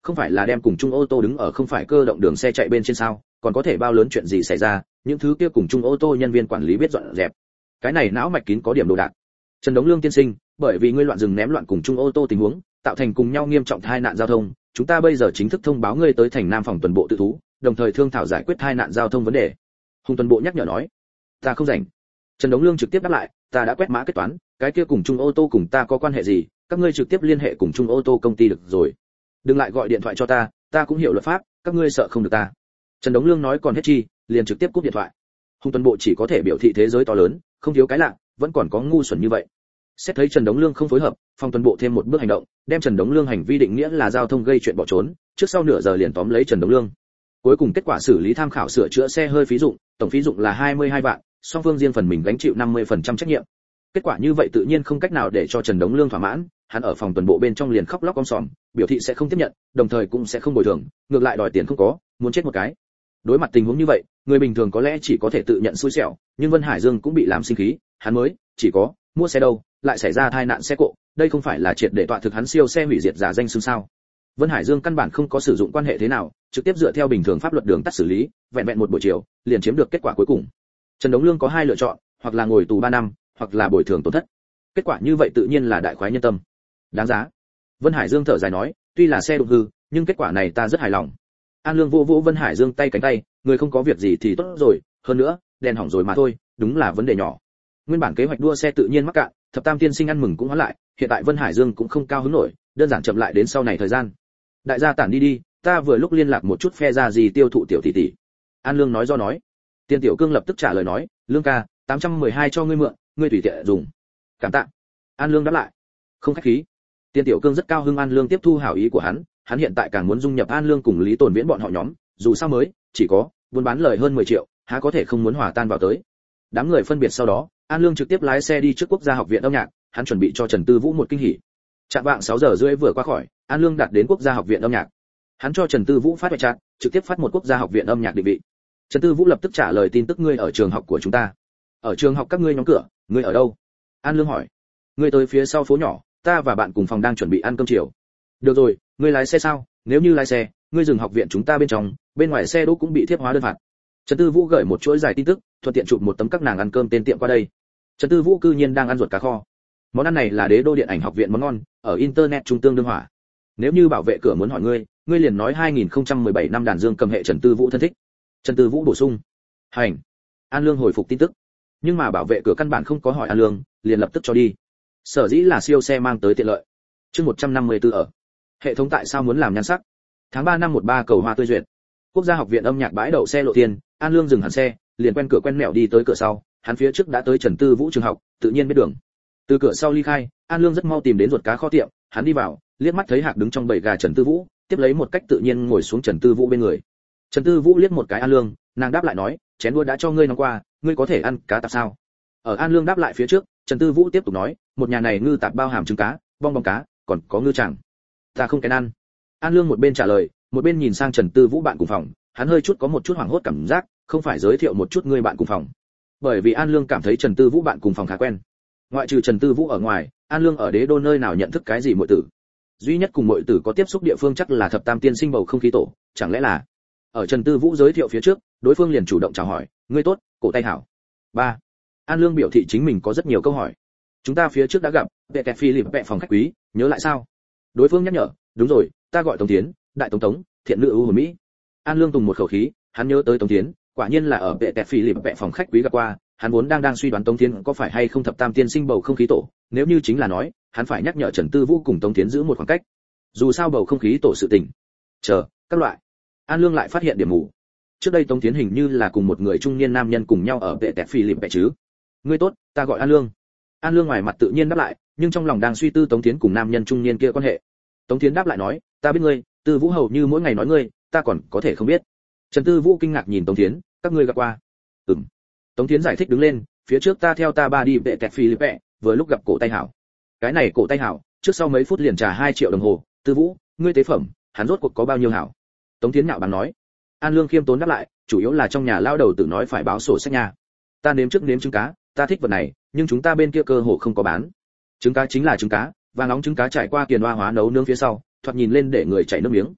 không phải là đem cùng chung ô tô đứng ở không phải cơ động đường xe chạy bên trên sao, còn có thể bao lớn chuyện gì xảy ra, những thứ kia cùng chung ô tô nhân viên quản lý biết dọn dẹp. Cái này não mạch kín có điểm đồ đạc. Trần Đống Lương tiên sinh, bởi vì ngươi loạn dừng ném loạn cùng chung ô tô tình huống, tạo thành cùng nhau nghiêm trọng tai nạn giao thông, chúng ta bây giờ chính thức thông báo ngươi tới thành Nam phòng tuần bộ tự thú, đồng thời thương thảo giải quyết tai nạn giao thông vấn đề. Hùng tuần bộ nhắc nhở nói. Ta không rảnh. Trần Đống Lương trực tiếp đáp lại, ta đã quét mã kết toán, cái kia cùng chung ô tô cùng ta có quan hệ gì, các ngươi trực tiếp liên hệ cùng chung ô tô công ty được rồi. Đừng lại gọi điện thoại cho ta cũng hiểu luật pháp, các ngươi sợ không được ta. Trần Đống Lương nói còn hết chi, liền trực tiếp cúp điện thoại. Hùng tuần bộ chỉ có thể biểu thị thế giới to lớn, không thiếu cái lạ, vẫn còn có ngu xuẩn như vậy. Xét thấy Trần Đống Lương không phối hợp, phòng tuần bộ thêm một bước hành động, đem Trần Đống Lương hành vi định nghĩa là giao thông gây chuyện bỏ trốn, trước sau nửa giờ liền tóm lấy Trần Đống Lương. Cuối cùng kết quả xử lý tham khảo sửa chữa xe hơi phí dụng, tổng phí dụng là 22 vạn, song phương riêng phần mình gánh chịu 50% trách nhiệm. Kết quả như vậy tự nhiên không cách nào để cho Trần Đống Lương thỏa mãn, hắn ở phòng tuần bộ bên trong liền khóc lóc om sòm, biểu thị sẽ không tiếp nhận, đồng thời cũng sẽ không bồi thường, ngược lại đòi tiền không có, muốn chết một cái. Đối mặt tình huống như vậy, người bình thường có lẽ chỉ có thể tự nhận xui xẻo, nhưng Vân Hải Dương cũng bị làm sinh khí, hắn mới chỉ có mua xe đâu, lại xảy ra tai nạn xe cộ, đây không phải là triệt để tọa thực hắn siêu xe hủy diệt giả danh xưng sao? Vân Hải Dương căn bản không có sử dụng quan hệ thế nào, trực tiếp dựa theo bình thường pháp luật đường tắt xử lý, vẹn vẹn một buổi chiều, liền chiếm được kết quả cuối cùng. Trần Đống Lương có hai lựa chọn, hoặc là ngồi tù 3 năm, hoặc là bồi thường tổn thất. Kết quả như vậy tự nhiên là đại khoái nhân tâm. Đáng giá. Vân Hải Dương thở dài nói, tuy là xe đụng hư, nhưng kết quả này ta rất hài lòng. An Lương vỗ Vân Hải Dương tay cánh tay, người không có việc gì thì tốt rồi, hơn nữa, đèn hỏng rồi mà thôi, đúng là vấn đề nhỏ. Nguyên bản kế hoạch đua xe tự nhiên mắc cạn, Thập Tam tiên sinh ăn mừng cũng hoãn lại, hiện tại Vân Hải Dương cũng không cao hứng nổi, đơn giản chậm lại đến sau này thời gian. Đại gia tản đi, ta vừa lúc liên lạc một chút phe ra gì tiêu thụ tiểu tỷ tỷ. An Lương nói do nói. Tiên Tiểu Cương lập tức trả lời nói, Lương ca, 812 cho ngươi mượn, ngươi tùy tiện dùng. Cảm tạ. An Lương đáp lại. Không khách khí. Tiên Tiểu Cương rất cao hứng An Lương tiếp thu hảo ý của hắn hiện tại càng muốn dung nhập An Lương cùng Lý Tồn Viễn bọn họ nhóm, dù sao mới chỉ có buôn bán lời hơn 10 triệu, há có thể không muốn hòa tan vào tới. Đám người phân biệt sau đó, An Lương trực tiếp lái xe đi trước Quốc gia học viện âm nhạc, hắn chuẩn bị cho Trần Tư Vũ một kinh hỉ. Trạm vạng 6 giờ rưỡi vừa qua khỏi, An Lương đạt đến Quốc gia học viện âm nhạc. Hắn cho Trần Tư Vũ phát ngoại chat, trực tiếp phát một Quốc gia học viện âm nhạc định vị. Trần Tư Vũ lập tức trả lời tin tức ngươi ở trường học của chúng ta. Ở trường học các ngươi nhóm cửa, ngươi ở đâu? An Lương hỏi. Ngươi tới phía sau phố nhỏ, ta và bạn cùng phòng đang chuẩn bị ăn cơm chiều. Được rồi, ngươi lái xe sao? Nếu như lái xe, ngươi dừng học viện chúng ta bên trong, bên ngoài xe đỗ cũng bị thiếp hóa đơn phạt. Trần Tư Vũ gửi một chuỗi dài tin tức, thuận tiện chụp một tấm các nàng ăn cơm tên tiệm qua đây. Trần Tư Vũ cư nhiên đang ăn ruột cá kho. Món ăn này là Đế Đô Điện ảnh học viện món ngon, ở internet trung tương đương hỏa. Nếu như bảo vệ cửa muốn hỏi ngươi liền nói 2017 năm đàn dương cầm hệ Trần Tư Vũ thân thích. Trần Tư Vũ bổ sung. Hành. An Lương hồi phục tin tức. Nhưng mà bảo vệ cửa căn bản không có hỏi An Lương, liền lập tức cho đi. Sở dĩ là siêu xe mang tới tiện lợi. Chương 154 ở. Hệ thống tại sao muốn làm nhan sắc? Tháng 3 năm 13 cầu hoa tươi duyệt. Quốc gia học viện âm nhạc bãi đậu xe lộ thiên, An Lương dừng hẳn xe, liền quen cửa quen mẹo đi tới cửa sau, hắn phía trước đã tới Trần Tư Vũ trường học, tự nhiên biết đường. Từ cửa sau ly khai, An Lương rất mau tìm đến ruột cá kho tiệm, hắn đi vào, liếc mắt thấy Hạc đứng trong bầy gà Trần Tư Vũ, tiếp lấy một cách tự nhiên ngồi xuống Trần Tư Vũ bên người. Trần Tư Vũ liếc một cái An Lương, nàng đáp lại nói, chén đũa đã cho ngươi nóng qua, ngươi có thể ăn cá tạp sao? Ở An Lương đáp lại phía trước, Trần Tư Vũ tiếp tục nói, một nhà này ngư tạp bao hàm trứng cá, bong bóng cá, còn có ngư chẳng. Ta không kén ăn. An Lương một bên trả lời, một bên nhìn sang Trần Tư Vũ bạn cùng phòng, hắn hơi chút có một chút hoảng hốt cảm giác, không phải giới thiệu một chút ngươi bạn cùng phòng. Bởi vì An Lương cảm thấy Trần Tư Vũ bạn cùng phòng khá quen. Ngoại trừ Trần Tư Vũ ở ngoài, An Lương ở Đế Đô nơi nào nhận thức cái gì muội tử? Duy nhất cùng muội tử có tiếp xúc địa phương chắc là Thập Tam tiên sinh bầu không khí tổ, chẳng lẽ là? Ở Trần Tư Vũ giới thiệu phía trước, đối phương liền chủ động chào hỏi, ngươi tốt, cổ tay hảo. 3. An Lương biểu thị chính mình có rất nhiều câu hỏi. Chúng ta phía trước đã gặp, vệ kẹt Philip vệ phòng khách quý, nhớ lại sao? Đối phương nhắc nhở, đúng rồi, ta gọi Tống Tiến, đại tống, thiện nữ ưu hồn mỹ. An Lương tùng một khẩu khí, hắn nhớ tới Tống Tiến, quả nhiên là ở vệ kẹt Philip vệ phòng khách quý gặp qua, hắn vốn đang suy đoán Tống Tiến có phải hay không Thập Tam tiên sinh bầu không khí tổ, nếu như chính là nói, hắn phải nhắc nhở Trần Tư Vũ cùng Tống Tiến giữ một khoảng cách. Dù sao bầu không khí tổ sự tình. Chờ, các loại. An Lương lại phát hiện điểm mù. Trước đây Tống Tiến hình như là cùng một người trung niên nam nhân cùng nhau ở vệ kẹt Philip vệ chứ. Ngươi tốt, ta gọi An Lương. An Lương ngoài mặt tự nhiên đáp lại, nhưng trong lòng đang suy tư Tống Tiến cùng nam nhân trung niên kia quan hệ. Tống Tiến đáp lại nói, ta biết ngươi, Tư Vũ hầu như mỗi ngày nói ngươi, ta còn có thể không biết. Trần Tư Vũ kinh ngạc nhìn Tống Tiến, các ngươi gặp qua? Ừm. Tống Tiến giải thích đứng lên, phía trước ta theo ta ba đi vệ kẹt Philippe, vừa lúc gặp cổ tay hảo. Cái này cổ tay hảo, trước sau mấy phút liền trả 2 triệu đồng hồ, Tư Vũ, ngươi tế phẩm, hắn rốt cuộc có bao nhiêu hảo? Tống Tiến nhạo báng nói. An Lương khiêm tốn đáp lại, chủ yếu là trong nhà lao đầu tự nói phải báo sổ sách nhà. Ta nếm trứng cá, ta thích vật này, nhưng chúng ta bên kia cơ hồ không có bán. Trứng cá chính là trứng cá, và nóng trứng cá trải qua kiền hoa hóa nấu nướng phía sau, thoạt nhìn lên để người chảy nước miếng.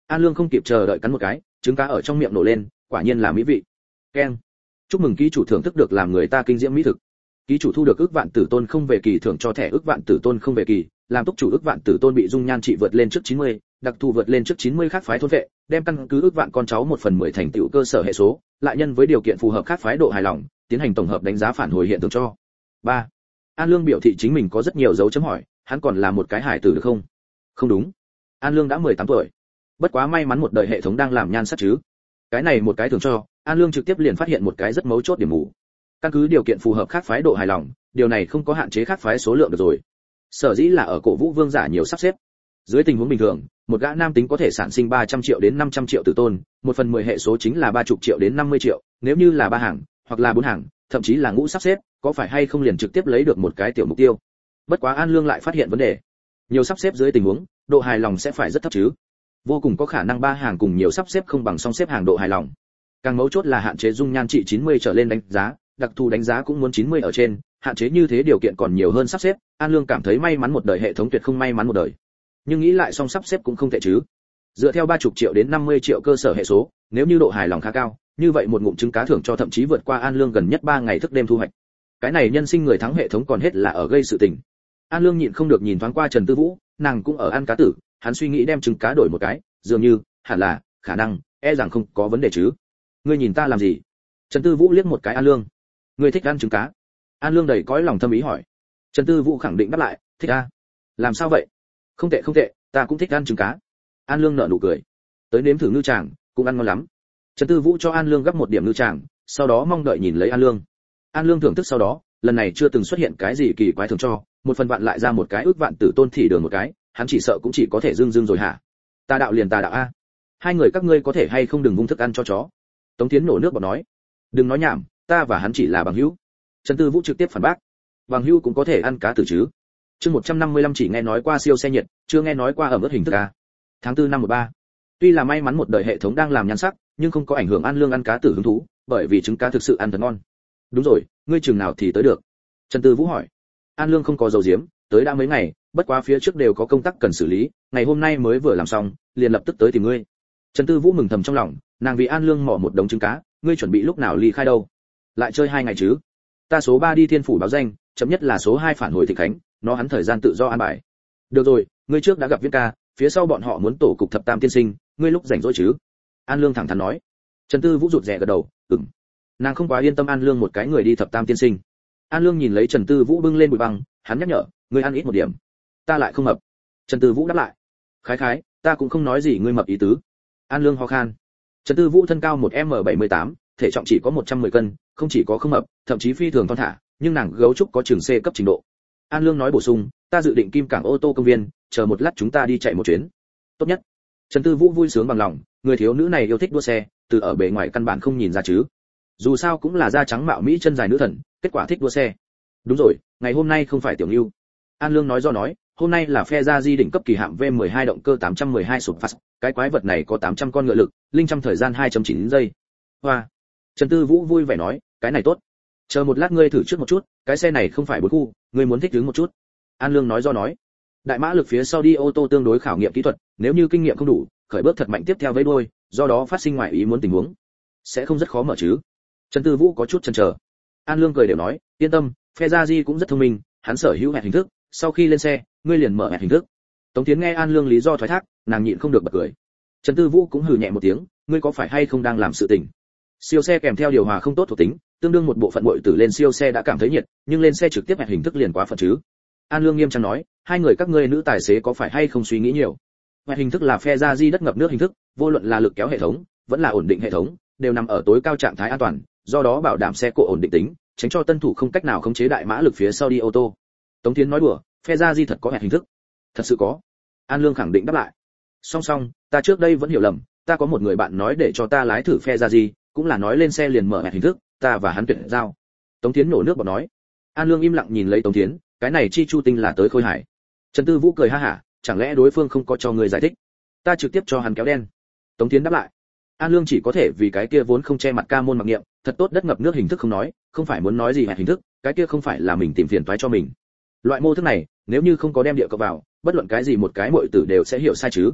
An Lương không kịp chờ đợi cắn một cái, trứng cá ở trong miệng nổ lên, quả nhiên là mỹ vị. Keng. Chúc mừng ký chủ thưởng thức được làm người ta kinh diễm mỹ thực. Ký chủ thu được ước vạn tử tôn không về kỳ thưởng cho thẻ ước vạn tử tôn không về kỳ, làm túc chủ ước vạn tử tôn bị dung nhan trị vượt lên trước 90, đặc thù vượt lên trước 90 khác phái thôn vệ, đem căn cứ ước vạn con cháu 1/10 thành tựu cơ sở hệ số, lại nhân với điều kiện phù hợp khác phái độ hài lòng, tiến hành tổng hợp đánh giá phản hồi hiện tượng cho. 3. An Lương biểu thị chính mình có rất nhiều dấu chấm hỏi, hắn còn là một cái hải tử được không? Không đúng. An Lương đã 18 tuổi. Bất quá may mắn một đời hệ thống đang làm nhan sắc chứ. Cái này một cái thường cho, An Lương trực tiếp liền phát hiện một cái rất mấu chốt điểm mù. Căn cứ điều kiện phù hợp khác phái độ hài lòng, điều này không có hạn chế khác phái số lượng được rồi. Sở dĩ là ở cổ vũ vương giả nhiều sắp xếp. Dưới tình huống bình thường, một gã nam tính có thể sản sinh 300 triệu đến 500 triệu tử tôn, 1/10 hệ số chính là 30 triệu đến 50 triệu, nếu như là 3 hàng, hoặc là 4 hàng, thậm chí là ngũ sắp xếp, có phải hay không liền trực tiếp lấy được một cái tiểu mục tiêu. Bất quá An Lương lại phát hiện vấn đề. Nhiều sắp xếp dưới tình huống, độ hài lòng sẽ phải rất thấp chứ. Vô cùng có khả năng 3 hàng cùng nhiều sắp xếp không bằng song xếp hàng độ hài lòng. Càng mấu chốt là hạn chế dung nhan trị 90 trở lên đánh giá, đặc thù đánh giá cũng muốn 90 ở trên, hạn chế như thế điều kiện còn nhiều hơn sắp xếp, An Lương cảm thấy may mắn một đời hệ thống tuyệt không may mắn một đời. Nhưng nghĩ lại song sắp xếp cũng không tệ chứ. Dựa theo 30 triệu đến 50 triệu cơ sở hệ số, nếu như độ hài lòng khá cao, như vậy một ngụm trứng cá thưởng cho thậm chí vượt qua An Lương gần nhất 3 ngày thức đêm thu hoạch. Cái này nhân sinh người thắng hệ thống còn hết là ở gây sự tình. An Lương nhịn không được nhìn thoáng qua Trần Tư Vũ, nàng cũng ở ăn cá tử, hắn suy nghĩ đem trứng cá đổi một cái, dường như, hẳn là, khả năng, rằng không có vấn đề chứ. Ngươi nhìn ta làm gì? Trần Tư Vũ liếc một cái An Lương. Ngươi thích ăn trứng cá? An Lương đầy cõi lòng thâm ý hỏi. Trần Tư Vũ khẳng định đáp lại, thích a. Làm sao vậy? Không tệ, ta cũng thích ăn trứng cá. An Lương nở nụ cười. Tới nếm thử ngư tràng, cũng ăn ngon lắm. Trần Tư Vũ cho An Lương gấp một điểm ngư tràng, sau đó mong đợi nhìn lấy An Lương. An Lương thưởng thức sau đó, lần này chưa từng xuất hiện cái gì kỳ quái thường cho, một phần vạn lại ra một cái ước vạn tử tôn thị đường một cái, hắn chỉ sợ cũng chỉ có thể dưng rồi hả? Ta đạo liền ta đạo a. Hai người các ngươi có thể hay không đừng vung thức ăn cho chó. Tống Tiến nổ nước bọt nói. Đừng nói nhảm, ta và hắn chỉ là bằng hữu. Trần Tư Vũ trực tiếp phản bác. Bằng hữu cũng có thể ăn cá tử chứ? Chương 155 chỉ nghe nói qua siêu xe nhiệt, chưa nghe nói qua ẩm ướt hình thức a. Tháng 4 năm 13. Tuy là may mắn một đời hệ thống đang làm nhan sắc, nhưng không có ảnh hưởng An Lương ăn cá tử hứng thú, bởi vì trứng cá thực sự ăn thật ngon. Đúng rồi, ngươi chừng nào thì tới được? Trần Tư Vũ hỏi. An Lương không có dầu diếm, tới đã mấy ngày, bất quá phía trước đều có công tác cần xử lý, ngày hôm nay mới vừa làm xong, liền lập tức tới tìm ngươi. Trần Tư Vũ mừng thầm trong lòng, nàng vì An Lương mỏ một đống trứng cá, ngươi chuẩn bị lúc nào ly khai đâu? Lại chơi 2 ngày chứ? Ta số 3 đi Thiên phủ báo danh, chậm nhất là số 2 phản hồi Thịnh Khánh, nó hắn thời gian tự do an bài. Được rồi, ngươi trước đã gặp Viễn ca, phía sau bọn họ muốn tổ cục thập tam tiên sinh, ngươi lúc rảnh rỗi chứ? An Lương thẳng thắn nói. Trần Tư Vũ rụt rè gật đầu, ừm. Nàng không quá yên tâm An Lương một cái người đi thập tam tiên sinh. An Lương nhìn lấy Trần Tư Vũ bưng lên bụi băng, hắn nhắc nhở, ngươi ăn ít một điểm. Ta lại không mập. Trần Tư Vũ đáp lại. Khái, ta cũng không nói gì ngươi mập ý tứ. An Lương ho khan. Trần Tư Vũ thân cao 1m78, thể trọng chỉ có 110 cân, không chỉ có không mập, thậm chí phi thường thon thả, nhưng nàng gấu trúc có trường C cấp trình độ. An Lương nói bổ sung, ta dự định Kim Cảng ô tô công viên, chờ một lát chúng ta đi chạy một chuyến. Tốt nhất. Trần Tư Vũ vui sướng bằng lòng, người thiếu nữ này yêu thích đua xe, từ ở bề ngoài căn bản không nhìn ra chứ. Dù sao cũng là da trắng mạo mỹ chân dài nữ thần, kết quả thích đua xe. Đúng rồi, ngày hôm nay không phải tiểu Nưu. An Lương nói do nói, hôm nay là phe gia di đỉnh cấp kỳ hạm V12 động cơ 812 sụp phạt, cái quái vật này có 800 con ngựa lực, linh trăm thời gian 2.9 giây. Hoa. Trần Tư Vũ vui vẻ nói, cái này tốt. Chờ một lát ngươi thử trước một chút, cái xe này không phải bốn khu, ngươi muốn thích ứng một chút. An Lương nói do nói, đại mã lực phía sau đi ô tô tương đối khảo nghiệm kỹ thuật, nếu như kinh nghiệm không đủ, khởi bước thật mạnh tiếp theo với đuôi, do đó phát sinh ngoại ý muốn tình huống, sẽ không rất khó mở chứ. Trần Tư Vũ có chút chần chờ. An Lương cười đều nói, yên tâm, phe gia di cũng rất thông minh, hắn sở hữu hẹn hình thức, sau khi lên xe, ngươi liền mở hẹn hình thức. Tống Tiến nghe An Lương lý do thoái thác, nàng nhịn không được bật cười. Trần Tư Vũ cũng hừ nhẹ một tiếng, ngươi có phải hay không đang làm sự tình? Siêu xe kèm theo điều hòa không tốt thuộc tính, tương đương một bộ phận muội tử lên siêu xe đã cảm thấy nhiệt, nhưng lên xe trực tiếp hẹn hình thức liền quá phận chứ. An Lương nghiêm trang nói, hai người các ngươi nữ tài xế có phải hay không suy nghĩ nhiều? Hẹn hình thức là phe gia di đất ngập nước hình thức, vô luận là lực kéo hệ thống, vẫn là ổn định hệ thống, đều nằm ở tối cao trạng thái an toàn, do đó bảo đảm xe cộ ổn định tính, tránh cho tân thủ không cách nào khống chế đại mã lực phía sau đi ô tô. Tống Tiến nói đùa, phe gia di thật có hẹn hình thức? Thật sự có. An Lương khẳng định đáp lại. Song, ta trước đây vẫn hiểu lầm, ta có một người bạn nói để cho ta lái thử phe gia di, cũng là nói lên xe liền mở hẹn hình thức, ta và hắn tuyệt giao. Tống Tiến nổ nước bọt nói. An Lương im lặng nhìn lấy Tống Tiến, cái này chi chu tinh là tới khôi hài. Trần Tư Vũ cười ha hả, chẳng lẽ đối phương không có cho người giải thích? Ta trực tiếp cho hắn kéo đen. Tống Tiến đáp lại. An Lương chỉ có thể vì cái kia vốn không che mặt ca môn mặc niệm, thật tốt đất ngập nước hình thức không nói, không phải muốn nói gì hẹn hình thức, cái kia không phải là mình tìm phiền toái cho mình. Loại mô thức này, nếu như không có đem địa cộng vào, bất luận cái gì một cái muội tử đều sẽ hiểu sai chứ.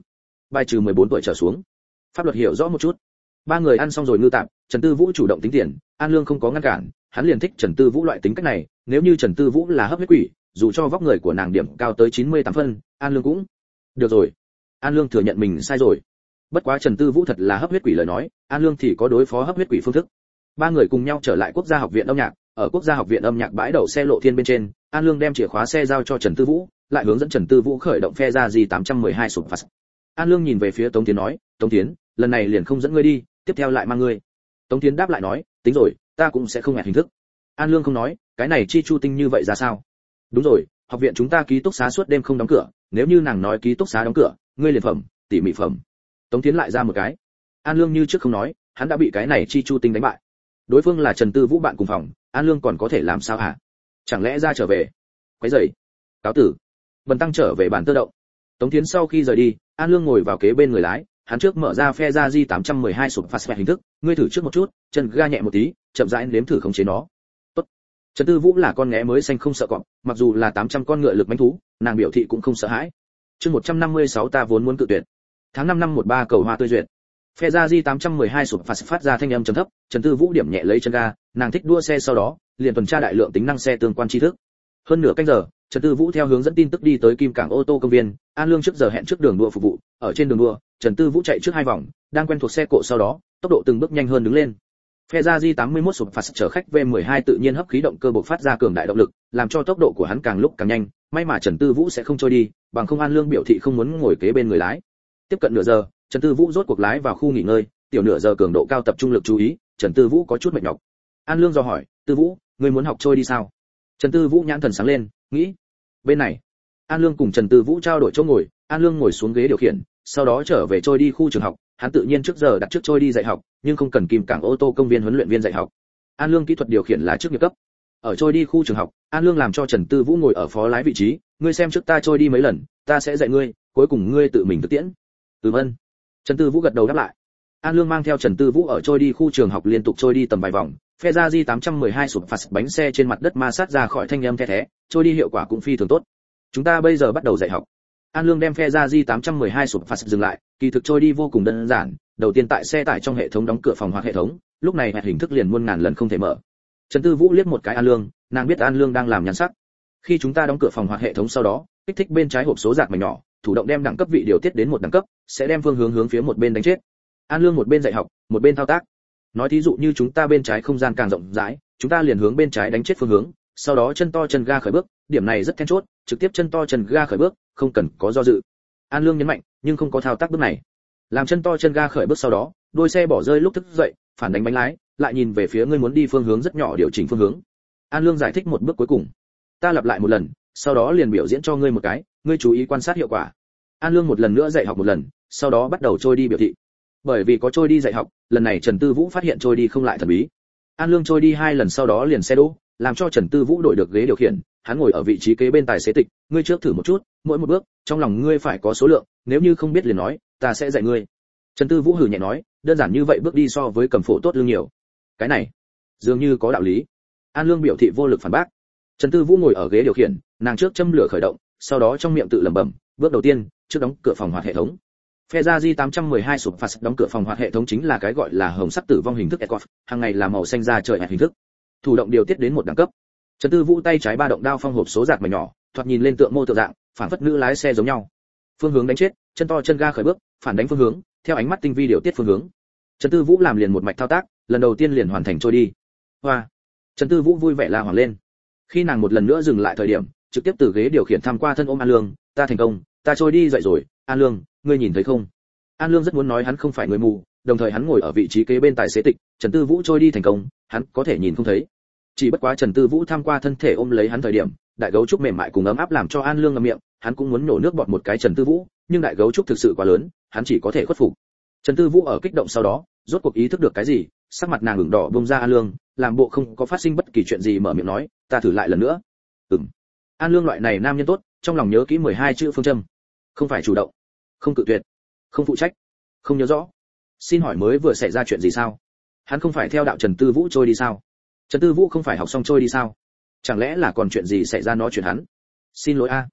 bài trừ 14 tuổi trở xuống. Pháp luật hiểu rõ một chút. Ba người ăn xong rồi ngư tạm, Trần Tư Vũ chủ động tính tiền, An Lương không có ngăn cản, hắn liền thích Trần Tư Vũ loại tính cách này, nếu như Trần Tư Vũ là hấp huyết quỷ, dù cho vóc người của nàng điểm cao tới 98 phân, An Lương cũng được rồi. An Lương thừa nhận mình sai rồi. Bất quá Trần Tư Vũ thật là hấp huyết quỷ lời nói, An Lương thì có đối phó hấp huyết quỷ phương thức. Ba người cùng nhau trở lại Quốc gia học viện âm nhạc, ở Quốc gia học viện âm nhạc bãi đậu xe lộ thiên bên trên, An Lương đem chìa khóa xe giao cho Trần Tư Vũ, lại hướng dẫn Trần Tư Vũ khởi động phe ra gì 812 sụp phạt. An Lương nhìn về phía Tống Tiến nói, Tống Tiến, lần này liền không dẫn ngươi đi, tiếp theo lại mang ngươi. Tống Tiến đáp lại nói, tính rồi, ta cũng sẽ không ngại hình thức. An Lương không nói, cái này chi chu tinh như vậy ra sao? Đúng rồi, học viện chúng ta ký túc xá suốt đêm không đóng cửa, nếu như nàng nói ký túc xá đóng cửa, ngươi liền phẩm, tỉ mỉ phẩm. Tống Tiến lại ra một cái. An Lương như trước không nói, hắn đã bị cái này chi chu tinh đánh bại. Đối phương là Trần Tư Vũ bạn cùng phòng, An Lương còn có thể làm sao hả? Chẳng lẽ ra trở về? Quấy rầy. Cáo tử. Bần tăng trở về bản tơ động. Tống Tiến sau khi rời đi, An Lương ngồi vào kế bên người lái, hắn trước mở ra phe ra di 812 sụp phạt hình thức, ngươi thử trước một chút, chân ga nhẹ một tí, chậm rãi nếm thử khống chế nó. Tốt. Trần Tư Vũ là con ngẽ mới xanh không sợ cọp, mặc dù là 800 con ngựa lực mãnh thú, nàng biểu thị cũng không sợ hãi. Chương 156 ta vốn muốn cự tuyệt. Tháng 5 năm 13 cầu hoa tươi duyệt. Phe ra di 812 sụp phạt phát ra thanh âm trầm thấp, Trần Tư Vũ điểm nhẹ lấy chân ga, nàng thích đua xe sau đó, liền tuần tra đại lượng tính năng xe tương quan tri thức. Hơn nửa canh giờ, Trần Tư Vũ theo hướng dẫn tin tức đi tới Kim Cảng ô tô công viên, An Lương trước giờ hẹn trước đường đua phục vụ, ở trên đường đua, Trần Tư Vũ chạy trước 2 vòng, đang quen thuộc xe cộ sau đó, tốc độ từng bước nhanh hơn đứng lên. Phe ra di 81 sụp phạt chở khách V12 tự nhiên hấp khí động cơ bộc phát ra cường đại động lực, làm cho tốc độ của hắn càng lúc càng nhanh, may mà Trần Tư Vũ sẽ không trôi đi, bằng không An Lương biểu thị không muốn ngồi kế bên người lái. Tiếp cận nửa giờ, Trần Tư Vũ rốt cuộc lái vào khu nghỉ ngơi, tiểu nửa giờ cường độ cao tập trung lực chú ý, Trần Tư Vũ có chút mệt nhọc. An Lương dò hỏi, Tư Vũ, ngươi muốn học trôi đi sao? Trần Tư Vũ nhãn thần sáng lên, nghĩ, bên này. An Lương cùng Trần Tư Vũ trao đổi chỗ ngồi, An Lương ngồi xuống ghế điều khiển, sau đó trở về trôi đi khu trường học, hắn tự nhiên trước giờ đặt trước trôi đi dạy học, nhưng không cần Kim Cảng ô tô công viên huấn luyện viên dạy học. An Lương kỹ thuật điều khiển là trước nghiệp cấp. Ở trôi đi khu trường học, An Lương làm cho Trần Tư Vũ ngồi ở phó lái vị trí, ngươi xem trước ta trôi đi mấy lần, ta sẽ dạy ngươi, cuối cùng ngươi tự mình thực tiễn. Vâng. Trần Tư Vũ gật đầu đáp lại. An Lương mang theo Trần Tư Vũ ở trôi đi khu trường học liên tục trôi đi tầm vài vòng, phe ra di 812 sụp phạt bánh xe trên mặt đất ma sát ra khỏi thanh âm the thé, trôi đi hiệu quả cũng phi thường tốt. Chúng ta bây giờ bắt đầu dạy học. An Lương đem phe ra di 812 sụp phạt dừng lại, kỳ thực trôi đi vô cùng đơn giản, đầu tiên tại xe tải trong hệ thống đóng cửa phòng hoặc hệ thống, lúc này hình thức liền muôn ngàn lần không thể mở. Trần Tư Vũ liếc một cái An Lương, nàng biết An Lương đang làm nhăn sắc. Khi chúng ta đóng cửa phòng hoặc hệ thống sau đó, kích thích bên trái hộp số dạt mảnh nhỏ, thủ động đem đẳng cấp vị điều tiết đến một đẳng cấp, sẽ đem phương hướng hướng phía một bên đánh chết. An Lương một bên dạy học, một bên thao tác. Nói thí dụ như chúng ta bên trái không gian càng rộng rãi, chúng ta liền hướng bên trái đánh chết phương hướng, sau đó chân to chân ga khởi bước, điểm này rất then chốt, trực tiếp chân to chân ga khởi bước, không cần có do dự. An Lương nhấn mạnh, nhưng không có thao tác bước này. Làm chân to chân ga khởi bước sau đó, đuôi xe bỏ rơi lúc thức dậy, phản đánh bánh lái, lại nhìn về phía ngươi muốn đi phương hướng rất nhỏ điều chỉnh phương hướng. An Lương giải thích một bước cuối cùng. Ta lặp lại một lần, sau đó liền biểu diễn cho ngươi một cái, ngươi chú ý quan sát hiệu quả. An Lương một lần nữa dạy học một lần, sau đó bắt đầu trôi đi biểu thị. Bởi vì có trôi đi dạy học, lần này Trần Tư Vũ phát hiện trôi đi không lại thần bí. An Lương trôi đi 2 lần sau đó liền xe đỗ, làm cho Trần Tư Vũ đổi được ghế điều khiển, hắn ngồi ở vị trí kế bên tài xế tịch, ngươi trước thử một chút, mỗi một bước, trong lòng ngươi phải có số lượng, nếu như không biết liền nói, ta sẽ dạy ngươi. Trần Tư Vũ hừ nhẹ nói, đơn giản như vậy bước đi so với cầm phổ tốt lương nhiều. Cái này, dường như có đạo lý. An Lương biểu thị vô lực phản bác. Trần Tư Vũ ngồi ở ghế điều khiển, nàng trước châm lửa khởi động, sau đó trong miệng tự lẩm bẩm, bước đầu tiên, trước đóng cửa phòng hoạt hệ thống. Phe ra di 812 sụp phạt đóng cửa phòng hoạt hệ thống chính là cái gọi là hồng sắc tử vong hình thức ECOF, hàng ngày là màu xanh da trời hình thức. Thủ động điều tiết đến một đẳng cấp. Trần Tư Vũ tay trái ba động đao phong hộp số giạt mảnh nhỏ, thoạt nhìn lên tượng mô tượng dạng, phản phất nữ lái xe giống nhau. Phương hướng đánh chết, chân to chân ga khởi bước, phản đánh phương hướng, theo ánh mắt tinh vi điều tiết phương hướng. Trần Tư Vũ làm liền một mạch thao tác, lần đầu tiên liền hoàn thành trôi đi. Hoa! Trần Tư Vũ vui vẻ la hoảng lên. Khi nàng một lần nữa dừng lại thời điểm, trực tiếp từ ghế điều khiển tham qua thân ôm An Lương, ta thành công, ta trôi đi dậy rồi, An Lương, ngươi nhìn thấy không? An Lương rất muốn nói hắn không phải người mù, đồng thời hắn ngồi ở vị trí kế bên tài xế tịch, Trần Tư Vũ trôi đi thành công, hắn có thể nhìn không thấy. Chỉ bất quá Trần Tư Vũ tham qua thân thể ôm lấy hắn thời điểm, đại gấu trúc mềm mại cùng ấm áp làm cho An Lương ngậm miệng, hắn cũng muốn nổ nước bọt một cái Trần Tư Vũ, nhưng đại gấu trúc thực sự quá lớn, hắn chỉ có thể khuất phục. Trần Tư Vũ ở kích động sau đó, rốt cuộc ý thức được cái gì, sắc mặt nàng ửng đỏ bông ra An Lương, làm bộ không có phát sinh bất kỳ chuyện gì mở miệng nói, ta thử lại lần nữa. An Lương loại này nam nhân tốt, trong lòng nhớ kỹ 12 chữ phương châm. Không phải chủ động, không cự tuyệt, không phụ trách, không nhớ rõ. Xin hỏi mới vừa xảy ra chuyện gì sao? Hắn không phải theo đạo Trần Tư Vũ trôi đi sao? Trần Tư Vũ không phải học xong trôi đi sao? Chẳng lẽ là còn chuyện gì xảy ra nó chuyện hắn? Xin lỗi a.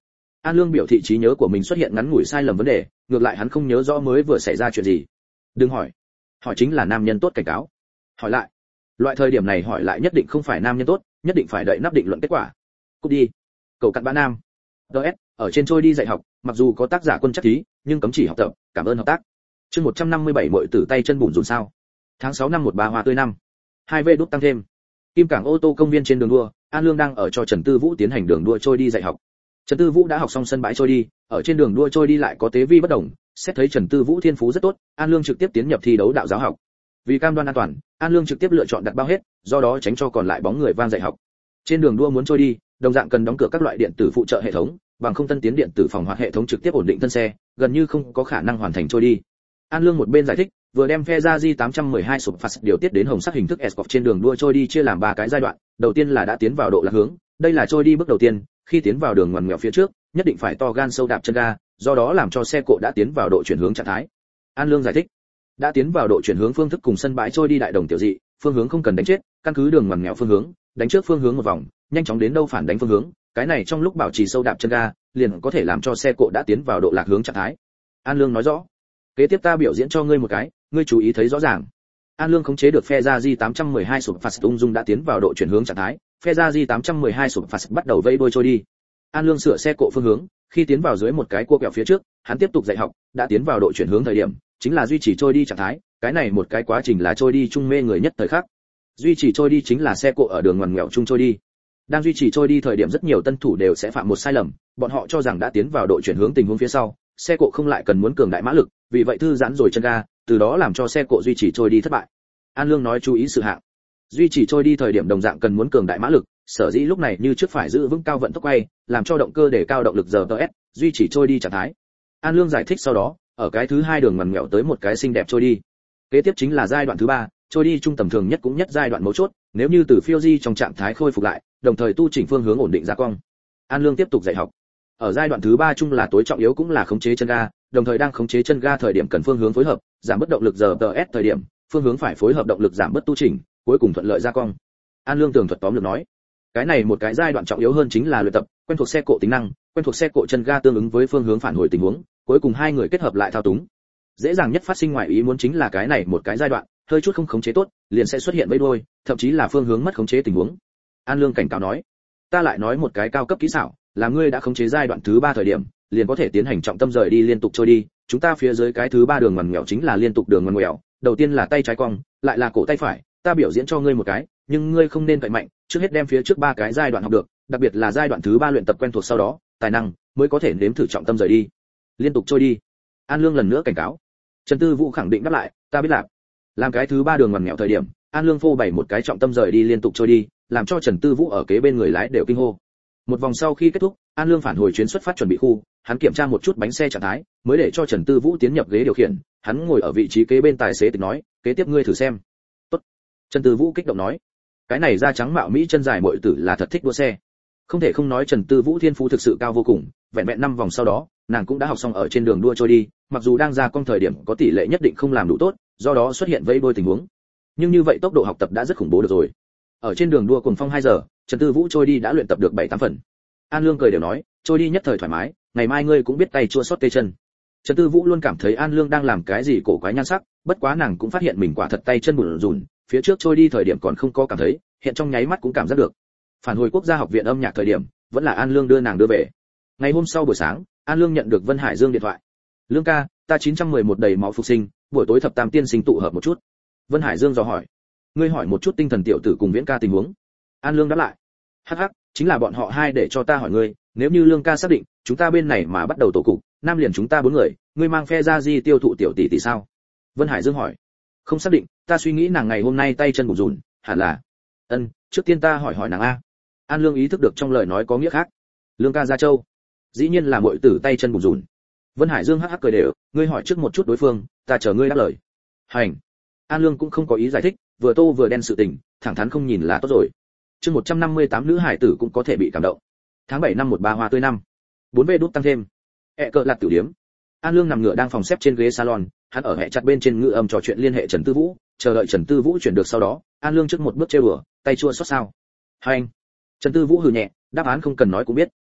An Lương biểu thị trí nhớ của mình xuất hiện ngắn ngủi sai lầm vấn đề, ngược lại hắn không nhớ rõ mới vừa xảy ra chuyện gì. Đừng hỏi. Hỏi chính là nam nhân tốt cảnh cáo. Hỏi lại. Loại thời điểm này hỏi lại nhất định không phải nam nhân tốt, nhất định phải đợi nắp định luận kết quả. Cút đi. Cầu cặn bã nam. DS, ở trên trôi đi dạy học, mặc dù có tác giả quân chắc thí, nhưng cấm chỉ học tập, cảm ơn hợp tác. Chương 157 muội tử tay chân bùn rùn sao. Tháng 6 năm 13 hoa tươi năm. 2V đúc tăng thêm. Kim Cảng ô tô công viên trên đường đua, An Lương đang ở cho Trần Tư Vũ tiến hành đường đua trôi đi dạy học. Trần Tư Vũ đã học xong sân bãi trôi đi, ở trên đường đua trôi đi lại có tế vi bất đồng, xét thấy Trần Tư Vũ thiên phú rất tốt, An Lương trực tiếp tiến nhập thi đấu đạo giáo học. Vì cam đoan an toàn, An Lương trực tiếp lựa chọn đặt bao hết, do đó tránh cho còn lại bóng người vang dạy học. Trên đường đua muốn trôi đi, đồng dạng cần đóng cửa các loại điện tử phụ trợ hệ thống, bằng không tân tiến điện tử phòng hoạt hệ thống trực tiếp ổn định thân xe, gần như không có khả năng hoàn thành trôi đi. An Lương một bên giải thích, vừa đem Ferrari 812 Superfast điều tiết đến hồng sắc hình thức Escort trên đường đua trôi đi chia làm 3 cái giai đoạn, đầu tiên là đã tiến vào độ lạc hướng, đây là trôi đi bước đầu tiên, khi tiến vào đường ngoằn ngoèo phía trước, nhất định phải to gan sâu đạp chân ga, do đó làm cho xe cộ đã tiến vào độ chuyển hướng trạng thái. An Lương giải thích, đã tiến vào độ chuyển hướng phương thức cùng sân bãi trôi đi đại đồng tiểu dị, phương hướng không cần đánh chết, căn cứ đường ngoằn ngoèo phương hướng, đánh trước phương hướng một vòng, nhanh chóng đến đâu phản đánh phương hướng, cái này trong lúc bảo trì sâu đạp chân ga, liền có thể làm cho xe cộ đã tiến vào độ lạc hướng trạng thái. An Lương nói rõ, kế tiếp ta biểu diễn cho ngươi một cái, ngươi chú ý thấy rõ ràng. An Lương khống chế được Ferrari 812 Superfast ung dung đã tiến vào độ chuyển hướng trạng thái, Ferrari 812 Superfast bắt đầu vẫy đuôi trôi đi. An Lương sửa xe cộ phương hướng, khi tiến vào dưới một cái cua kẹo phía trước, hắn tiếp tục dạy học, đã tiến vào độ chuyển hướng thời điểm, chính là duy trì trôi đi trạng thái, cái này một cái quá trình là trôi đi trung mê người nhất thời khắc. Duy trì trôi đi chính là xe cộ ở đường ngoằn ngoèo chung trôi đi. Đang duy trì trôi đi thời điểm rất nhiều tân thủ đều sẽ phạm một sai lầm, bọn họ cho rằng đã tiến vào độ chuyển hướng tình huống phía sau, xe cộ không lại cần muốn cường đại mã lực, vì vậy thư giãn rồi chân ga, từ đó làm cho xe cộ duy trì trôi đi thất bại. An Lương nói chú ý sự hạng. Duy trì trôi đi thời điểm đồng dạng cần muốn cường đại mã lực, sở dĩ lúc này như trước phải giữ vững cao vận tốc quay, làm cho động cơ để cao động lực GPS, duy trì trôi đi trạng thái. An Lương giải thích sau đó, ở cái thứ hai đường ngoằn ngoèo tới một cái xinh đẹp trôi đi. Kế tiếp chính là giai đoạn thứ 3, trôi đi trung tầm thường nhất cũng nhất giai đoạn mấu chốt, nếu như từ phiêu di trong trạng thái khôi phục lại, đồng thời tu chỉnh phương hướng ổn định ra cong. An Lương tiếp tục dạy học. Ở giai đoạn thứ 3 chung là tối trọng yếu cũng là khống chế chân ga, đồng thời đang khống chế chân ga thời điểm cần phương hướng phối hợp, giảm bớt động lực GPS thời điểm, phương hướng phải phối hợp động lực giảm bớt tu chỉnh, cuối cùng thuận lợi ra cong. An Lương tường thuật tóm lược nói, cái này một cái giai đoạn trọng yếu hơn chính là luyện tập, quen thuộc xe cộ tính năng, quen thuộc xe cộ chân ga tương ứng với phương hướng phản hồi tình huống, cuối cùng hai người kết hợp lại thao túng. Dễ dàng nhất phát sinh ngoại ý muốn chính là cái này một cái giai đoạn, hơi chút không khống chế tốt, liền sẽ xuất hiện vẫy đuôi, thậm chí là phương hướng mất khống chế tình huống. An Lương cảnh cáo nói, ta lại nói một cái cao cấp kỹ xảo, là ngươi đã khống chế giai đoạn thứ 3 thời điểm, liền có thể tiến hành trọng tâm rời đi liên tục trôi đi, chúng ta phía dưới cái thứ 3 đường ngoằn ngoèo chính là liên tục đường ngoằn ngoèo, đầu tiên là tay trái cong, lại là cổ tay phải, ta biểu diễn cho ngươi một cái, nhưng ngươi không nên cậy mạnh, trước hết đem phía trước 3 cái giai đoạn học được, đặc biệt là giai đoạn thứ 3 luyện tập quen thuộc sau đó, tài năng mới có thể nếm thử trọng tâm rời đi. Liên tục trôi đi. An Lương lần nữa cảnh cáo. Trần Tư Vũ khẳng định đáp lại, ta biết làm. Làm cái thứ 3 đường ngoằn ngoèo thời điểm, An Lương phô bày một cái trọng tâm rời đi liên tục trôi đi, làm cho Trần Tư Vũ ở kế bên người lái đều kinh hô. Một vòng sau khi kết thúc, An Lương phản hồi chuyến xuất phát chuẩn bị khu, hắn kiểm tra một chút bánh xe trạng thái, mới để cho Trần Tư Vũ tiến nhập ghế điều khiển, hắn ngồi ở vị trí kế bên tài xế tịch nói, kế tiếp ngươi thử xem. Tốt. Trần Tư Vũ kích động nói, cái này da trắng mạo mỹ chân dài muội tử là thật thích đua xe. Không thể không nói Trần Tư Vũ thiên phú thực sự cao vô cùng, vẹn vẹn 5 vòng sau đó, nàng cũng đã học xong ở trên đường đua trôi đi, mặc dù đang ra cong thời điểm có tỷ lệ nhất định không làm đủ tốt, do đó xuất hiện vẫy đuôi tình huống. Nhưng như vậy tốc độ học tập đã rất khủng bố được rồi. Ở trên đường đua cuồng phong 2 giờ, Trần Tư Vũ trôi đi đã luyện tập được 7-8 phần. An Lương cười đều nói, trôi đi nhất thời thoải mái, ngày mai ngươi cũng biết tay chua xót tê chân. Trần Tư Vũ luôn cảm thấy An Lương đang làm cái gì cổ quái nhan sắc, bất quá nàng cũng phát hiện mình quả thật tay chân bủn rủn, phía trước trôi đi thời điểm còn không có cảm thấy, hiện trong nháy mắt cũng cảm giác được. Phản hồi Quốc gia học viện âm nhạc thời điểm, vẫn là An Lương đưa nàng đưa về. Ngày hôm sau buổi sáng, An Lương nhận được Vân Hải Dương điện thoại. Lương ca, ta 911 đầy máu phục sinh, buổi tối thập tam tiên sinh tụ hợp một chút. Vân Hải Dương dò hỏi, ngươi hỏi một chút tinh thần tiểu tử cùng Viễn ca tình huống. An Lương đáp lại, hắc hắc, chính là bọn họ hai để cho ta hỏi ngươi, nếu như Lương ca xác định, chúng ta bên này mà bắt đầu tổ cục, nam liền chúng ta 4 người, ngươi mang phe ra di tiêu thụ tiểu tỷ tỷ sao? Vân Hải Dương hỏi, không xác định, ta suy nghĩ nàng ngày hôm nay tay chân bủn rủn, hẳn là. Trước tiên ta hỏi nàng a. An Lương ý thức được trong lời nói có nghĩa khác. Lương ca ra châu, dĩ nhiên là muội tử tay chân bủn rủn. Vân Hải Dương hắc hắc cười đều, ngươi hỏi trước một chút đối phương, ta chờ ngươi đáp lời. Hành. An Lương cũng không có ý giải thích, vừa tô vừa đen sự tình, thẳng thắn không nhìn là tốt rồi. Chương 158 nữ hải tử cũng có thể bị cảm động. Tháng 7 năm 13 hoa tươi năm. 4V đút tăng thêm. Cờ lạt tiểu điếm. An Lương nằm ngửa đang phòng xếp trên ghế salon, hắn ở hệ chặt bên trên ngữ âm trò chuyện liên hệ Trần Tư Vũ, chờ đợi Trần Tư Vũ chuyển được sau đó, An Lương trước một bước trêu đùa, tay chua xót sao? Hành. Trần Tư Vũ hừ nhẹ, đáp án không cần nói cũng biết.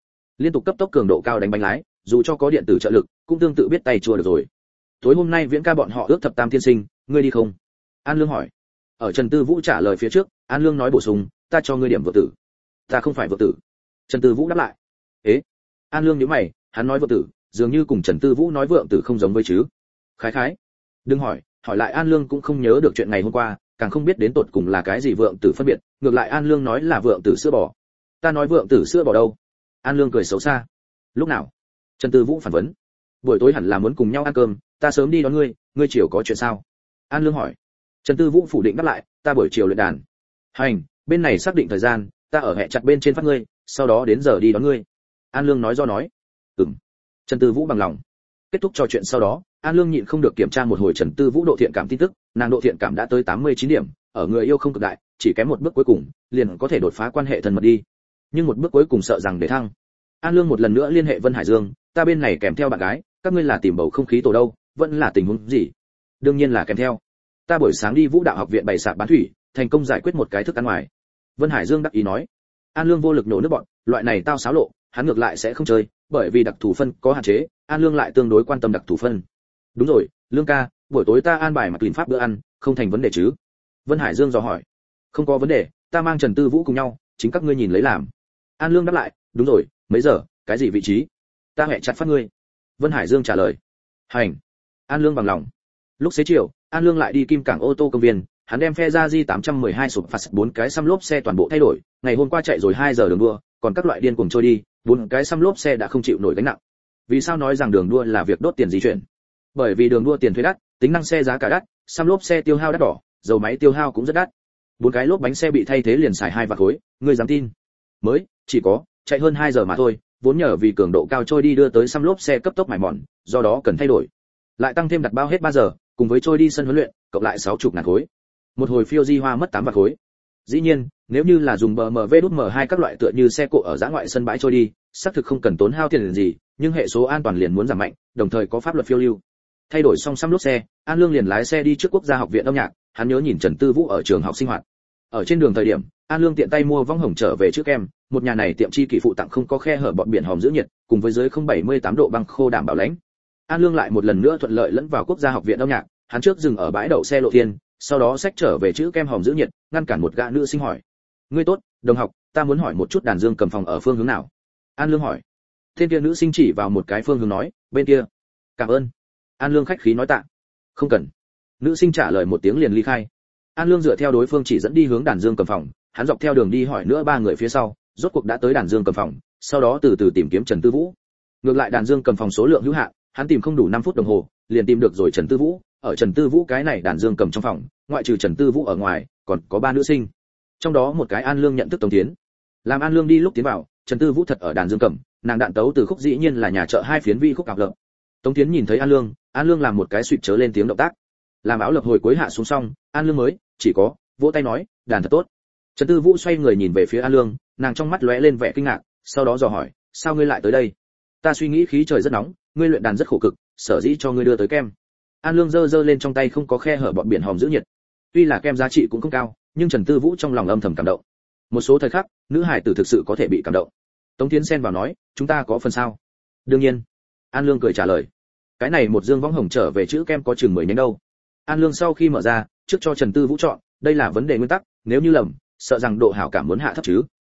liên tục cấp tốc cường độ cao đánh bánh lái, dù cho có điện tử trợ lực cũng tương tự biết tay chua được rồi. Tối hôm nay Viễn ca bọn họ ước thập tam tiên sinh, ngươi đi không? An Lương hỏi. Ở Trần Tư Vũ trả lời phía trước, An Lương nói bổ sung, ta cho ngươi điểm vượng tử. Ta không phải vượng tử. Trần Tư Vũ đáp lại. Ế. An Lương nhíu mày, hắn nói vượng tử, dường như cùng Trần Tư Vũ nói vượng tử không giống với chứ. Khái khái. Đừng hỏi lại An Lương cũng không nhớ được chuyện ngày hôm qua, càng không biết đến tột cùng là cái gì vượng tử phân biệt, ngược lại An Lương nói là vượng tử sữa bò. Ta nói vượng tử sữa bò đâu? An Lương cười xấu xa. Lúc nào? Trần Tư Vũ phản vấn. Buổi tối hẳn là muốn cùng nhau ăn cơm, ta sớm đi đón ngươi chiều có chuyện sao? An Lương hỏi. Trần Tư Vũ phủ định đáp lại, ta buổi chiều luyện đàn. Hành, bên này xác định thời gian, ta ở hẹn chặt bên trên phát ngươi, sau đó đến giờ đi đón ngươi. An Lương nói do nói. Trần Tư Vũ bằng lòng. Kết thúc trò chuyện sau đó, An Lương nhịn không được kiểm tra một hồi Trần Tư Vũ độ thiện cảm tin tức, nàng độ thiện cảm đã tới 89 điểm, ở người yêu không cực đại, chỉ kém một bước cuối cùng, liền có thể đột phá quan hệ thân mật đi. Nhưng một bước cuối cùng sợ rằng để thăng. An Lương một lần nữa liên hệ Vân Hải Dương, ta bên này kèm theo bạn gái, các ngươi là tìm bầu không khí tổ đâu, vẫn là tình huống gì? Đương nhiên là kèm theo. Ta buổi sáng đi Vũ Đạo học viện bày sạp bán thủy, thành công giải quyết một cái thức ăn ngoài. Vân Hải Dương đắc ý nói. An Lương vô lực nổ nước bọn, loại này tao xáo lộ, hắn ngược lại sẽ không chơi, bởi vì đặc thù phân có hạn chế, An Lương lại tương đối quan tâm đặc thù phân. Đúng rồi, Lương ca, buổi tối ta an bài mặc lìn pháp bữa ăn, không thành vấn đề chứ? Vân Hải Dương dò hỏi. Không có vấn đề, ta mang Trần Tư Vũ cùng nhau, chính các ngươi nhìn lấy làm. An Lương đáp lại, đúng rồi, mấy giờ, cái gì vị trí? Ta hẹn chặt phát ngươi. Vân Hải Dương trả lời. Hành. An Lương bằng lòng. Lúc xế chiều, An Lương lại đi Kim Cảng ô tô công viên, hắn đem phe ra di 812 sụp phạt 4 cái xăm lốp xe toàn bộ thay đổi, ngày hôm qua chạy rồi 2 giờ đường đua, còn các loại điên cuồng trôi đi, 4 cái xăm lốp xe đã không chịu nổi gánh nặng. Vì sao nói rằng đường đua là việc đốt tiền di chuyển? Bởi vì đường đua tiền thuế đắt, tính năng xe giá cả đắt, xăm lốp xe tiêu hao đắt đỏ, dầu máy tiêu hao cũng rất đắt. 4 cái lốp bánh xe bị thay thế liền xài 2 vạn khối, ngươi dám tin? Mới, chỉ có chạy hơn 2 giờ mà thôi, vốn nhờ vì cường độ cao trôi đi đưa tới xăm lốp xe cấp tốc mài mòn, do đó cần thay đổi. Lại tăng thêm đặt bao hết 3 giờ, cùng với trôi đi sân huấn luyện, cộng lại 60 ngàn khối. Một hồi phiêu di hoa mất 8 vạn khối. Dĩ nhiên, nếu như là dùng BMW đút M2 các loại tựa như xe cộ ở dã ngoại sân bãi trôi đi, xác thực không cần tốn hao tiền gì, nhưng hệ số an toàn liền muốn giảm mạnh, đồng thời có pháp luật phiêu lưu. Thay đổi xong xăm lốp xe, An Lương liền lái xe đi trước Quốc gia học viện âm nhạc, hắn nhớ nhìn Trần Tư Vũ ở trường học sinh hoạt. Ở trên đường thời điểm, An Lương tiện tay mua vong hồng trở về trước em, một nhà này tiệm chi kỷ phụ tặng không có khe hở bọt biển hòm giữ nhiệt, cùng với dưới 078 độ băng khô đảm bảo lãnh. An Lương lại một lần nữa thuận lợi lẫn vào Quốc gia học viện âm nhạc, hắn trước dừng ở bãi đậu xe Lộ Thiên, sau đó xách trở về chữ kem hòm giữ nhiệt, ngăn cản một gã nữ sinh hỏi: "Ngươi tốt, đồng học, ta muốn hỏi một chút đàn dương cầm phòng ở phương hướng nào?" An Lương hỏi. Tên kia nữ sinh chỉ vào một cái phương hướng nói: "Bên kia." "Cảm ơn." An Lương khách khí nói tạ. "Không cần." Nữ sinh trả lời một tiếng liền ly khai. An Lương dựa theo đối phương chỉ dẫn đi hướng đàn dương cầm phòng, hắn dọc theo đường đi hỏi nữa 3 người phía sau, rốt cuộc đã tới đàn dương cầm phòng, sau đó từ từ tìm kiếm Trần Tư Vũ. Ngược lại đàn dương cầm phòng số lượng hữu hạn, hắn tìm không đủ 5 phút đồng hồ, liền tìm được rồi Trần Tư Vũ. Ở Trần Tư Vũ cái này đàn dương cầm trong phòng, ngoại trừ Trần Tư Vũ ở ngoài, còn có 3 nữ sinh. Trong đó một cái An Lương nhận thức Tống Thiến. Làm An Lương đi lúc tiến vào, Trần Tư Vũ thật ở đàn dương cầm, nàng đạn tấu từ khúc dĩ nhiên là nhà chợ 2 phiến vi khúc ảo lập. Tống Thiến nhìn thấy An Lương làm một cái suýt chớ lên tiếng động tác. Làm áo lập hồi cuối hạ xuống xong, An Lương mới chỉ có vỗ tay nói, đàn thật tốt. Trần Tư Vũ xoay người nhìn về phía An Lương, nàng trong mắt lóe lên vẻ kinh ngạc, sau đó dò hỏi, sao ngươi lại tới đây? Ta suy nghĩ khí trời rất nóng, ngươi luyện đàn rất khổ cực, sở dĩ cho ngươi đưa tới kem. An Lương giơ lên trong tay không có khe hở bọt biển hòm giữ nhiệt. Tuy là kem giá trị cũng không cao, nhưng Trần Tư Vũ trong lòng âm thầm cảm động. Một số thời khắc, nữ hài tử thực sự có thể bị cảm động. Tống Thiến xen vào nói, chúng ta có phần sao? Đương nhiên. An Lương cười trả lời. Cái này một dương võng hồng trở về chữ kem có chừng 10 nhánh đâu. An Lương sau khi mở ra, trước cho Trần Tư Vũ chọn, đây là vấn đề nguyên tắc, nếu như lầm, sợ rằng độ hảo cảm muốn hạ thấp chứ.